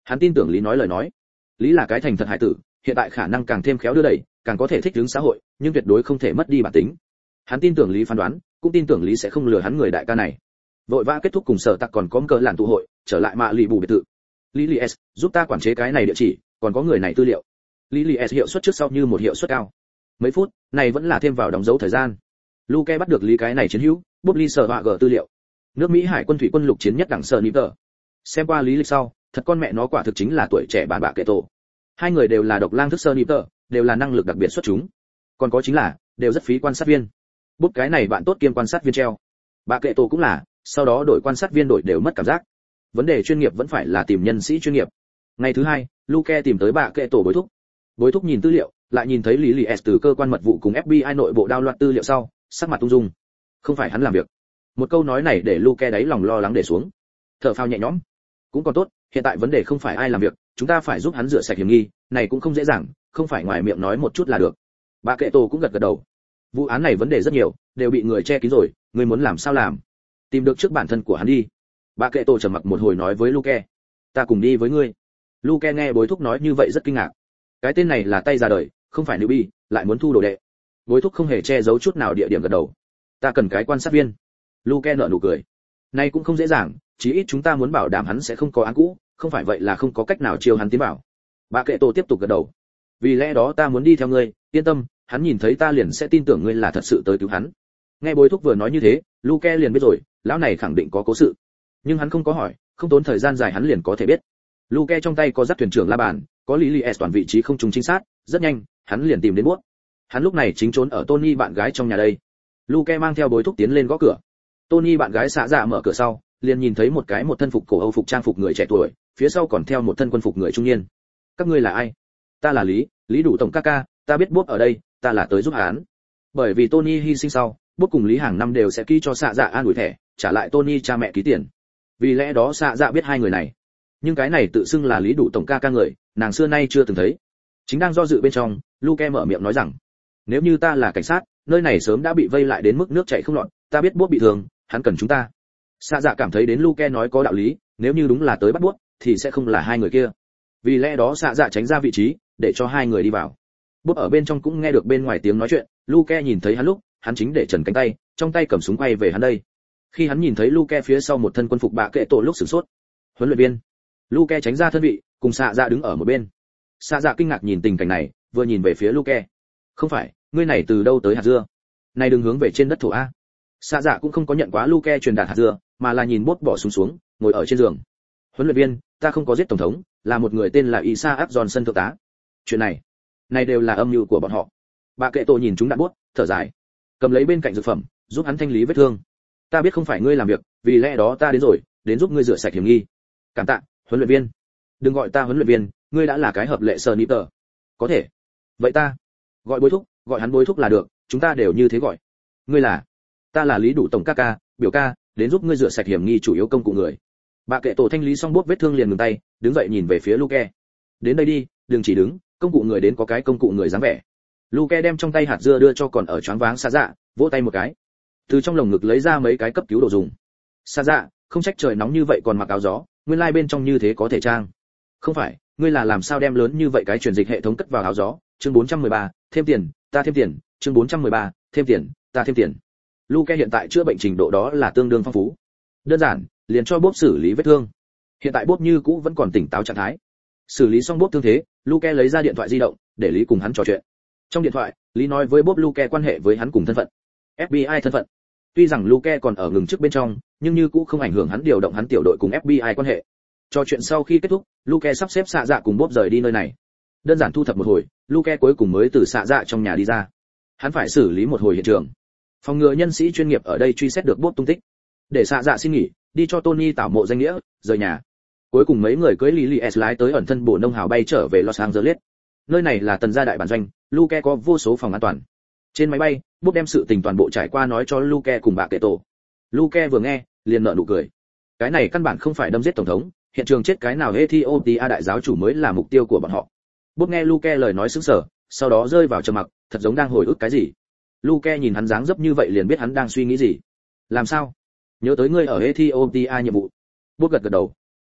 S1: Hắn tin tưởng Lý nói lời nói. Lý là cái thành thật hải tử, hiện tại khả năng càng thêm khéo đưa đẩy, càng có thể thích ứng xã hội, nhưng tuyệt đối không thể mất đi bản tính. Hắn tin tưởng Lý phán đoán, cũng tin tưởng Lý sẽ không lừa hắn người đại ca này. Vội vã kết thúc cùng Sở Tặc còn có cờ lạn tụ hội, trở lại mạ lì bù biệt thự. Lý S, giúp ta quản chế cái này địa chỉ, còn có người này tư liệu. Lý S hiệu suất trước sau như một hiệu suất cao. Mấy phút, này vẫn là thêm vào đóng dấu thời gian. Luke bắt được Lý cái này chiến hữu, bút Lý sở họa gở tư liệu. Nước Mỹ Hải quân thủy quân lục chiến nhất đẳng sở Nipper. Xem qua Lý lịch sau, thật con mẹ nó quả thực chính là tuổi trẻ bản bạ kệ tổ. Hai người đều là độc lang thức sở Nipper, đều là năng lực đặc biệt xuất chúng. Còn có chính là, đều rất phí quan sát viên. Bút cái này bạn tốt kiêm quan sát viên treo. Bạ kệ tổ cũng là, sau đó đổi quan sát viên đổi đều mất cảm giác. Vấn đề chuyên nghiệp vẫn phải là tìm nhân sĩ chuyên nghiệp. Ngày thứ hai, Luke tìm tới bạ kệ tổ bối thúc. Bối thúc nhìn tư liệu, lại nhìn thấy Lý S từ cơ quan mật vụ cùng FBI nội bộ đao loạt tư liệu sau, sắc mặt tung dung. Không phải hắn làm việc. Một câu nói này để Luke đáy lòng lo lắng để xuống. Thở phào nhẹ nhõm. Cũng còn tốt, hiện tại vấn đề không phải ai làm việc, chúng ta phải giúp hắn rửa sạch hiểm nghi, này cũng không dễ dàng, không phải ngoài miệng nói một chút là được. Bà Kệ Tổ cũng gật gật đầu. Vụ án này vấn đề rất nhiều, đều bị người che kín rồi, người muốn làm sao làm? Tìm được trước bản thân của hắn đi. Bà Kệ Tổ trầm mặc một hồi nói với Luke, ta cùng đi với ngươi. Luke nghe bối thúc nói như vậy rất kinh ngạc. Cái tên này là tay ra đời, không phải newbie, lại muốn thu đồ đệ. Bối thúc không hề che giấu chút nào địa điểm gật đầu. Ta cần cái quan sát viên. Luke nở nụ cười. Nay cũng không dễ dàng, chí ít chúng ta muốn bảo đảm hắn sẽ không có án cũ, không phải vậy là không có cách nào chiêu hắn tiến vào. Bà Kệ Tổ tiếp tục gật đầu. Vì lẽ đó ta muốn đi theo ngươi, yên tâm, hắn nhìn thấy ta liền sẽ tin tưởng ngươi là thật sự tới cứu hắn. Nghe bối thúc vừa nói như thế, Luke liền biết rồi, lão này khẳng định có cố sự. Nhưng hắn không có hỏi, không tốn thời gian dài hắn liền có thể biết. Luke trong tay có dắt thuyền trưởng la bàn, có Lý S toàn vị trí không trùng chính xác, rất nhanh, hắn liền tìm đến buốt. Hắn lúc này chính trốn ở Tony bạn gái trong nhà đây. Luke mang theo bối thúc tiến lên gõ cửa. Tony bạn gái xạ dạ mở cửa sau, liền nhìn thấy một thân phục cổ Âu phục trang phục người trẻ tuổi, phía sau còn theo một thân quân phục người trung niên. Các ngươi là ai? Ta là Lý đủ tổng ca ca, ta biết bốt ở đây, ta là tới giúp hắn. Bởi vì Tony hy sinh sau, bốt cùng Lý hàng năm đều sẽ ký cho xạ dạ an ủi thẻ, trả lại Tony cha mẹ ký tiền. Vì lẽ đó xạ dạ biết hai người này. Nhưng cái này tự xưng là Lý đủ tổng ca ca người, nàng xưa nay chưa từng thấy. Chính đang do dự bên trong, Luke mở miệng nói rằng, nếu như ta là cảnh sát, nơi này sớm đã bị vây lại đến mức nước chảy không lọt, ta biết bốt bị thương, hắn cần chúng ta. Xạ dạ cảm thấy đến Luke nói có đạo lý, nếu như đúng là tới bắt bốt, thì sẽ không là hai người kia. Vì lẽ đó xạ dạ tránh ra vị trí, để cho hai người đi vào. Bốt ở bên trong cũng nghe được bên ngoài tiếng nói chuyện, Luke nhìn thấy hắn lúc, hắn chính để trần cánh tay, trong tay cầm súng quay về hắn đây. Khi hắn nhìn thấy Luke phía sau một thân quân phục bạ kệ tổ lúc sửng sốt. Huấn luyện viên. Luke tránh ra thân vị, cùng xạ dạ đứng ở một bên. Xạ dạ kinh ngạc nhìn tình cảnh này, vừa nhìn về phía Luke. Không phải, ngươi này từ đâu tới hạt dưa? Này đừng hướng về trên đất thổ a. Xạ dạ cũng không có nhận quá Luke truyền đạt hạt dưa, mà là nhìn bốt bỏ xuống, ngồi ở trên giường. Huấn luyện viên, ta không có giết tổng thống, là một người tên là Isaac Johnson thượng tá. Chuyện này đều là âm mưu của bọn họ. Bà Kệ Tổ nhìn chúng đạn bốt, thở dài, cầm lấy bên cạnh dược phẩm, giúp hắn thanh lý vết thương. Ta biết không phải ngươi làm việc, vì lẽ đó ta đến rồi, đến giúp ngươi rửa sạch hiểm nghi. Cảm tạ, huấn luyện viên. Đừng gọi ta huấn luyện viên, ngươi đã là cái hợp lệ Sniper. Có thể. Vậy ta gọi bối thúc, gọi hắn bối thúc là được, chúng ta đều như thế gọi. Ngươi là? Ta là Lý đủ tổng ca ca, biểu ca, đến giúp ngươi rửa sạch hiểm nghi chủ yếu công cụ người. Bà Kệ Tổ thanh lý xong bốt vết thương liền ngừng tay, đứng dậy nhìn về phía Luke. Đến đây đi, đừng chỉ đứng, công cụ người đến có cái công cụ người dáng vẻ. Luke đem trong tay hạt dưa đưa cho còn ở choáng váng Sa Dạ, vỗ tay một cái. Từ trong lồng ngực lấy ra mấy cái cấp cứu đồ dùng. Sa Dạ, không trách trời nóng như vậy còn mặc áo gió, nguyên lai bên trong như thế có thể trang. Không phải, ngươi là làm sao đem lớn như vậy cái truyền dịch hệ thống cất vào áo gió? Chương 413, thêm tiền, ta thêm tiền, chương 413, thêm tiền, ta thêm tiền. Luke hiện tại chữa bệnh trình độ đó là tương đương phong phú. Đơn giản, liền cho bốp xử lý vết thương. Hiện tại bốp như cũ vẫn còn tỉnh táo trạng thái. Xử lý xong bốp thương thế, Luke lấy ra điện thoại di động, để Lý cùng hắn trò chuyện. Trong điện thoại, Lý nói với bốp Luke quan hệ với hắn cùng thân phận. FBI thân phận. Tuy rằng Luke còn ở ngừng trước bên trong, nhưng như cũ không ảnh hưởng hắn điều động hắn tiểu đội cùng FBI quan hệ. Trò chuyện sau khi kết thúc, Luke sắp xếp xạ dạ cùng bốp rời đi nơi này. Đơn giản thu thập một hồi, Luke cuối cùng mới từ xạ dạ trong nhà đi ra. Hắn phải xử lý một hồi hiện trường. Phòng ngừa nhân sĩ chuyên nghiệp ở đây truy xét được bốp tung tích. Để xạ dạ xin nghỉ, đi cho Tony tảo mộ danh nghĩa, rời nhà. Cuối cùng mấy người cưỡi Lý S lái tới ẩn thân bộ nông hào bay trở về Los Angeles. Nơi này là tần gia đại bản doanh, Luke có vô số phòng an toàn. Trên máy bay, bốp đem sự tình toàn bộ trải qua nói cho Luke cùng bà Kệ Tổ. Luke vừa nghe, liền nở nụ cười. Cái này căn bản không phải đâm giết tổng thống, hiện trường chết cái nào Ethiopia đại giáo chủ mới là mục tiêu của bọn họ. Bốp nghe Luke lời nói sững sờ, sau đó rơi vào trầm mặc, thật giống đang hồi ức cái gì. Luke nhìn hắn dáng dấp như vậy liền biết hắn đang suy nghĩ gì. Làm sao? Nhớ tới ngươi ở Ethiopia nhiệm vụ. Bốp gật gật đầu.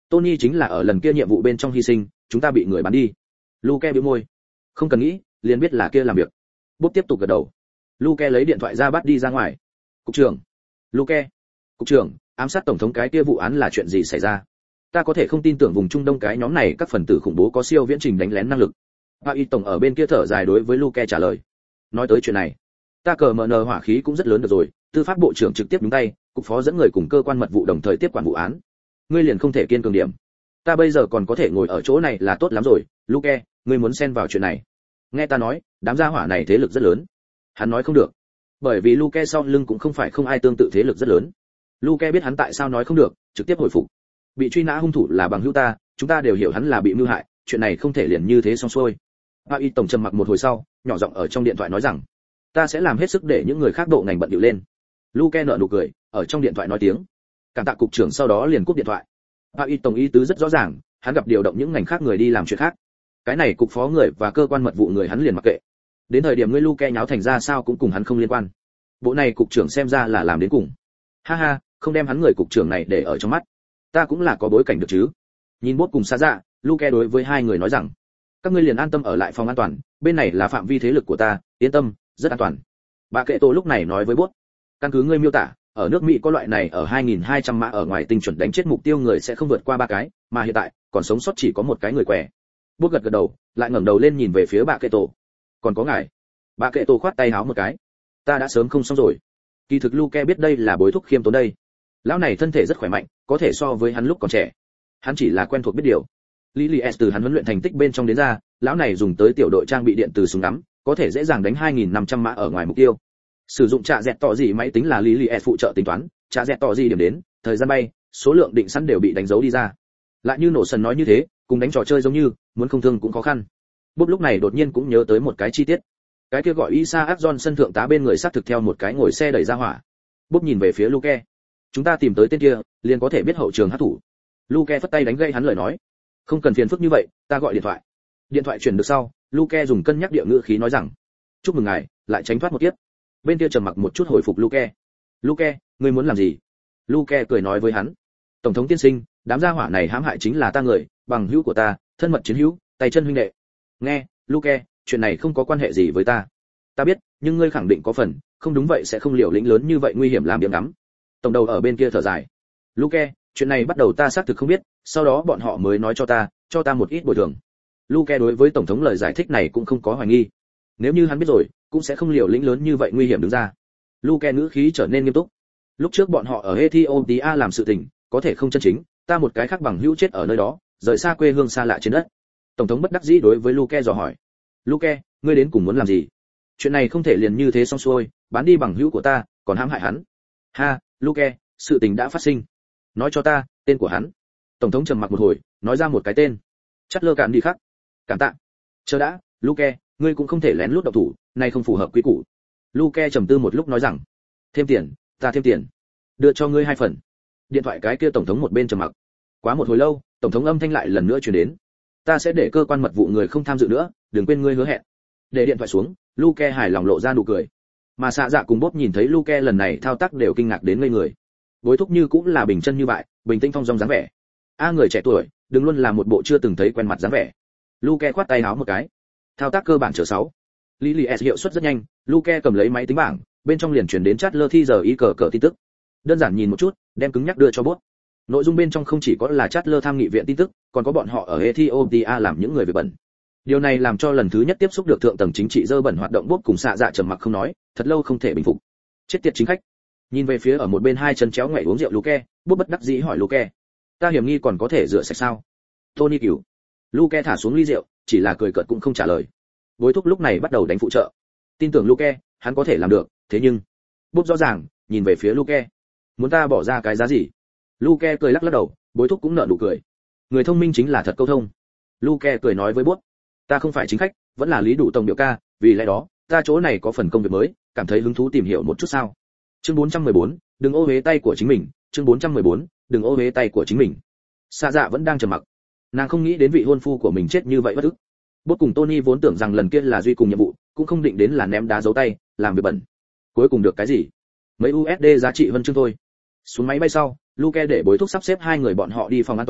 S1: Tony chính là ở lần kia nhiệm vụ bên trong hy sinh, chúng ta bị người bắn đi. Luke bĩu môi. Không cần nghĩ, liền biết là kia làm việc. Bob tiếp tục gật đầu. Luke lấy điện thoại ra bắt đi ra ngoài. Cục trưởng. Luke. Cục trưởng, ám sát tổng thống cái kia vụ án là chuyện gì xảy ra? Ta có thể không tin tưởng vùng Trung Đông cái nhóm này các phần tử khủng bố có siêu viễn trình đánh lén năng lực. AI tổng ở bên kia thở dài đối với Luke trả lời. Nói tới chuyện này, ta cờ mở nờ hỏa khí cũng rất lớn được rồi, tư pháp bộ trưởng trực tiếp nhúng tay, cục phó dẫn người cùng cơ quan mật vụ đồng thời tiếp quản vụ án. Ngươi liền không thể kiên cường điểm. Ta bây giờ còn có thể ngồi ở chỗ này là tốt lắm rồi. Luke, ngươi muốn xen vào chuyện này? Nghe ta nói, đám gia hỏa này thế lực rất lớn. Hắn nói không được, bởi vì Luke sau lưng cũng không phải không ai tương tự thế lực rất lớn. Luke biết hắn tại sao nói không được, trực tiếp hồi phục. Bị truy nã hung thủ là bằng hữu ta, chúng ta đều hiểu hắn là bị mưu hại, chuyện này không thể liền như thế xong xuôi. AI tổng trầm mặc một hồi sau, nhỏ giọng ở trong điện thoại nói rằng, ta sẽ làm hết sức để những người khác độ ngành bận điệu lên. Luke nở nụ cười, ở trong điện thoại nói tiếng, cảm tạ cục trưởng, sau đó liền cúp điện thoại. AI tổng ý tứ rất rõ ràng, hắn gặp điều động những ngành khác người đi làm chuyện khác. Cái này cục phó người và cơ quan mật vụ người hắn liền mặc kệ. Đến thời điểm ngươi Luke nháo thành ra sao cũng cùng hắn không liên quan. Bộ này cục trưởng xem ra là làm đến cùng. Ha ha, không đem hắn người cục trưởng này để ở trong mắt. Ta cũng là có bối cảnh được chứ. Nhìn Bốt cùng xa dạ, Luke đối với hai người nói rằng, các ngươi liền an tâm ở lại phòng an toàn, bên này là phạm vi thế lực của ta, yên tâm, rất an toàn. Bà Kệ Tổ lúc này nói với Bốt, căn cứ ngươi miêu tả, ở nước Mỹ có loại này ở 2.200 mã ở ngoài tinh chuẩn đánh chết mục tiêu người sẽ không vượt qua 3 cái, mà hiện tại còn sống sót chỉ có một cái người què. Bốt gật gật đầu, lại ngẩng đầu lên nhìn về phía bà Kệ Tổ. Còn có ngài? Bà Kệ Tổ khoát tay háo một cái. Ta đã sớm không xong rồi. Kỳ thực Luke biết đây là bối thúc khiêm tốn đây. Lão này thân thể rất khỏe mạnh, có thể so với hắn lúc còn trẻ. Hắn chỉ là quen thuộc biết điều. Lily S từ hắn huấn luyện thành tích bên trong đến ra, lão này dùng tới tiểu đội trang bị điện từ súng ngắm, có thể dễ dàng đánh 2.500 mã ở ngoài mục tiêu. Sử dụng trạ dẹt tỏ gì máy tính là Lily S phụ trợ tính toán, trạ dẹt tỏ gì điểm đến, thời gian bay, số lượng định sẵn đều bị đánh dấu đi ra. Lại như nổ sần nói như thế, cùng đánh trò chơi giống như, muốn không thương cũng khó khăn. Bob lúc này đột nhiên cũng nhớ tới một cái chi tiết. Cái kia gọi Isaac Johnson thượng tá bên người sát thực theo một cái ngồi xe đẩy ra hỏa. Bob nhìn về phía Luke. Chúng ta tìm tới tên kia, liền có thể biết hậu trường hắc thủ. Luke phất tay đánh gây hắn lời nói. Không cần phiền phức như vậy, ta gọi điện thoại. Điện thoại chuyển được sau, Luke dùng cân nhắc địa ngữ khí nói rằng, chúc mừng ngài, lại tránh thoát một kiếp. Bên kia trầm mặc một chút hồi phục Luke. Luke, ngươi muốn làm gì? Luke cười nói với hắn, tổng thống tiên sinh, đám gia hỏa này hãm hại chính là ta người, bằng hữu của ta, thân mật chiến hữu, tay chân huynh đệ. Nghe, Luke, chuyện này không có quan hệ gì với ta. Ta biết, nhưng ngươi khẳng định có phần, không đúng vậy sẽ không liều lĩnh lớn như vậy nguy hiểm làm điểm ngắm. Tổng đầu ở bên kia thở dài. Luke, chuyện này bắt đầu ta xác thực không biết, sau đó bọn họ mới nói cho ta một ít bồi thường. Luke đối với tổng thống lời giải thích này cũng không có hoài nghi. Nếu như hắn biết rồi, cũng sẽ không liều lĩnh lớn như vậy nguy hiểm đứng ra. Luke ngữ khí trở nên nghiêm túc. Lúc trước bọn họ ở Ethiopia làm sự tình, có thể không chân chính, ta một cái khác bằng hữu chết ở nơi đó, rời xa quê hương xa lạ trên đất. Tổng thống bất đắc dĩ đối với Luke dò hỏi. Luke, ngươi đến cùng muốn làm gì? Chuyện này không thể liền như thế xong xuôi, bán đi bằng hữu của ta, còn hãm hại hắn. Ha, Luke, sự tình đã phát sinh. Nói cho ta, tên của hắn. Tổng thống trầm mặc một hồi, nói ra một cái tên. Chắt lơ cạn đi khác. Cảm tạ. Chờ đã, Luke, ngươi cũng không thể lén lút động thủ, này không phù hợp quy củ. Luke trầm tư một lúc nói rằng, thêm tiền, ta thêm tiền. Đưa cho ngươi 2 phần. Điện thoại cái kia tổng thống một bên trầm mặc. Quá một hồi lâu, tổng thống âm thanh lại lần nữa truyền đến. Ta sẽ để cơ quan mật vụ người không tham dự nữa, đừng quên ngươi hứa hẹn. Để điện thoại xuống, Luke hài lòng lộ ra nụ cười. Mà xạ dạ cùng Bob nhìn thấy Luke lần này thao tác đều kinh ngạc đến ngây người. Bối thúc như cũng là bình chân như vậy, bình tĩnh thong dong dáng vẻ. Người trẻ tuổi, đừng luôn là một bộ chưa từng thấy quen mặt dáng vẻ. Luke khoát tay áo một cái. Thao tác cơ bản chờ 6. Lily S hiệu suất rất nhanh, Luke cầm lấy máy tính bảng, bên trong liền truyền đến chat lơ thi giờ y cờ tin tức. Đơn giản nhìn một chút, đem cứng nhắc đưa cho Bob. Nội dung bên trong không chỉ có là chat lơ tham nghị viện tin tức, còn có bọn họ ở Ethiopia làm những người việc bẩn. Điều này làm cho lần thứ nhất tiếp xúc được thượng tầng chính trị dơ bẩn hoạt động Bob cùng xạ dạ trầm mặc không nói, thật lâu không thể bình phục. Chết tiệt chính khách. Nhìn về phía ở một bên hai chân chéo ngoảy uống rượu Luke, Bob bất đắc dĩ hỏi Luke, ta hiểm nghi còn có thể rửa sạch sao? Tony cửu. Luke thả xuống ly rượu, chỉ là cười cợt cũng không trả lời. Bối thúc lúc này bắt đầu đánh phụ trợ. Tin tưởng Luke, hắn có thể làm được, thế nhưng Bob rõ ràng nhìn về phía Luke, muốn ta bỏ ra cái giá gì? Luke cười lắc lắc đầu, bối thúc cũng nở nụ cười. Người thông minh chính là thật câu thông. Luke cười nói với Bob, ta không phải chính khách, vẫn là lý đủ tổng biểu ca, vì lẽ đó ta chỗ này có phần công việc mới, cảm thấy hứng thú tìm hiểu một chút sao? Chương 414, đừng ô uế tay của chính mình. Chương 414, đừng ô uế tay của chính mình. Sa Dạ vẫn đang trầm mặc. Nàng không nghĩ đến vị hôn phu của mình chết như vậy bất ức. Bốt cùng Tony vốn tưởng rằng lần kia là duy cùng nhiệm vụ, cũng không định đến là ném đá giấu tay, làm việc bẩn. Cuối cùng được cái gì? Mấy USD giá trị huân chương thôi. Xuống máy bay sau, Luke để bối thúc sắp xếp hai người bọn họ đi phòng an toàn,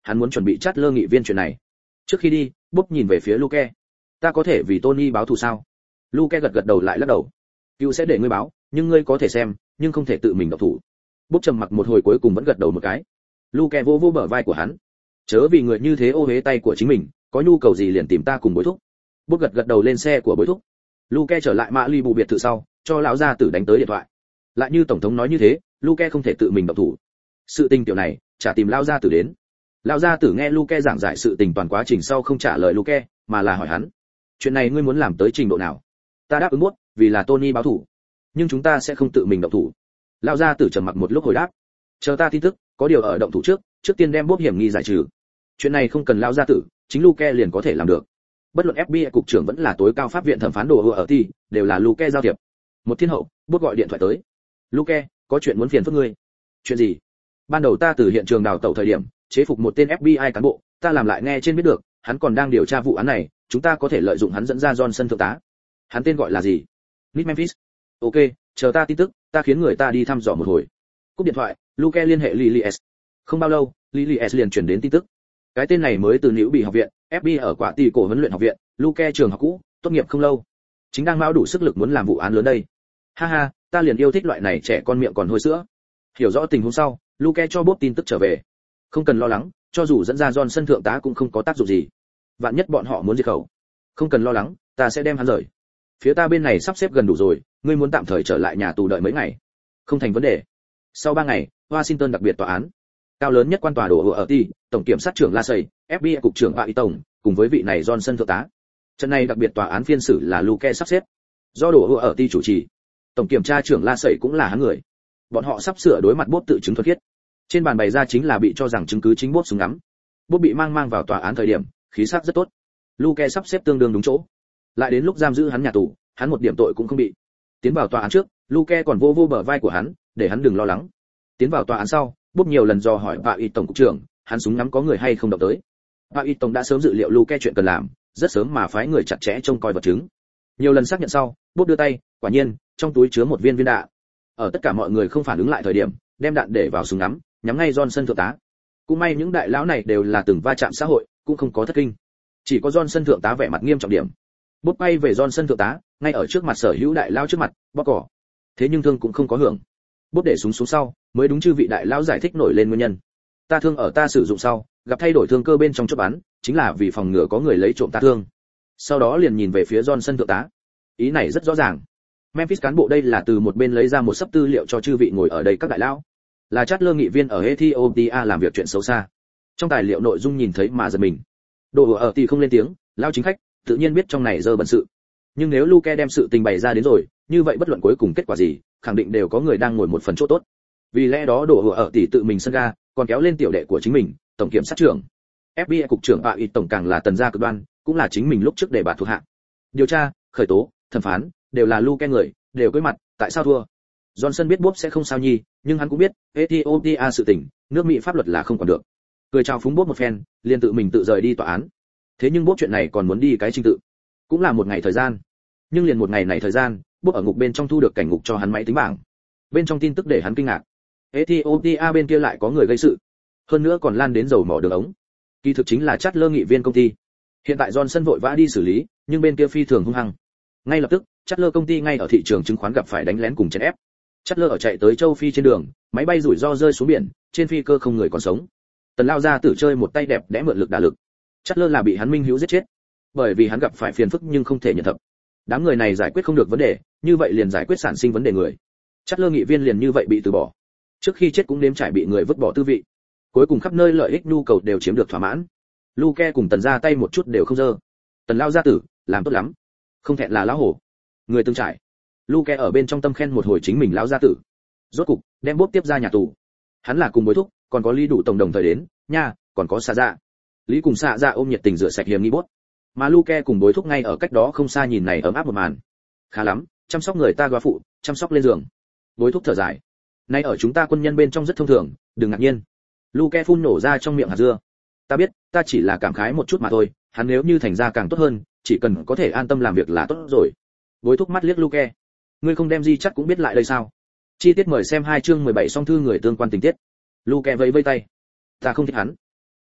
S1: hắn muốn chuẩn bị chát lơ nghị viên chuyện này. Trước khi đi, Bob nhìn về phía Luke. Ta có thể vì Tony báo thù sao? Luke gật gật đầu lại lắc đầu. Cựu sẽ để ngươi báo, nhưng ngươi có thể xem, nhưng không thể tự mình động thủ. Bob trầm mặc một hồi cuối cùng vẫn gật đầu một cái. Luke vô vô bờ vai của hắn. Chớ vì người như thế ô uế tay của chính mình, có nhu cầu gì liền tìm ta cùng Bối Thúc. Bob gật gật đầu lên xe của Bối Thúc. Luke trở lại Mã Ly bù biệt thự sau, cho lão gia tử đánh tới điện thoại. Lại như tổng thống nói như thế, Luke không thể tự mình động thủ. Sự tình tiểu này, chả tìm lão gia tử đến. Lão gia tử nghe Luke giảng giải sự tình toàn quá trình sau không trả lời Luke, mà là hỏi hắn: chuyện này ngươi muốn làm tới trình độ nào? Ta đáp ứng Bob, vì là Tony báo thù, nhưng chúng ta sẽ không tự mình động thủ. Lão gia tử trầm mặc một lúc hồi đáp: chờ ta tin tức, có điều ở động thủ trước tiên đem Bob hiểm nghi giải trừ. Chuyện này không cần lão gia tử, chính Luke liền có thể làm được. Bất luận FBI cục trưởng vẫn là tối cao pháp viện thẩm phán đồ ở ti, đều là Luke giao thiệp. Một thiên hậu, Bob gọi điện thoại tới. Luke, có chuyện muốn phiền phức ngươi. Chuyện gì? Ban đầu ta từ hiện trường đào tẩu thời điểm, chế phục một tên FBI cán bộ, ta làm lại nghe trên biết được, hắn còn đang điều tra vụ án này, chúng ta có thể lợi dụng hắn dẫn ra Johnson thượng tá. Hắn tên gọi là gì? Nick Memphis. Ok, chờ ta tin tức, ta khiến người ta đi thăm dò một hồi. Cúp điện thoại, Luke liên hệ Lily S. Không bao lâu, Lily S liền truyền đến tin tức. Cái tên này mới từ New Bị học viện, FBI ở quả tỷ cổ huấn luyện học viện, Luke trường học cũ, tốt nghiệp không lâu. Chính đang mão đủ sức lực muốn làm vụ án lớn đây. Ha ha, ta liền yêu thích loại này trẻ con miệng còn hôi sữa. Hiểu rõ tình huống sau, Luke cho Bob tin tức trở về. Không cần lo lắng, cho dù dẫn ra Johnson thượng tá cũng không có tác dụng gì. Vạn nhất bọn họ muốn diệt khẩu. Không cần lo lắng, ta sẽ đem hắn rời. Phía ta bên này sắp xếp gần đủ rồi, ngươi muốn tạm thời trở lại nhà tù đợi mấy ngày. Không thành vấn đề. Sau 3 ngày, Washington đặc biệt tòa án. Cao lớn nhất quan tòa đổ ở ti, tổng kiểm sát trưởng Lasey, FBI cục trưởng Bạ Tổng, cùng với vị này Johnson thượng tá. Trận này đặc biệt tòa án phiên xử là Luke sắp xếp. Do đổ ở ti chủ trì. Tổng kiểm tra trưởng Lasey cũng là hắn người. Bọn họ sắp sửa đối mặt Bob tự chứng thuật khiết. Trên bàn bày ra chính là bị cho rằng chứng cứ chính Bob súng ngắm. Bob bị mang vào tòa án thời điểm, khí sắc rất tốt. Luke sắp xếp tương đương đúng chỗ. Lại đến lúc giam giữ hắn nhà tù, hắn một điểm tội cũng không bị. Tiến vào tòa án trước, Luke còn vô bờ vai của hắn, để hắn đừng lo lắng. Tiến vào tòa án sau, Bob nhiều lần dò hỏi Bạ tổng cục trưởng, hắn súng ngắm có người hay không động tới. Bạ tổng đã sớm dự liệu Luke chuyện cần làm, rất sớm mà phái người chặt chẽ trông coi vật chứng. Nhiều lần xác nhận sau, Bob đưa tay, quả nhiên, trong túi chứa một viên đạn. Ở tất cả mọi người không phản ứng lại thời điểm, đem đạn để vào súng ngắm, nhắm ngay Johnson thượng tá. Cũng may những đại lão này đều là từng va chạm xã hội, cũng không có thất kinh. Chỉ có Johnson thượng tá vẻ mặt nghiêm trọng điểm. Bob bay về Johnson thượng tá, ngay ở trước mặt sở hữu đại lão trước mặt, bóp cỏ. Thế nhưng thương cũng không có hưởng. Bob để súng xuống sau, mới đúng chư vị đại lão giải thích nổi lên nguyên nhân. Ta thương ở ta sử dụng sau, gặp thay đổi thương cơ bên trong chốt bắn, chính là vì phòng ngừa có người lấy trộm ta thương. Sau đó liền nhìn về phía Johnson thượng tá. Ý này rất rõ ràng. Memphis cán bộ đây là từ một bên lấy ra một sấp tư liệu cho chư vị ngồi ở đây các đại lão. Là chát lơ nghị viên ở Ethiopia làm việc chuyện xấu xa. Trong tài liệu nội dung nhìn thấy mà giật mình. Đồ ở thì không lên tiếng, lão chính khách, tự nhiên biết trong này dơ bẩn sự. Nhưng nếu Luke đem sự tình bày ra đến rồi, như vậy bất luận cuối cùng kết quả gì, khẳng định đều có người đang ngồi một phần chỗ tốt. Vì lẽ đó Đồ ở tỷ tự mình sân ga, còn kéo lên tiểu đệ của chính mình, tổng kiểm sát trưởng. FBI cục trưởng Bạ tổng càng là tần gia cực đoan, cũng là chính mình lúc trước để bà thuộc hạ. Điều tra, khởi tố, thẩm phán, đều là Luke người, đều cưới mặt, tại sao thua? Johnson biết Bob sẽ không sao nhi, nhưng hắn cũng biết, Ethiopia sự tình, nước Mỹ pháp luật là không còn được. Cười chào phúng Bob một phen, liền tự mình tự rời đi tòa án. Thế nhưng Bob chuyện này còn muốn đi cái trình tự, cũng là một ngày thời gian. Nhưng liền một ngày này thời gian, Bob ở ngục bên trong thu được cảnh ngục cho hắn máy tính bảng. Bên trong tin tức để hắn kinh ngạc. Ethiopia bên kia lại có người gây sự, hơn nữa còn lan đến dầu mỏ đường ống. Kỳ thực chính là chát lơ nghị viên công ty. Hiện tại Johnson vội vã đi xử lý, nhưng bên kia phi thường hung hăng. Ngay lập tức, chát lơ công ty ngay ở thị trường chứng khoán gặp phải đánh lén cùng chèn ép. Chát lơ ở chạy tới châu Phi trên đường, máy bay rủi ro rơi xuống biển, trên phi cơ không người còn sống. Tần lao ra tử chơi một tay đẹp đẽ mượn lực đả lực. Chát lơ là bị hắn minh hữu giết chết, bởi vì hắn gặp phải phiền phức nhưng không thể nhận thập. Đám người này giải quyết không được vấn đề, như vậy liền giải quyết sản sinh vấn đề người. Chát lơ nghị viên liền như vậy bị từ bỏ. Trước khi chết cũng nếm trải bị người vứt bỏ tư vị. Cuối cùng khắp nơi lợi ích nhu cầu đều chiếm được thỏa mãn. Luke cùng Tần ra tay một chút đều không dơ. Tần lao gia tử, làm tốt lắm. Không thẹn là lão hổ. Người từng trải. Luke ở bên trong tâm khen một hồi chính mình lão gia tử. Rốt cục, đem Bob tiếp ra nhà tù. Hắn là cùng Bối Thúc, còn có Lý đủ tổng đồng thời đến, nha, còn có Xạ Dạ. Lý cùng Xạ Dạ ôm nhiệt tình rửa sạch hiểm nghi Bob. Mà Luke cùng Bối Thúc ngay ở cách đó không xa nhìn này ấm áp một màn. Khá lắm, chăm sóc người ta góa phụ, chăm sóc lên giường. Bối Thúc thở dài. Nay ở chúng ta quân nhân bên trong rất thông thường, đừng ngạc nhiên. Luke phun nổ ra trong miệng hạt dưa. Ta biết, ta chỉ là cảm khái một chút mà thôi, hắn nếu như thành ra càng tốt hơn, chỉ cần có thể an tâm làm việc là tốt rồi. Bối Thúc mắt liếc Luke. Ngươi không đem gì chắc cũng biết lại đây sao? Chi tiết mời xem 2 chương 17 song thư người tương quan tình tiết. Luke vẫy vây tay. Ta không thích hắn.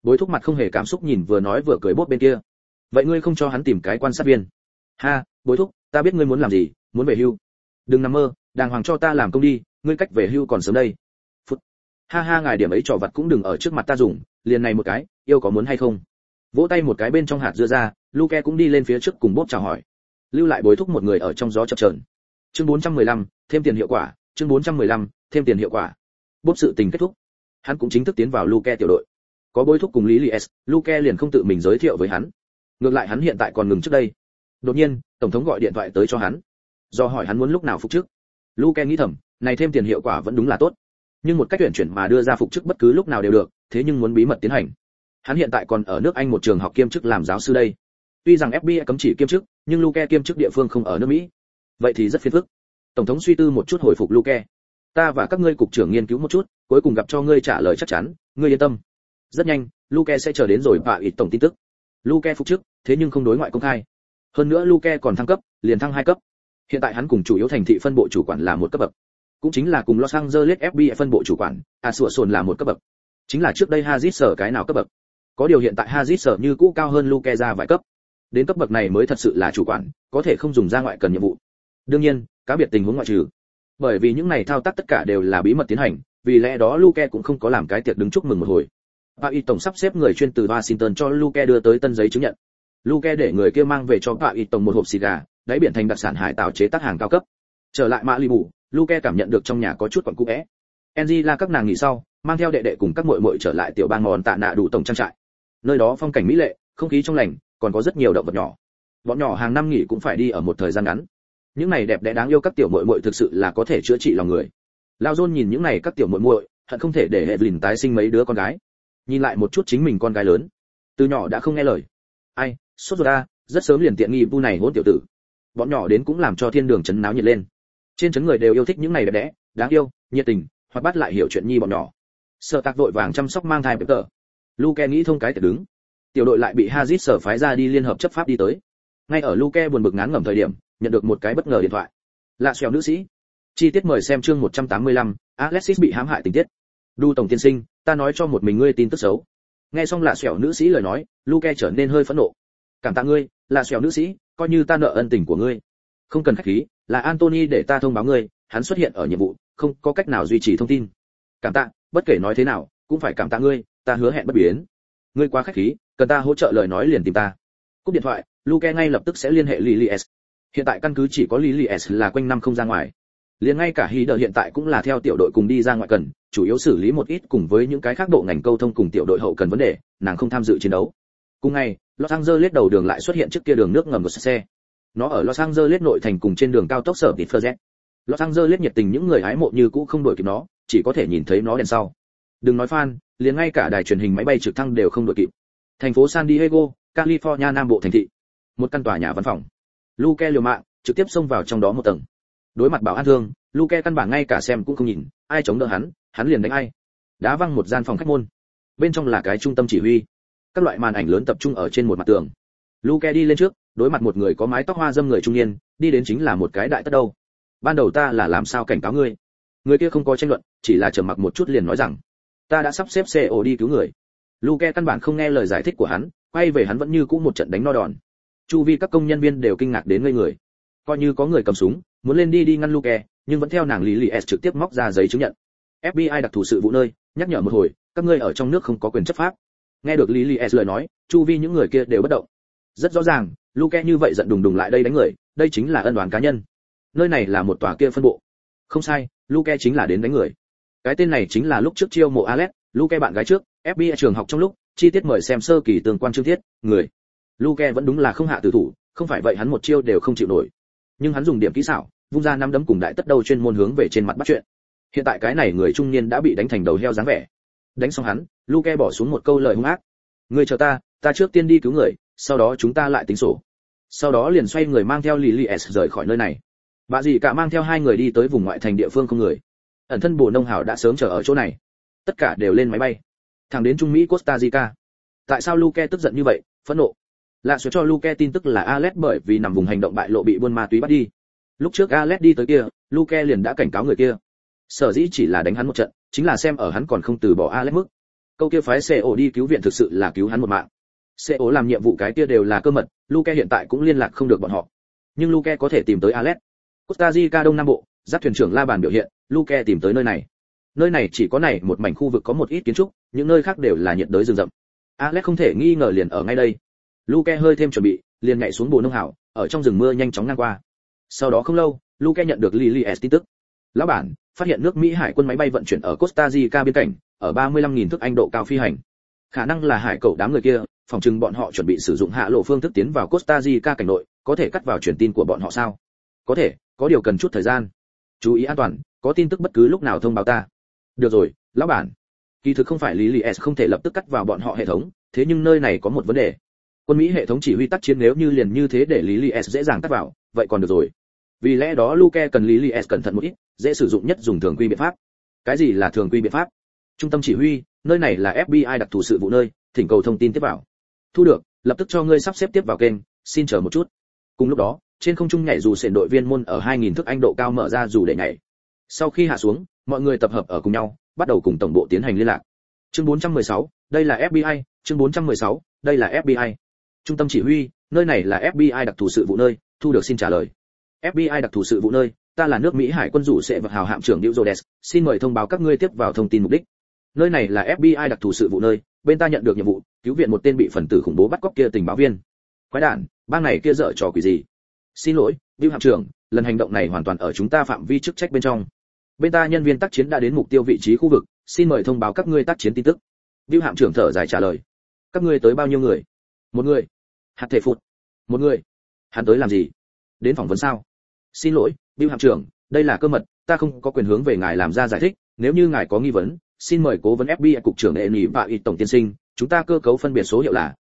S1: Bối thúc mặt không hề cảm xúc nhìn vừa nói vừa cười bốp bên kia. Vậy ngươi không cho hắn tìm cái quan sát viên? Ha, bối thúc, ta biết ngươi muốn làm gì, muốn về hưu. Đừng nằm mơ, đàng hoàng cho ta làm công đi, ngươi cách về hưu còn sớm đây. Phút. Ha ha, ngài điểm ấy trò vặt cũng đừng ở trước mặt ta dùng, liền này một cái, yêu có muốn hay không? Vỗ tay một cái bên trong hạt dưa ra, Luke cũng đi lên phía trước cùng bốp chào hỏi. Lưu lại bối thúc một người ở trong gió chập chờn. Chương 415, thêm tiền hiệu quả, chương 415, thêm tiền hiệu quả. Bốp sự tình kết thúc. Hắn cũng chính thức tiến vào Luke tiểu đội. Có bối thúc cùng Lý Lies, Luke liền không tự mình giới thiệu với hắn. Ngược lại hắn hiện tại còn ngừng trước đây. Đột nhiên, tổng thống gọi điện thoại tới cho hắn, do hỏi hắn muốn lúc nào phục chức. Luke nghĩ thầm, này thêm tiền hiệu quả vẫn đúng là tốt. Nhưng một cách tuyển chuyển mà đưa ra phục chức bất cứ lúc nào đều được, thế nhưng muốn bí mật tiến hành. Hắn hiện tại còn ở nước Anh một trường học kiêm chức làm giáo sư đây. Tuy rằng FBI cấm chỉ kiêm chức, nhưng Luke kiêm chức địa phương không ở nước Mỹ. Vậy thì rất phiền phức. Tổng thống suy tư một chút hồi phục Luke. Ta và các ngươi cục trưởng nghiên cứu một chút, cuối cùng gặp cho ngươi trả lời chắc chắn, ngươi yên tâm. Rất nhanh, Luke sẽ chờ đến rồi và ít tổng tin tức. Luke phục chức, thế nhưng không đối ngoại công khai. Hơn nữa Luke còn thăng cấp, liền thăng 2 cấp. Hiện tại hắn cùng chủ yếu thành thị phân bộ chủ quản là một cấp bậc, cũng chính là cùng Los Angeles FBI phân bộ chủ quản, Sùa là một cấp bậc. Chính là trước đây Hazit sở cái nào cấp bậc. Có điều hiện tại Hazit sở như cũ cao hơn Luke ra vài cấp. Đến cấp bậc này mới thật sự là chủ quản, có thể không dùng ra ngoại cần nhiệm vụ. Đương nhiên, cá biệt tình huống ngoại trừ. Bởi vì những này thao tác tất cả đều là bí mật tiến hành, vì lẽ đó Luke cũng không có làm cái tiệc đứng chúc mừng một hồi. Paris tổng sắp xếp người chuyên từ Washington cho Luke đưa tới tân giấy chứng nhận. Luke để người kia mang về cho Paris tổng một hộp xì gà, đáy biển thành đặc sản hải tảo chế tác hàng cao cấp. Trở lại Malibu, Luke cảm nhận được trong nhà có chút quặn cũ é. Angela các nàng nghỉ sau, mang theo đệ đệ cùng các muội muội trở lại tiểu bang mòn tạ nạ đủ tổng trang trại. Nơi đó phong cảnh mỹ lệ, không khí trong lành, còn có rất nhiều động vật nhỏ. Bọn nhỏ hàng năm nghỉ cũng phải đi ở một thời gian ngắn. Những này đẹp đẽ đáng yêu các tiểu muội muội thực sự là có thể chữa trị lòng người. Lao John nhìn những này các tiểu muội muội, hận không thể để Evelyn tái sinh mấy đứa con gái. Nhìn lại một chút chính mình con gái lớn, từ nhỏ đã không nghe lời. Ai, sốt ruột a, rất sớm liền tiện nghi bu này hỗn tiểu tử. Bọn nhỏ đến cũng làm cho thiên đường chấn náo nhiệt lên. Trên trấn người đều yêu thích những này đẹp đẽ, đáng yêu, nhiệt tình, hoặc bắt lại hiểu chuyện nhi bọn nhỏ. Sở Tạc vội vàng chăm sóc mang thai Peter. Luke nghĩ thông cái tiệc đứng. Tiểu đội lại bị Hazit sở phái ra đi liên hợp chấp pháp đi tới. Ngay ở Luke buồn bực ngán ngẩm thời điểm, nhận được một cái bất ngờ điện thoại. Lạ xèo nữ sĩ. Chi tiết mời xem chương 185, Alexis bị hãm hại tình tiết. Đu tổng tiên sinh, ta nói cho một mình ngươi tin tức xấu. Nghe xong lạ xèo nữ sĩ lời nói, Luke trở nên hơi phẫn nộ. Cảm tạ ngươi, lạ xèo nữ sĩ, coi như ta nợ ân tình của ngươi. Không cần khách khí, là Anthony để ta thông báo ngươi, hắn xuất hiện ở nhiệm vụ, không có cách nào duy trì thông tin. Cảm tạ, bất kể nói thế nào, cũng phải cảm tạ ngươi, ta hứa hẹn bất biến. Ngươi quá khách khí, cần ta hỗ trợ lời nói liền tìm ta. Cúp điện thoại, Luke ngay lập tức sẽ liên hệ Lily S. Hiện tại căn cứ chỉ có Lily S là quanh năm không ra ngoài. Liền ngay cả Heather hiện tại cũng là theo tiểu đội cùng đi ra ngoài cần, chủ yếu xử lý một ít cùng với những cái khác độ ngành câu thông cùng tiểu đội hậu cần vấn đề, nàng không tham dự chiến đấu. Cùng ngày, Los Angeles đầu đường lại xuất hiện trước kia đường nước ngầm của xe. Nó ở Los Angeles nội thành cùng trên đường cao tốc sở Pittsburgh. Los Angeles nhiệt tình những người hái mộ như cũ không đuổi kịp nó, chỉ có thể nhìn thấy nó đèn sau. Đừng nói fan, liền ngay cả đài truyền hình máy bay trực thăng đều không đuổi kịp. Thành phố San Diego, California nam bộ thành thị. Một căn tòa nhà văn phòng. Luke liều mạng, trực tiếp xông vào trong đó một tầng. Đối mặt bảo an thương, Luke căn bản ngay cả xem cũng không nhìn, ai chống đỡ hắn liền đánh ai. Đá văng một gian phòng khách môn. Bên trong là cái trung tâm chỉ huy. Các loại màn ảnh lớn tập trung ở trên một mặt tường. Luke đi lên trước, đối mặt một người có mái tóc hoa dâm người trung niên, đi đến chính là một cái đại tất đâu. Ban đầu ta là làm sao cảnh cáo ngươi? Người kia không có tranh luận, chỉ là trầm mặc một chút liền nói rằng, ta đã sắp xếp xe ổ đi cứu người. Luke căn bản không nghe lời giải thích của hắn, quay về hắn vẫn như cũ một trận đánh no đòn. Chu vi các công nhân viên đều kinh ngạc đến ngây người. Coi như có người cầm súng, muốn lên đi ngăn Luke, nhưng vẫn theo nàng Lily S trực tiếp móc ra giấy chứng nhận. FBI đặc thù sự vụ nơi, nhắc nhở một hồi, các ngươi ở trong nước không có quyền chấp pháp. Nghe được Lily S lời nói, chu vi những người kia đều bất động. Rất rõ ràng, Luke như vậy giận đùng đùng lại đây đánh người, đây chính là ân oán cá nhân. Nơi này là một tòa kia phân bộ. Không sai, Luke chính là đến đánh người. Cái tên này chính là lúc trước chiêu mộ Alex, Luke bạn gái trước, FBI trường học trong lúc, chi tiết mời xem sơ kỳ tương quan chương tiết, người. Luke vẫn đúng là không hạ tử thủ, không phải vậy hắn một chiêu đều không chịu nổi. Nhưng hắn dùng điểm kỹ xảo, vung ra năm đấm cùng đại tất đầu chuyên môn hướng về trên mặt bắt chuyện. Hiện tại cái này người trung niên đã bị đánh thành đầu heo dáng vẻ. Đánh xong hắn, Luke bỏ xuống một câu lời hung ác. Ngươi chờ ta trước tiên đi cứu người, sau đó chúng ta lại tính sổ. Sau đó liền xoay người mang theo Lily S rời khỏi nơi này. Bà dì cả mang theo hai người đi tới vùng ngoại thành địa phương không người. Ẩn thân bồ nông hào đã sớm chờ ở chỗ này. Tất cả đều lên máy bay, thẳng đến Trung Mỹ Costa Rica. Tại sao Luke tức giận như vậy, phẫn nộ? Lạ số cho Luke tin tức là Alex bởi vì nằm vùng hành động bại lộ bị buôn ma túy bắt đi. Lúc trước Alex đi tới kia, Luke liền đã cảnh cáo người kia. Sở dĩ chỉ là đánh hắn một trận, chính là xem ở hắn còn không từ bỏ Alex mức. Câu kia phái CO đi cứu viện thực sự là cứu hắn một mạng. CO làm nhiệm vụ cái kia đều là cơ mật, Luke hiện tại cũng liên lạc không được bọn họ. Nhưng Luke có thể tìm tới Alex. Costa Rica Đông Nam Bộ, giáp thuyền trưởng La Bàn biểu hiện, Luke tìm tới nơi này. Nơi này chỉ có này một mảnh khu vực có một ít kiến trúc, những nơi khác đều là nhiệt đới rừng rậm. Alex không thể nghi ngờ liền ở ngay đây. Luke hơi thêm chuẩn bị, liền nhảy xuống bồ nông hảo, ở trong rừng mưa nhanh chóng ngang qua. Sau đó không lâu, Luke nhận được Lily S tin tức. Lão bản, phát hiện nước Mỹ hải quân máy bay vận chuyển ở Costa Rica biên cảnh, ở 35.000 thước Anh độ cao phi hành. Khả năng là hải cẩu đám người kia, phòng trừng bọn họ chuẩn bị sử dụng hạ lộ phương thức tiến vào Costa Rica cảnh nội, có thể cắt vào truyền tin của bọn họ sao? Có thể, có điều cần chút thời gian. Chú ý an toàn, có tin tức bất cứ lúc nào thông báo ta. Được rồi, lão bản. Kỳ thực không phải Lily S không thể lập tức cắt vào bọn họ hệ thống, thế nhưng nơi này có một vấn đề. Quân Mỹ hệ thống chỉ huy tác chiến nếu như liền như thế để Lily S dễ dàng cắt vào, vậy còn được rồi. Vì lẽ đó Luke cần Lily S cẩn thận một ít, dễ sử dụng nhất dùng thường quy biện pháp. Cái gì là thường quy biện pháp? Trung tâm chỉ huy, nơi này là FBI đặc thù sự vụ nơi, thỉnh cầu thông tin tiếp vào. Thu được, lập tức cho ngươi sắp xếp tiếp vào kênh, xin chờ một chút. Cùng lúc đó, trên không trung nhảy dù sện đội viên môn ở 2000 thước Anh độ cao mở ra dù để nhảy. Sau khi hạ xuống, mọi người tập hợp ở cùng nhau, bắt đầu cùng tổng bộ tiến hành liên lạc. Chương 416, đây là FBI, chương 416, đây là FBI. Trung tâm chỉ huy, nơi này là FBI đặc thù sự vụ nơi, thu được xin trả lời. FBI đặc thù sự vụ nơi, ta là nước Mỹ hải quân rủ sẽ vật hào hạm trưởng Diệu Rhodes, xin mời thông báo các ngươi tiếp vào thông tin mục đích. Nơi này là FBI đặc thù sự vụ nơi, bên ta nhận được nhiệm vụ, cứu viện một tên bị phần tử khủng bố bắt cóc kia tình báo viên. Quái đản, bang này kia dở trò quỷ gì? Xin lỗi, Diệu hạm trưởng, lần hành động này hoàn toàn ở chúng ta phạm vi chức trách bên trong. Bên ta nhân viên tác chiến đã đến mục tiêu vị trí khu vực, xin mời thông báo các ngươi tác chiến tin tức. Diệu hạm trưởng thở dài trả lời. Các ngươi tới bao nhiêu người? Một người. Hạt thể phụt. Một người. Hắn tới làm gì? Đến phỏng vấn sao? Xin lỗi, Diệu hạm trưởng, đây là cơ mật, ta không có quyền hướng về ngài làm ra giải thích, nếu như ngài có nghi vấn, xin mời cố vấn FBI cục trưởng Eni và ít tổng tiên sinh, chúng ta cơ cấu phân biệt số hiệu là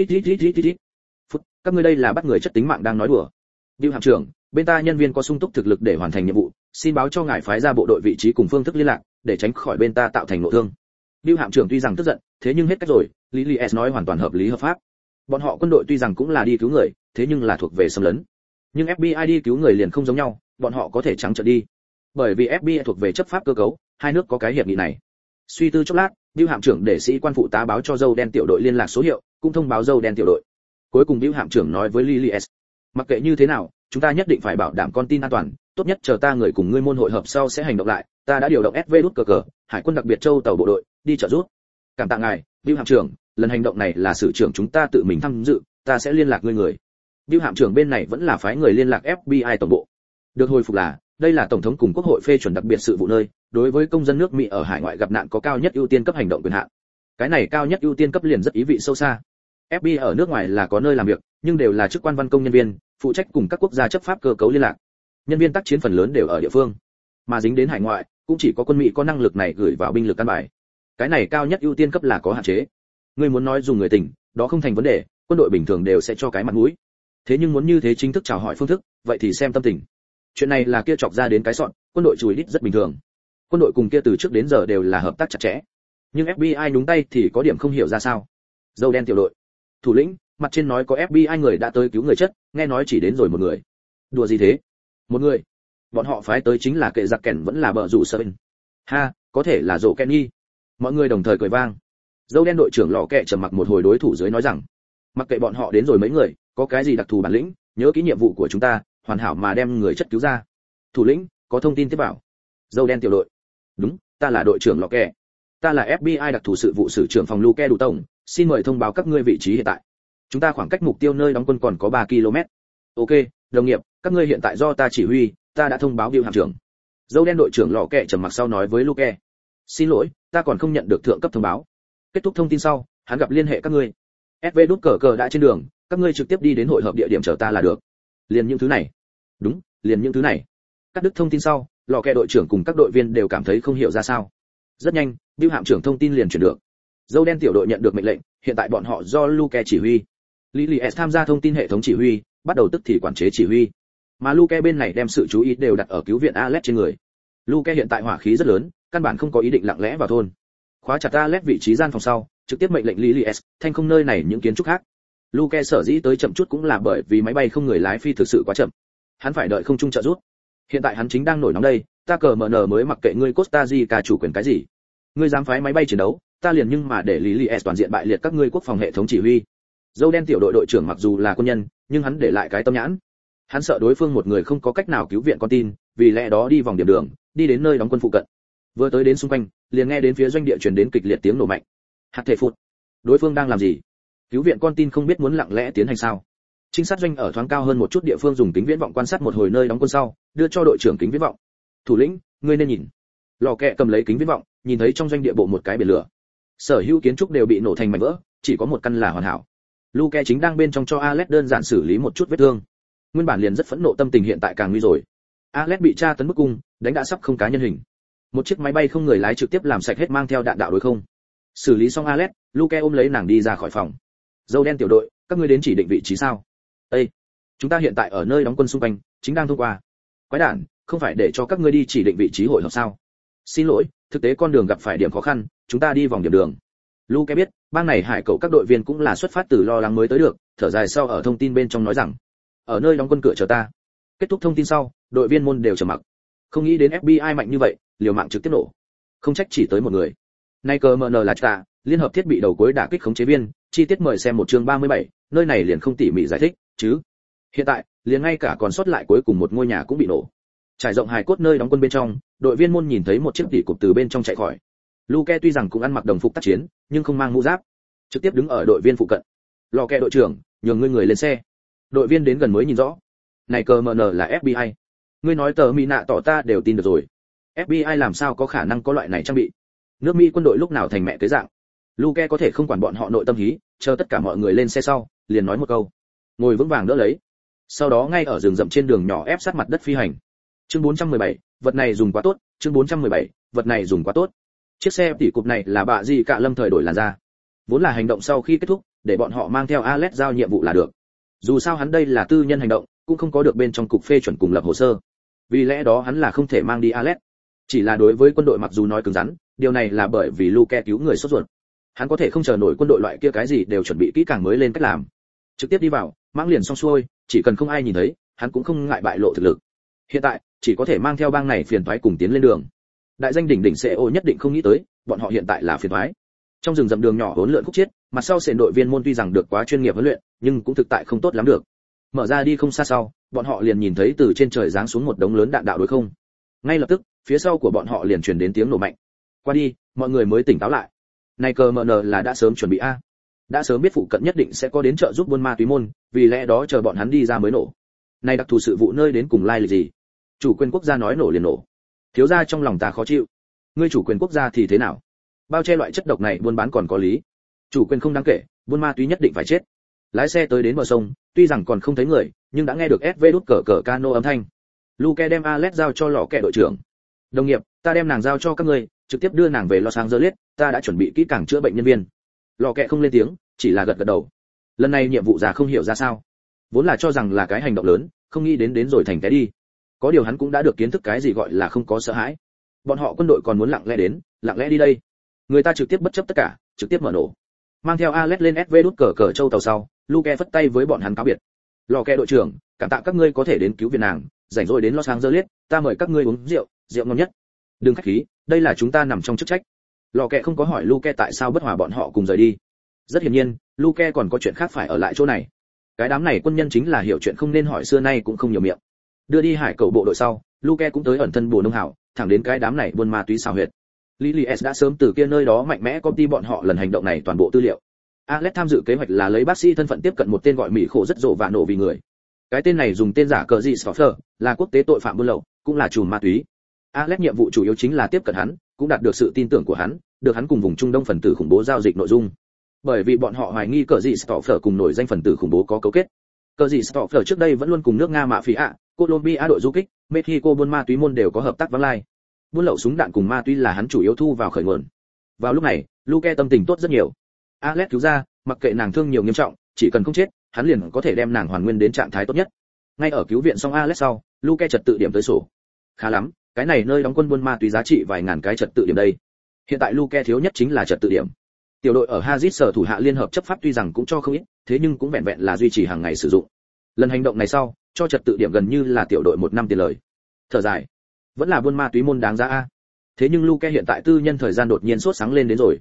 S1: phút, các ngươi đây là bắt người chất tính mạng đang nói đùa. Diệu hạm trưởng, bên ta nhân viên có sung túc thực lực để hoàn thành nhiệm vụ, xin báo cho ngài phái ra bộ đội vị trí cùng phương thức liên lạc, để tránh khỏi bên ta tạo thành nội thương. Diệu hạm trưởng tuy rằng tức giận, thế nhưng hết cách rồi, Lily S nói hoàn toàn hợp lý hợp pháp. Bọn họ quân đội tuy rằng cũng là đi cứu người, thế nhưng là thuộc về xâm lấn. Nhưng FBI đi cứu người liền không giống nhau, bọn họ có thể trắng trợn đi. Bởi vì FBI thuộc về chấp pháp cơ cấu, hai nước có cái hiệp nghị này. Suy tư chốc lát, Diệu hạm trưởng để sĩ quan phụ tá báo cho dâu đen tiểu đội liên lạc số hiệu, cũng thông báo dâu đen tiểu đội. Cuối cùng Diệu hạm trưởng nói với Lily S, mặc kệ như thế nào, chúng ta nhất định phải bảo đảm con tin an toàn, tốt nhất chờ ta người cùng ngươi môn hội hợp sau sẽ hành động lại, ta đã điều động SV đút cờ, hải quân đặc biệt châu tàu bộ đội đi trợ giúp. Cảm tạ ngài, Diệu hạm trưởng, lần hành động này là sự trưởng chúng ta tự mình tham dự, ta sẽ liên lạc ngươi người. Diệu hạm trưởng bên này vẫn là phái người liên lạc FBI tổng bộ. Được hồi phục là, đây là tổng thống cùng quốc hội phê chuẩn đặc biệt sự vụ nơi, đối với công dân nước Mỹ ở hải ngoại gặp nạn có cao nhất ưu tiên cấp hành động quyền hạn. Cái này cao nhất ưu tiên cấp liền rất ý vị sâu xa. FBI ở nước ngoài là có nơi làm việc, nhưng đều là chức quan văn công nhân viên, phụ trách cùng các quốc gia chấp pháp cơ cấu liên lạc. Nhân viên tác chiến phần lớn đều ở địa phương, mà dính đến hải ngoại, cũng chỉ có quân Mỹ có năng lực này gửi vào binh lực căn bài. Cái này cao nhất ưu tiên cấp là có hạn chế. Ngươi muốn nói dùng người tình, đó không thành vấn đề, quân đội bình thường đều sẽ cho cái mặt mũi. Thế nhưng muốn như thế chính thức chào hỏi phương thức, vậy thì xem tâm tình. Chuyện này là kia chọc ra đến cái sọn, quân đội chùi đít rất bình thường. Quân đội cùng kia từ trước đến giờ đều là hợp tác chặt chẽ. Nhưng FBI nhúng tay thì có điểm không hiểu ra sao. Dâu đen tiểu đội, thủ lĩnh, mặt trên nói có FBI người đã tới cứu người chất, nghe nói chỉ đến rồi một người. Đùa gì thế? Một người? Bọn họ phái tới chính là kệ giặc kẻn vẫn là bờ rủ sơ bên. Ha, có thể là rộ Kenny. Mọi người đồng thời cười vang. Dâu đen đội trưởng lọ kệ trầm mặc một hồi đối thủ dưới nói rằng, mặc kệ bọn họ đến rồi mấy người, có cái gì đặc thù bản lĩnh, nhớ kỹ nhiệm vụ của chúng ta, hoàn hảo mà đem người chất cứu ra. Thủ lĩnh, có thông tin tiếp bảo. Dâu đen tiểu đội. Đúng, ta là đội trưởng lọ kệ. Ta là FBI đặc thù sự vụ sử trưởng phòng Luke đủ tổng, xin mời thông báo các ngươi vị trí hiện tại. Chúng ta khoảng cách mục tiêu nơi đóng quân còn có 3 km. Ok, đồng nghiệp, các ngươi hiện tại do ta chỉ huy, ta đã thông báo Diệu hạm trưởng. Dâu đen đội trưởng lọ kệ trầm mặc sau nói với Luke. Xin lỗi, ta còn không nhận được thượng cấp thông báo. Kết thúc thông tin sau, hắn gặp liên hệ các ngươi. SV đút cờ đã trên đường, các ngươi trực tiếp đi đến hội hợp địa điểm chờ ta là được. Liền những thứ này. Đúng, liền những thứ này. Cắt đứt thông tin sau, lò kẹ đội trưởng cùng các đội viên đều cảm thấy không hiểu ra sao. Rất nhanh, Diệu hạm trưởng thông tin liền chuyển được. Dâu đen tiểu đội nhận được mệnh lệnh, hiện tại bọn họ do Luke chỉ huy. Lily S tham gia thông tin hệ thống chỉ huy, bắt đầu tức thì quản chế chỉ huy. Mà Luke bên này đem sự chú ý đều đặt ở cứu viện Alex trên người. Luke hiện tại hỏa khí rất lớn, căn bản không có ý định lặng lẽ vào thôn. Khóa chặt Alex vị trí gian phòng sau, trực tiếp mệnh lệnh Lily S thanh không nơi này những kiến trúc khác. Luke sở dĩ tới chậm chút cũng là bởi vì máy bay không người lái phi thực sự quá chậm. Hắn phải đợi không trung trợ giúp. Hiện tại hắn chính đang nổi nóng đây, ta cờ mở nở mới mặc kệ ngươi Costa Rica chủ quyền cái gì. Ngươi dám phái máy bay chiến đấu, ta liền nhưng mà để lý toàn diện bại liệt các ngươi quốc phòng hệ thống chỉ huy. Dâu đen tiểu đội đội trưởng mặc dù là quân nhân, nhưng hắn để lại cái tâm nhãn. Hắn sợ đối phương một người không có cách nào cứu viện con tin, vì lẽ đó đi vòng điểm đường, đi đến nơi đóng quân phụ cận. Vừa tới đến xung quanh, liền nghe đến phía doanh địa truyền đến kịch liệt tiếng nổ mạnh. Hạt thể phụt. Đối phương đang làm gì? Cứu viện con tin không biết muốn lặng lẽ tiến hành sao? Trinh sát doanh ở thoáng cao hơn một chút địa phương dùng kính viễn vọng quan sát một hồi nơi đóng quân sau, đưa cho đội trưởng kính viễn vọng. Thủ lĩnh, ngươi nên nhìn. Lò kẹ cầm lấy kính viễn vọng, nhìn thấy trong doanh địa bộ một cái biển lửa. Sở hữu kiến trúc đều bị nổ thành mảnh vỡ, chỉ có một căn là hoàn hảo. Luke chính đang bên trong cho Alex đơn giản xử lý một chút vết thương. Nguyên bản liền rất phẫn nộ tâm tình hiện tại càng nguy rồi. Alex bị tra tấn bức cung, đánh đã sắp không cá nhân hình. Một chiếc máy bay không người lái trực tiếp làm sạch hết mang theo đạn đạo đối không. Xử lý xong Alex, Luke ôm lấy nàng đi ra khỏi phòng. Dâu đen tiểu đội, các ngươi đến chỉ định vị trí sao? Ê, chúng ta hiện tại ở nơi đóng quân xung quanh, chính đang thông qua. Quái đản, không phải để cho các ngươi đi chỉ định vị trí hội họp sao? Xin lỗi, thực tế con đường gặp phải điểm khó khăn, chúng ta đi vòng điểm đường. Luke biết, bang này hải cẩu các đội viên cũng là xuất phát từ lo lắng mới tới được, thở dài sau ở thông tin bên trong nói rằng, ở nơi đóng quân cửa chờ ta. Kết thúc thông tin sau, đội viên môn đều trầm mặc. Không nghĩ đến FBI mạnh như vậy, liều mạng trực tiếp nổ. Không trách chỉ tới một người. Nay cờ MN là ta, liên hợp thiết bị đầu cuối đả kích khống chế viên, chi tiết mời xem một chương 37, nơi này liền không tỉ mỉ giải thích, chứ. Hiện tại, liền ngay cả còn sót lại cuối cùng một ngôi nhà cũng bị nổ. Trải rộng hài cốt nơi đóng quân bên trong, đội viên môn nhìn thấy một chiếc tỷ cụp từ bên trong chạy khỏi. Luke tuy rằng cũng ăn mặc đồng phục tác chiến, nhưng không mang mũ giáp, trực tiếp đứng ở đội viên phụ cận. Lò kẹ đội trưởng, nhường ngươi người lên xe. Đội viên đến gần mới nhìn rõ. Này cờ MN là FBI. Ngươi nói tờ mỹ nạ tỏ ta đều tin được rồi. FBI làm sao có khả năng có loại này trang bị? Nước Mỹ quân đội lúc nào thành mẹ cái dạng? Luke có thể không quản bọn họ nội tâm hí, chờ tất cả mọi người lên xe sau, liền nói một câu. Ngồi vững vàng đỡ lấy. Sau đó ngay ở rừng rậm trên đường nhỏ ép sát mặt đất phi hành. Chương 417, vật này dùng quá tốt, chương 417, vật này dùng quá tốt. Chiếc xe tỷ cụp này là bạ gì cả lâm thời đổi làn da. Vốn là hành động sau khi kết thúc, để bọn họ mang theo Alex giao nhiệm vụ là được. Dù sao hắn đây là tư nhân hành động, cũng không có được bên trong cục phê chuẩn cùng lập hồ sơ. Vì lẽ đó hắn là không thể mang đi Alex. Chỉ là đối với quân đội mặc dù nói cứng rắn, điều này là bởi vì Luke cứu người sốt ruột. Hắn có thể không chờ nổi quân đội loại kia cái gì đều chuẩn bị kỹ càng mới lên cách làm. Trực tiếp đi vào, mãng liền xong xuôi, chỉ cần không ai nhìn thấy, hắn cũng không ngại bại lộ thực lực. Hiện tại, chỉ có thể mang theo bang này phiền toái cùng tiến lên đường. Đại danh đỉnh đỉnh CEO nhất định không nghĩ tới, bọn họ hiện tại là phiền toái. Trong rừng rậm đường nhỏ hỗn lượn khúc chiết, mặt sau sền đội viên môn tuy rằng được quá chuyên nghiệp huấn luyện, nhưng cũng thực tại không tốt lắm được. Mở ra đi không xa sau, bọn họ liền nhìn thấy từ trên trời giáng xuống một đống lớn đạn đạo đối không. Ngay lập tức, phía sau của bọn họ liền truyền đến tiếng nổ mạnh. Qua đi, mọi người mới tỉnh táo lại. Này cờ MN là đã sớm chuẩn bị a. Đã sớm biết phụ cận nhất định sẽ có đến trợ giúp buôn ma túy môn, vì lẽ đó chờ bọn hắn đi ra mới nổ. Này đặc thù sự vụ nơi đến cùng lai lịch gì? Chủ quyền quốc gia nói nổ liền nổ. Thiếu gia trong lòng ta khó chịu. Ngươi chủ quyền quốc gia thì thế nào? Bao che loại chất độc này buôn bán còn có lý. Chủ quyền không đáng kể, buôn ma túy nhất định phải chết. Lái xe tới đến bờ sông, tuy rằng còn không thấy người, nhưng đã nghe được SV đút cờ cờ cano âm thanh. Luke đem Alex giao cho lọ kẹ đội trưởng. Đồng nghiệp, ta đem nàng giao cho các ngươi, trực tiếp đưa nàng về Los Angeles, ta đã chuẩn bị kỹ càng chữa bệnh nhân viên. Lọ kẹ không lên tiếng, chỉ là gật gật đầu. Lần này nhiệm vụ già không hiểu ra sao, vốn là cho rằng là cái hành động lớn, không nghĩ đến rồi thành cái đi. Có điều hắn cũng đã được kiến thức cái gì gọi là không có sợ hãi. Bọn họ quân đội còn muốn lặng lẽ đến, lặng lẽ đi đây. Người ta trực tiếp bất chấp tất cả, trực tiếp mở nổ. Mang theo Alex lên SV đút cờ cờ châu tàu sau, Luke phất tay với bọn hắn cáo biệt. Lò kẹ đội trưởng, cảm tạ các ngươi có thể đến cứu viện nàng, rảnh rỗi đến Los Angeles, ta mời các ngươi uống rượu, rượu ngon nhất. Đừng khách khí, đây là chúng ta nằm trong chức trách. Lò kẹ không có hỏi Luke tại sao bất hòa bọn họ cùng rời đi. Rất hiển nhiên, Luke còn có chuyện khác phải ở lại chỗ này. Cái đám này quân nhân chính là hiểu chuyện không nên hỏi, xưa nay cũng không nhiều miệng. Đưa đi hải cầu bộ đội sau, Luke cũng tới ẩn thân bùa nông hảo, thẳng đến cái đám này buôn ma túy xào huyệt. Lilies đã sớm từ kia nơi đó mạnh mẽ copy bọn họ lần hành động này toàn bộ tư liệu. Alex tham dự kế hoạch là lấy bác sĩ thân phận tiếp cận một tên gọi Mỹ khổ rất rộ và nổ vì người. Cái tên này dùng tên giả cờ gì Stoffer, là quốc tế tội phạm buôn lậu, cũng là trùm ma túy. Alex nhiệm vụ chủ yếu chính là tiếp cận hắn, cũng đạt được sự tin tưởng của hắn, được hắn cùng vùng Trung Đông phần tử khủng bố giao dịch nội dung. Bởi vì bọn họ hoài nghi cờ gì Stoffer cùng nổi danh phần tử khủng bố có cấu kết. Cờ gì Stoffer trước đây vẫn luôn cùng nước Nga mạ phỉ ạ, Colombia đội du kích, Mexico buôn ma túy môn đều có hợp tác vắng lai. Buôn lậu súng đạn cùng ma túy là hắn chủ yếu thu vào khởi nguồn. Vào lúc này, Luke tâm tình tốt rất nhiều. Alex cứu ra, mặc kệ nàng thương nhiều nghiêm trọng, chỉ cần không chết, hắn liền có thể đem nàng hoàn nguyên đến trạng thái tốt nhất. Ngay ở cứu viện xong Alex sau, Luke trật tự điểm tới sổ. Khá lắm, cái này nơi đóng quân buôn ma túy giá trị vài ngàn cái trật tự điểm đây. Hiện tại Luke thiếu nhất chính là trật tự điểm. Tiểu đội ở Hazit sở thủ hạ liên hợp chấp pháp tuy rằng cũng cho không ít, thế nhưng cũng vẹn vẹn là duy trì hàng ngày sử dụng. Lần hành động này sau, cho trật tự điểm gần như là tiểu đội 1 năm tiền lời. Thở dài, vẫn là buôn ma túy môn đáng giá a. Thế nhưng Luke hiện tại tư nhân thời gian đột nhiên sốt sáng lên đến rồi.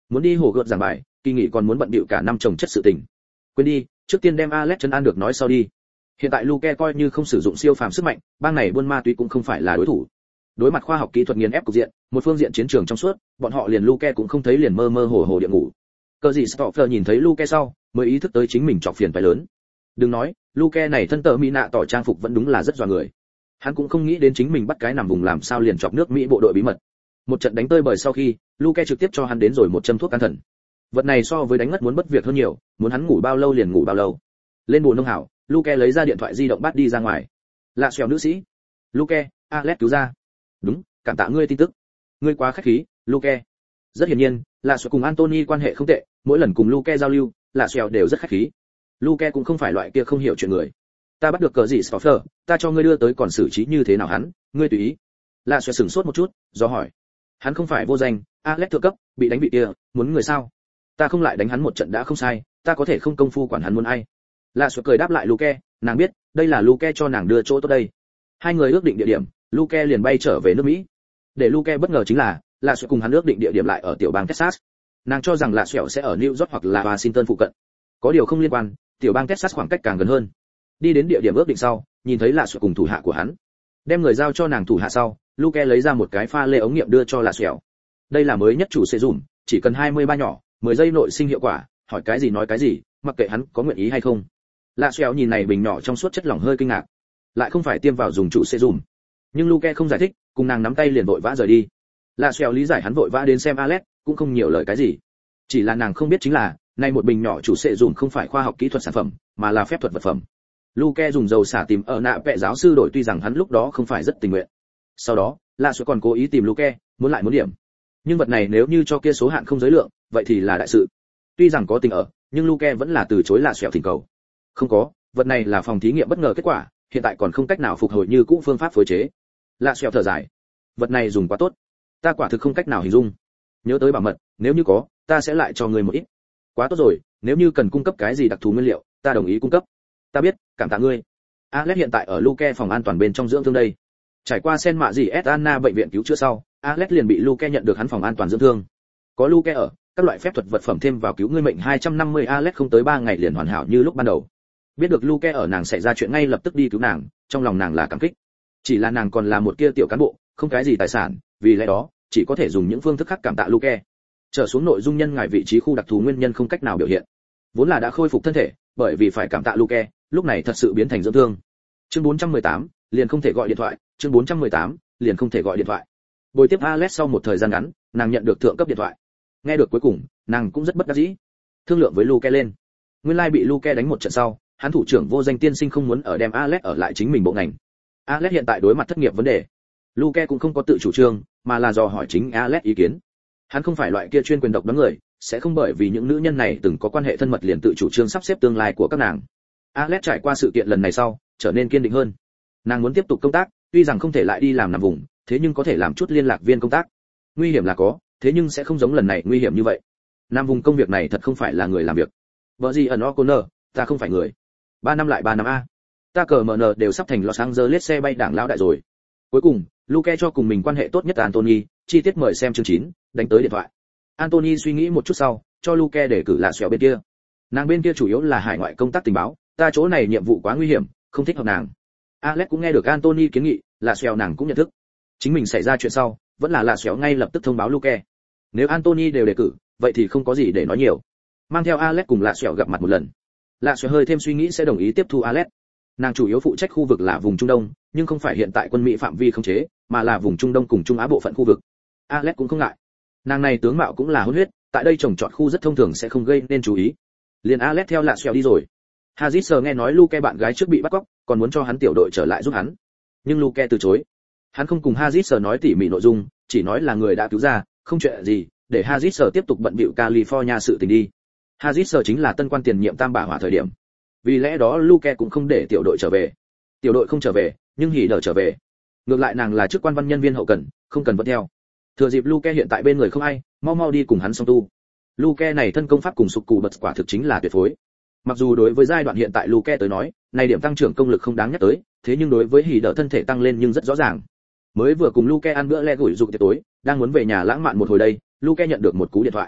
S1: Muốn đi hồ gợt giảng bài, kỳ nghỉ còn muốn bận bịu cả năm chồng chất sự tình. Quên đi, trước tiên đem Alex trấn an được nói sau đi. Hiện tại Luke coi như không sử dụng siêu phàm sức mạnh, bang này buôn ma túy cũng không phải là đối thủ. Đối mặt khoa học kỹ thuật nghiền ép cục diện, một phương diện chiến trường trong suốt, bọn họ liền Luke cũng không thấy liền mơ mơ hồ hồ địa ngủ. Cờ gì Stoffer nhìn thấy Luke sau, mới ý thức tới chính mình chọc phiền phải lớn. Đừng nói, Luke này thân tợ mỹ nạ tỏ trang phục vẫn đúng là rất dọa người. Hắn cũng không nghĩ đến chính mình bắt cái nằm vùng làm sao liền chọc nước Mỹ bộ đội bí mật. Một trận đánh tơi bời sau khi, Luke trực tiếp cho hắn đến rồi một châm thuốc can thần. Vật này so với đánh ngất muốn bất việc hơn nhiều, muốn hắn ngủ bao lâu liền ngủ bao lâu. Lên buồn nông hảo, Luke lấy ra điện thoại di động bắt đi ra ngoài. Lạ xèo nữ sĩ. Luke, Alex cứu ra. Đúng, cảm tạ ngươi tin tức. Ngươi quá khách khí, Luke. Rất hiển nhiên, Lạ xèo cùng Anthony quan hệ không tệ, mỗi lần cùng Luke giao lưu, Lạ xèo đều rất khách khí. Luke cũng không phải loại kia không hiểu chuyện người. Ta bắt được cờ gì Stoffer, ta cho ngươi đưa tới còn xử trí như thế nào hắn, ngươi tùy ý. Lạ xèo sửng sốt một chút, do hỏi. Hắn không phải vô danh, Alex thượng cấp, bị đánh bị kia, muốn người sao? Ta không lại đánh hắn một trận đã không sai, ta có thể không công phu quản hắn muốn ai. Lạ xèo cười đáp lại Luke, nàng biết, đây là Luke cho nàng đưa chỗ tốt đây. Hai người ước định địa điểm, Luke liền bay trở về nước Mỹ. Để Luke bất ngờ chính là, Lạ xèo cùng hắn ước định địa điểm lại ở tiểu bang Texas. Nàng cho rằng Lạ xèo sẽ ở New York hoặc là Washington phụ cận. Có điều không liên quan, tiểu bang Texas khoảng cách càng gần hơn. Đi đến địa điểm ước định sau, nhìn thấy Lạ xèo cùng thủ hạ của hắn. Đem người giao cho nàng thủ hạ sau, Luke lấy ra một cái pha lê ống nghiệm đưa cho Lạ xèo. Đây là mới nhất chủ sẽ dùng, chỉ cần 23 nhỏ, 10 giây nội sinh hiệu quả, hỏi cái gì nói cái gì, mặc kệ hắn có nguyện ý hay không. Lạ xèo nhìn này bình nhỏ trong suốt chất lỏng hơi kinh ngạc, lại không phải tiêm vào dùng chủ sẽ dùng. Nhưng Luke không giải thích, cùng nàng nắm tay liền vội vã rời đi. Lạ xèo lý giải hắn vội vã đến xem Alex, cũng không nhiều lời cái gì. Chỉ là nàng không biết chính là, nay một bình nhỏ chủ sẽ dùng không phải khoa học kỹ thuật sản phẩm, mà là phép thuật vật phẩm. Luke dùng dầu xả tìm ở nạ vẽ giáo sư đổi, tuy rằng hắn lúc đó không phải rất tình nguyện. Sau đó, Lạ xèo còn cố ý tìm Luke, muốn lại muốn điểm. Nhưng vật này nếu như cho kia số hạn không giới lượng, vậy thì là đại sự. Tuy rằng có tình ở, nhưng Luke vẫn là từ chối Lạ xèo thỉnh cầu. Không có, vật này là phòng thí nghiệm bất ngờ kết quả, hiện tại còn không cách nào phục hồi như cũ phương pháp phối chế. Lạ xèo thở dài, vật này dùng quá tốt, ta quả thực không cách nào hình dung. Nhớ tới bảo mật, nếu như có, ta sẽ lại cho người một ít. Quá tốt rồi, nếu như cần cung cấp cái gì đặc thù nguyên liệu, ta đồng ý cung cấp. Ta biết, cảm tạ ngươi. Alex hiện tại ở Luke phòng an toàn bên trong dưỡng thương đây. Trải qua sen mạ gì Anna bệnh viện cứu chữa sau, Alex liền bị Luke nhận được hắn phòng an toàn dưỡng thương. Có Luke ở, các loại phép thuật vật phẩm thêm vào cứu ngươi mệnh 250, Alex không tới 3 ngày liền hoàn hảo như lúc ban đầu. Biết được Luke ở nàng xảy ra chuyện ngay lập tức đi cứu nàng, trong lòng nàng là cảm kích. Chỉ là nàng còn là một kia tiểu cán bộ, không cái gì tài sản, vì lẽ đó, chỉ có thể dùng những phương thức khác cảm tạ Luke. Trở xuống nội dung nhân ngài vị trí khu đặc thù nguyên nhân không cách nào biểu hiện. Vốn là đã khôi phục thân thể, bởi vì phải cảm tạ Luke, lúc này thật sự biến thành dưỡng thương. Chương 418, liền không thể gọi điện thoại, chương 418, liền không thể gọi điện thoại. Buổi tiếp Alex sau một thời gian ngắn, nàng nhận được thượng cấp điện thoại. Nghe được cuối cùng, nàng cũng rất bất đắc dĩ. Thương lượng với Luke lên. Nguyên lai bị Luke đánh một trận sau, hắn thủ trưởng vô danh tiên sinh không muốn ở đem Alex ở lại chính mình bộ ngành. Alex hiện tại đối mặt thất nghiệp vấn đề. Luke cũng không có tự chủ trương, mà là dò hỏi chính Alex ý kiến. Hắn không phải loại kia chuyên quyền độc đoán người, sẽ không bởi vì những nữ nhân này từng có quan hệ thân mật liền tự chủ trương sắp xếp tương lai của các nàng. Alex trải qua sự kiện lần này sau, trở nên kiên định hơn. Nàng muốn tiếp tục công tác, tuy rằng không thể lại đi làm nằm vùng, thế nhưng có thể làm chút liên lạc viên công tác. Nguy hiểm là có, thế nhưng sẽ không giống lần này nguy hiểm như vậy. Nằm vùng công việc này thật không phải là người làm việc. Vợ gì ẩn O'Connor, ta không phải người. 3 năm lại 3 năm a. Ta cờ MN đều sắp thành Los Angeles xe bay đảng lão đại rồi. Cuối cùng, Luke cho cùng mình quan hệ tốt nhất Anthony, chi tiết mời xem chương 9, đánh tới điện thoại. Anthony suy nghĩ một chút sau, cho Luke để cử Lạ xèo bên kia. Nàng bên kia chủ yếu là hải ngoại công tác tình báo, ta chỗ này nhiệm vụ quá nguy hiểm, không thích hợp nàng. Alex cũng nghe được Anthony kiến nghị, Lạ xèo nàng cũng nhận thức. Chính mình xảy ra chuyện sau, vẫn là Lạ xèo ngay lập tức thông báo Luke. Nếu Anthony đều đề cử, vậy thì không có gì để nói nhiều. Mang theo Alex cùng Lạ xèo gặp mặt một lần. Lạ xèo hơi thêm suy nghĩ sẽ đồng ý tiếp thu Alex. Nàng chủ yếu phụ trách khu vực là vùng Trung Đông, nhưng không phải hiện tại quân Mỹ phạm vi khống chế, mà là vùng Trung Đông cùng Trung Á bộ phận khu vực. Alex cũng không ngại. Nàng này tướng mạo cũng là hôn huyết, tại đây trồng trọt khu rất thông thường sẽ không gây nên chú ý. Liền Alex theo Lạ xèo đi rồi. Hazit nghe nói Luke bạn gái trước bị bắt cóc, còn muốn cho hắn tiểu đội trở lại giúp hắn. Nhưng Luke từ chối. Hắn không cùng Hazit nói tỉ mỉ nội dung, chỉ nói là người đã cứu ra, không chuyện gì, để Hazit tiếp tục bận bịu California sự tình đi. Hazit chính là tân quan tiền nhiệm tam bả hỏa thời điểm. Vì lẽ đó Luke cũng không để tiểu đội trở về. Tiểu đội không trở về, nhưng hỉ đỡ trở về. Ngược lại nàng là chức quan văn nhân viên hậu cần, không cần vẫn theo. Thừa dịp Luke hiện tại bên người không ai, mau mau đi cùng hắn song tu. Luke này thân công pháp cùng sục cụ bật quả thực chính là tuyệt phối. Mặc dù đối với giai đoạn hiện tại Luke tới nói, này điểm tăng trưởng công lực không đáng nhắc tới, thế nhưng đối với hỉ đỡ thân thể tăng lên nhưng rất rõ ràng. Mới vừa cùng Luke ăn bữa le gủi dục tiệc tối, đang muốn về nhà lãng mạn một hồi đây, Luke nhận được một cú điện thoại.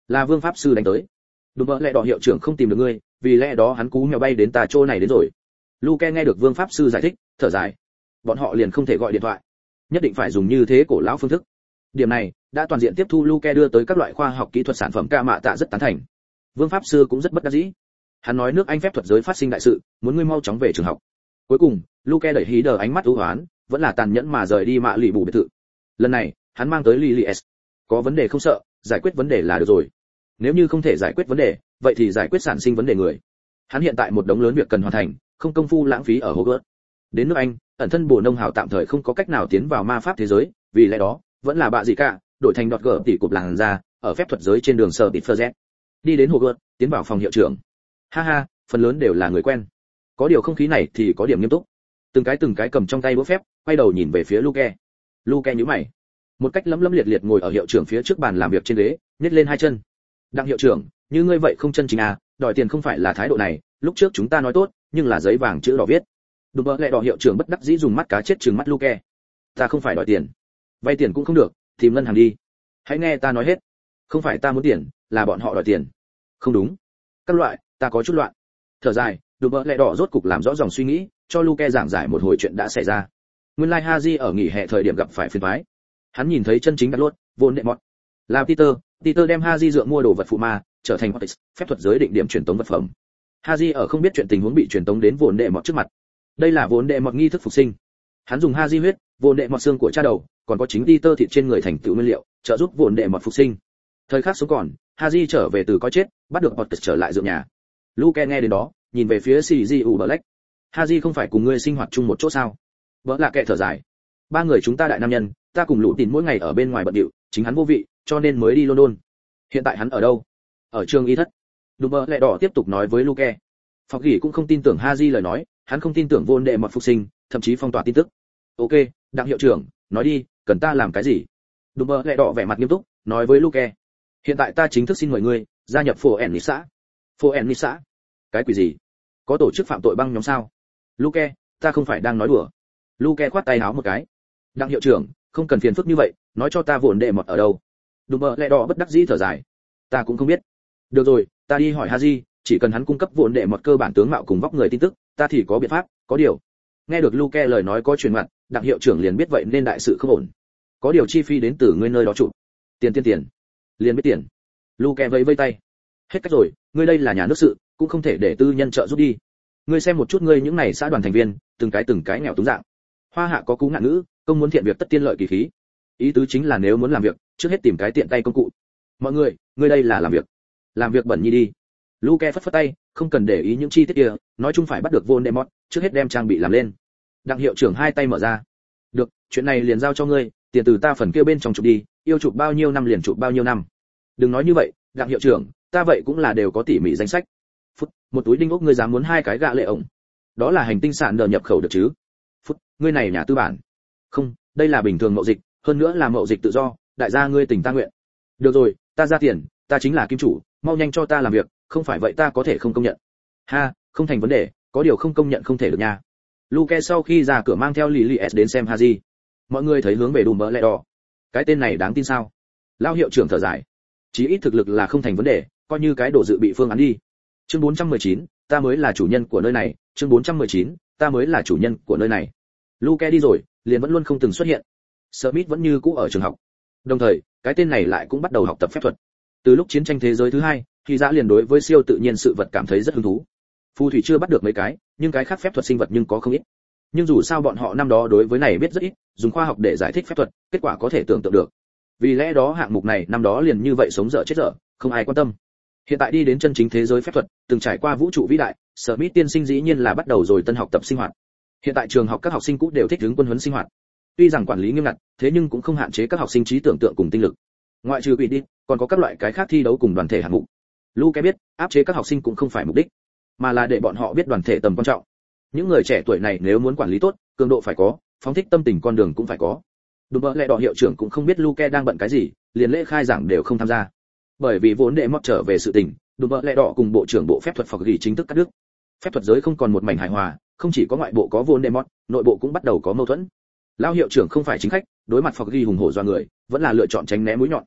S1: Là Vương pháp sư đánh tới. Đúng vậy, lẽ đỏ hiệu trưởng không tìm được ngươi, vì lẽ đó hắn cú mèo bay đến ta chỗ này đến rồi. Luke nghe được Vương pháp sư giải thích, thở dài. Bọn họ liền không thể gọi điện thoại, nhất định phải dùng như thế cổ lão phương thức. Điểm này đã toàn diện tiếp thu Luke đưa tới các loại khoa học kỹ thuật sản phẩm ca mạ tạ rất tán thành. Vương pháp sư cũng rất bất đắc dĩ. Hắn nói nước Anh phép thuật giới phát sinh đại sự, muốn ngươi mau chóng về trường học. Cuối cùng, Luke đẩy hí đờ ánh mắt u hoán, vẫn là tàn nhẫn mà rời đi mạ lì bù biệt thự. Lần này, hắn mang tới Lily S. Có vấn đề không sợ, giải quyết vấn đề là được rồi. Nếu như không thể giải quyết vấn đề, vậy thì giải quyết sản sinh vấn đề người. Hắn hiện tại một đống lớn việc cần hoàn thành, không công phu lãng phí ở Hogwarts. Đến nước Anh, ẩn thân bổ nông hào tạm thời không có cách nào tiến vào ma pháp thế giới, vì lẽ đó, vẫn là bạ gì cả, đổi thành đọt gở tỷ cục làng ra, ở phép thuật giới trên đường sở Bitferjet. Đi đến Hogwarts, tiến vào phòng hiệu trưởng. Ha ha, phần lớn đều là người quen. Có điều không khí này thì có điểm nghiêm túc. Từng cái cầm trong tay búa phép, quay đầu nhìn về phía Luke. Luke nhíu mày. Một cách lấm lấm liệt liệt ngồi ở hiệu trưởng phía trước bàn làm việc trên ghế, nhếch lên hai chân. Đặng hiệu trưởng, như ngươi vậy không chân chính à, đòi tiền không phải là thái độ này, lúc trước chúng ta nói tốt, nhưng là giấy vàng chữ đỏ viết. Đúng vậy, lẽ đỏ hiệu trưởng bất đắc dĩ dùng mắt cá chết trừng mắt Luke. Ta không phải đòi tiền, vay tiền cũng không được, tìm ngân hàng đi. Hãy nghe ta nói hết. Không phải ta muốn tiền, là bọn họ đòi tiền. Không đúng. Các loại, ta có chút loạn. Thở dài, đúng vậy, lẽ đỏ rốt cục làm rõ dòng suy nghĩ, cho Luke giảng giải một hồi chuyện đã xảy ra. Nguyên lai Haji ở nghỉ hè thời điểm gặp phải phiền toái. Hắn nhìn thấy chân chính đặt lốt, vốn đệ mọt. Là Peter đem Haji dựa mua đồ vật phụ ma, trở thành Hortix, phép thuật giới định điểm truyền tống vật phẩm. Haji ở không biết chuyện tình huống bị truyền tống đến vốn đệ mọt trước mặt. Đây là vốn đệ mọt nghi thức phục sinh. Hắn dùng Haji huyết, vốn đệ mọt xương của cha đầu, còn có chính Peter thịt trên người thành tựu nguyên liệu, trợ giúp vốn đệ mọt phục sinh. Thời khắc sống còn, Haji trở về từ coi chết, bắt được Hortix trở lại dưỡng nhà. Luke nghe đến đó, nhìn về phía CGU Black. Haji không phải cùng ngươi sinh hoạt chung một chỗ sao? Vợ là kẻ thở dài. Ba người chúng ta đại nam nhân, ta cùng lũ tín mỗi ngày ở bên ngoài bận điệu, chính hắn vô vị, cho nên mới đi London. Hiện tại hắn ở đâu? Ở trường y thất. Đúng vậy, lẽ đỏ tiếp tục nói với Luke. Phọc gỉ cũng không tin tưởng Haji lời nói, hắn không tin tưởng vốn đệ mọt phục sinh, thậm chí phong tỏa tin tức. Ok, đặng hiệu trưởng, nói đi, cần ta làm cái gì? Đúng vậy, lẽ đỏ vẻ mặt nghiêm túc, nói với Luke. Hiện tại ta chính thức xin mời ngươi gia nhập Phố ẻn xã. Phố ẻn xã? Cái quỷ gì? Có tổ chức phạm tội băng nhóm sao? Luke, ta không phải đang nói đùa. Luke khoát tay áo một cái. Đặng hiệu trưởng, không cần phiền phức như vậy, nói cho ta vốn đệ mọt ở đâu. Đúng vậy, lẽ đỏ bất đắc dĩ thở dài. Ta cũng không biết. Được rồi, ta đi hỏi Haji, chỉ cần hắn cung cấp vốn đệ mọt cơ bản tướng mạo cùng vóc người tin tức, ta thì có biện pháp, có điều. Nghe được Luke lời nói có chuyển mặt, đặng hiệu trưởng liền biết vậy nên đại sự không ổn. Có điều chi phí đến từ ngươi nơi đó chủ. Tiền. Liền biết tiền. Luke vẫy vây tay. Hết cách rồi, ngươi đây là nhà nước sự, cũng không thể để tư nhân trợ giúp đi. Ngươi xem một chút ngươi những này xã đoàn thành viên, từng cái nghèo túng dạng. Hoa hạ có cú ngạn ngữ, công muốn thiện việc tất tiên lợi kỳ khí. Ý tứ chính là nếu muốn làm việc, trước hết tìm cái tiện tay công cụ. Mọi người, ngươi đây là làm việc bẩn nhi đi. Luke phất phất tay, không cần để ý những chi tiết kia, nói chung phải bắt được Voldemort, trước hết đem trang bị làm lên. Đặng hiệu trưởng hai tay mở ra. Được, chuyện này liền giao cho ngươi, tiền từ ta phần kia bên trong chụp đi, yêu chụp bao nhiêu năm liền chụp bao nhiêu năm. Đừng nói như vậy, đặng hiệu trưởng, ta vậy cũng là đều có tỉ mỉ danh sách. Phút, một túi đinh ốc ngươi dám muốn hai cái gạ lệ ổng. Đó là hành tinh sản đờ nhập khẩu được chứ? Phút, ngươi này nhà tư bản. Không, đây là bình thường mậu dịch, hơn nữa là mậu dịch tự do, đại gia ngươi tình ta nguyện. Được rồi, ta ra tiền, ta chính là kim chủ, mau nhanh cho ta làm việc, không phải vậy ta có thể không công nhận. Ha, không thành vấn đề, có điều không công nhận không thể được nha. Luke sau khi ra cửa mang theo Lily S đến xem Haji. Mọi người thấy hướng về đùm bỡ lẹ đỏ. Cái tên này đáng tin sao? Lão hiệu trưởng thở dài. Chí ít thực lực là không thành vấn đề, coi như cái đồ dự bị phương án đi. Chương 419, ta mới là chủ nhân của nơi này, chương 419, ta mới là chủ nhân của nơi này. Luke đi rồi, liền vẫn luôn không từng xuất hiện. Smith vẫn như cũ ở trường học. Đồng thời, cái tên này lại cũng bắt đầu học tập phép thuật. Từ lúc chiến tranh thế giới thứ hai, thì Dã liền đối với siêu tự nhiên sự vật cảm thấy rất hứng thú. Phù thủy chưa bắt được mấy cái, nhưng cái khác phép thuật sinh vật nhưng có không ít. Nhưng dù sao bọn họ năm đó đối với này biết rất ít, dùng khoa học để giải thích phép thuật, kết quả có thể tưởng tượng được. Vì lẽ đó hạng mục này năm đó liền như vậy sống dở chết dở, không ai quan tâm. Hiện tại đi đến chân chính thế giới phép thuật, từng trải qua vũ trụ vĩ đại, Smith tiên sinh dĩ nhiên là bắt đầu rồi tân học tập sinh hoạt. Hiện tại trường học các học sinh cũ đều thích ứng quân huấn sinh hoạt. Tuy rằng quản lý nghiêm ngặt, thế nhưng cũng không hạn chế các học sinh trí tưởng tượng cùng tinh lực. Ngoại trừ quỷ đi, còn có các loại cái khác thi đấu cùng đoàn thể hạng mục. Luke biết, áp chế các học sinh cũng không phải mục đích, mà là để bọn họ biết đoàn thể tầm quan trọng. Những người trẻ tuổi này nếu muốn quản lý tốt, cường độ phải có, phóng thích tâm tình con đường cũng phải có. Đúng vậy, lẽ đỏ hiệu trưởng cũng không biết Luke đang bận cái gì, liền lễ khai giảng đều không tham gia. Bởi vì vốn đệ mót trở về sự tình, đúng vậy, lẽ đỏ cùng bộ trưởng bộ phép thuật Phọc Gỉ chính thức cắt đứt. Phép thuật giới không còn một mảnh hài hòa, không chỉ có ngoại bộ có vốn đệ mót, nội bộ cũng bắt đầu có mâu thuẫn. Lão hiệu trưởng không phải chính khách, đối mặt Phọc Gỉ hùng hổ do người, vẫn là lựa chọn tránh né mũi nhọn.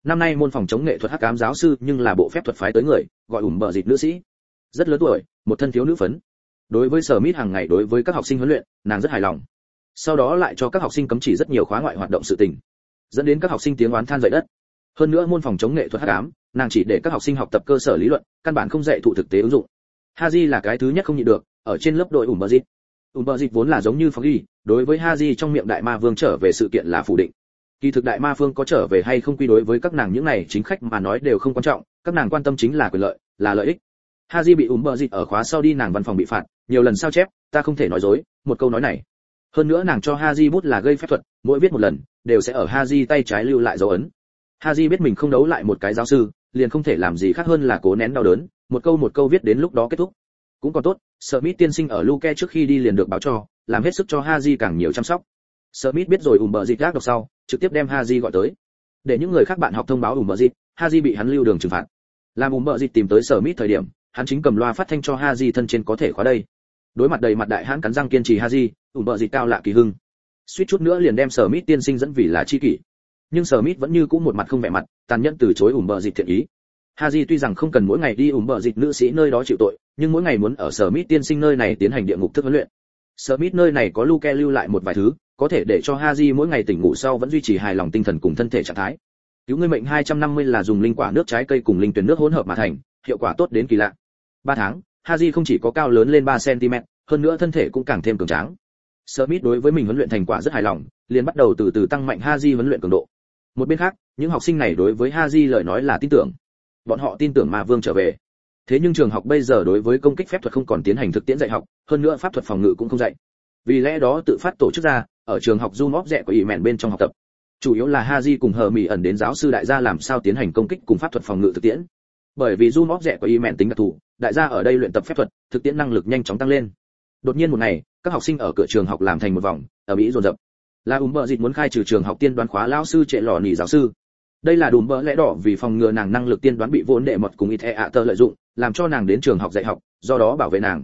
S1: Năm nay môn phòng chống nghệ thuật hắc ám giáo sư nhưng là bộ phép thuật phái tới người, gọi bờ dịt nữ sĩ. Rất lớn tuổi, một thân thiếu nữ phấn. Đối với Smith hàng ngày đối với các học sinh huấn luyện, nàng rất hài lòng. Sau đó lại cho các học sinh cấm chỉ rất nhiều khóa ngoại hoạt động sự tình, dẫn đến các học sinh tiếng oán than dậy đất. Hơn nữa môn phòng chống nghệ thuật hắc ám, nàng chỉ để các học sinh học tập cơ sở lý luận, căn bản không dạy thụ thực tế ứng dụng. Haji là cái thứ nhất không nhịn được, ở trên lớp đội bờ dịt. Bờ dịt vốn là giống như Foggy, đối với Haji trong miệng đại ma vương trở về sự kiện là phủ định. Kỳ thực đại ma vương có trở về hay không quy đối với các nàng những này chính khách mà nói đều không quan trọng, các nàng quan tâm chính là quyền lợi, là lợi ích. Haji bị bờ dịt ở khóa sau đi nàng văn phòng bị phạt, nhiều lần sao chép, ta không thể nói dối, một câu nói này. Hơn nữa nàng cho Haji bút là gây phép thuật, mỗi viết một lần, đều sẽ ở Haji tay trái lưu lại dấu ấn. Haji biết mình không đấu lại một cái giáo sư, liền không thể làm gì khác hơn là cố nén đau đớn, một câu viết đến lúc đó kết thúc. Cũng còn tốt, Smith tiên sinh ở Luke trước khi đi liền được báo cho, làm hết sức cho Haji càng nhiều chăm sóc. Smith biết rồi bờ dịt gác đọc sau, trực tiếp đem Haji gọi tới. Để những người khác bạn học thông báo bờ dịt, Haji bị hắn lưu đường trừng phạt. Làm bờ dịt tìm tới Smith thời điểm, hắn chính cầm loa phát thanh cho Haji thân trên có thể khóa đây. Đối mặt đầy mặt đại hãn cắn răng kiên trì Haji, bờ dịt cao lạ kỳ hưng. Suýt chút nữa liền đem Smith tiên sinh dẫn vì là chi kỷ. Nhưng Smith vẫn như cũ một mặt không vẻ mặt, tàn nhẫn từ chối bờ dịt thiện ý. Haji tuy rằng không cần mỗi ngày đi bờ dịt nữ sĩ nơi đó chịu tội, nhưng mỗi ngày muốn ở Smith tiên sinh nơi này tiến hành địa ngục thức huấn luyện. Smith nơi này có Luke lưu lại một vài thứ, có thể để cho Haji mỗi ngày tỉnh ngủ sau vẫn duy trì hài lòng tinh thần cùng thân thể trạng thái. Cứu người mệnh 250 là dùng linh quả nước trái cây cùng linh tuyển nước hỗn hợp mà thành, hiệu quả tốt đến kỳ lạ. 3 tháng, Haji không chỉ có cao lớn lên 3 cm, hơn nữa thân thể cũng càng thêm cường tráng. Smith đối với mình huấn luyện thành quả rất hài lòng, liền bắt đầu từ từ tăng mạnh Haji huấn luyện cường độ. Một bên khác, những học sinh này đối với Haji lời nói là tin tưởng. Bọn họ tin tưởng Ma Vương trở về. Thế nhưng trường học bây giờ đối với công kích phép thuật không còn tiến hành thực tiễn dạy học, hơn nữa pháp thuật phòng ngự cũng không dạy. Vì lẽ đó tự phát tổ chức ra, ở trường học Zoom rẽ của ỉ mẹn bên trong học tập. Chủ yếu là Haji cùng Hờ Mị ẩn đến giáo sư đại gia làm sao tiến hành công kích cùng pháp thuật phòng ngự thực tiễn. Bởi vì Zoom rẽ của ỉ mẹn tính đặc thù, đại gia ở đây luyện tập phép thuật, thực tiễn năng lực nhanh chóng tăng lên. Đột nhiên một ngày, các học sinh ở cửa trường học làm thành một vòng, ở Mỹ dồn dập. Là bờ dịt muốn khai trừ trường học tiên đoán khóa lão sư Trệ Lọ Nỉ giáo sư. Đây là bờ lẽ đỏ vì phòng ngừa nàng năng lực tiên đoán bị vốn đệ mật cùng Ite lợi dụng, làm cho nàng đến trường học dạy học, do đó bảo vệ nàng.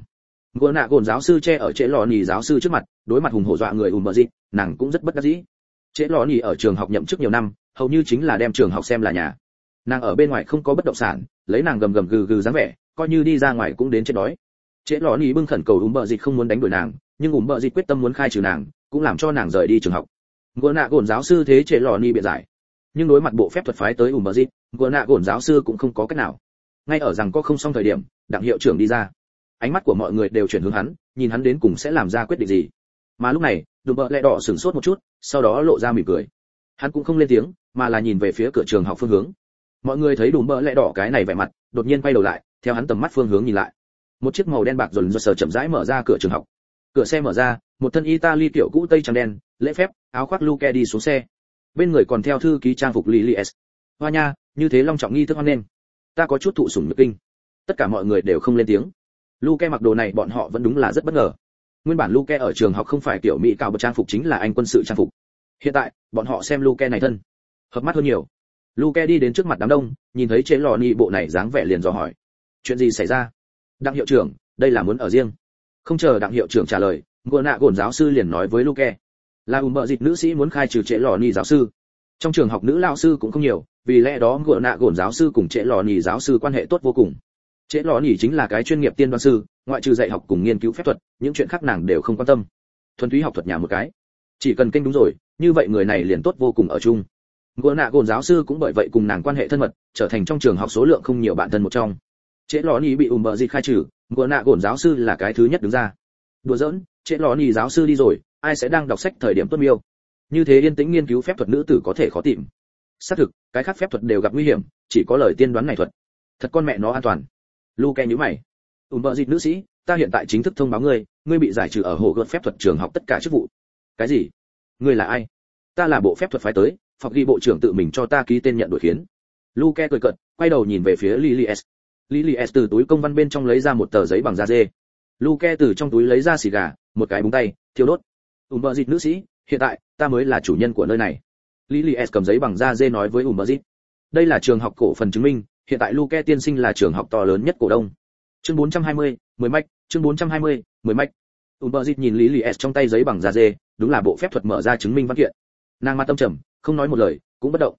S1: Gồn giáo sư che ở Trệ Lọ Nỉ giáo sư trước mặt, đối mặt hùng hổ dọa người bờ dịt, nàng cũng rất bất đắc dĩ. Trệ Lọ Nỉ ở trường học nhậm chức nhiều năm, hầu như chính là đem trường học xem là nhà. Nàng ở bên ngoài không có bất động sản, lấy nàng gầm gừ dáng vẻ, coi như đi ra ngoài cũng đến chết đói. Trệ Lọ Nỉ bưng khẩn cầu bờ dịt không muốn đánh đuổi nàng, nhưng bờ dịt quyết tâm muốn khai trừ nàng, cũng làm cho nàng rời đi trường học. Gồn giáo sư thế Trệ Lọ Nỉ biện giải. Nhưng đối mặt bộ phép thuật phái tới bờ dịt, gồn giáo sư cũng không có cách nào. Ngay ở rằng có không xong thời điểm, đặng hiệu trưởng đi ra. Ánh mắt của mọi người đều chuyển hướng hắn, nhìn hắn đến cùng sẽ làm ra quyết định gì. Mà lúc này, bờ lẽ đỏ sửng sốt một chút, sau đó lộ ra mỉm cười. Hắn cũng không lên tiếng, mà là nhìn về phía cửa trường học phương hướng. Mọi người thấy bờ lẽ đỏ cái này vẻ mặt, đột nhiên quay đầu lại, theo hắn tầm mắt phương hướng nhìn lại. Một chiếc màu đen bạc dồn dơ chậm rãi mở ra cửa trường học. Cửa xe mở ra, một thân Italy kiểu cũ tây trắng đen, lễ phép, áo khoác Luke đi xuống xe. Bên người còn theo thư ký trang phục Lily S. Hoa nha, như thế long trọng nghi thức hoan nên. Ta có chút thụ sủng nhược kinh. Tất cả mọi người đều không lên tiếng. Luke mặc đồ này bọn họ vẫn đúng là rất bất ngờ. Nguyên bản Luke ở trường học không phải kiểu mỹ cao bậc trang phục chính là anh quân sự trang phục. Hiện tại, bọn họ xem Luke này thân hợp mắt hơn nhiều. Luke đi đến trước mặt đám đông, nhìn thấy Trệ Lọ Nỉ bộ này dáng vẻ liền dò hỏi. Chuyện gì xảy ra? Đặng hiệu trưởng, đây là muốn ở riêng. Không chờ đặng hiệu trưởng trả lời, gồn giáo sư liền nói với Luke. Là bờ dịt nữ sĩ muốn khai trừ Trệ Lọ Nỉ giáo sư. Trong trường học nữ lão sư cũng không nhiều, vì lẽ đó gồn giáo sư cùng Trệ Lọ Nỉ giáo sư quan hệ tốt vô cùng. Trệ Lọ Nỉ chính là cái chuyên nghiệp tiên đoán sư, ngoại trừ dạy học cùng nghiên cứu phép thuật, những chuyện khác nàng đều không quan tâm. Thuần túy học thuật nhà một cái. Chỉ cần kênh đúng rồi, như vậy người này liền tốt vô cùng ở chung. Gồn giáo sư cũng bởi vậy cùng nàng quan hệ thân mật, trở thành trong trường học số lượng không nhiều bạn thân một trong. Trệ Lọ Nỉ bị bờ dịt khai trừ, gồn giáo sư là cái thứ nhất đứng ra. Đùa giỡn, Trệ Lọ Nỉ giáo sư đi rồi, ai sẽ đang đọc sách thời điểm tốt miêu. Như thế yên tĩnh nghiên cứu phép thuật nữ tử có thể khó tìm. Xác thực, cái khác phép thuật đều gặp nguy hiểm, chỉ có lời tiên đoán này thuật. Thật con mẹ nó an toàn. Luke nhíu mày. Bờ dịt nữ sĩ, ta hiện tại chính thức thông báo ngươi, ngươi bị giải trừ ở hồ gợt phép thuật trường học tất cả chức vụ. Cái gì? Ngươi là ai? Ta là bộ phép thuật phái tới, phọc ghi bộ trưởng tự mình cho ta ký tên nhận đổi khiến. Luke cười cợt, quay đầu nhìn về phía Lily S. Lily S từ túi công văn bên trong lấy ra một tờ giấy bằng da dê. Luke từ trong túi lấy ra xì gà, một cái búng tay, thiêu đốt. Bờ dịt nữ sĩ, hiện tại ta mới là chủ nhân của nơi này. Lily S cầm giấy bằng da dê nói với bờ dịt. Đây là trường học cổ phần chứng minh, hiện tại Luke tiên sinh là trường học to lớn nhất cổ đông. Chương 420, 10 mạch, chương 420, 10 mạch. Bờ dịt nhìn Lily S trong tay giấy bằng da dê, đúng là bộ phép thuật mở ra chứng minh văn kiện. Nàng mặt tâm trầm, không nói một lời, cũng bất động.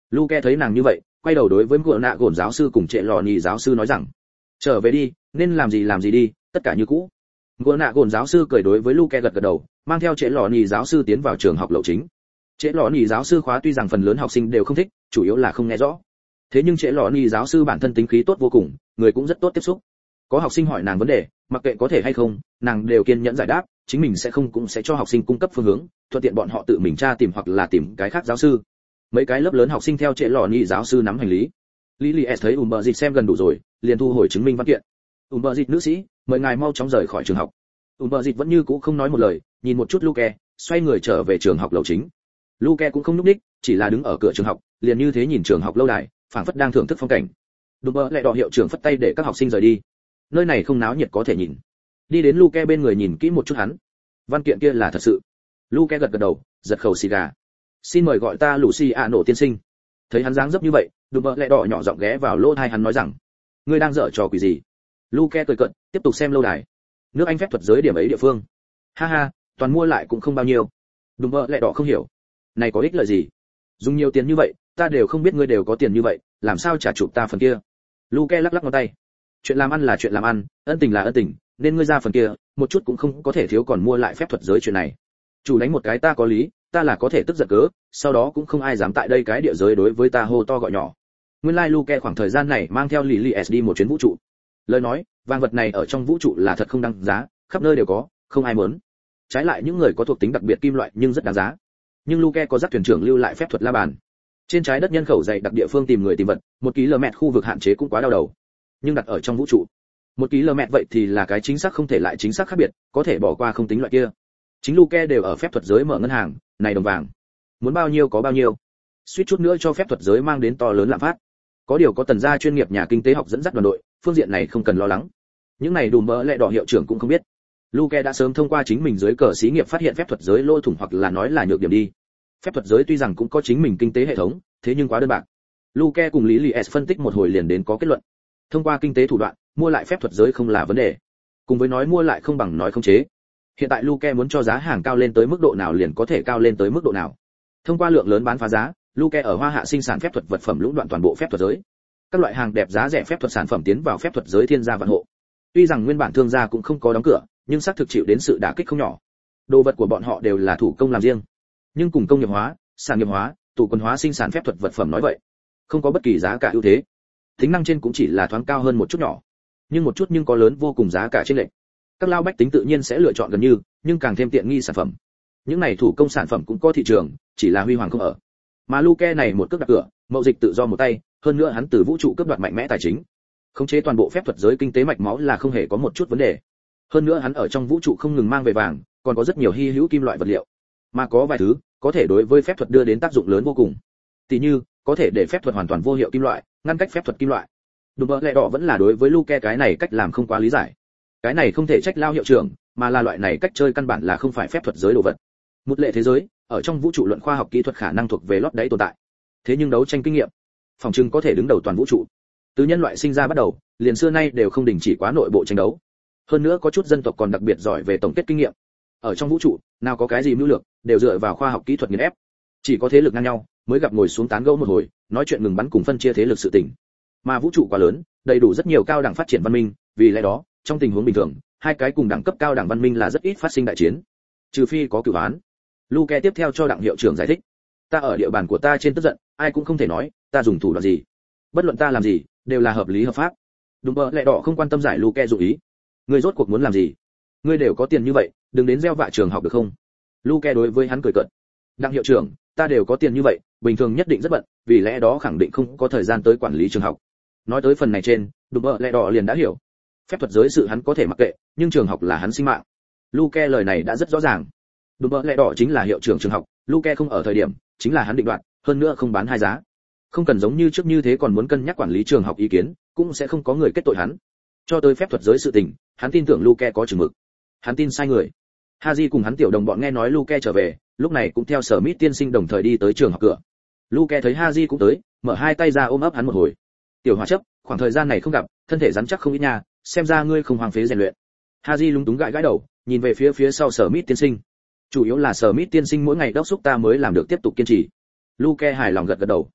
S1: Luke thấy nàng như vậy, quay đầu đối với Ngựa Nạ Gồn giáo sư cùng Trệ Lọ Nhì giáo sư nói rằng, trở về đi, nên làm gì đi, tất cả như cũ. Ngựa Nạ Gồn giáo sư cười đối với Luke gật gật đầu, mang theo Trệ Lọ Nhì giáo sư tiến vào trường học lậu chính. Trệ Lọ Nhì giáo sư khóa tuy rằng phần lớn học sinh đều không thích, chủ yếu là không nghe rõ. Thế nhưng Trệ Lọ Nhì giáo sư bản thân tính khí tốt vô cùng, người cũng rất tốt tiếp xúc. Có học sinh hỏi nàng vấn đề, mặc kệ có thể hay không, nàng đều kiên nhẫn giải đáp, chính mình cũng sẽ cho học sinh cung cấp phương hướng, thuận tiện bọn họ tự mình tra tìm hoặc là tìm cái khác giáo sư. Mấy cái lớp lớn học sinh theo Trệ Lọ Nhì giáo sư nắm hành lý. Lily S thấy Dịch xem gần đủ rồi, liền thu hồi chứng minh văn kiện. Dịch nữ sĩ, mời ngài mau chóng rời khỏi trường học. Dịch vẫn như cũ không nói một lời, nhìn một chút Luke, xoay người trở về trường học lầu chính. Luke cũng không nhúc nhích, chỉ là đứng ở cửa trường học, liền như thế nhìn trường học lâu đài, phảng phất đang thưởng thức phong cảnh. Lẹ đỏ hiệu trưởng phất tay để các học sinh rời đi. Nơi này không náo nhiệt có thể nhìn. Đi đến Luke bên người nhìn kỹ một chút hắn. Văn kiện kia là thật sự. Luke gật gật đầu, giật khẩu xì gà. Xin mời gọi ta Luciano tiên sinh. Thấy hắn dáng dấp như vậy, Lẹ đỏ nhỏ giọng ghé vào lỗ tai hắn nói rằng, ngươi đang dở trò quỷ gì? Luke cười cợt, tiếp tục xem lâu đài. Nước Anh phép thuật giới điểm ấy địa phương. Ha ha, toàn mua lại cũng không bao nhiêu. Lẹ đỏ không hiểu. Này có ích lợi gì? Dùng nhiều tiền như vậy, ta đều không biết ngươi đều có tiền như vậy, làm sao trả chụp ta phần kia? Luke lắc lắc ngón tay. Chuyện làm ăn là chuyện làm ăn, ân tình là ân tình, nên ngươi ra phần kia, một chút cũng không có thể thiếu, còn mua lại phép thuật giới chuyện này. Chủ đánh một cái ta có lý, ta là có thể tức giận cớ, sau đó cũng không ai dám tại đây cái địa giới đối với ta hô to gọi nhỏ. Nguyên lai Luke khoảng thời gian này mang theo Lily S đi một chuyến vũ trụ. Lời nói, vàng vật này ở trong vũ trụ là thật không đăng giá, khắp nơi đều có, không ai muốn. Trái lại những người có thuộc tính đặc biệt kim loại nhưng rất đáng giá. Nhưng Luke có dắt thuyền trưởng lưu lại phép thuật la bàn. Trên trái đất nhân khẩu dày đặc địa phương tìm người tìm vật, 1 km khu vực hạn chế cũng quá đau đầu. Nhưng đặt ở trong vũ trụ, 1 km vậy thì là cái chính xác không thể lại chính xác khác biệt, có thể bỏ qua không tính loại kia. Chính Luke đều ở phép thuật giới mở ngân hàng, này đồng vàng, muốn bao nhiêu có bao nhiêu. Suýt chút nữa cho phép thuật giới mang đến to lớn lạm phát. Có điều có Tần gia chuyên nghiệp nhà kinh tế học dẫn dắt đoàn đội, phương diện này không cần lo lắng. Những này Lẹ đỏ hiệu trưởng cũng không biết. Luke đã sớm thông qua chính mình dưới cờ xí nghiệp phát hiện phép thuật giới lỗ thủng hoặc là nói là nhược điểm đi. Phép thuật giới tuy rằng cũng có chính mình kinh tế hệ thống, thế nhưng quá đơn bạc. Luke cùng Lily S phân tích một hồi liền đến có kết luận. Thông qua kinh tế thủ đoạn, mua lại phép thuật giới không là vấn đề. Cùng với nói mua lại không bằng nói không chế. Hiện tại Luke muốn cho giá hàng cao lên tới mức độ nào liền có thể cao lên tới mức độ nào. Thông qua lượng lớn bán phá giá, Luke ở Hoa Hạ sinh sản phép thuật vật phẩm lũng đoạn toàn bộ phép thuật giới. Các loại hàng đẹp giá rẻ phép thuật sản phẩm tiến vào phép thuật giới thiên gia vạn hộ. Tuy rằng nguyên bản thương gia cũng không có đóng cửa, nhưng xác thực chịu đến sự đả kích không nhỏ. Đồ vật của bọn họ đều là thủ công làm riêng, nhưng cùng công nghiệp hóa, sản nghiệp hóa, tủ quần hóa sinh sản phép thuật vật phẩm nói vậy, không có bất kỳ giá cả ưu thế. Tính năng trên cũng chỉ là thoáng cao hơn một chút nhỏ, nhưng có lớn vô cùng giá cả trên lệch. Các lao bách tính tự nhiên sẽ lựa chọn gần như, nhưng càng thêm tiện nghi sản phẩm. Những này thủ công sản phẩm cũng có thị trường, chỉ là huy hoàng không ở. Mà Luke này một cước đặt cửa, mậu dịch tự do một tay, hơn nữa hắn từ vũ trụ cướp đoạt mạnh mẽ tài chính, khống chế toàn bộ phép thuật giới kinh tế mạch máu là không hề có một chút vấn đề. Hơn nữa hắn ở trong vũ trụ không ngừng mang về vàng, còn có rất nhiều hy hữu kim loại vật liệu, mà có vài thứ có thể đối với phép thuật đưa đến tác dụng lớn vô cùng. Tỷ như có thể để phép thuật hoàn toàn vô hiệu kim loại, ngăn cách phép thuật kim loại. Lẹ đỏ vẫn là đối với Luke cái này cách làm không quá lý giải. Cái này không thể trách lao hiệu trưởng, mà là loại này cách chơi căn bản là không phải phép thuật giới đồ vật. Một lệ thế giới, ở trong vũ trụ luận khoa học kỹ thuật khả năng thuộc về lót đáy tồn tại. Thế nhưng đấu tranh kinh nghiệm, phòng trưng có thể đứng đầu toàn vũ trụ. Từ nhân loại sinh ra bắt đầu, liền xưa nay đều không đình chỉ quá nội bộ tranh đấu. Hơn nữa có chút dân tộc còn đặc biệt giỏi về tổng kết kinh nghiệm. Ở trong vũ trụ, nào có cái gì mưu lược, đều dựa vào khoa học kỹ thuật nghiền ép. Chỉ có thế lực ngang nhau, mới gặp ngồi xuống tán gẫu một hồi, nói chuyện ngừng bắn cùng phân chia thế lực sự tình. Mà vũ trụ quá lớn, đầy đủ rất nhiều cao đẳng phát triển văn minh, vì lẽ đó, trong tình huống bình thường, hai cái cùng đẳng cấp cao đẳng văn minh là rất ít phát sinh đại chiến. Trừ phi có cửu án. Luke tiếp theo cho đặng hiệu trưởng giải thích. Ta ở địa bàn của ta trên tức giận, ai cũng không thể nói, ta dùng thủ đoạn gì. Bất luận ta làm gì, đều là hợp lý hợp pháp. Lẹ đỏ không quan tâm giải Luke dụ ý. Ngươi rốt cuộc muốn làm gì? Ngươi đều có tiền như vậy, đừng đến gieo vạ trường học được không? Luke đối với hắn cười cợt. Đặng hiệu trưởng, ta đều có tiền như vậy, bình thường nhất định rất bận, vì lẽ đó khẳng định không có thời gian tới quản lý trường học. Nói tới phần này trên, Lẹ đỏ liền đã hiểu. Phép thuật giới sự hắn có thể mặc kệ, nhưng trường học là hắn sinh mạng. Luke lời này đã rất rõ ràng. Lẹ đỏ chính là hiệu trưởng trường học, Luke không ở thời điểm, chính là hắn định đoạt, hơn nữa không bán hai giá. Không cần giống như trước như thế còn muốn cân nhắc quản lý trường học ý kiến, cũng sẽ không có người kết tội hắn. Cho tới phép thuật giới sự tình, hắn tin tưởng Luke có chừng mực. Hắn tin sai người. Haji cùng hắn tiểu đồng bọn nghe nói Luke trở về, lúc này cũng theo Sở Mít tiên sinh đồng thời đi tới trường học cửa. Luke thấy Haji cũng tới, mở hai tay ra ôm ấp hắn một hồi. Tiểu Hòa chấp, khoảng thời gian này không gặp, thân thể rắn chắc không ít nha, xem ra ngươi không hoang phế rèn luyện. Haji lúng túng gãi gãi đầu, nhìn về phía sau Sở Mít tiên sinh. Chủ yếu là Sở Mít tiên sinh mỗi ngày đốc thúc ta mới làm được tiếp tục kiên trì. Luke hài lòng gật gật đầu.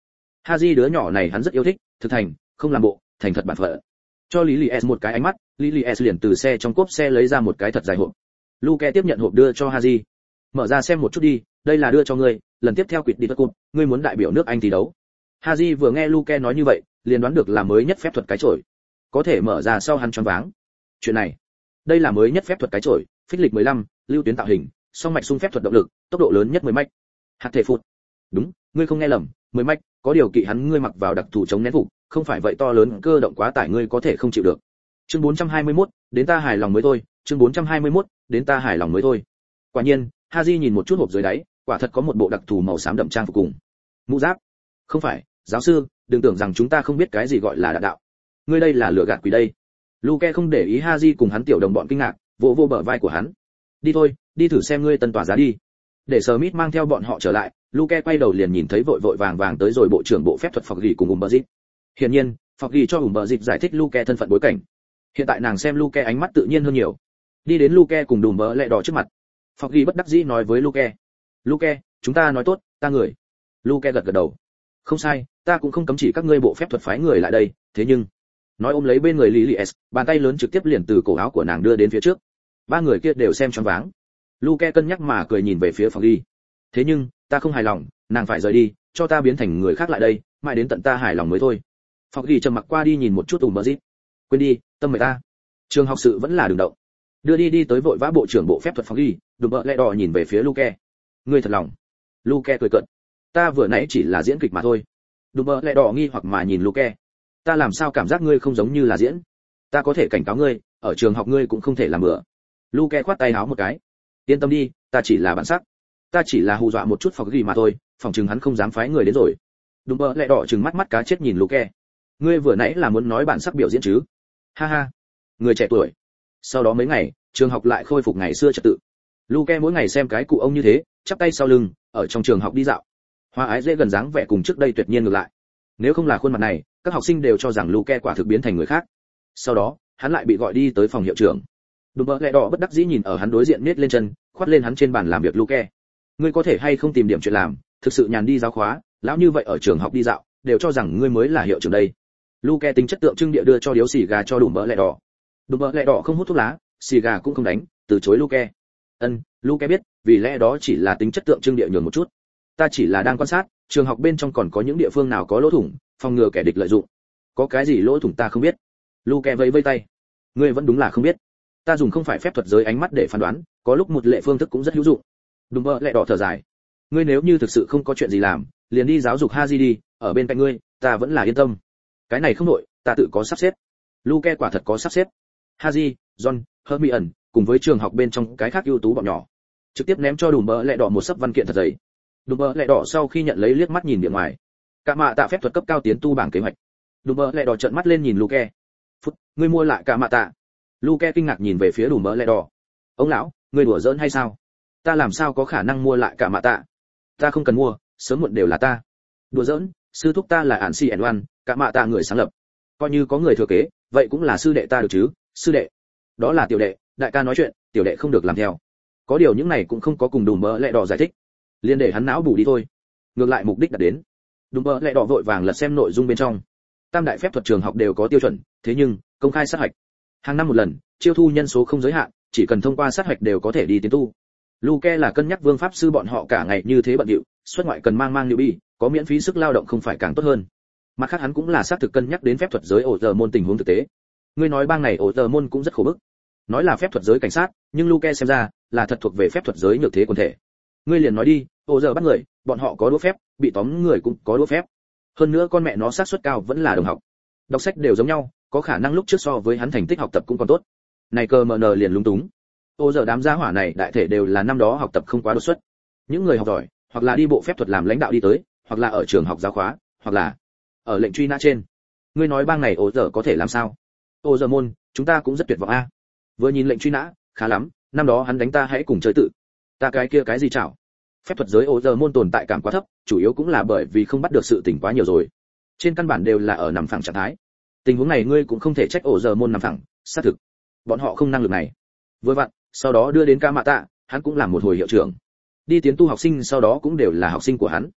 S1: Haji đứa nhỏ này hắn rất yêu thích, thực thành, không làm bộ, thành thật bản phận. Cho Lý Lì S một cái ánh mắt, Lý Lì S liền từ xe trong cốp xe lấy ra một cái thật dài hộp. Luke tiếp nhận hộp đưa cho Haji. Mở ra xem một chút đi, đây là đưa cho ngươi, lần tiếp theo quyết đi vật cột, ngươi muốn đại biểu nước Anh thi đấu. Haji vừa nghe Luke nói như vậy, liền đoán được là mới nhất phép thuật cái chổi. Có thể mở ra sau hắn choáng váng. Chuyện này, đây là mới nhất phép thuật cái chổi, phích lịch 15, lưu tuyến tạo hình, song mạch xung phép thuật động lực, tốc độ lớn nhất 10 mạch. Hạt thể phụt. Đúng, ngươi không nghe lầm, 10 mạch, có điều kỵ hắn ngươi mặc vào đặc thù chống nén phục, không phải vậy to lớn cơ động quá tải ngươi có thể không chịu được. Chương 421, đến ta hài lòng mới thôi, chương 421, đến ta hài lòng mới thôi. Quả nhiên, Haji nhìn một chút hộp dưới đáy, quả thật có một bộ đặc thù màu xám đậm trang phục cùng mũ giáp. Không phải, giáo sư, đừng tưởng rằng chúng ta không biết cái gì gọi là đạn đạo. Ngươi đây là lừa gạt quỷ đây. Luke không để ý Haji cùng hắn tiểu đồng bọn kinh ngạc, vỗ vỗ bờ vai của hắn. Đi thôi, đi thử xem ngươi tân tỏa giá đi. Để Smith mang theo bọn họ trở lại, Luke quay đầu liền nhìn thấy vội vội vàng vàng tới rồi bộ trưởng bộ phép thuật Foggy cùng Umberzit. Hiển nhiên, Foggy cho Umberzit giải thích Luke thân phận bối cảnh. Hiện tại nàng xem Luke ánh mắt tự nhiên hơn nhiều. Đi đến Luke cùng đùm bỡ lẹ đỏ trước mặt. Foggy bất đắc dĩ nói với Luke. Luke, chúng ta nói tốt, ta người. Luke gật gật đầu. Không sai, ta cũng không cấm chỉ các ngươi bộ phép thuật phái người lại đây, thế nhưng nói ôm lấy bên người Lily S, bàn tay lớn trực tiếp liền từ cổ áo của nàng đưa đến phía trước. Ba người kia đều xem choáng váng. Luke cân nhắc mà cười nhìn về phía Foggy. Thế nhưng, ta không hài lòng, nàng phải rời đi, cho ta biến thành người khác lại đây, mãi đến tận ta hài lòng mới thôi. Foggy trầm mặc qua đi nhìn một chút Umberzit. Quên đi, tâm mời ta. Trường học sự vẫn là đường động. Đưa đi tới vội vã bộ trưởng bộ phép thuật Foggy, đùm bợ lẹ đỏ nhìn về phía Luke. Ngươi thật lòng. Luke cười cợt. Ta vừa nãy chỉ là diễn kịch mà thôi. Đùm bợ lẹ đỏ nghi hoặc mà nhìn Luke. Ta làm sao cảm giác ngươi không giống như là diễn? Ta có thể cảnh cáo ngươi, ở trường học ngươi cũng không thể làm bừa. Luke khoát tay áo một cái. Yên tâm đi, ta chỉ là bản sắc. Ta chỉ là hù dọa một chút Foggy mà thôi, phòng chừng hắn không dám phái người đến rồi. Đùm bợ lẹ đỏ trừng mắt cá chết nhìn Luke. Ngươi vừa nãy là muốn nói bản sắc biểu diễn chứ? Ha ha. Người trẻ tuổi. Sau đó mấy ngày, trường học lại khôi phục ngày xưa trật tự. Luke mỗi ngày xem cái cụ ông như thế, chắp tay sau lưng, ở trong trường học đi dạo. Hoa ái dễ gần dáng vẻ cùng trước đây tuyệt nhiên ngược lại. Nếu không là khuôn mặt này, các học sinh đều cho rằng Luke quả thực biến thành người khác. Sau đó, hắn lại bị gọi đi tới phòng hiệu trưởng. Đùm bợ lẹ đỏ bất đắc dĩ nhìn ở hắn đối diện nết lên chân, khoát lên hắn trên bàn làm việc Luke. Ngươi có thể hay không tìm điểm chuyện làm, thực sự nhàn đi giáo khóa, lão như vậy ở trường học đi dạo, đều cho rằng ngươi mới là hiệu trưởng đây. Luke tính chất tượng trưng địa đưa cho điếu xì gà cho đùm bợ lẹ đỏ. Đùm bợ lẹ đỏ không hút thuốc lá, xì gà cũng không đánh, từ chối Luke. Luke biết, vì lẽ đó chỉ là tính chất tượng trưng địa nhường một chút. Ta chỉ là đang quan sát, trường học bên trong còn có những địa phương nào có lỗ thủng, phòng ngừa kẻ địch lợi dụng. Có cái gì lỗ thủng ta không biết. Luke vẫy vẫy tay. Ngươi vẫn đúng là không biết. Ta dùng không phải phép thuật giới ánh mắt để phán đoán, có lúc một lệ phương thức cũng rất hữu dụng. Đùm bợ lẹ đỏ thở dài. Ngươi nếu như thực sự không có chuyện gì làm, liền đi giáo dục Haji đi, ở bên cạnh ngươi, ta vẫn là yên tâm. Cái này không nội, ta tự có sắp xếp. Luke quả thật có sắp xếp. Haji, John, Hermione, cùng với trường học bên trong cái khác ưu tú bọn nhỏ, trực tiếp ném cho đùm bợ lẹ đỏ một sấp văn kiện thật dày. Đùm bợ lẹ đỏ sau khi nhận lấy liếc mắt nhìn miệng ngoài. Cả mạ tạ phép thuật cấp cao tiến tu bảng kế hoạch. Đùm bợ lẹ đỏ trợn mắt lên nhìn Luke. Phút, ngươi mua lại cả mạ tạ. Luke kinh ngạc nhìn về phía đùm bợ lẹ đỏ. Ông lão, ngươi đùa giỡn hay sao? Ta làm sao có khả năng mua lại cả mạ tạ? Ta không cần mua, sớm muộn đều là ta. Đùa giỡn, sư thúc ta là Ản Si Oan, cả mạ tạ người sáng lập. Coi như có người thừa kế, vậy cũng là sư đệ ta được chứ? Sư đệ. Đó là tiểu đệ, đại ca nói chuyện, tiểu đệ không được làm theo. Có điều những này cũng không có cùng đùm bợ lẹ đỏ giải thích, liền để hắn não bù đi thôi. Ngược lại mục đích đạt đến. Đùm bợ lẹ đỏ vội vàng lật xem nội dung bên trong. Tam đại phép thuật trường học đều có tiêu chuẩn, thế nhưng công khai sát hạch, hàng năm một lần, chiêu thu nhân số không giới hạn, chỉ cần thông qua sát hạch đều có thể đi tiến tu. Luke là cân nhắc vương pháp sư bọn họ cả ngày như thế bận rộn, xuất ngoại cần mang liệu bi, có miễn phí sức lao động không phải càng tốt hơn. Mặt khác hắn cũng là xác thực cân nhắc đến phép thuật giới ổ giờ môn tình huống thực tế. Ngươi nói bang này ổ giờ môn cũng rất khổ bức. Nói là phép thuật giới cảnh sát, nhưng Luke xem ra là thật thuộc về phép thuật giới nhược thế quần thể. Ngươi liền nói đi, ổ giờ bắt người, bọn họ có đũa phép, bị tóm người cũng có đũa phép. Hơn nữa con mẹ nó xác suất cao vẫn là đồng học. Đọc sách đều giống nhau, có khả năng lúc trước so với hắn thành tích học tập cũng còn tốt. Này cơ mờ nờ liền lúng túng. Ổ giờ đám gia hỏa này đại thể đều là năm đó học tập không quá đột xuất. Những người học giỏi, hoặc là đi bộ phép thuật làm lãnh đạo đi tới, hoặc là ở trường học giáo khóa, hoặc là ở lệnh truy nã trên. Ngươi nói bang này ổ giờ có thể làm sao? Ổ giờ môn, chúng ta cũng rất tuyệt vọng a. Vừa nhìn lệnh truy nã, khá lắm, năm đó hắn đánh ta hãy cùng chơi tự. Ta cái kia cái gì chảo? Phép thuật giới ổ giờ môn tồn tại cảm quá thấp, chủ yếu cũng là bởi vì không bắt được sự tỉnh quá nhiều rồi. Trên căn bản đều là ở nằm phẳng trạng thái. Tình huống này ngươi cũng không thể trách ổ giờ môn nằm phẳng, xác thực. Bọn họ không năng lực này. Vừa vặn, sau đó đưa đến ca mạ tạ, hắn cũng làm một hồi hiệu trưởng. Đi tiến tu học sinh sau đó cũng đều là học sinh của hắn.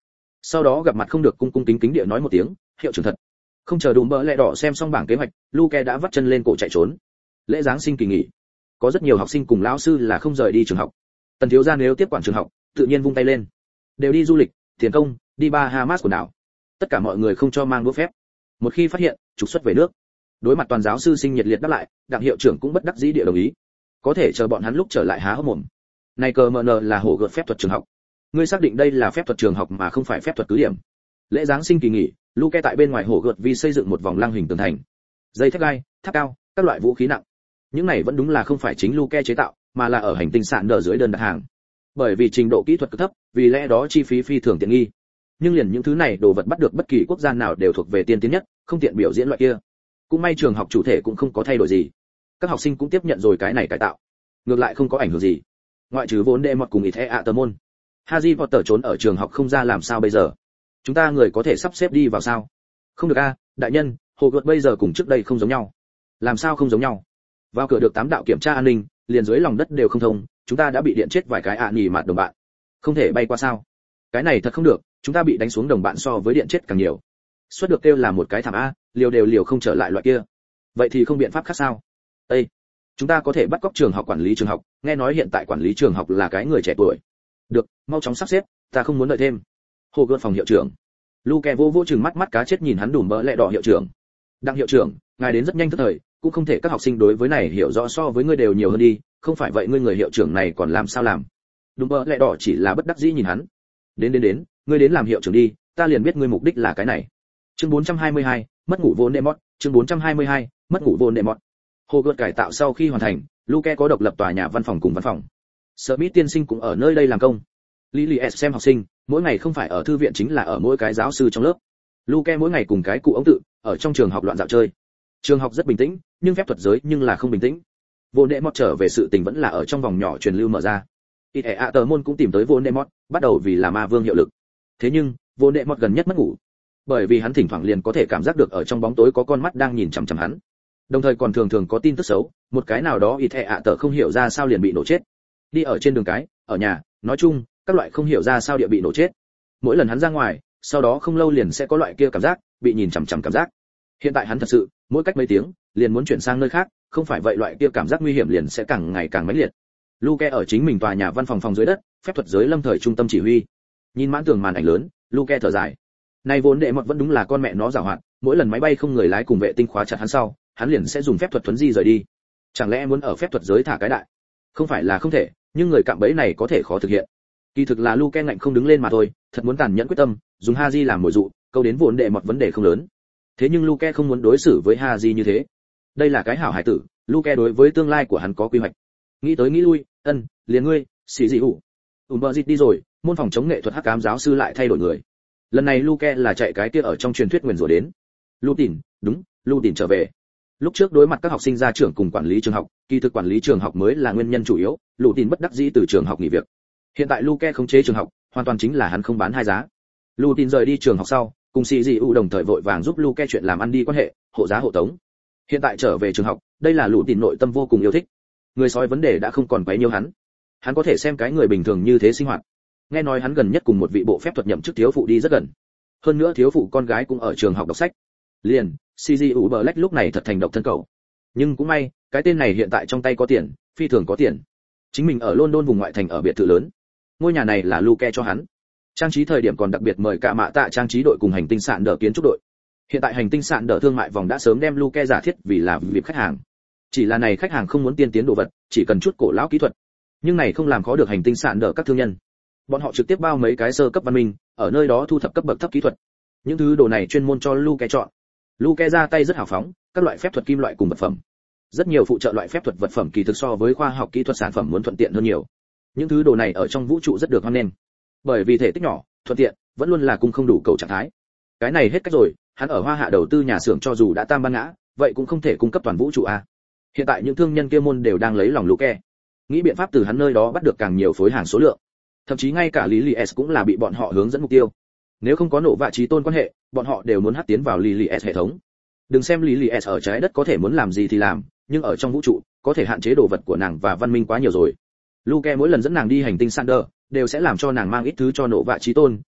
S1: Sau đó gặp mặt không được cung cung kính kính địa nói một tiếng hiệu trưởng thật. Không chờ Đùm Bờ Lẹ Đỏ xem xong bảng kế hoạch, Luke đã vắt chân lên cổ chạy trốn. Lễ giáng sinh kỳ nghỉ, có rất nhiều học sinh cùng lão sư là không rời đi trường học. Tần thiếu gia nếu tiếp quản trường học, tự nhiên vung tay lên, đều đi du lịch, tiền công, đi Bahamas của đảo. Tất cả mọi người không cho mang đũa phép. Một khi phát hiện, trục xuất về nước. Đối mặt toàn giáo sư sinh nhiệt liệt đáp lại, đặng hiệu trưởng cũng bất đắc dĩ địa đồng ý. Có thể chờ bọn hắn lúc trở lại há hốc mồm. Này cờ mờ nờ là hổ gợt phép thuật trường học. Ngươi xác định đây là phép thuật trường học mà không phải phép thuật cứ điểm. Lễ giáng sinh kỳ nghỉ, Luke tại bên ngoài hổ gợt vì xây dựng một vòng lăng hình tường thành. Dây thép gai, tháp cao, các loại vũ khí nặng. Những này vẫn đúng là không phải chính Luke chế tạo, mà là ở hành tinh sạn đờ dưới đơn đặt hàng. Bởi vì trình độ kỹ thuật cực thấp, vì lẽ đó chi phí phi thường tiện nghi. Nhưng liền những thứ này đồ vật bắt được bất kỳ quốc gia nào đều thuộc về tiên tiến nhất, không tiện biểu diễn loại kia. Cũng may trường học chủ thể cũng không có thay đổi gì. Các học sinh cũng tiếp nhận rồi cái này cải tạo. Ngược lại không có ảnh hưởng gì. Ngoại trừ vốn đệ mọt cùng ít ạ tờ môn. Harry Potter trốn ở trường học không ra làm sao bây giờ? Chúng ta người có thể sắp xếp đi vào sao? Không được a, đại nhân, hồ gợt bây giờ cùng trước đây không giống nhau. Làm sao không giống nhau? Vào cửa được 8 đạo kiểm tra an ninh, liền dưới lòng đất đều không thông, chúng ta đã bị điện chết vài cái nhỉ mặt đồng bạn. Không thể bay qua sao? Cái này thật không được, chúng ta bị đánh xuống đồng bạn so với điện chết càng nhiều. Xuất được kêu là một cái thảm a, liều không trở lại loại kia. Vậy thì không biện pháp khác sao? Ê, chúng ta có thể bắt cóc trường học quản lý trường học, nghe nói hiện tại quản lý trường học là cái người trẻ tuổi. Được, mau chóng sắp xếp, ta không muốn đợi thêm. Hồ gợt phòng hiệu trưởng. Luke vô chừng mắt cá chết nhìn hắn Đùm Bờ Lẹ Đỏ hiệu trưởng. Đặng hiệu trưởng, ngài đến rất nhanh tức thời, cũng không thể các học sinh đối với này hiểu rõ so với ngươi đều nhiều hơn đi, không phải vậy ngươi người hiệu trưởng này còn làm sao làm? Đùm Bờ Lẹ Đỏ chỉ là bất đắc dĩ nhìn hắn. Đến, ngươi đến làm hiệu trưởng đi, ta liền biết ngươi mục đích là cái này. Chương 422, mất ngủ vốn Demot, chương 422, mất ngủ vốn Demot. Hồ gợt cải tạo sau khi hoàn thành, Luke có độc lập tòa nhà văn phòng cùng văn phòng. Smith tiên sinh cũng ở nơi đây làm công. Lily S xem học sinh, mỗi ngày không phải ở thư viện chính là ở mỗi cái giáo sư trong lớp. Luke mỗi ngày cùng cái cụ ống tự, ở trong trường học loạn dạo chơi. Trường học rất bình tĩnh, nhưng phép thuật giới nhưng là không bình tĩnh. Vô đệ mọt trở về sự tình vẫn là ở trong vòng nhỏ truyền lưu mở ra. Ít ạ tờ môn cũng tìm tới vô đệ mọt, bắt đầu vì là ma vương hiệu lực. Thế nhưng, vô đệ mọt gần nhất mất ngủ, bởi vì hắn thỉnh thoảng liền có thể cảm giác được ở trong bóng tối có con mắt đang nhìn chằm chằm hắn. Đồng thời còn thường có tin tức xấu, một cái nào đó ít ạ tờ không hiểu ra sao liền bị nổ chết. Đi ở trên đường cái, ở nhà, nói chung, các loại không hiểu ra sao địa bị nổ chết. Mỗi lần hắn ra ngoài, sau đó không lâu liền sẽ có loại kia cảm giác, bị nhìn chằm chằm cảm giác. Hiện tại hắn thật sự, mỗi cách mấy tiếng, liền muốn chuyển sang nơi khác, không phải vậy loại kia cảm giác nguy hiểm liền sẽ càng ngày càng mãnh liệt. Luke ở chính mình tòa nhà văn phòng phòng dưới đất, phép thuật giới lâm thời trung tâm chỉ huy. Nhìn mãn tường màn ảnh lớn, Luke thở dài. Này vốn đệ mọt vẫn đúng là con mẹ nó giàu hoạt, mỗi lần máy bay không người lái cùng vệ tinh khóa chặt hắn sau, hắn liền sẽ dùng phép thuật thuấn di rời đi. Chẳng lẽ muốn ở phép thuật giới thả cái đại? Không phải là không thể, nhưng người cạm bẫy này có thể khó thực hiện. Kỳ thực là Luke ngạnh không đứng lên mà thôi, thật muốn tàn nhẫn quyết tâm, dùng Haji làm mồi dụ, câu đến vốn đệ mọt vấn đề không lớn. Thế nhưng Luke không muốn đối xử với Haji như thế. Đây là cái hảo hải tử, Luke đối với tương lai của hắn có quy hoạch. Nghĩ tới nghĩ lui, liền ngươi, xì gì ủ. Bờ dịch đi rồi, môn phòng chống nghệ thuật hắc ám giáo sư lại thay đổi người. Lần này Luke là chạy cái kia ở trong truyền thuyết nguyền rủa đến. Lutin, đúng, Lutin trở về. Lúc trước đối mặt các học sinh gia trưởng cùng quản lý trường học, kỳ thực quản lý trường học mới là nguyên nhân chủ yếu, Lutin bất đắc dĩ từ trường học nghỉ việc. Hiện tại Luke khống chế trường học, hoàn toàn chính là hắn không bán hai giá. Lutin rời đi trường học sau, cùng sĩ dị u đồng thời vội vàng giúp Luke chuyện làm ăn đi quan hệ, hộ giá hộ tống. Hiện tại trở về trường học, đây là Lutin nội tâm vô cùng yêu thích. Người sói vấn đề đã không còn quấy nhiễu hắn. Hắn có thể xem cái người bình thường như thế sinh hoạt. Nghe nói hắn gần nhất cùng một vị bộ phép thuật nhậm chức thiếu phụ đi rất gần. Hơn nữa thiếu phụ con gái cũng ở trường học đọc sách. Liền, CGU Black lúc này thật thành độc thân cậu. Nhưng cũng may, cái tên này hiện tại trong tay có tiền, phi thường có tiền. Chính mình ở London vùng ngoại thành ở biệt thự lớn. Ngôi nhà này là Luke cho hắn. Trang trí thời điểm còn đặc biệt mời cả mạ tạ trang trí đội cùng hành tinh sạn đỡ kiến trúc đội. Hiện tại hành tinh sạn đỡ thương mại vòng đã sớm đem Luke giả thiết vì là VIP khách hàng. Chỉ là này khách hàng không muốn tiên tiến đồ vật, chỉ cần chút cổ lão kỹ thuật. Nhưng này không làm khó được hành tinh sạn đỡ các thương nhân. Bọn họ trực tiếp bao mấy cái sơ cấp văn minh, ở nơi đó thu thập cấp bậc thấp kỹ thuật. Những thứ đồ này chuyên môn cho Luke chọn. Luke ra tay rất hào phóng, các loại phép thuật kim loại cùng vật phẩm. Rất nhiều phụ trợ loại phép thuật vật phẩm kỳ thực so với khoa học kỹ thuật sản phẩm muốn thuận tiện hơn nhiều. Những thứ đồ này ở trong vũ trụ rất được hoan nghênh. Bởi vì thể tích nhỏ, thuận tiện, vẫn luôn là cung không đủ cầu trạng thái. Cái này hết cách rồi, hắn ở Hoa Hạ đầu tư nhà xưởng cho dù đã tam ban ngã, vậy cũng không thể cung cấp toàn vũ trụ a. Hiện tại những thương nhân kia môn đều đang lấy lòng Luke, nghĩ biện pháp từ hắn nơi đó bắt được càng nhiều phối hàng số lượng. Thậm chí ngay cả Lily S cũng là bị bọn họ hướng dẫn mục tiêu. Nếu không có nổ vạ trí tôn quan hệ, bọn họ đều muốn hắt tiến vào Lily S hệ thống. Đừng xem Lily S ở trái đất có thể muốn làm gì thì làm, nhưng ở trong vũ trụ, có thể hạn chế đồ vật của nàng và văn minh quá nhiều rồi. Luke mỗi lần dẫn nàng đi hành tinh Sander, đều sẽ làm cho nàng mang ít thứ cho nổ vạ trí tôn,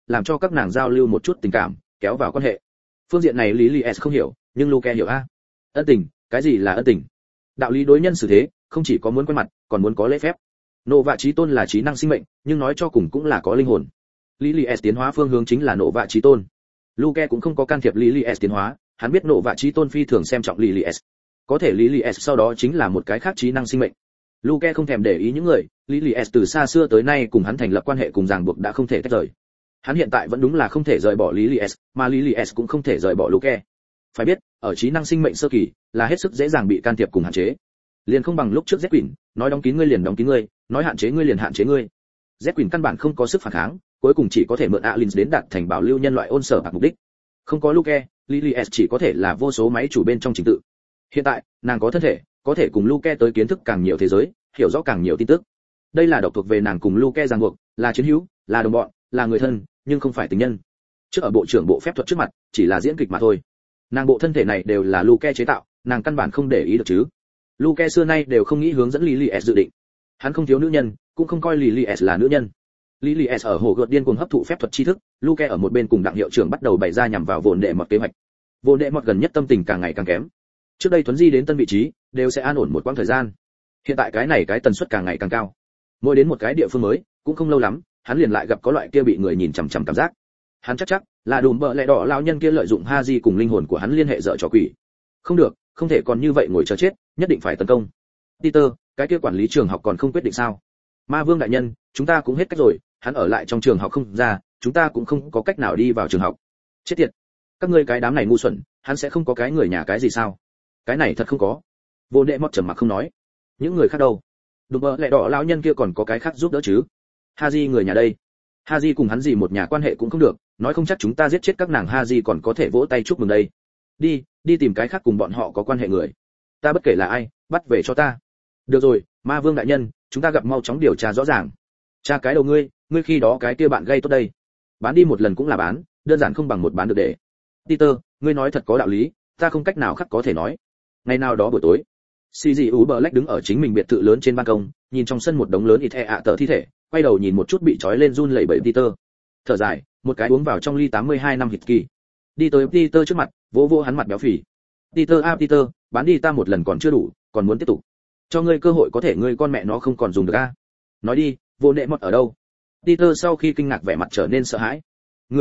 S1: làm cho các nàng giao lưu một chút tình cảm, kéo vào quan hệ. Phương diện này Lý S không hiểu, nhưng Luke hiểu a. Ân tình, cái gì là ân tình? Đạo lý đối nhân xử thế, không chỉ có muốn quen mặt, còn muốn có lễ phép. Nộ vạ chí tôn là trí năng sinh mệnh, nhưng nói cho cùng cũng là có linh hồn. Lý S tiến hóa phương hướng chính là nộ vạ chí tôn. Luke cũng không có can thiệp Lý S tiến hóa, hắn biết nộ vạ chí tôn phi thường xem trọng Lý S. Có thể Lý S sau đó chính là một cái khác trí năng sinh mệnh. Luke không thèm để ý những người, Lý S từ xa xưa tới nay cùng hắn thành lập quan hệ cùng ràng buộc đã không thể tách rời. Hắn hiện tại vẫn đúng là không thể rời bỏ Lý S, mà Lý S cũng không thể rời bỏ Luke. Phải biết, ở trí năng sinh mệnh sơ kỳ, là hết sức dễ dàng bị can thiệp cùng hạn chế. Liền không bằng lúc trước Z Quỷ, nói đóng kín ngươi liền đóng kín ngươi, nói hạn chế ngươi liền hạn chế ngươi. Z Quỷ căn bản không có sức phản kháng, cuối cùng chỉ có thể mượn Alins đến đạt thành bảo lưu nhân loại ôn sở bạc mục đích. Không có Luke, Lý S chỉ có thể là vô số máy chủ bên trong trình tự. Hiện tại, nàng có thân thể, có thể cùng Luke tới kiến thức càng nhiều thế giới, hiểu rõ càng nhiều tin tức. Đây là độc thuộc về nàng cùng Luke ràng buộc, là chiến hữu, là đồng bọn, là người thân, nhưng không phải tình nhân. Trước ở bộ trưởng bộ phép thuật trước mặt, chỉ là diễn kịch mà thôi. Nàng bộ thân thể này đều là Luke chế tạo, nàng căn bản không để ý được chứ. Luke xưa nay đều không nghĩ hướng dẫn Lý S dự định. Hắn không thiếu nữ nhân, cũng không coi Lý S là nữ nhân. Lý S ở hồ gợt điên cuồng hấp thụ phép thuật tri thức, Luke ở một bên cùng đặng hiệu trưởng bắt đầu bày ra nhằm vào vốn đệ mọt kế hoạch. Vốn đệ mọt gần nhất tâm tình càng ngày càng kém. Trước đây Tuấn Di đến tân vị trí, đều sẽ an ổn một quãng thời gian. Hiện tại cái này cái tần suất càng ngày càng cao. Mỗi đến một cái địa phương mới, cũng không lâu lắm, hắn liền lại gặp có loại kia bị người nhìn chằm chằm cảm giác. Hắn chắc là đùm bợ lẹ đỏ lão nhân kia lợi dụng Haji cùng linh hồn của hắn liên hệ dở trò quỷ. Không được, không thể còn như vậy ngồi chờ chết, nhất định phải tấn công. Peter, cái kia quản lý trường học còn không quyết định sao? Ma Vương đại nhân, chúng ta cũng hết cách rồi, hắn ở lại trong trường học không ra, chúng ta cũng không có cách nào đi vào trường học. Chết tiệt. Các ngươi cái đám này ngu xuẩn, hắn sẽ không có cái người nhà cái gì sao? Cái này thật không có. Vô Đệ Mọt trầm mặc không nói. Những người khác đâu? Đùm bợ lẹ đỏ lão nhân kia còn có cái khác giúp đỡ chứ? Haji người nhà đây. Haji cùng hắn gì một nhà quan hệ cũng không được, nói không chắc chúng ta giết chết các nàng Haji còn có thể vỗ tay chúc mừng đây. Đi tìm cái khác cùng bọn họ có quan hệ người. Ta bất kể là ai, bắt về cho ta. Được rồi, Ma Vương đại nhân, chúng ta gặp mau chóng điều tra rõ ràng. Cha cái đầu ngươi khi đó cái kia bạn gây tốt đây. Bán đi một lần cũng là bán, đơn giản không bằng một bán được để. Peter, ngươi nói thật có đạo lý, ta không cách nào khác có thể nói. Ngày nào đó buổi tối, CGU Black đứng ở chính mình biệt thự lớn trên ban công, nhìn trong sân một đống lớn ít tờ thi thể, quay đầu nhìn một chút bị trói lên run lẩy bẩy Peter. Thở dài, một cái uống vào trong ly 82 năm hít kỳ. Đi tới Peter trước mặt, vỗ hắn mặt béo phì. Peter, bán đi ta một lần còn chưa đủ, còn muốn tiếp tục. Cho ngươi cơ hội có thể ngươi con mẹ nó không còn dùng được a. Nói đi, Vô Đệ Mọt ở đâu? Peter sau khi kinh ngạc vẻ mặt trở nên sợ hãi.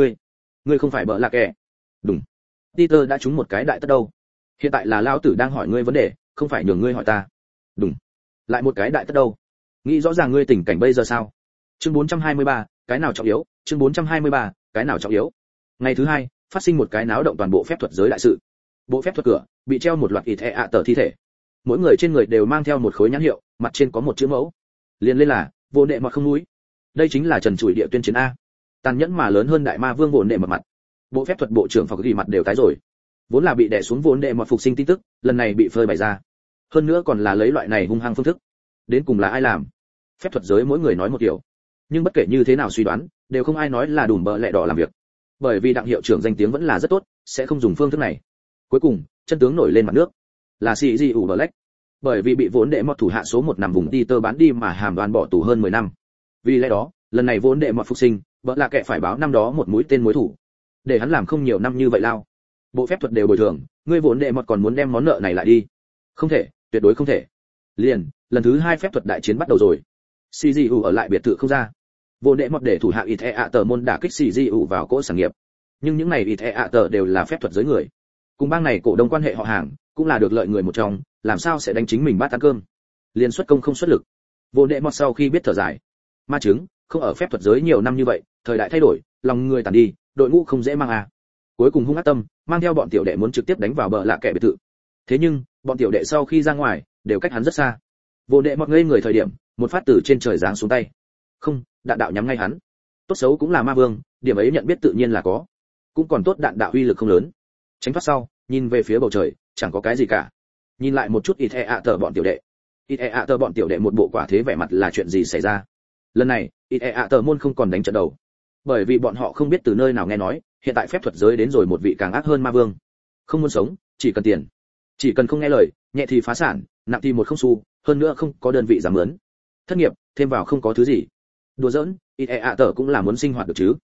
S1: Ngươi không phải bợ lạc kẻ. Đúng. Peter đã trúng một cái đại tất đâu. Hiện tại là lão tử đang hỏi ngươi vấn đề, không phải nhường ngươi hỏi ta. Đúng. Lại một cái đại tất đâu. Nghĩ rõ ràng ngươi tình cảnh bây giờ sao? Chương 423, cái nào trọng yếu? Chương 423, cái nào trọng yếu? Ngày thứ hai, phát sinh một cái náo động toàn bộ phép thuật giới đại sự. Bộ phép thuật cửa bị treo một loạt ít tờ thi thể. Mỗi người trên người đều mang theo một khối nhãn hiệu, mặt trên có một chữ mẫu. Liền lên là Vô Đệ Mọt không núi. Đây chính là trần trụi địa tuyên chiến a. Tàn nhẫn mà lớn hơn đại ma vương Vô Đệ Mọt mặt. Bộ phép thuật bộ trưởng phật ghi mặt đều tái rồi. Vốn là bị đè xuống Vô Đệ Mọt phục sinh tin tức, lần này bị phơi bày ra. Hơn nữa còn là lấy loại này hung hăng phương thức. Đến cùng là ai làm? Phép thuật giới mỗi người nói một kiểu, nhưng bất kể như thế nào suy đoán, đều không ai nói là đùm bợ lẹ đỏ làm việc. Bởi vì đặng hiệu trưởng danh tiếng vẫn là rất tốt, sẽ không dùng phương thức này. Cuối cùng, chân tướng nổi lên mặt nước, là CGU Black. Bởi vì bị Vốn Đệ Mọt thủ hạ số 1 nằm vùng Peter bán đi mà hàm đoan bỏ tù hơn 10 năm. Vì lẽ đó, lần này Vốn Đệ Mọt phục sinh, bợ là kẻ phải báo năm đó một mũi tên mối thủ, để hắn làm không nhiều năm như vậy lao. Bộ phép thuật đều bồi thường, ngươi Vốn Đệ Mọt còn muốn đem món nợ này lại đi? Không thể, tuyệt đối không thể. Liền, lần thứ 2 phép thuật đại chiến bắt đầu rồi. CGU ở lại biệt thự không ra. Vốn Đệ Mọt để thủ hạ ít tờ môn đả kích CGU vào cỗ sản nghiệp. Nhưng những này ít tờ đều là phép thuật giới người. Cùng bang này cổ đông quan hệ họ hàng, cũng là được lợi người một trong, làm sao sẽ đánh chính mình bát ăn cơm. Liên xuất công không xuất lực. Vốn Đệ Mọt sau khi biết thở dài. Ma chứng, không ở phép thuật giới nhiều năm như vậy, thời đại thay đổi, lòng người tàn đi, đội ngũ không dễ mang à. Cuối cùng hung ác tâm, mang theo bọn tiểu đệ muốn trực tiếp đánh vào bờ lạ kẻ biệt thự. Thế nhưng, bọn tiểu đệ sau khi ra ngoài, đều cách hắn rất xa. Vốn Đệ Mọt ngây người thời điểm, một phát từ trên trời giáng xuống tay. Không, đạn đạo nhắm ngay hắn. Tốt xấu cũng là ma vương, điểm ấy nhận biết tự nhiên là có. Cũng còn tốt đạn đạo uy lực không lớn. Tránh thoát sau, nhìn về phía bầu trời, chẳng có cái gì cả. Nhìn lại một chút ít tờ bọn tiểu đệ. Ít tờ bọn tiểu đệ một bộ quả thế vẻ mặt là chuyện gì xảy ra. Lần này, ít tờ môn không còn đánh trận đầu. Bởi vì bọn họ không biết từ nơi nào nghe nói, hiện tại phép thuật giới đến rồi một vị càng ác hơn ma vương. Không muốn sống, chỉ cần tiền. Chỉ cần không nghe lời, nhẹ thì phá sản, nặng thì một không xu, hơn nữa không có đơn vị giảm mướn. Thất nghiệp, thêm vào không có thứ gì. Đùa giỡn, ít tờ cũng là muốn sinh hoạt được chứ.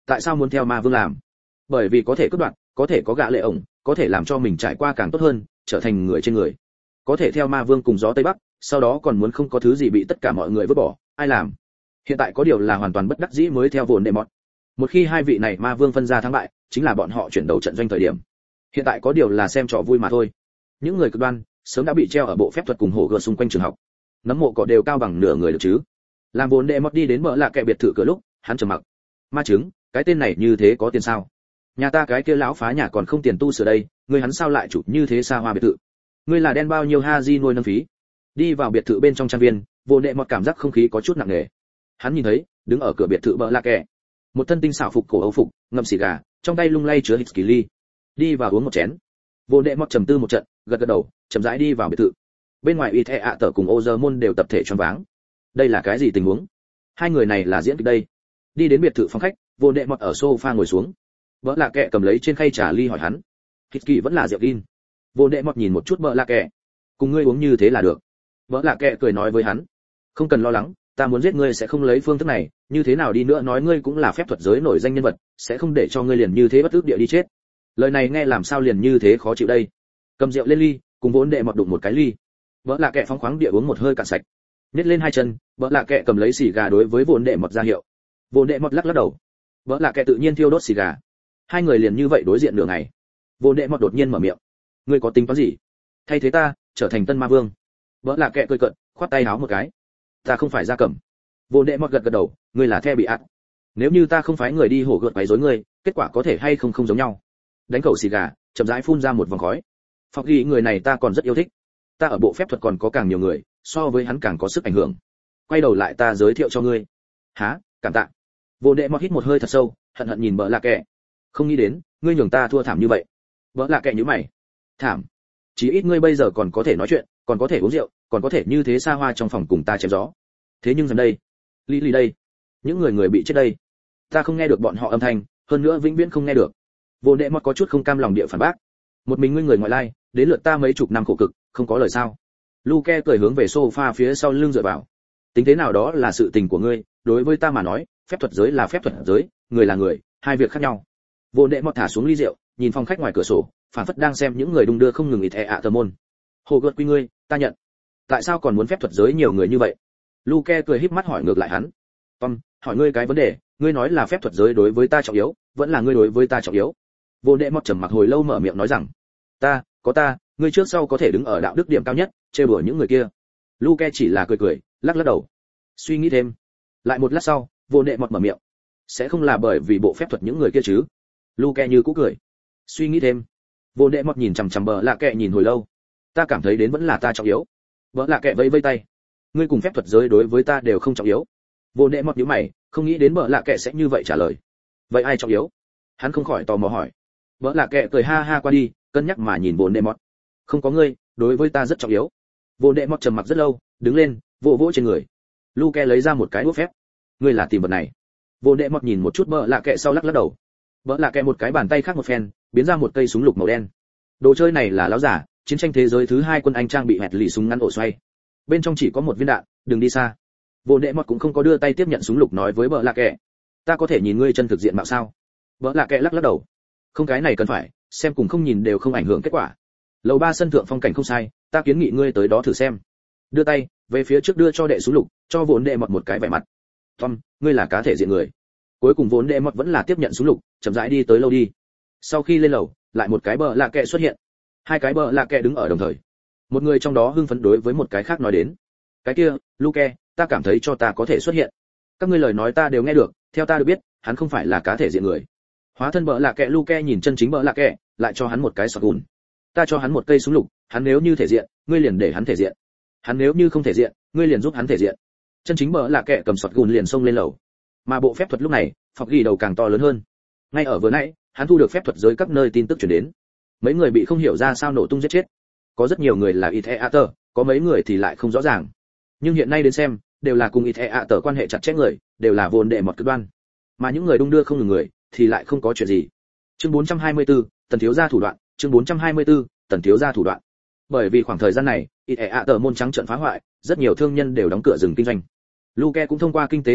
S1: Tại sao muốn theo ma vương làm? Bởi vì có thể cướp đoạt, có thể có gã lệ ổng, có thể làm cho mình trải qua càng tốt hơn, trở thành người trên người. Có thể theo ma vương cùng gió tây bắc, sau đó còn muốn không có thứ gì bị tất cả mọi người vứt bỏ, ai làm? Hiện tại có điều là hoàn toàn bất đắc dĩ mới theo vốn đệ mọt. Một khi hai vị này ma vương phân ra thắng bại, chính là bọn họ chuyển đầu trận doanh thời điểm. Hiện tại có điều là xem trò vui mà thôi. Những người cực đoan sớm đã bị treo ở bộ phép thuật cùng hổ gợt xung quanh trường học. Nấm mộ cỏ đều cao bằng nửa người được chứ. Làm vốn đệ mọt đi đến bờ lạ kệ biệt thự cửa lúc, hắn trầm mặc. Ma chứng, cái tên này như thế có tiền sao? Nhà ta cái kia lão phá nhà còn không tiền tu sửa đây, ngươi hắn sao lại chủ như thế xa hoa biệt thự? Ngươi là đen bao nhiêu haji nuôi nâng phí? Đi vào biệt thự bên trong trang viên, vốn đệ mọt cảm giác không khí có chút nặng nề. Hắn nhìn thấy, đứng ở cửa biệt thự bờ lạ kệ, một thân tinh xảo phục cổ âu phục, ngậm xì gà, trong tay lung lay chứa whisky. Đi vào uống một chén. Vốn đệ mọt trầm tư một trận, gật gật đầu, chậm rãi đi vào biệt thự. Bên ngoài y thẹ ạ tở cùng ô giờ môn đều tập thể choáng váng. Đây là cái gì tình huống? Hai người này là diễn kịch đây? Đi đến biệt thự phòng khách, vốn đệ mọt ở sofa ngồi xuống. Bỡ lạ kệ cầm lấy trên khay trà ly hỏi hắn. Whisky vẫn là rượu gin. Vốn đệ mọt nhìn một chút bỡ lạ kệ. Cùng ngươi uống như thế là được. Bỡ lạ kệ cười nói với hắn. Không cần lo lắng, ta muốn giết ngươi sẽ không lấy phương thức này, như thế nào đi nữa nói ngươi cũng là phép thuật giới nổi danh nhân vật, sẽ không để cho ngươi liền như thế bất ức địa đi chết. Lời này nghe làm sao liền như thế khó chịu đây. Cầm rượu lên ly, cùng vốn đệ mọt đụng một cái ly. Vỡ lạ kệ phóng khoáng địa uống một hơi cạn sạch. Nhét lên hai chân, vỡ lạ kệ cầm lấy xì gà đối với vốn đệ mọt ra hiệu. Vốn đệ mọt lắc lắc đầu. Vỡ lạ kệ tự nhiên thiêu đốt xì gà. Hai người liền như vậy đối diện nửa ngày. Vốn đệ mọt đột nhiên mở miệng. Ngươi có tính toán gì? Thay thế ta, trở thành tân ma vương. Vỡ lạ kệ cười cợt, khoát tay áo một cái. Ta không phải gia cầm. Vốn đệ mọt gật gật đầu, ngươi là the bị ác. Nếu như ta không phái người đi hổ gợt quấy rối ngươi, kết quả có thể hay không không giống nhau. Đánh khẩu xì gà, chậm rãi phun ra một vòng khói. Phọc ghi người này ta còn rất yêu thích. Ta ở bộ phép thuật còn có càng nhiều người, so với hắn càng có sức ảnh hưởng. Quay đầu lại ta giới thiệu cho ngươi. Hả? Cảm tạ. Vô đệ mọt hít một hơi thật sâu, hận hận nhìn bỡ lạ kệ. Không nghĩ đến, ngươi nhường ta thua thảm như vậy. Bỡ lạ kệ nhíu mày. Thảm? Chỉ ít ngươi bây giờ còn có thể nói chuyện, còn có thể uống rượu, còn có thể như thế xa hoa trong phòng cùng ta chém gió. Thế nhưng giờ đây, Lý đây, những người bị chết đây, ta không nghe được bọn họ âm thanh, hơn nữa vĩnh viễn không nghe được. Vô đệ mọt có chút không cam lòng địa phản bác. Một mình ngươi người ngoại lai, đến lượt ta mấy chục năm khổ cực, không có lời sao? Luke cười hướng về sofa phía sau lưng dựa vào. Tính thế nào đó là sự tình của ngươi, đối với ta mà nói, phép thuật giới là phép thuật giới, người là người, hai việc khác nhau. Vô đệ mọt thả xuống ly rượu, nhìn phòng khách ngoài cửa sổ, phản phất đang xem những người đung đưa không ngừng ịt ạ tờ môn. Hồ gợt quy ngươi, ta nhận. Tại sao còn muốn phép thuật giới nhiều người như vậy? Luke cười híp mắt hỏi ngược lại hắn. Tom, hỏi ngươi cái vấn đề, ngươi nói là phép thuật giới đối với ta trọng yếu, vẫn là ngươi đối với ta trọng yếu? Vô đệ mọt trầm mặc hồi lâu mở miệng nói rằng, ta, ngươi trước sau có thể đứng ở đạo đức điểm cao nhất, trêu đùa những người kia. Luke chỉ là cười, lắc lắc đầu. Suy nghĩ thêm. Lại một lát sau, vô đệ mọt mở miệng. Sẽ không là bởi vì bộ phép thuật những người kia chứ? Luke như cũ cười. Suy nghĩ thêm. Vô đệ mọt nhìn chằm chằm bờ lạ kệ nhìn hồi lâu. Ta cảm thấy đến vẫn là ta trọng yếu. Bờ lạ kệ vẫy vẫy tay. Ngươi cùng phép thuật giới đối với ta đều không trọng yếu. Vô đệ mọt nhíu mày, không nghĩ đến bờ lạ kệ sẽ như vậy trả lời. Vậy ai trọng yếu? Hắn không khỏi tò mò hỏi. Bờ lạ kệ cười ha ha qua đi, cân nhắc mà nhìn vô đệ mọt. Không có ngươi, đối với ta rất trọng yếu. Vô đệ mọt trầm mặc rất lâu, đứng lên, vỗ vỗ trên người. Luke lấy ra một cái đũa phép. Ngươi là tìm vật này? Vô đệ mọt nhìn một chút bờ lạ kệ sau lắc lắc đầu. Bờ lạ kệ một cái bàn tay khác một phen, biến ra một cây súng lục màu đen. Đồ chơi này là láo giả, chiến tranh thế giới thứ 2 quân Anh trang bị hẹt lì súng ngắn ổ xoay. Bên trong chỉ có một viên đạn, đừng đi xa. Vô đệ mọt cũng không có đưa tay tiếp nhận súng lục nói với bờ lạ kệ. Ta có thể nhìn ngươi chân thực diện mạo sao? Bờ lạ kệ lắc lắc đầu. Không, cái này cần phải, xem cùng không nhìn đều không ảnh hưởng kết quả. Lầu 3 sân thượng phong cảnh không sai, ta kiến nghị ngươi tới đó thử xem. Đưa tay về phía trước đưa cho đệ súng lục, cho vốn đệ mọt một cái vẻ mặt. Tom, ngươi là cá thể diện người. Cuối cùng vốn đệ mọt vẫn là tiếp nhận súng lục, chậm rãi đi tới lâu đi. Sau khi lên lầu, lại một cái bờ lạ kệ xuất hiện. Hai cái bờ lạ kệ đứng ở đồng thời. Một người trong đó hưng phấn đối với một cái khác nói đến. Cái kia, Luke, ta cảm thấy cho ta có thể xuất hiện. Các ngươi lời nói ta đều nghe được, theo ta được biết, hắn không phải là cá thể diện người. Hóa thân bờ lạ kệ Luke nhìn chân chính bờ lạ kệ, lại cho hắn một cái shotgun. Ta cho hắn một cây súng lục, hắn nếu như thể diện, ngươi liền để hắn thể diện. Hắn nếu như không thể diện, ngươi liền giúp hắn thể diện. Chân chính bờ lạ kệ cầm shotgun liền xông lên lầu. Mà bộ phép thuật lúc này, phọc ghi đầu càng to lớn hơn. Ngay ở vừa nãy, hắn thu được phép thuật giới các nơi tin tức truyền đến. Mấy người bị không hiểu ra sao nổ tung giết chết. Có rất nhiều người là Itheater, có mấy người thì lại không rõ ràng. Nhưng hiện nay đến xem, đều là cùng Itheater quan hệ chặt chẽ người, đều là vốn đệ mọt cực đoan. Mà những người đung đưa không ngừng người, thì lại không có chuyện gì. Chương 424, Tần thiếu gia thủ đoạn, chương 424, Tần thiếu gia thủ đoạn. Bởi vì khoảng thời gian này, Itheater môn trắng trận phá hoại, rất nhiều thương nhân đều đóng cửa dừng kinh doanh. Luke cũng thông qua kinh tế thủ đoạn,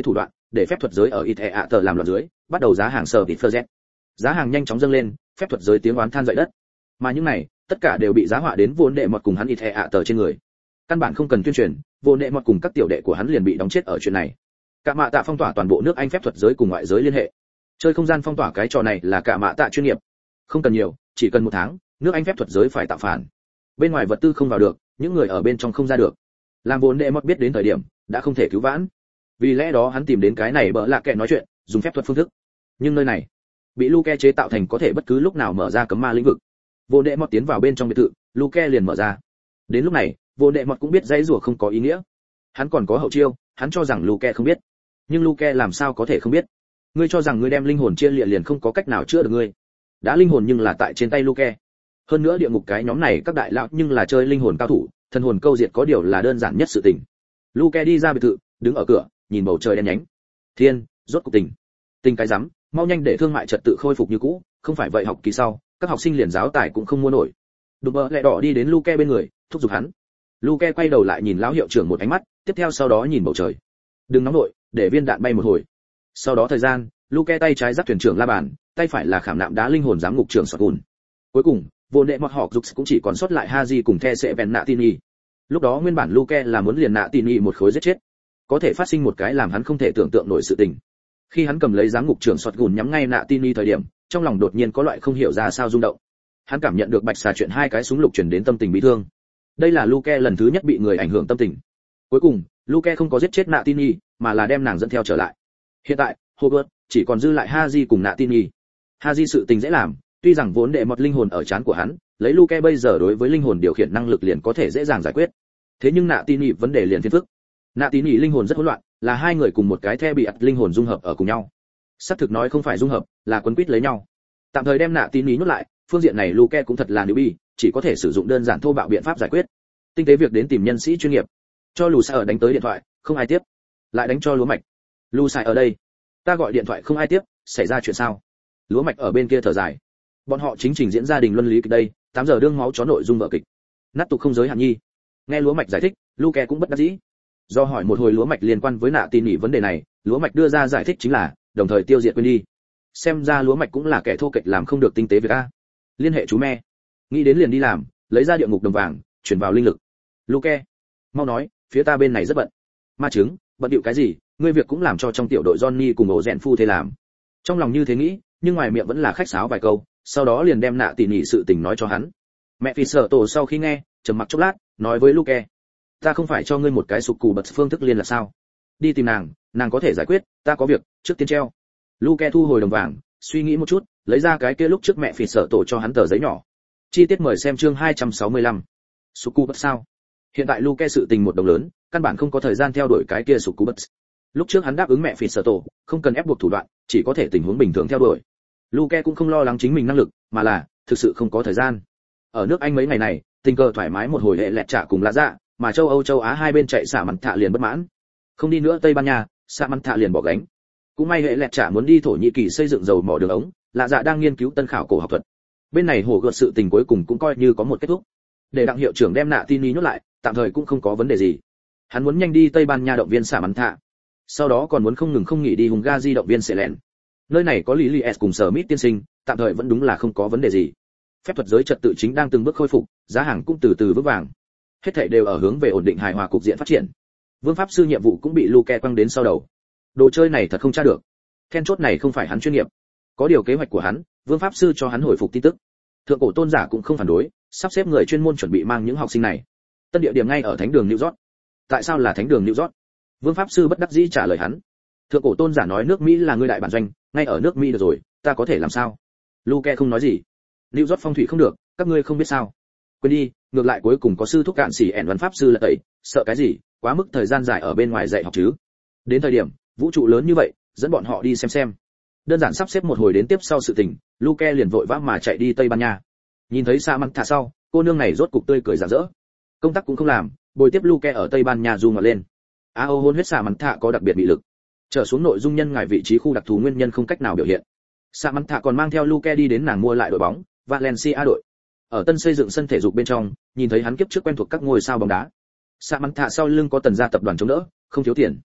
S1: để phép thuật giới ở Ithea làm loạn dưới, bắt đầu giá hàng sở bị phơ. Giá hàng nhanh chóng dâng lên, phép thuật giới tiếng oán than dậy đất. Mà những này, tất cả đều bị giá họa đến vốn đệ mọt cùng hắn Ithea trên người. Căn bản không cần tuyên truyền, vốn đệ mọt cùng các tiểu đệ của hắn liền bị đóng chết ở chuyện này. Cả mạ tạ phong tỏa toàn bộ nước Anh phép thuật giới cùng ngoại giới liên hệ. Chơi không gian phong tỏa cái trò này là cả mạ tạ chuyên nghiệp. Không cần nhiều, chỉ cần 1 tháng, nước Anh phép thuật giới phải tạo phản. Bên ngoài vật tư không vào được, những người ở bên trong không ra được. Làm vốn đệ mọt biết đến thời điểm, đã không thể cứu vãn. Vì lẽ đó hắn tìm đến cái này bỡ lạ kệ nói chuyện, dùng phép thuật phương thức. Nhưng nơi này bị Luke chế tạo thành có thể bất cứ lúc nào mở ra cấm ma lĩnh vực. Vốn đệ mọt tiến vào bên trong biệt thự, Luke liền mở ra. Đến lúc này, vốn đệ mọt cũng biết dãy rủa không có ý nghĩa. Hắn còn có hậu chiêu, hắn cho rằng Luke không biết. Nhưng Luke làm sao có thể không biết? Ngươi cho rằng ngươi đem linh hồn chia liệt liền không có cách nào chữa được ngươi. Đã linh hồn nhưng là tại trên tay Luke. Hơn nữa địa ngục cái nhóm này các đại lão nhưng là chơi linh hồn cao thủ, thần hồn câu diệt có điều là đơn giản nhất sự tình. Luke đi ra biệt thự, đứng ở cửa, nhìn bầu trời đen nhánh. Thiên, rốt cục tỉnh. Tỉnh cái rắm, mau nhanh để thương mại trật tự khôi phục như cũ, không phải vậy học kỳ sau, các học sinh liền giáo tài cũng không mua nổi. Đùm bờ lẹ đỏ đi đến Luke bên người, thúc giục hắn. Luke quay đầu lại nhìn lão hiệu trưởng một ánh mắt, tiếp theo sau đó nhìn bầu trời. Đừng nóng nội, để viên đạn bay một hồi. Sau đó thời gian, Luke tay trái dắt thuyền trưởng la bàn, tay phải là khảm nạm đá linh hồn giám ngục trưởng Sọt. Cuối cùng, vô đệ mọt họ dục cũng chỉ còn sót lại Haji cùng The sẽ bèn nạ tin y. Lúc đó nguyên bản Luke là muốn liền nạ tin y một khối giết chết. Có thể phát sinh một cái làm hắn không thể tưởng tượng nổi sự tình. Khi hắn cầm lấy giám ngục trưởng Sọt nhắm ngay nạ tin y thời điểm, trong lòng đột nhiên có loại không hiểu ra sao rung động. Hắn cảm nhận được bạch xà chuyện 2 cái súng lục truyền đến tâm tình bị thương. Đây là Luke lần thứ nhất bị người ảnh hưởng tâm tình. Cuối cùng, Luke không có giết chết nạ tin y, mà là đem nàng dẫn theo trở lại. Hiện tại, Hogwarts chỉ còn dư lại Haji cùng nạ tin y. Haji sự tình dễ làm, tuy rằng vốn đệ một linh hồn ở trán của hắn, lấy Luke bây giờ đối với linh hồn điều khiển năng lực liền có thể dễ dàng giải quyết. Thế nhưng nạ tin y vấn đề liền phiền phức. Nạ tin y linh hồn rất hỗn loạn, là 2 người cùng một cái the bị ắt linh hồn dung hợp ở cùng nhau. Sắp thực nói không phải dung hợp, là quấn quýt lấy nhau. Tạm thời đem nạ tin y nhốt lại, phương diện này Luke cũng thật là newbie, chỉ có thể sử dụng đơn giản thô bạo biện pháp giải quyết. Tinh tế việc đến tìm nhân sĩ chuyên nghiệp. Cho Lù Sai ở đánh tới điện thoại, không ai tiếp. Lại đánh cho Lúa Mạch. Lù Sai ở đây. Ta gọi điện thoại không ai tiếp, xảy ra chuyện sao? Lúa Mạch ở bên kia thở dài. Bọn họ chính trình diễn gia đình luân lý kịch đây, 8 giờ đương máu chó nội dung vở kịch. Nát tục không giới hạn nhi. Nghe Lúa Mạch giải thích, Luke cũng bất đắc dĩ. Do hỏi một hồi Lúa Mạch liên quan với nạ tin nhỉ vấn đề này, Lúa Mạch đưa ra giải thích chính là, đồng thời tiêu diệt quên đi. Xem ra Lúa Mạch cũng là kẻ thô kệch làm không được tinh tế việc a. Liên hệ chú me. Nghĩ đến liền đi làm, lấy ra địa ngục đồng vàng, chuyển vào linh lực. Luke, mau nói, phía ta bên này rất bận. Ma chứng, bận điệu cái gì, ngươi việc cũng làm cho trong tiểu đội Johnny cùng ổ rèn phu thế làm. Trong lòng như thế nghĩ, nhưng ngoài miệng vẫn là khách sáo vài câu, sau đó liền đem nạ tỉ nhỉ sự tình nói cho hắn. Mẹ phi sợ tổ sau khi nghe, trầm mặc chốc lát, nói với Luke, ta không phải cho ngươi một cái sụp cù bật phương thức liên là sao? Đi tìm nàng có thể giải quyết, ta có việc, trước tiên treo. Luke thu hồi đồng vàng, suy nghĩ một chút, lấy ra cái kia lúc trước mẹ phi sợ tổ cho hắn tờ giấy nhỏ. Chi tiết mời xem chương 265. Sụp cù bật sao? Hiện tại Luke sự tình một đồng lớn, căn bản không có thời gian theo đuổi cái kia sụp cù bật. Lúc trước hắn đáp ứng mẹ phi sợ tổ, không cần ép buộc thủ đoạn, chỉ có thể tình huống bình thường theo đuổi. Luke cũng không lo lắng chính mình năng lực, mà là thực sự không có thời gian. Ở nước Anh mấy ngày này, tình cờ thoải mái một hồi hệ lẹt trả cùng lạ dạ, mà châu Âu châu Á hai bên chạy xả mặn thạ liền bất mãn. Không đi nữa Tây Ban Nha, xả mặn thạ liền bỏ gánh. Cũng may hệ lẹt trả muốn đi Thổ Nhĩ Kỳ xây dựng dầu mỏ đường ống, lạ dạ đang nghiên cứu tân khảo cổ học thuật. Bên này hổ gợt sự tình cuối cùng cũng coi như có một kết thúc. Để đặng hiệu trưởng đem nạ tin nhốt lại, tạm thời cũng không có vấn đề gì. Hắn muốn nhanh đi Tây Ban Nha động viên xả mặn thạ. Sau đó còn muốn không ngừng không nghỉ đi Hungary động viên Selen. Nơi này có Lý Lies cùng Sở Mít tiên sinh, tạm thời vẫn đúng là không có vấn đề gì. Phép thuật giới trật tự chính đang từng bước khôi phục, giá hàng cũng từ từ vững vàng. Hết thảy đều ở hướng về ổn định hài hòa cục diện phát triển. Vương pháp sư nhiệm vụ cũng bị Luke quăng đến sau đầu. Đồ chơi này thật không tra được. Then chốt này không phải hắn chuyên nghiệp. Có điều kế hoạch của hắn, Vương pháp sư cho hắn hồi phục tin tức. Thượng cổ tôn giả cũng không phản đối, sắp xếp người chuyên môn chuẩn bị mang những học sinh này. Tân địa điểm ngay ở thánh đường New York. Tại sao là thánh đường New York? Vương pháp sư bất đắc dĩ trả lời hắn. Thượng cổ tôn giả nói nước Mỹ là người đại bản doanh, ngay ở nước Mỹ được rồi, ta có thể làm sao? Luke không nói gì. New York phong thủy không được, các ngươi không biết sao? Quên đi, ngược lại cuối cùng có sư thúc cạn xỉ ẻn văn pháp sư là tẩy, sợ cái gì, quá mức thời gian dài ở bên ngoài dạy học chứ. Đến thời điểm, vũ trụ lớn như vậy, dẫn bọn họ đi xem. Đơn giản sắp xếp một hồi đến tiếp sau sự tình, Luke liền vội vã mà chạy đi Tây Ban Nha. Nhìn thấy Sa Măng Thả sau, cô nương này rốt cục tươi cười rạng rỡ. Công tác cũng không làm, bồi tiếp Luke ở Tây Ban Nha du ngoạn lên. Ao hôn huyết Sa Măng Thả có đặc biệt bị lực. Trở xuống nội dung nhân ngài vị trí khu đặc thù nguyên nhân không cách nào biểu hiện. Sa Măng Thả còn mang theo Luke đi đến nàng mua lại đội bóng, Valencia đội. Ở tân xây dựng sân thể dục bên trong, nhìn thấy hắn kiếp trước quen thuộc các ngôi sao bóng đá. Sa Măng Thả sau lưng có tần gia tập đoàn chống đỡ, không thiếu tiền.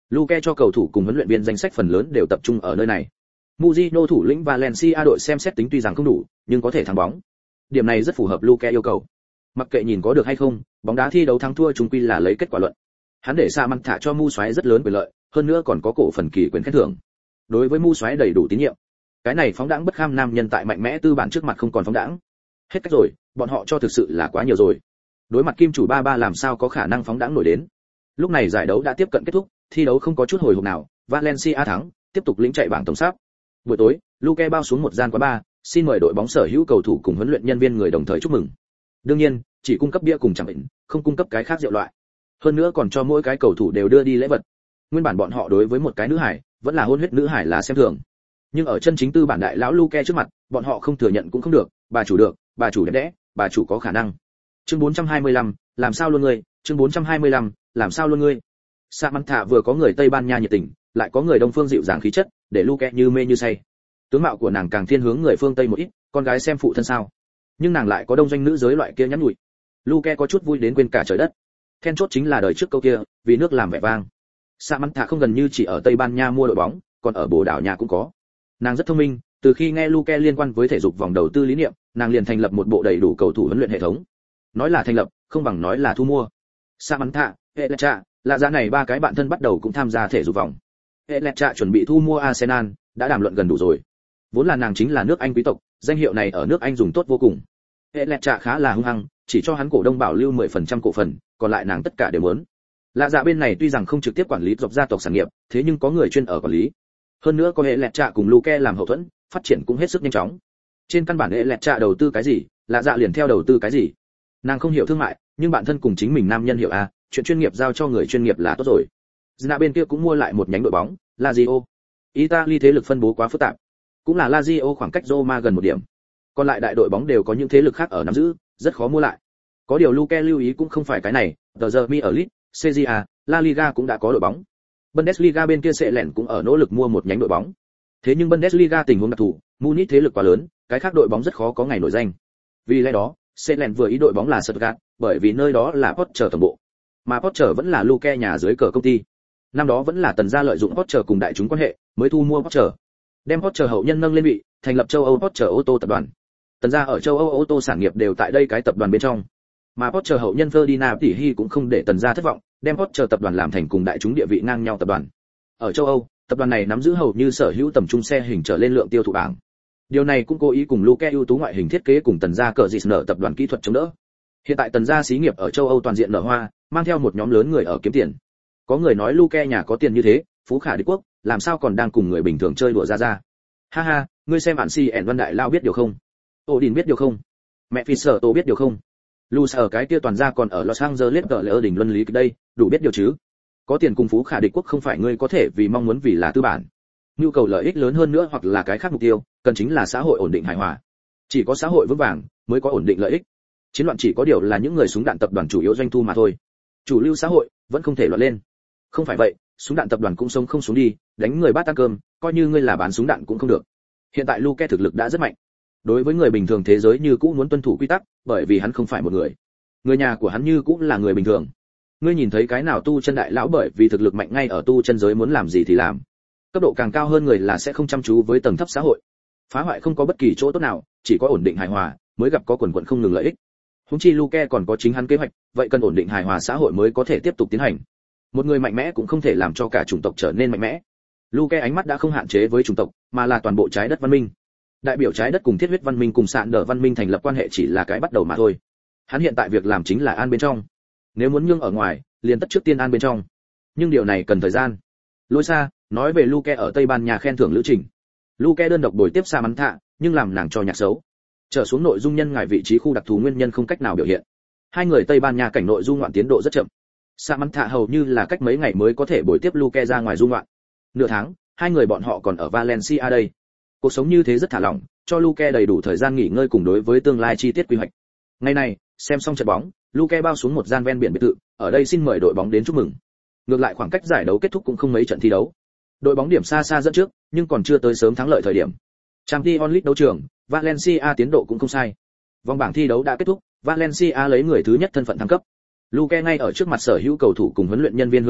S1: Luke cho cầu thủ cùng huấn luyện viên danh sách phần lớn đều tập trung ở nơi này. Mourinho thủ lĩnh Valencia đội xem xét tính tuy rằng không đủ, nhưng có thể thắng bóng. Điểm này rất phù hợp Luke yêu cầu. Mặc kệ nhìn có được hay không, bóng đá thi đấu thắng thua chung quy là lấy kết quả luận. Hắn để Sa Măn thả cho Mu Soái rất lớn quyền lợi, hơn nữa còn có cổ phần kỳ quyền khen thưởng. Đối với Mu Soái đầy đủ tín nhiệm. Cái này phóng đãng bất kham nam nhân tại mạnh mẽ tư bản trước mặt không còn phóng đãng. Hết cách rồi, bọn họ cho thực sự là quá nhiều rồi. Đối mặt kim chủ ba làm sao có khả năng phóng đãng nổi đến. Lúc này giải đấu đã tiếp cận kết thúc, thi đấu không có chút hồi hộp nào, Valencia thắng, tiếp tục lĩnh chạy bảng tổng sắp. Buổi tối, Luke bao xuống một gian quán bar, xin mời đội bóng sở hữu cầu thủ cùng huấn luyện nhân viên người đồng thời chúc mừng. Đương nhiên, chỉ cung cấp bia cùng chẳng bệnh, không cung cấp cái khác rượu loại. Hơn nữa còn cho mỗi cái cầu thủ đều đưa đi lễ vật. Nguyên bản bọn họ đối với một cái nữ hải, vẫn là hôn huyết nữ hải là xem thường. Nhưng ở chân chính tư bản đại lão Luke trước mặt, bọn họ không thừa nhận cũng không được, bà chủ được, bà chủ đẹp đẽ, bà chủ có khả năng. Chương 425, làm sao luôn ngươi, chương 425, làm sao luôn ngươi. Samantha vừa có người Tây Ban Nha nhiệt tình, lại có người Đông phương dịu dàng khí chất, để Luke như mê như say. Tướng mạo của nàng càng thiên hướng người phương Tây một ít, con gái xem phụ thân sao. Nhưng nàng lại có đông doanh nữ giới loại kia nhắn nhủi. Luke có chút vui đến quên cả trời đất. Then chốt chính là đời trước câu kia, vì nước làm vẻ vang. Samantha không gần như chỉ ở Tây Ban Nha mua đội bóng, còn ở Bồ Đào Nha cũng có. Nàng rất thông minh, từ khi nghe Luke liên quan với thể dục vòng đầu tư lý niệm, nàng liền thành lập một bộ đầy đủ cầu thủ huấn luyện hệ thống. Nói là thành lập, không bằng nói là thu mua. Samantha, Eletcha, là giá này ba cái bạn thân bắt đầu cũng tham gia thể dục vòng. Eletcha chuẩn bị thu mua Arsenal, đã đàm luận gần đủ rồi. Vốn là nàng chính là nước Anh quý tộc, danh hiệu này ở nước Anh dùng tốt vô cùng. Eletcha khá là hung hăng, chỉ cho hắn cổ đông bảo lưu 10% cổ phần, còn lại nàng tất cả đều muốn. Lạ dạ bên này tuy rằng không trực tiếp quản lý dọc gia tộc sản nghiệp, thế nhưng có người chuyên ở quản lý. Hơn nữa có Eletcha cùng Luke làm hậu thuẫn, phát triển cũng hết sức nhanh chóng. Trên căn bản Eletcha đầu tư cái gì, lạ dạ liền theo đầu tư cái gì. Nàng không hiểu thương mại, nhưng bản thân cùng chính mình nam nhân hiểu a, chuyện chuyên nghiệp giao cho người chuyên nghiệp là tốt rồi. Zna bên kia cũng mua lại một nhánh đội bóng, Lazio. Italy thế lực phân bố quá phức tạp, cũng là Lazio khoảng cách Roma gần một điểm. Còn lại đại đội bóng đều có những thế lực khác ở nắm giữ, rất khó mua lại. Có điều Luke lưu ý cũng không phải cái này, The Germi ở League, Serie A, La Liga cũng đã có đội bóng. Bundesliga bên kia sẽ lẻn cũng ở nỗ lực mua một nhánh đội bóng. Thế nhưng Bundesliga tình huống đặc thù, Munich thế lực quá lớn, cái khác đội bóng rất khó có ngày nổi danh. Vì lẽ đó, sẽ lẻn vừa ý đội bóng là Stuttgart, bởi vì nơi đó là Porsche tổng bộ. Mà Porsche vẫn là Luke nhà dưới cờ công ty. Năm đó vẫn là Tần gia lợi dụng Porsche cùng đại chúng quan hệ, mới thu mua Porsche. Đem Porsche hậu nhân nâng lên vị, thành lập châu Âu Porsche ô tô tập đoàn. Tần gia ở châu Âu ô tô sản nghiệp đều tại đây cái tập đoàn bên trong. Mà Porsche hậu nhân Ferdinand tỷ hy cũng không để Tần gia thất vọng, đem Porsche tập đoàn làm thành cùng đại chúng địa vị ngang nhau tập đoàn. Ở châu Âu, tập đoàn này nắm giữ hầu như sở hữu tầm trung xe hình trở lên lượng tiêu thụ bảng. Điều này cũng cố ý cùng Luke ưu tú ngoại hình thiết kế cùng Tần gia cờ dịch nở tập đoàn kỹ thuật chống đỡ. Hiện tại Tần gia xí nghiệp ở châu Âu toàn diện nở hoa, mang theo một nhóm lớn người ở kiếm tiền. Có người nói Luke nhà có tiền như thế, phú khả địch quốc, làm sao còn đang cùng người bình thường chơi đùa ra. Ha ha, ngươi xem bản si ẻn Văn Đại Lao biết điều không? Odin biết điều không? Mẹ Phi Sở Tô biết điều không? Luz ở cái kia toàn gia còn ở Los Angeles gỡ lỡ đỉnh luân lý đây, đủ biết điều chứ? Có tiền cùng phú khả địch quốc không phải ngươi có thể vì mong muốn vì là tư bản. Nhu cầu lợi ích lớn hơn nữa hoặc là cái khác mục tiêu, cần chính là xã hội ổn định hài hòa. Chỉ có xã hội vững vàng mới có ổn định lợi ích. Chiến loạn chỉ có điều là những người súng đạn tập đoàn chủ yếu doanh thu mà thôi. Chủ lưu xã hội vẫn không thể loạn lên. Không phải vậy, súng đạn tập đoàn cũng sống không xuống đi, đánh người bát ăn cơm, coi như ngươi là bán súng đạn cũng không được. Hiện tại Luke thực lực đã rất mạnh. Đối với người bình thường thế giới như cũ muốn tuân thủ quy tắc, bởi vì hắn không phải một người. Người nhà của hắn như cũng là người bình thường. Ngươi nhìn thấy cái nào tu chân đại lão bởi vì thực lực mạnh ngay ở tu chân giới muốn làm gì thì làm. Cấp độ càng cao hơn người là sẽ không chăm chú với tầng thấp xã hội. Phá hoại không có bất kỳ chỗ tốt nào, chỉ có ổn định hài hòa mới gặp có quần quần không ngừng lợi ích. Huống chi Luke còn có chính hắn kế hoạch, vậy cần ổn định hài hòa xã hội mới có thể tiếp tục tiến hành. Một người mạnh mẽ cũng không thể làm cho cả chủng tộc trở nên mạnh mẽ. Luke ánh mắt đã không hạn chế với chủng tộc, mà là toàn bộ trái đất văn minh. Đại biểu trái đất cùng thiết huyết văn minh cùng sạn đỡ văn minh thành lập quan hệ chỉ là cái bắt đầu mà thôi. Hắn hiện tại việc làm chính là an bên trong. Nếu muốn nhường ở ngoài, liền tất trước tiên an bên trong. Nhưng điều này cần thời gian. Lối xa, nói về Luke ở Tây Ban Nha khen thưởng lữ trình. Luke đơn độc buổi tiếp Samantha, nhưng làm nàng cho nhạc xấu. Trở xuống nội dung nhân ngài vị trí khu đặc thù nguyên nhân không cách nào biểu hiện. Hai người Tây Ban Nha cảnh nội du ngoạn tiến độ rất chậm. Samantha hầu như là cách mấy ngày mới có thể buổi tiếp Luke ra ngoài du ngoạn. Nửa tháng, hai người bọn họ còn ở Valencia đây. Cuộc sống như thế rất thả lỏng, cho Luke đầy đủ thời gian nghỉ ngơi cùng đối với tương lai chi tiết quy hoạch. Ngày này, xem xong trận bóng, Luke bao xuống một gian ven biển biệt thự, ở đây xin mời đội bóng đến chúc mừng. Ngược lại khoảng cách giải đấu kết thúc cũng không mấy trận thi đấu. Đội bóng điểm xa xa dẫn trước, nhưng còn chưa tới sớm thắng lợi thời điểm. Champions League đấu trường, Valencia tiến độ cũng không sai. Vòng bảng thi đấu đã kết thúc, Valencia lấy người thứ nhất thân phận thăng cấp. Luke ngay ở trước mặt sở hữu cầu thủ cùng huấn luyện nhân viên hứa hẹn,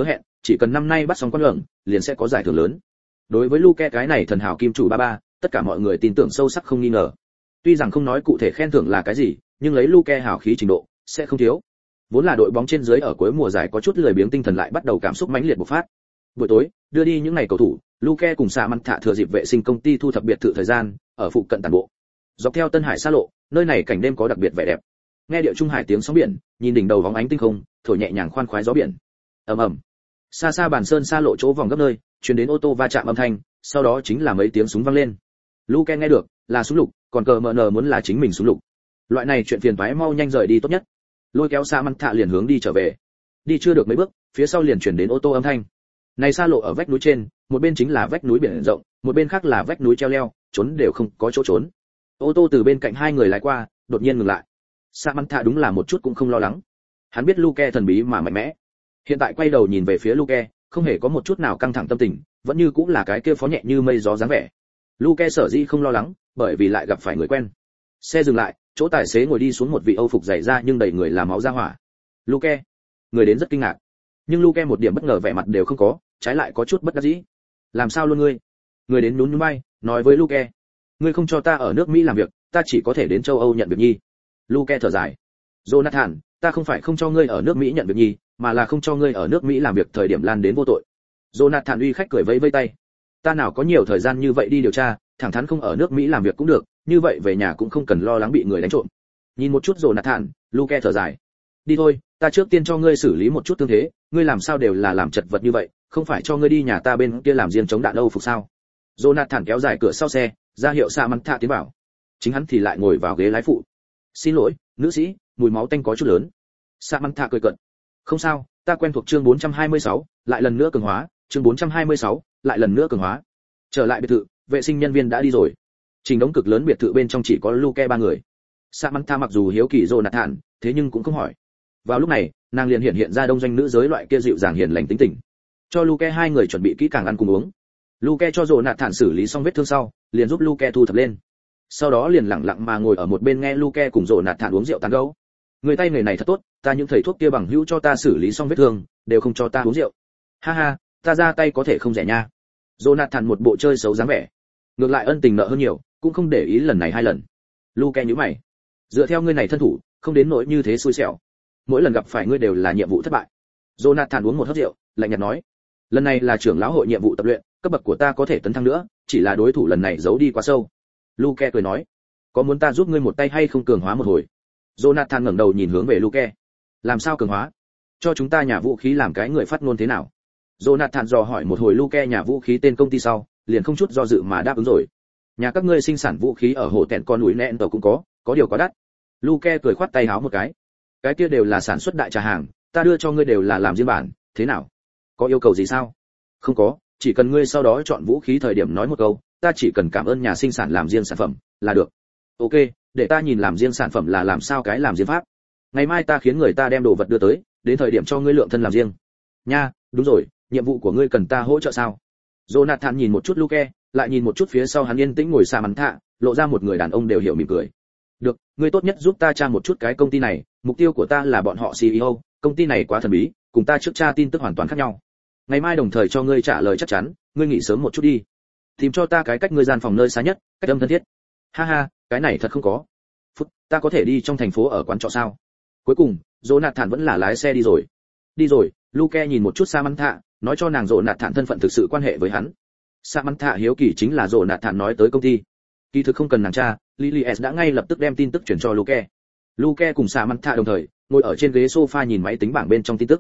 S1: chỉ cần năm nay bắt xong con lợn, liền sẽ có giải thưởng lớn. Đối với Luke cái này thần hào kim chủ ba, tất cả mọi người tin tưởng sâu sắc không nghi ngờ. Tuy rằng không nói cụ thể khen thưởng là cái gì, nhưng lấy Luke hào khí trình độ, sẽ không thiếu. Vốn là đội bóng trên dưới ở cuối mùa giải có chút lười biếng tinh thần lại bắt đầu cảm xúc mãnh liệt bộc phát. Buổi tối, đưa đi những ngày cầu thủ, Luke cùng Samantha thừa dịp vệ sinh công ty thu thập biệt thự thời gian, ở phụ cận tản bộ. Dọc theo Tân Hải xa lộ, nơi này cảnh đêm có đặc biệt vẻ đẹp. Nghe điệu trung hải tiếng sóng biển, nhìn đỉnh đầu vóng ánh tinh không, thổi nhẹ nhàng khoan khoái gió biển. Ầm ầm. Xa xa bản sơn xa lộ chỗ vòng gấp nơi, truyền đến ô tô va chạm âm thanh, sau đó chính là mấy tiếng súng vang lên. Luke nghe được, là súng lục, còn cờ mờ nờ muốn là chính mình súng lục. Loại này chuyện phiền toái mau nhanh rời đi tốt nhất. Lôi kéo Samantha liền hướng đi trở về. Đi chưa được mấy bước, phía sau liền truyền đến ô tô âm thanh. Này xa lộ ở vách núi trên, một bên chính là vách núi biển rộng, một bên khác là vách núi treo leo, trốn đều không có chỗ trốn. Ô tô từ bên cạnh hai người lái qua, đột nhiên ngừng lại. Samantha đúng là một chút cũng không lo lắng. Hắn biết Luke thần bí mà mạnh mẽ. Hiện tại quay đầu nhìn về phía Luke, không hề có một chút nào căng thẳng tâm tình, vẫn như cũng là cái kia phó nhẹ như mây gió dáng vẻ. Luke sở dĩ không lo lắng, bởi vì lại gặp phải người quen. Xe dừng lại, chỗ tài xế ngồi đi xuống một vị Âu phục dày da nhưng đầy người là máu ra hỏa. Luke, người đến rất kinh ngạc, nhưng Luke một điểm bất ngờ vẻ mặt đều không có, trái lại có chút bất đắc dĩ. Làm sao luôn ngươi? Người đến nhún nhún vai, nói với Luke, ngươi không cho ta ở nước Mỹ làm việc, ta chỉ có thể đến châu Âu nhận việc nhi. Luke thở dài, Jonathan, ta không phải không cho ngươi ở nước Mỹ nhận việc nhi, mà là không cho ngươi ở nước Mỹ làm việc thời điểm lan đến vô tội. Jonathan uy khách cười vẫy vẫy tay, ta nào có nhiều thời gian như vậy đi điều tra, thẳng thắn không ở nước Mỹ làm việc cũng được, như vậy về nhà cũng không cần lo lắng bị người đánh trộm. Nhìn một chút Jonathan, Luke thở dài, đi thôi, ta trước tiên cho ngươi xử lý một chút thương thế, ngươi làm sao đều là làm chật vật như vậy, không phải cho ngươi đi nhà ta bên kia làm riêng chống đạn Âu phục sao? Jonathan kéo dài cửa sau xe, ra hiệu Samantha tiến vào. Chính hắn thì lại ngồi vào ghế lái phụ. Xin lỗi, nữ sĩ, mùi máu tanh có chút lớn. Samantha cười cợt. Không sao, ta quen thuộc chương 426, lại lần nữa cường hóa, chương 426, lại lần nữa cường hóa. Trở lại biệt thự, vệ sinh nhân viên đã đi rồi. Trình đống cực lớn biệt thự bên trong chỉ có Luke ba người. Samantha mặc dù hiếu kỳ Jonathan, thế nhưng cũng không hỏi. Vào lúc này, nàng liền hiện ra đông doanh nữ giới loại kia dịu dàng hiền lành tính tình. Cho Luke hai người chuẩn bị kỹ càng ăn cùng uống. Luke cho Jonathan xử lý xong vết thương sau, liền giúp Luke thu thập lên. Sau đó liền lặng lặng mà ngồi ở một bên nghe Luke cùng Jonathan uống rượu tán gẫu. Người tay nghề này thật tốt, ta những thầy thuốc kia bằng hữu cho ta xử lý xong vết thương, đều không cho ta uống rượu. Ha ha, ta ra tay có thể không rẻ nha. Jonathan một bộ chơi xấu dáng vẻ. Ngược lại ân tình nợ hơn nhiều, cũng không để ý lần này hai lần. Luke nhíu mày. Dựa theo ngươi này thân thủ, không đến nỗi như thế xui xẻo. Mỗi lần gặp phải ngươi đều là nhiệm vụ thất bại. Jonathan uống một hớp rượu, lạnh nhạt nói. Lần này là trưởng lão hội nhiệm vụ tập luyện, cấp bậc của ta có thể tấn thăng nữa, chỉ là đối thủ lần này giấu đi quá sâu. Luke cười nói. Có muốn ta giúp ngươi một tay hay không cường hóa một hồi? Jonathan ngẩng đầu nhìn hướng về Luke. Làm sao cường hóa? Cho chúng ta nhà vũ khí làm cái người phát ngôn thế nào? Jonathan dò hỏi một hồi Luke nhà vũ khí tên công ty sau, liền không chút do dự mà đáp ứng rồi. Nhà các ngươi sinh sản vũ khí ở hồ tẹn con núi nẹn tàu cũng có điều quá đắt. Luke cười khoát tay háo một cái. Cái kia đều là sản xuất đại trà hàng, ta đưa cho ngươi đều là làm riêng bản, thế nào? Có yêu cầu gì sao? Không có, chỉ cần ngươi sau đó chọn vũ khí thời điểm nói một câu, ta chỉ cần cảm ơn nhà sinh sản làm riêng sản phẩm là được. Ok, để ta nhìn làm riêng sản phẩm là làm sao cái làm riêng pháp. Ngày mai ta khiến người ta đem đồ vật đưa tới, đến thời điểm cho ngươi lượng thân làm riêng. Nha, đúng rồi, nhiệm vụ của ngươi cần ta hỗ trợ sao? Jonathan nhìn một chút Luke, lại nhìn một chút phía sau hắn yên tĩnh ngồi Samantha, lộ ra một người đàn ông đều hiểu mỉm cười. Được, ngươi tốt nhất giúp ta tra một chút cái công ty này, mục tiêu của ta là bọn họ CEO, công ty này quá thần bí, cùng ta trước tra tin tức hoàn toàn khác nhau. Ngày mai đồng thời cho ngươi trả lời chắc chắn, ngươi nghỉ sớm một chút đi. Tìm cho ta cái cách ngươi gian phòng nơi xa nhất, cách âm thân thiết. Ha ha, cái này thật không có. Phút, ta có thể đi trong thành phố ở quán trọ sao? Cuối cùng, Jonathan vẫn là lái xe đi rồi. Đi rồi, Luke nhìn một chút Samantha, nói cho nàng Jonathan thân phận thực sự quan hệ với hắn. Samantha hiếu kỳ chính là Jonathan nói tới công ty. Kỳ thực không cần nàng tra, Lilies đã ngay lập tức đem tin tức chuyển cho Luke. Luke cùng Samantha đồng thời ngồi ở trên ghế sofa nhìn máy tính bảng bên trong tin tức.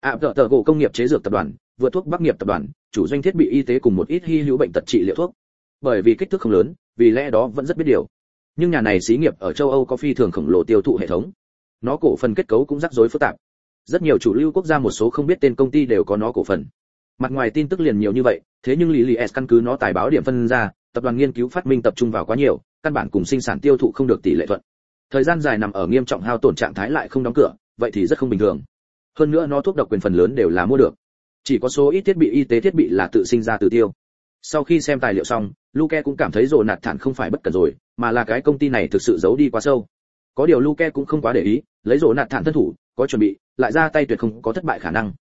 S1: Tờ gỗ công nghiệp chế dược tập đoàn, vượt thuốc Bắc nghiệp tập đoàn, chủ doanh thiết bị y tế cùng một ít hy hữu bệnh tật trị liệu thuốc. Bởi vì kích thước không lớn, vì lẽ đó vẫn rất biết điều. Nhưng nhà này xí nghiệp ở châu Âu có phi thường khổng lồ tiêu thụ hệ thống. Nó cổ phần kết cấu cũng rắc rối phức tạp. Rất nhiều chủ lưu quốc gia một số không biết tên công ty đều có nó cổ phần. Mặt ngoài tin tức liền nhiều như vậy, thế nhưng Lilies căn cứ nó tài báo điểm phân ra, tập đoàn nghiên cứu phát minh tập trung vào quá nhiều, căn bản cùng sinh sản tiêu thụ không được tỷ lệ thuận. Thời gian dài nằm ở nghiêm trọng hao tổn trạng thái lại không đóng cửa, vậy thì rất không bình thường. Hơn nữa nó thuốc độc quyền phần lớn đều là mua được. Chỉ có số ít thiết bị y tế thiết bị là tự sinh ra tự tiêu. Sau khi xem tài liệu xong, Luke cũng cảm thấy Jonathan không phải bất cẩn rồi, mà là cái công ty này thực sự giấu đi quá sâu. Có điều Luke cũng không quá để ý, lấy Jonathan thân thủ, có chuẩn bị, lại ra tay tuyệt không có thất bại khả năng.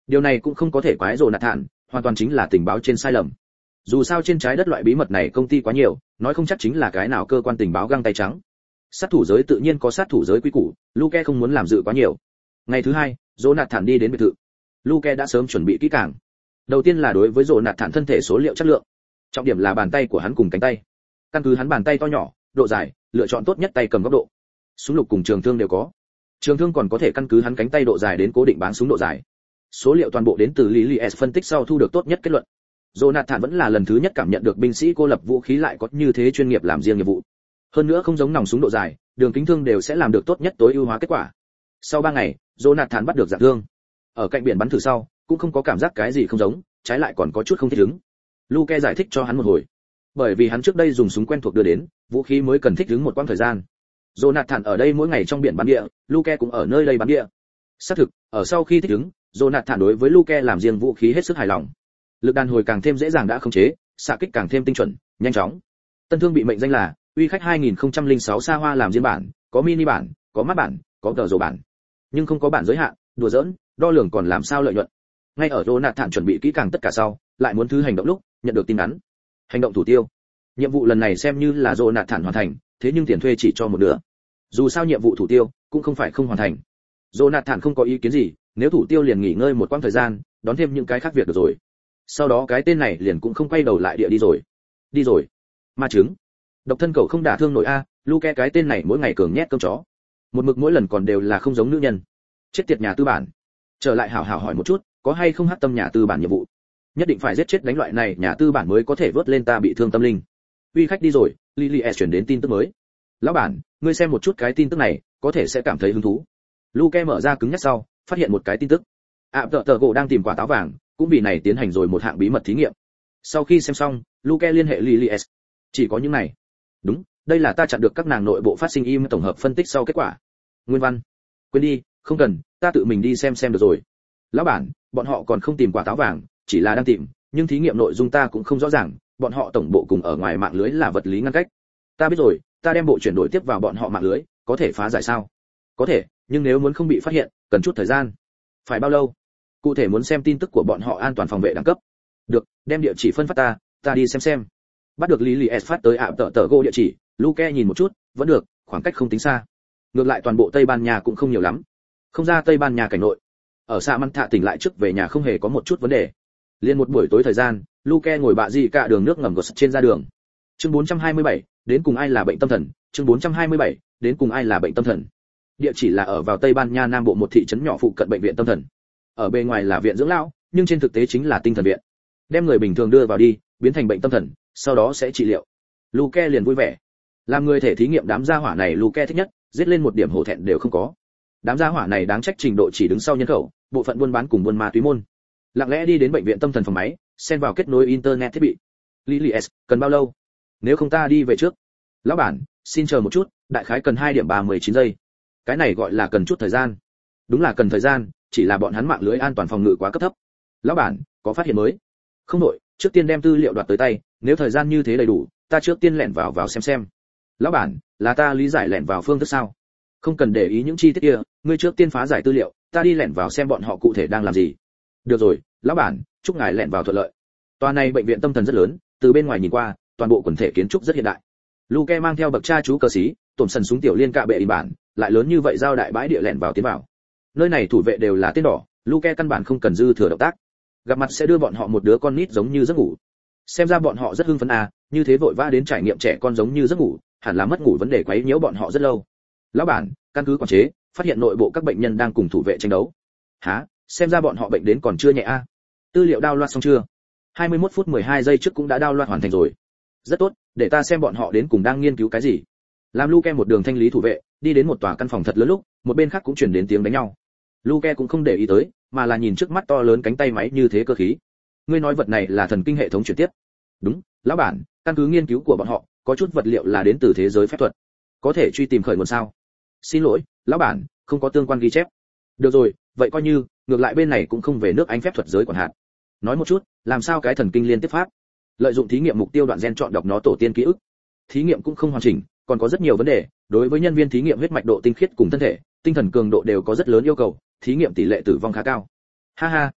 S1: Điều này cũng không có thể quái Jonathan, hoàn toàn chính là tình báo trên sai lầm. Dù sao trên trái đất loại bí mật này công ty quá nhiều, nói không chắc chính là cái nào cơ quan tình báo găng tay trắng. Sát thủ giới tự nhiên có sát thủ giới quý củ, Luke không muốn làm dự quá nhiều. Ngày thứ hai, Jonathan đi đến biệt thự. Luke đã sớm chuẩn bị kỹ càng. Đầu tiên là đối với Jonathan thân thể số liệu chất lượng. Trọng điểm là bàn tay của hắn cùng cánh tay. Căn cứ hắn bàn tay to nhỏ, độ dài, lựa chọn tốt nhất tay cầm góc độ. Súng lục cùng trường thương đều có. Trường thương còn có thể căn cứ hắn cánh tay độ dài đến cố định báng súng độ dài. Số liệu toàn bộ đến từ Lilies phân tích sau thu được tốt nhất kết luận. Jonathan vẫn là lần thứ nhất cảm nhận được binh sĩ cô lập vũ khí lại có như thế chuyên nghiệp làm riêng nghiệp vụ. Hơn nữa không giống nòng súng độ dài, đường kính thương đều sẽ làm được tốt nhất tối ưu hóa kết quả. Sau 3 ngày, Jonathan bắt được dạng thương. Ở cạnh biển bắn thử sau, cũng không có cảm giác cái gì không giống, trái lại còn có chút không thích ứng. Luke giải thích cho hắn một hồi. Bởi vì hắn trước đây dùng súng quen thuộc đưa đến, vũ khí mới cần thích ứng một quãng thời gian. Jonathan ở đây mỗi ngày trong biển bắn địa, Luke cũng ở nơi đây bắn địa. Xác thực, ở sau khi thích ứng, Jonathan đối với Luke làm riêng vũ khí hết sức hài lòng. Lực đàn hồi càng thêm dễ dàng đã khống chế, xạ kích càng thêm tinh chuẩn, nhanh chóng. Tân thương bị mệnh danh là Uy khách 2006 xa hoa làm riêng bản, có mini bản, có mắt bản, có tờ dầu bản, nhưng không có bản giới hạn, đùa giỡn, đo lường còn làm sao lợi nhuận. Ngay ở Jonathan chuẩn bị kỹ càng tất cả sau, lại muốn thứ hành động lúc, nhận được tin nhắn. Hành động thủ tiêu. Nhiệm vụ lần này xem như là Jonathan hoàn thành, thế nhưng tiền thuê chỉ cho một nửa. Dù sao nhiệm vụ thủ tiêu cũng không phải không hoàn thành. Jonathan không có ý kiến gì, nếu thủ tiêu liền nghỉ ngơi một quãng thời gian, đón thêm những cái khác việc được rồi. Sau đó cái tên này liền cũng không quay đầu lại địa đi rồi. Đi rồi. Ma trứng. Độc thân cậu không đả thương nổi a, Luke cái tên này mỗi ngày cường nhét cơm chó. Một mực mỗi lần còn đều là không giống nữ nhân. Chết tiệt nhà tư bản. Trở lại hảo hảo hỏi một chút, có hay không hắc tâm nhà tư bản nhiệm vụ. Nhất định phải giết chết đánh loại này nhà tư bản mới có thể vớt lên ta bị thương tâm linh. Uy khách đi rồi, Lilies chuyển đến tin tức mới. Lão bản, ngươi xem một chút cái tin tức này, có thể sẽ cảm thấy hứng thú. Luke mở ra cứng nhắc sau, phát hiện một cái tin tức. Tờ gỗ đang tìm quả táo vàng, cũng vì này tiến hành rồi một hạng bí mật thí nghiệm. Sau khi xem xong, Luke liên hệ Lilies. Chỉ có những này. Đúng, đây là ta chặn được các nàng nội bộ phát sinh im tổng hợp phân tích sau kết quả. Nguyên văn. Quên đi, không cần, ta tự mình đi xem được rồi. Lão bản, bọn họ còn không tìm quả táo vàng, chỉ là đang tìm, nhưng thí nghiệm nội dung ta cũng không rõ ràng, bọn họ tổng bộ cùng ở ngoài mạng lưới là vật lý ngăn cách. Ta biết rồi, ta đem bộ chuyển đổi tiếp vào bọn họ mạng lưới, có thể phá giải sao? Có thể, nhưng nếu muốn không bị phát hiện, cần chút thời gian. Phải bao lâu? Cụ thể muốn xem tin tức của bọn họ an toàn phòng vệ đẳng cấp. Được, đem địa chỉ phân phát ta đi xem. Bắt được Lilies phát tới tờ gỗ địa chỉ, Luke nhìn một chút, vẫn được, khoảng cách không tính xa. Ngược lại toàn bộ Tây Ban Nha cũng không nhiều lắm. Không ra Tây Ban Nha cảnh nội. Ở xã Măn Thạ tỉnh lại trước về nhà không hề có một chút vấn đề. Liên một buổi tối thời gian, Luke ngồi bạ gì cả đường nước ngầm gột trên ra đường. Chương 427, đến cùng ai là bệnh tâm thần, chương 427, đến cùng ai là bệnh tâm thần. Địa chỉ là ở vào Tây Ban Nha Nam Bộ một thị trấn nhỏ phụ cận bệnh viện tâm thần. Ở bề ngoài là viện dưỡng lão, nhưng trên thực tế chính là tinh thần viện. Đem người bình thường đưa vào đi, biến thành bệnh tâm thần, sau đó sẽ trị liệu. Luke liền vui vẻ. Làm người thể thí nghiệm đám gia hỏa này Luke thích nhất, giết lên một điểm hổ thẹn đều không có. Đám gia hỏa này đáng trách trình độ chỉ đứng sau nhân khẩu, bộ phận buôn bán cùng buôn ma túy môn. Lặng lẽ đi đến bệnh viện tâm thần phòng máy, xen vào kết nối internet thiết bị. Lilies, cần bao lâu? Nếu không ta đi về trước. Lão bản, xin chờ một chút, đại khái cần 2 điểm 39 giây. Cái này gọi là cần chút thời gian. Đúng là cần thời gian, chỉ là bọn hắn mạng lưới an toàn phòng ngự quá cấp thấp. Lão bản, có phát hiện mới? Không đổi, trước tiên đem tư liệu đoạt tới tay, nếu thời gian như thế đầy đủ, ta trước tiên lẻn vào xem. Lão bản, là ta lý giải lẻn vào phương thức sao? Không cần để ý những chi tiết kia, ngươi trước tiên phá giải tư liệu, ta đi lẻn vào xem bọn họ cụ thể đang làm gì. Được rồi, lão bản, chúc ngài lẻn vào thuận lợi. Tòa này bệnh viện tâm thần rất lớn, từ bên ngoài nhìn qua, toàn bộ quần thể kiến trúc rất hiện đại. Luke mang theo bậc cha chú cờ sĩ, tổm sần súng tiểu liên cạ bệ in bản, lại lớn như vậy giao đại bãi địa lẻn vào tiến vào. Nơi này thủ vệ đều là tên đỏ, Luke căn bản không cần dư thừa động tác. Gặp mặt sẽ đưa bọn họ một đứa con nít giống như giấc ngủ. Xem ra bọn họ rất hưng phấn như thế vội vã đến trải nghiệm trẻ con giống như giấc ngủ, hẳn là mất ngủ vấn đề quấy nhiễu bọn họ rất lâu. Lão bản, căn cứ quản chế, phát hiện nội bộ các bệnh nhân đang cùng thủ vệ tranh đấu. Hả? Xem ra bọn họ bệnh đến còn chưa nhẹ Tư liệu download xong chưa? 21 phút 12 giây trước cũng đã download hoàn thành rồi. Rất tốt, để ta xem bọn họ đến cùng đang nghiên cứu cái gì. Làm Luke một đường thanh lý thủ vệ, đi đến một tòa căn phòng thật lớn lúc, một bên khác cũng truyền đến tiếng đánh nhau. Luke cũng không để ý tới, mà là nhìn trước mắt to lớn cánh tay máy như thế cơ khí. Ngươi nói vật này là thần kinh hệ thống chuyển tiếp? Đúng, lão bản, căn cứ nghiên cứu của bọn họ, có chút vật liệu là đến từ thế giới phép thuật. Có thể truy tìm khởi nguồn sao? Xin lỗi, lão bản, không có tương quan ghi chép. Được rồi, vậy coi như, ngược lại bên này cũng không về nước Anh phép thuật giới quản hạt. Nói một chút, làm sao cái thần kinh liên tiếp pháp? Lợi dụng thí nghiệm mục tiêu đoạn gen chọn đọc nó tổ tiên ký ức. Thí nghiệm cũng không hoàn chỉnh, còn có rất nhiều vấn đề, đối với nhân viên thí nghiệm huyết mạch độ tinh khiết cùng thân thể, tinh thần cường độ đều có rất lớn yêu cầu, thí nghiệm tỷ lệ tử vong khá cao. Ha ha,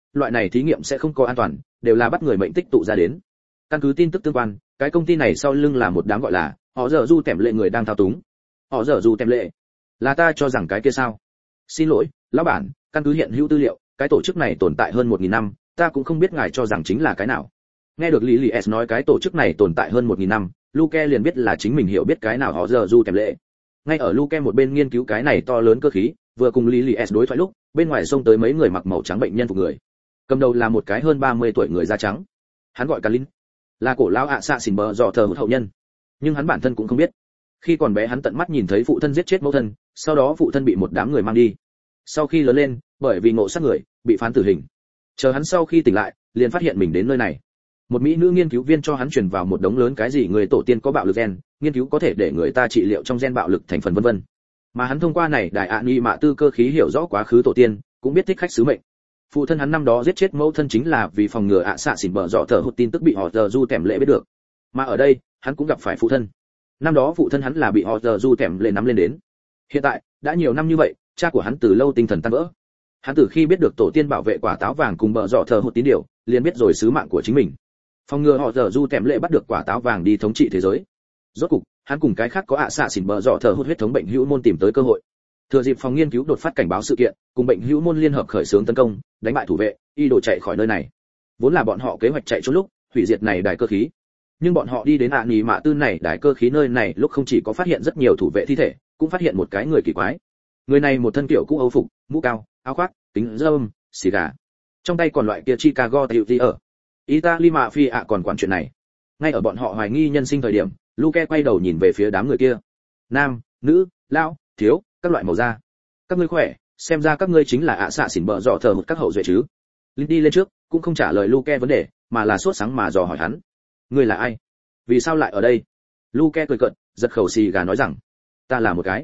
S1: loại này thí nghiệm sẽ không có an toàn, đều là bắt người mệnh tích tụ ra đến. Căn cứ tin tức tương quan, cái công ty này sau lưng là một đám gọi là họ dở du tèm lệ người đang thao túng. Họ dở du tèm lệ là ta cho rằng cái kia sao? Xin lỗi, lão bản, căn cứ hiện hữu tư liệu, cái tổ chức này tồn tại hơn 1000 năm, ta cũng không biết ngài cho rằng chính là cái nào. Nghe được Lý Lý S nói cái tổ chức này tồn tại hơn 1000 năm, Luke liền biết là chính mình hiểu biết cái nào họ dở du tèm lệ. Ngay ở Luke một bên nghiên cứu cái này to lớn cơ khí, vừa cùng Lý Lý S đối thoại lúc, bên ngoài xông tới mấy người mặc màu trắng bệnh nhân phục người. Cầm đầu là một cái hơn 30 tuổi người da trắng. Hắn gọi Kalin, là cổ lão ạ xạ xỉn bờ dọ thờ hậu nhân. Nhưng hắn bản thân cũng không biết. Khi còn bé hắn tận mắt nhìn thấy phụ thân giết chết mẫu thân, sau đó phụ thân bị một đám người mang đi. Sau khi lớn lên, bởi vì ngộ sát người, bị phán tử hình. Chờ hắn sau khi tỉnh lại, liền phát hiện mình đến nơi này. Một mỹ nữ nghiên cứu viên cho hắn truyền vào một đống lớn cái gì người tổ tiên có bạo lực gen, nghiên cứu có thể để người ta trị liệu trong gen bạo lực thành phần vân vân. Mà hắn thông qua này đại ạ nghi mạ tư cơ khí hiểu rõ quá khứ tổ tiên, cũng biết thích khách sứ mệnh. Phụ thân hắn năm đó giết chết mẫu thân chính là vì phòng ngừa ạ xạ xỉn bờ dọ thở hụt tin tức bị họ giờ du tèm lệ biết được. Mà ở đây, hắn cũng gặp phải phụ thân. Năm đó phụ thân hắn là bị họ giờ du tèm lệ nắm lên đến. Hiện tại, đã nhiều năm như vậy, cha của hắn từ lâu tinh thần tan vỡ. Hắn từ khi biết được tổ tiên bảo vệ quả táo vàng cùng bờ dọ thở hụt tín điều, liền biết rồi sứ mạng của chính mình. Phòng ngừa họ giờ du tèm lệ bắt được quả táo vàng đi thống trị thế giới. Rốt cục, hắn cùng cái khác có ạ xạ xỉn bờ dọ thở hụt huyết thống bệnh hữu môn tìm tới cơ hội. Thừa dịp phòng nghiên cứu đột phát cảnh báo sự kiện, cùng bệnh hữu môn liên hợp khởi xướng tấn công, đánh bại thủ vệ, y đồ chạy khỏi nơi này. Vốn là bọn họ kế hoạch chạy trốn lúc, hủy diệt này đài cơ khí. Nhưng bọn họ đi đến ạ nhì mạ tư này đài cơ khí nơi này lúc không chỉ có phát hiện rất nhiều thủ vệ thi thể, cũng phát hiện một cái người kỳ quái. Người này một thân kiểu cũ âu phục, mũ cao, áo khoác, kính râm, xì gà. Trong tay còn loại kia Chicago tiểu tỷ ở. Italy Mafia còn quản chuyện này. Ngay ở bọn họ hoài nghi nhân sinh thời điểm, Luke quay đầu nhìn về phía đám người kia. Nam, nữ, lão, thiếu, các loại màu da. Các ngươi khỏe, xem ra các ngươi chính là ạ xạ xỉn bờ dọ thờ hụt các hậu duệ chứ. Linh đi lên trước, cũng không trả lời Luke vấn đề, mà là sốt sáng mà dò hỏi hắn. Ngươi là ai? Vì sao lại ở đây? Luke cười cợt, giật khẩu xì gà nói rằng, ta là một cái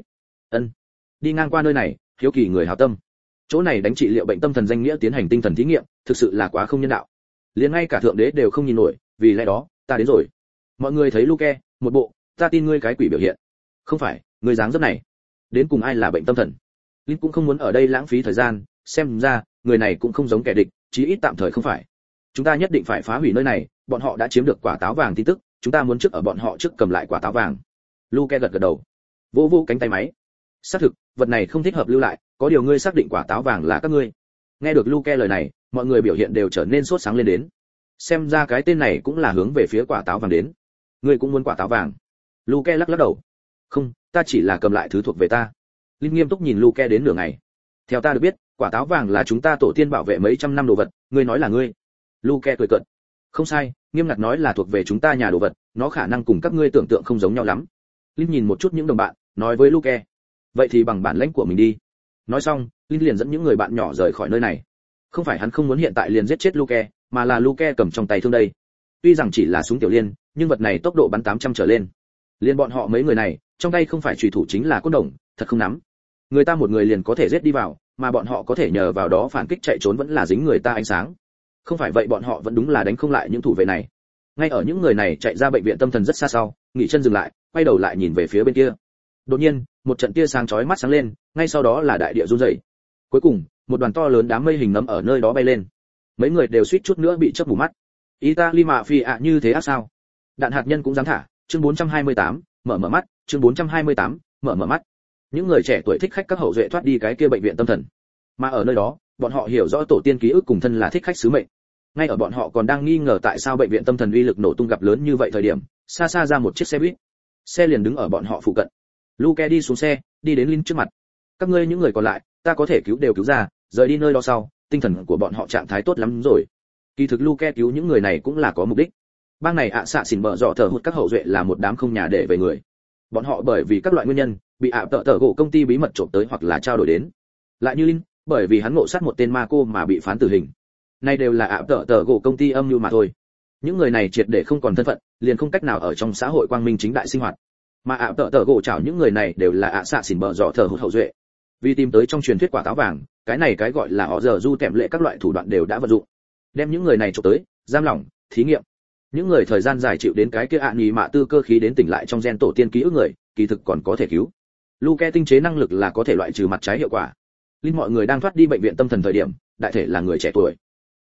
S1: đi ngang qua nơi này, hiếu kỳ người hảo tâm. Chỗ này đánh trị liệu bệnh tâm thần danh nghĩa tiến hành tinh thần thí nghiệm, thực sự là quá không nhân đạo. Liền ngay cả thượng đế đều không nhìn nổi, vì lẽ đó, ta đến rồi. Mọi người thấy Luke, một bộ, ta tin ngươi cái quỷ biểu hiện. Không phải, ngươi dáng dấp này. Đến cùng ai là bệnh tâm thần? Linh cũng không muốn ở đây lãng phí thời gian, xem ra, người này cũng không giống kẻ địch, chí ít tạm thời không phải. Chúng ta nhất định phải phá hủy nơi này, bọn họ đã chiếm được quả táo vàng tin tức, chúng ta muốn trước ở bọn họ trước cầm lại quả táo vàng. Luke gật gật đầu, vỗ vỗ cánh tay máy. Xác thực, vật này không thích hợp lưu lại, có điều ngươi xác định quả táo vàng là các ngươi. Nghe được Luke lời này, mọi người biểu hiện đều trở nên sốt sáng lên đến. Xem ra cái tên này cũng là hướng về phía quả táo vàng đến. Ngươi cũng muốn quả táo vàng? Luke lắc lắc đầu. Không, ta chỉ là cầm lại thứ thuộc về ta. Linh nghiêm túc nhìn Luke đến nửa ngày. Theo ta được biết, quả táo vàng là chúng ta tổ tiên bảo vệ mấy trăm năm đồ vật, ngươi nói là ngươi. Luke cười cợt. Không sai, nghiêm ngặt nói là thuộc về chúng ta nhà đồ vật, nó khả năng cùng các ngươi tưởng tượng không giống nhau lắm. Linh nhìn một chút những đồng bạn, nói với Luke. Vậy thì bằng bản lãnh của mình đi. Nói xong, Linh liền dẫn những người bạn nhỏ rời khỏi nơi này. Không phải hắn không muốn hiện tại liền giết chết Luke, mà là Luke cầm trong tay thương đây. Tuy rằng chỉ là súng tiểu liên, nhưng vật này tốc độ bắn 800 trở lên. Liên bọn họ mấy người này, trong tay không phải chùy thủ chính là côn đồng, thật không nắm. Người ta một người liền có thể giết đi vào, mà bọn họ có thể nhờ vào đó phản kích chạy trốn vẫn là dính người ta ánh sáng. Không phải vậy bọn họ vẫn đúng là đánh không lại những thủ vệ này. Ngay ở những người này chạy ra bệnh viện tâm thần rất xa sau, nghỉ chân dừng lại, quay đầu lại nhìn về phía bên kia. Đột nhiên, một trận tia sáng chói mắt sáng lên, ngay sau đó là đại địa rung rẩy. Cuối cùng, một đoàn to lớn đám mây hình nấm ở nơi đó bay lên. Mấy người đều suýt chút nữa bị chớp mù mắt. Italy Mafia như thế ác sao? Đạn hạt nhân cũng dám thả. Chương 428, mở mắt, chương 428, mở mắt. Những người trẻ tuổi thích khách các hậu duệ thoát đi cái kia bệnh viện tâm thần. Mà ở nơi đó, bọn họ hiểu rõ tổ tiên ký ức cùng thân là thích khách sứ mệnh. Ngay ở bọn họ còn đang nghi ngờ tại sao bệnh viện tâm thần uy lực nổ tung gặp lớn như vậy thời điểm, xa xa ra một chiếc xe buýt. Xe liền đứng ở bọn họ phụ cận. Luke đi xuống xe, đi đến Linh trước mặt. Các ngươi những người còn lại, ta có thể cứu đều cứu ra, rời đi nơi đó sau, tinh thần của bọn họ trạng thái tốt lắm rồi. Kỳ thực Luke cứu những người này cũng là có mục đích. Bang này ạ xạ xỉn bợ dọ thở hụt các hậu duệ là một đám không nhà để về người. Bọn họ bởi vì các loại nguyên nhân, bị ạ tợ gỗ công ty bí mật trộm tới hoặc là trao đổi đến. Lại như Linh, bởi vì hắn ngộ sát một tên ma cô mà bị phán tử hình. Nay đều là ạ tợ gỗ công ty âm mưu mà thôi. Những người này triệt để không còn thân phận, liền không cách nào ở trong xã hội quang minh chính đại sinh hoạt. Mà ạ tợ gỗ chảo những người này đều là ạ xạ xỉn bợ dọ thở hụt hậu duệ. Vì tìm tới trong truyền thuyết quả táo vàng, cái này cái gọi là họ giờ du tèm lệ các loại thủ đoạn đều đã vận dụng. Đem những người này trộm tới, giam lỏng, thí nghiệm. Những người thời gian dài chịu đến cái kia ạ nhì mạ tư cơ khí đến tỉnh lại trong gen tổ tiên ký ức người, kỳ thực còn có thể cứu. Luke tinh chế năng lực là có thể loại trừ mặt trái hiệu quả. Linh mọi người đang thoát đi bệnh viện tâm thần thời điểm, đại thể là người trẻ tuổi.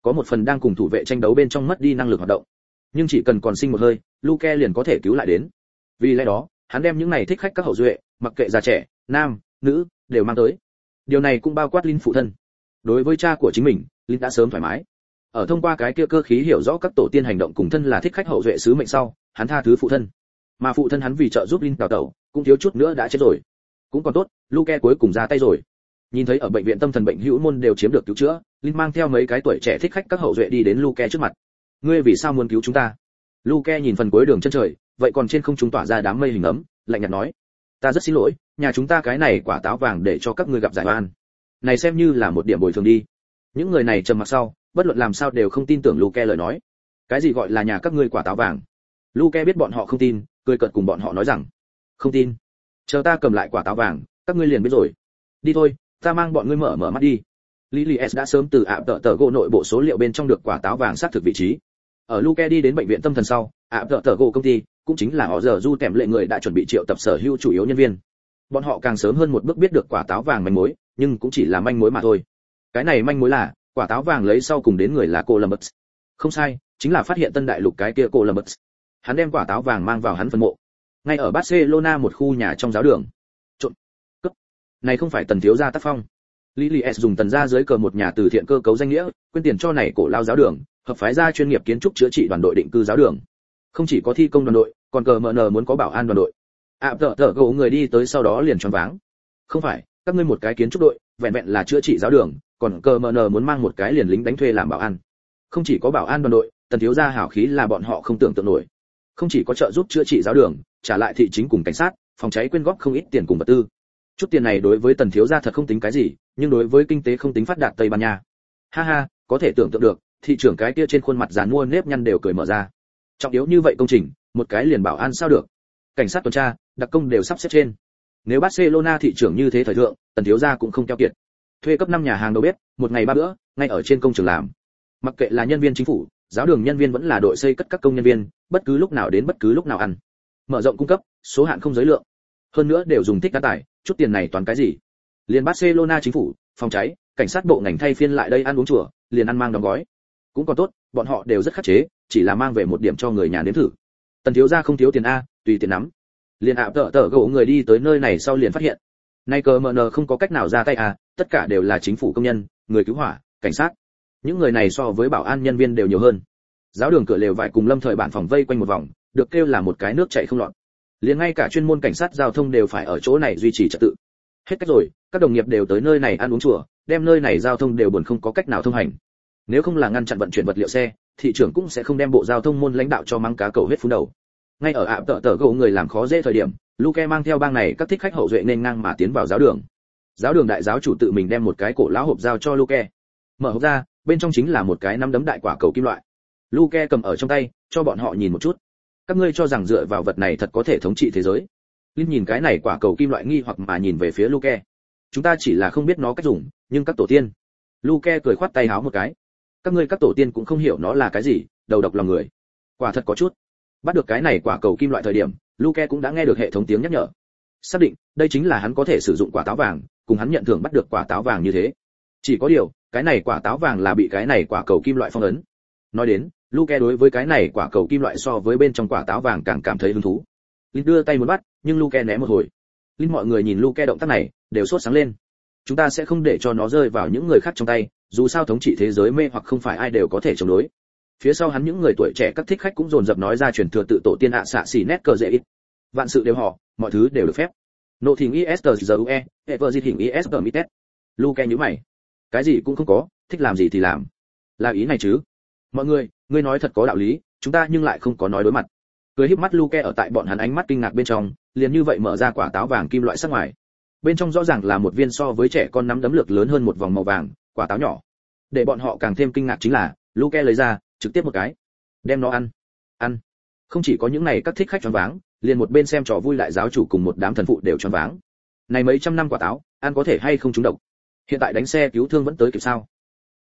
S1: có một phần đang cùng thủ vệ tranh đấu bên trong mất đi năng lực hoạt động, nhưng chỉ cần còn sinh một hơi, Luke liền có thể cứu lại đến. Vì lẽ đó, hắn đem những này thích khách các hậu duệ, mặc kệ già trẻ, nam, nữ, đều mang tới. Điều này cũng bao quát Linh phụ thân. Đối với cha của chính mình, Linh đã sớm thoải mái. Ở thông qua cái kia cơ khí hiểu rõ các tổ tiên hành động cùng thân là thích khách hậu duệ sứ mệnh sau, hắn tha thứ phụ thân. Mà phụ thân hắn vì trợ giúp Linh đào tẩu, cũng thiếu chút nữa đã chết rồi. Cũng còn tốt, Luke cuối cùng ra tay rồi. Nhìn thấy ở bệnh viện tâm thần bệnh hữu môn đều chiếm được cứu chữa, Linh mang theo mấy cái tuổi trẻ thích khách các hậu duệ đi đến Luke trước mặt. Ngươi vì sao muốn cứu chúng ta? Luke nhìn phần cuối đường chân trời, vậy còn trên không trung tỏa ra đám mây hình ấm, lạnh nhạt nói: Ta rất xin lỗi, nhà chúng ta cái này quả táo vàng để cho các ngươi gặp giải oan. Này xem như là một điểm bồi thường đi. Những người này trầm mặc sau, bất luận làm sao đều không tin tưởng Luke lời nói. Cái gì gọi là nhà các ngươi quả táo vàng? Luke biết bọn họ không tin, cười cợt cùng bọn họ nói rằng: Không tin. Chờ ta cầm lại quả táo vàng, các ngươi liền biết rồi. Đi thôi, ta mang bọn ngươi mở mắt đi. Lily S đã sớm từ ạ tờ gỗ nội bộ số liệu bên trong được quả táo vàng xác thực vị trí. Ở Luke đi đến bệnh viện tâm thần sau, ạ tờ gỗ công ty cũng chính là họ giờ du tèm lệ người đã chuẩn bị triệu tập sở hữu chủ yếu nhân viên. Bọn họ càng sớm hơn một bước biết được quả táo vàng manh mối, nhưng cũng chỉ là manh mối mà thôi. Cái này manh mối là quả táo vàng lấy sau cùng đến người là Columbus. Không sai, chính là phát hiện Tân Đại Lục cái kia Columbus. Hắn đem quả táo vàng mang vào hắn phân mộ, ngay ở Barcelona một khu nhà trong giáo đường. Trộn, cướp. Này không phải Tần thiếu gia tác phong. Lily S dùng Tần gia dưới cờ một nhà từ thiện cơ cấu danh nghĩa, quyên tiền cho này cổ lao giáo đường, hợp phái gia chuyên nghiệp kiến trúc chữa trị đoàn đội định cư giáo đường. Không chỉ có thi công đoàn đội, còn cờ MN muốn có bảo an đoàn đội. Gỗ người đi tới sau đó liền choáng váng. Không phải, các ngươi một cái kiến trúc đội, vẹn vẹn là chữa trị giáo đường, còn cờ MN muốn mang một cái liền lính đánh thuê làm bảo an. Không chỉ có bảo an đoàn đội, Tần thiếu gia hảo khí là bọn họ không tưởng tượng nổi. Không chỉ có trợ giúp chữa trị giáo đường, trả lại thị chính cùng cảnh sát, phòng cháy quyên góp không ít tiền cùng vật tư. Chút tiền này đối với Tần thiếu gia thật không tính cái gì, nhưng đối với kinh tế không tính phát đạt Tây Ban Nha. Ha ha, có thể tưởng tượng được, thị trưởng cái kia trên khuôn mặt giàn mua nếp nhăn đều cười mở ra. Trọng yếu như vậy công trình, một cái liền bảo an sao được? Cảnh sát tuần tra, đặc công đều sắp xếp trên. Nếu Barcelona thị trưởng như thế thời thượng, Tần thiếu gia cũng không keo kiệt. Thuê cấp 5 nhà hàng đầu bếp, một ngày 3 bữa, ngay ở trên công trường làm. Mặc kệ là nhân viên chính phủ, giáo đường nhân viên vẫn là đội xây cất các công nhân viên, bất cứ lúc nào đến bất cứ lúc nào ăn. Mở rộng cung cấp, số hạn không giới lượng. Hơn nữa đều dùng thích đá tải, chút tiền này toàn cái gì? Liền Barcelona chính phủ, phòng cháy, cảnh sát bộ ngành thay phiên lại đây ăn uống chùa, liền ăn mang đóng gói. Cũng còn tốt, bọn họ đều rất khắc chế, chỉ là mang về một điểm cho người nhà nếm thử. Tần thiếu gia không thiếu tiền a, tùy tiền nắm. Liền tờ gỗ người đi tới nơi này sau liền phát hiện, nay cờ MN không có cách nào ra tay à, tất cả đều là chính phủ công nhân, người cứu hỏa, cảnh sát. Những người này so với bảo an nhân viên đều nhiều hơn. Giáo đường cửa lều vải cùng lâm thời bản phòng vây quanh một vòng, được kêu là một cái nước chảy không lọt. Liền ngay cả chuyên môn cảnh sát giao thông đều phải ở chỗ này duy trì trật tự. Hết cách rồi, các đồng nghiệp đều tới nơi này ăn uống chùa, đem nơi này giao thông đều buồn không có cách nào thông hành. Nếu không là ngăn chặn vận chuyển vật liệu xe, thị trưởng cũng sẽ không đem bộ giao thông môn lãnh đạo cho mắng cá cầu hết phun đầu. Ngay ở tờ gỗ người làm khó dễ thời điểm, Luke mang theo bang này các thích khách hậu duệ nên ngang mà tiến vào giáo đường. Giáo đường đại giáo chủ tự mình đem một cái cổ lão hộp giao cho Luke. Mở hộp ra, bên trong chính là một cái nắm đấm đại quả cầu kim loại. Luke cầm ở trong tay, cho bọn họ nhìn một chút. Các ngươi cho rằng dựa vào vật này thật có thể thống trị thế giới? Linh nhìn cái này quả cầu kim loại nghi hoặc mà nhìn về phía Luke. Chúng ta chỉ là không biết nó cách dùng, nhưng các tổ tiên. Luke cười khoát tay háo một cái. Các ngươi các tổ tiên cũng không hiểu nó là cái gì, đầu độc lòng người. Quả thật có chút. Bắt được cái này quả cầu kim loại thời điểm, Luke cũng đã nghe được hệ thống tiếng nhắc nhở. Xác định, đây chính là hắn có thể sử dụng quả táo vàng, cùng hắn nhận thưởng bắt được quả táo vàng như thế. Chỉ có điều, cái này quả táo vàng là bị cái này quả cầu kim loại phong ấn. Nói đến, Luke đối với cái này quả cầu kim loại so với bên trong quả táo vàng càng cảm thấy hứng thú. Linh đưa tay muốn bắt, nhưng Luke né một hồi. Linh mọi người nhìn Luke động tác này, đều sốt sáng lên. Chúng ta sẽ không để cho nó rơi vào những người khác trong tay, dù sao thống trị thế giới mê hoặc không phải ai đều có thể chống đối. Phía sau hắn những người tuổi trẻ các thích khách cũng dồn dập nói ra truyền thừa tự tổ tiên ạ xạ xỉ nét cờ dễ ít. Vạn sự đều họ, mọi thứ đều được phép. Nộ thỉnh ISTZUE, Everzit hình ISTMITES. Luke nhíu mày. Cái gì cũng không có, thích làm gì thì làm. Là ý này chứ? Mọi người, ngươi nói thật có đạo lý, chúng ta nhưng lại không có nói đối mặt. Cười híp mắt Luke ở tại bọn hắn ánh mắt kinh ngạc bên trong, liền như vậy mở ra quả táo vàng kim loại sắc ngoài. Bên trong rõ ràng là một viên so với trẻ con nắm đấm lược lớn hơn một vòng màu vàng, quả táo nhỏ. Để bọn họ càng thêm kinh ngạc chính là, Luke lấy ra, trực tiếp một cái, đem nó ăn. Ăn. Không chỉ có những này các thích khách choáng váng, liền một bên xem trò vui lại giáo chủ cùng một đám thần phụ đều choáng váng. Này mấy trăm năm quả táo, ăn có thể hay không trúng độc? Hiện tại đánh xe cứu thương vẫn tới kịp sao?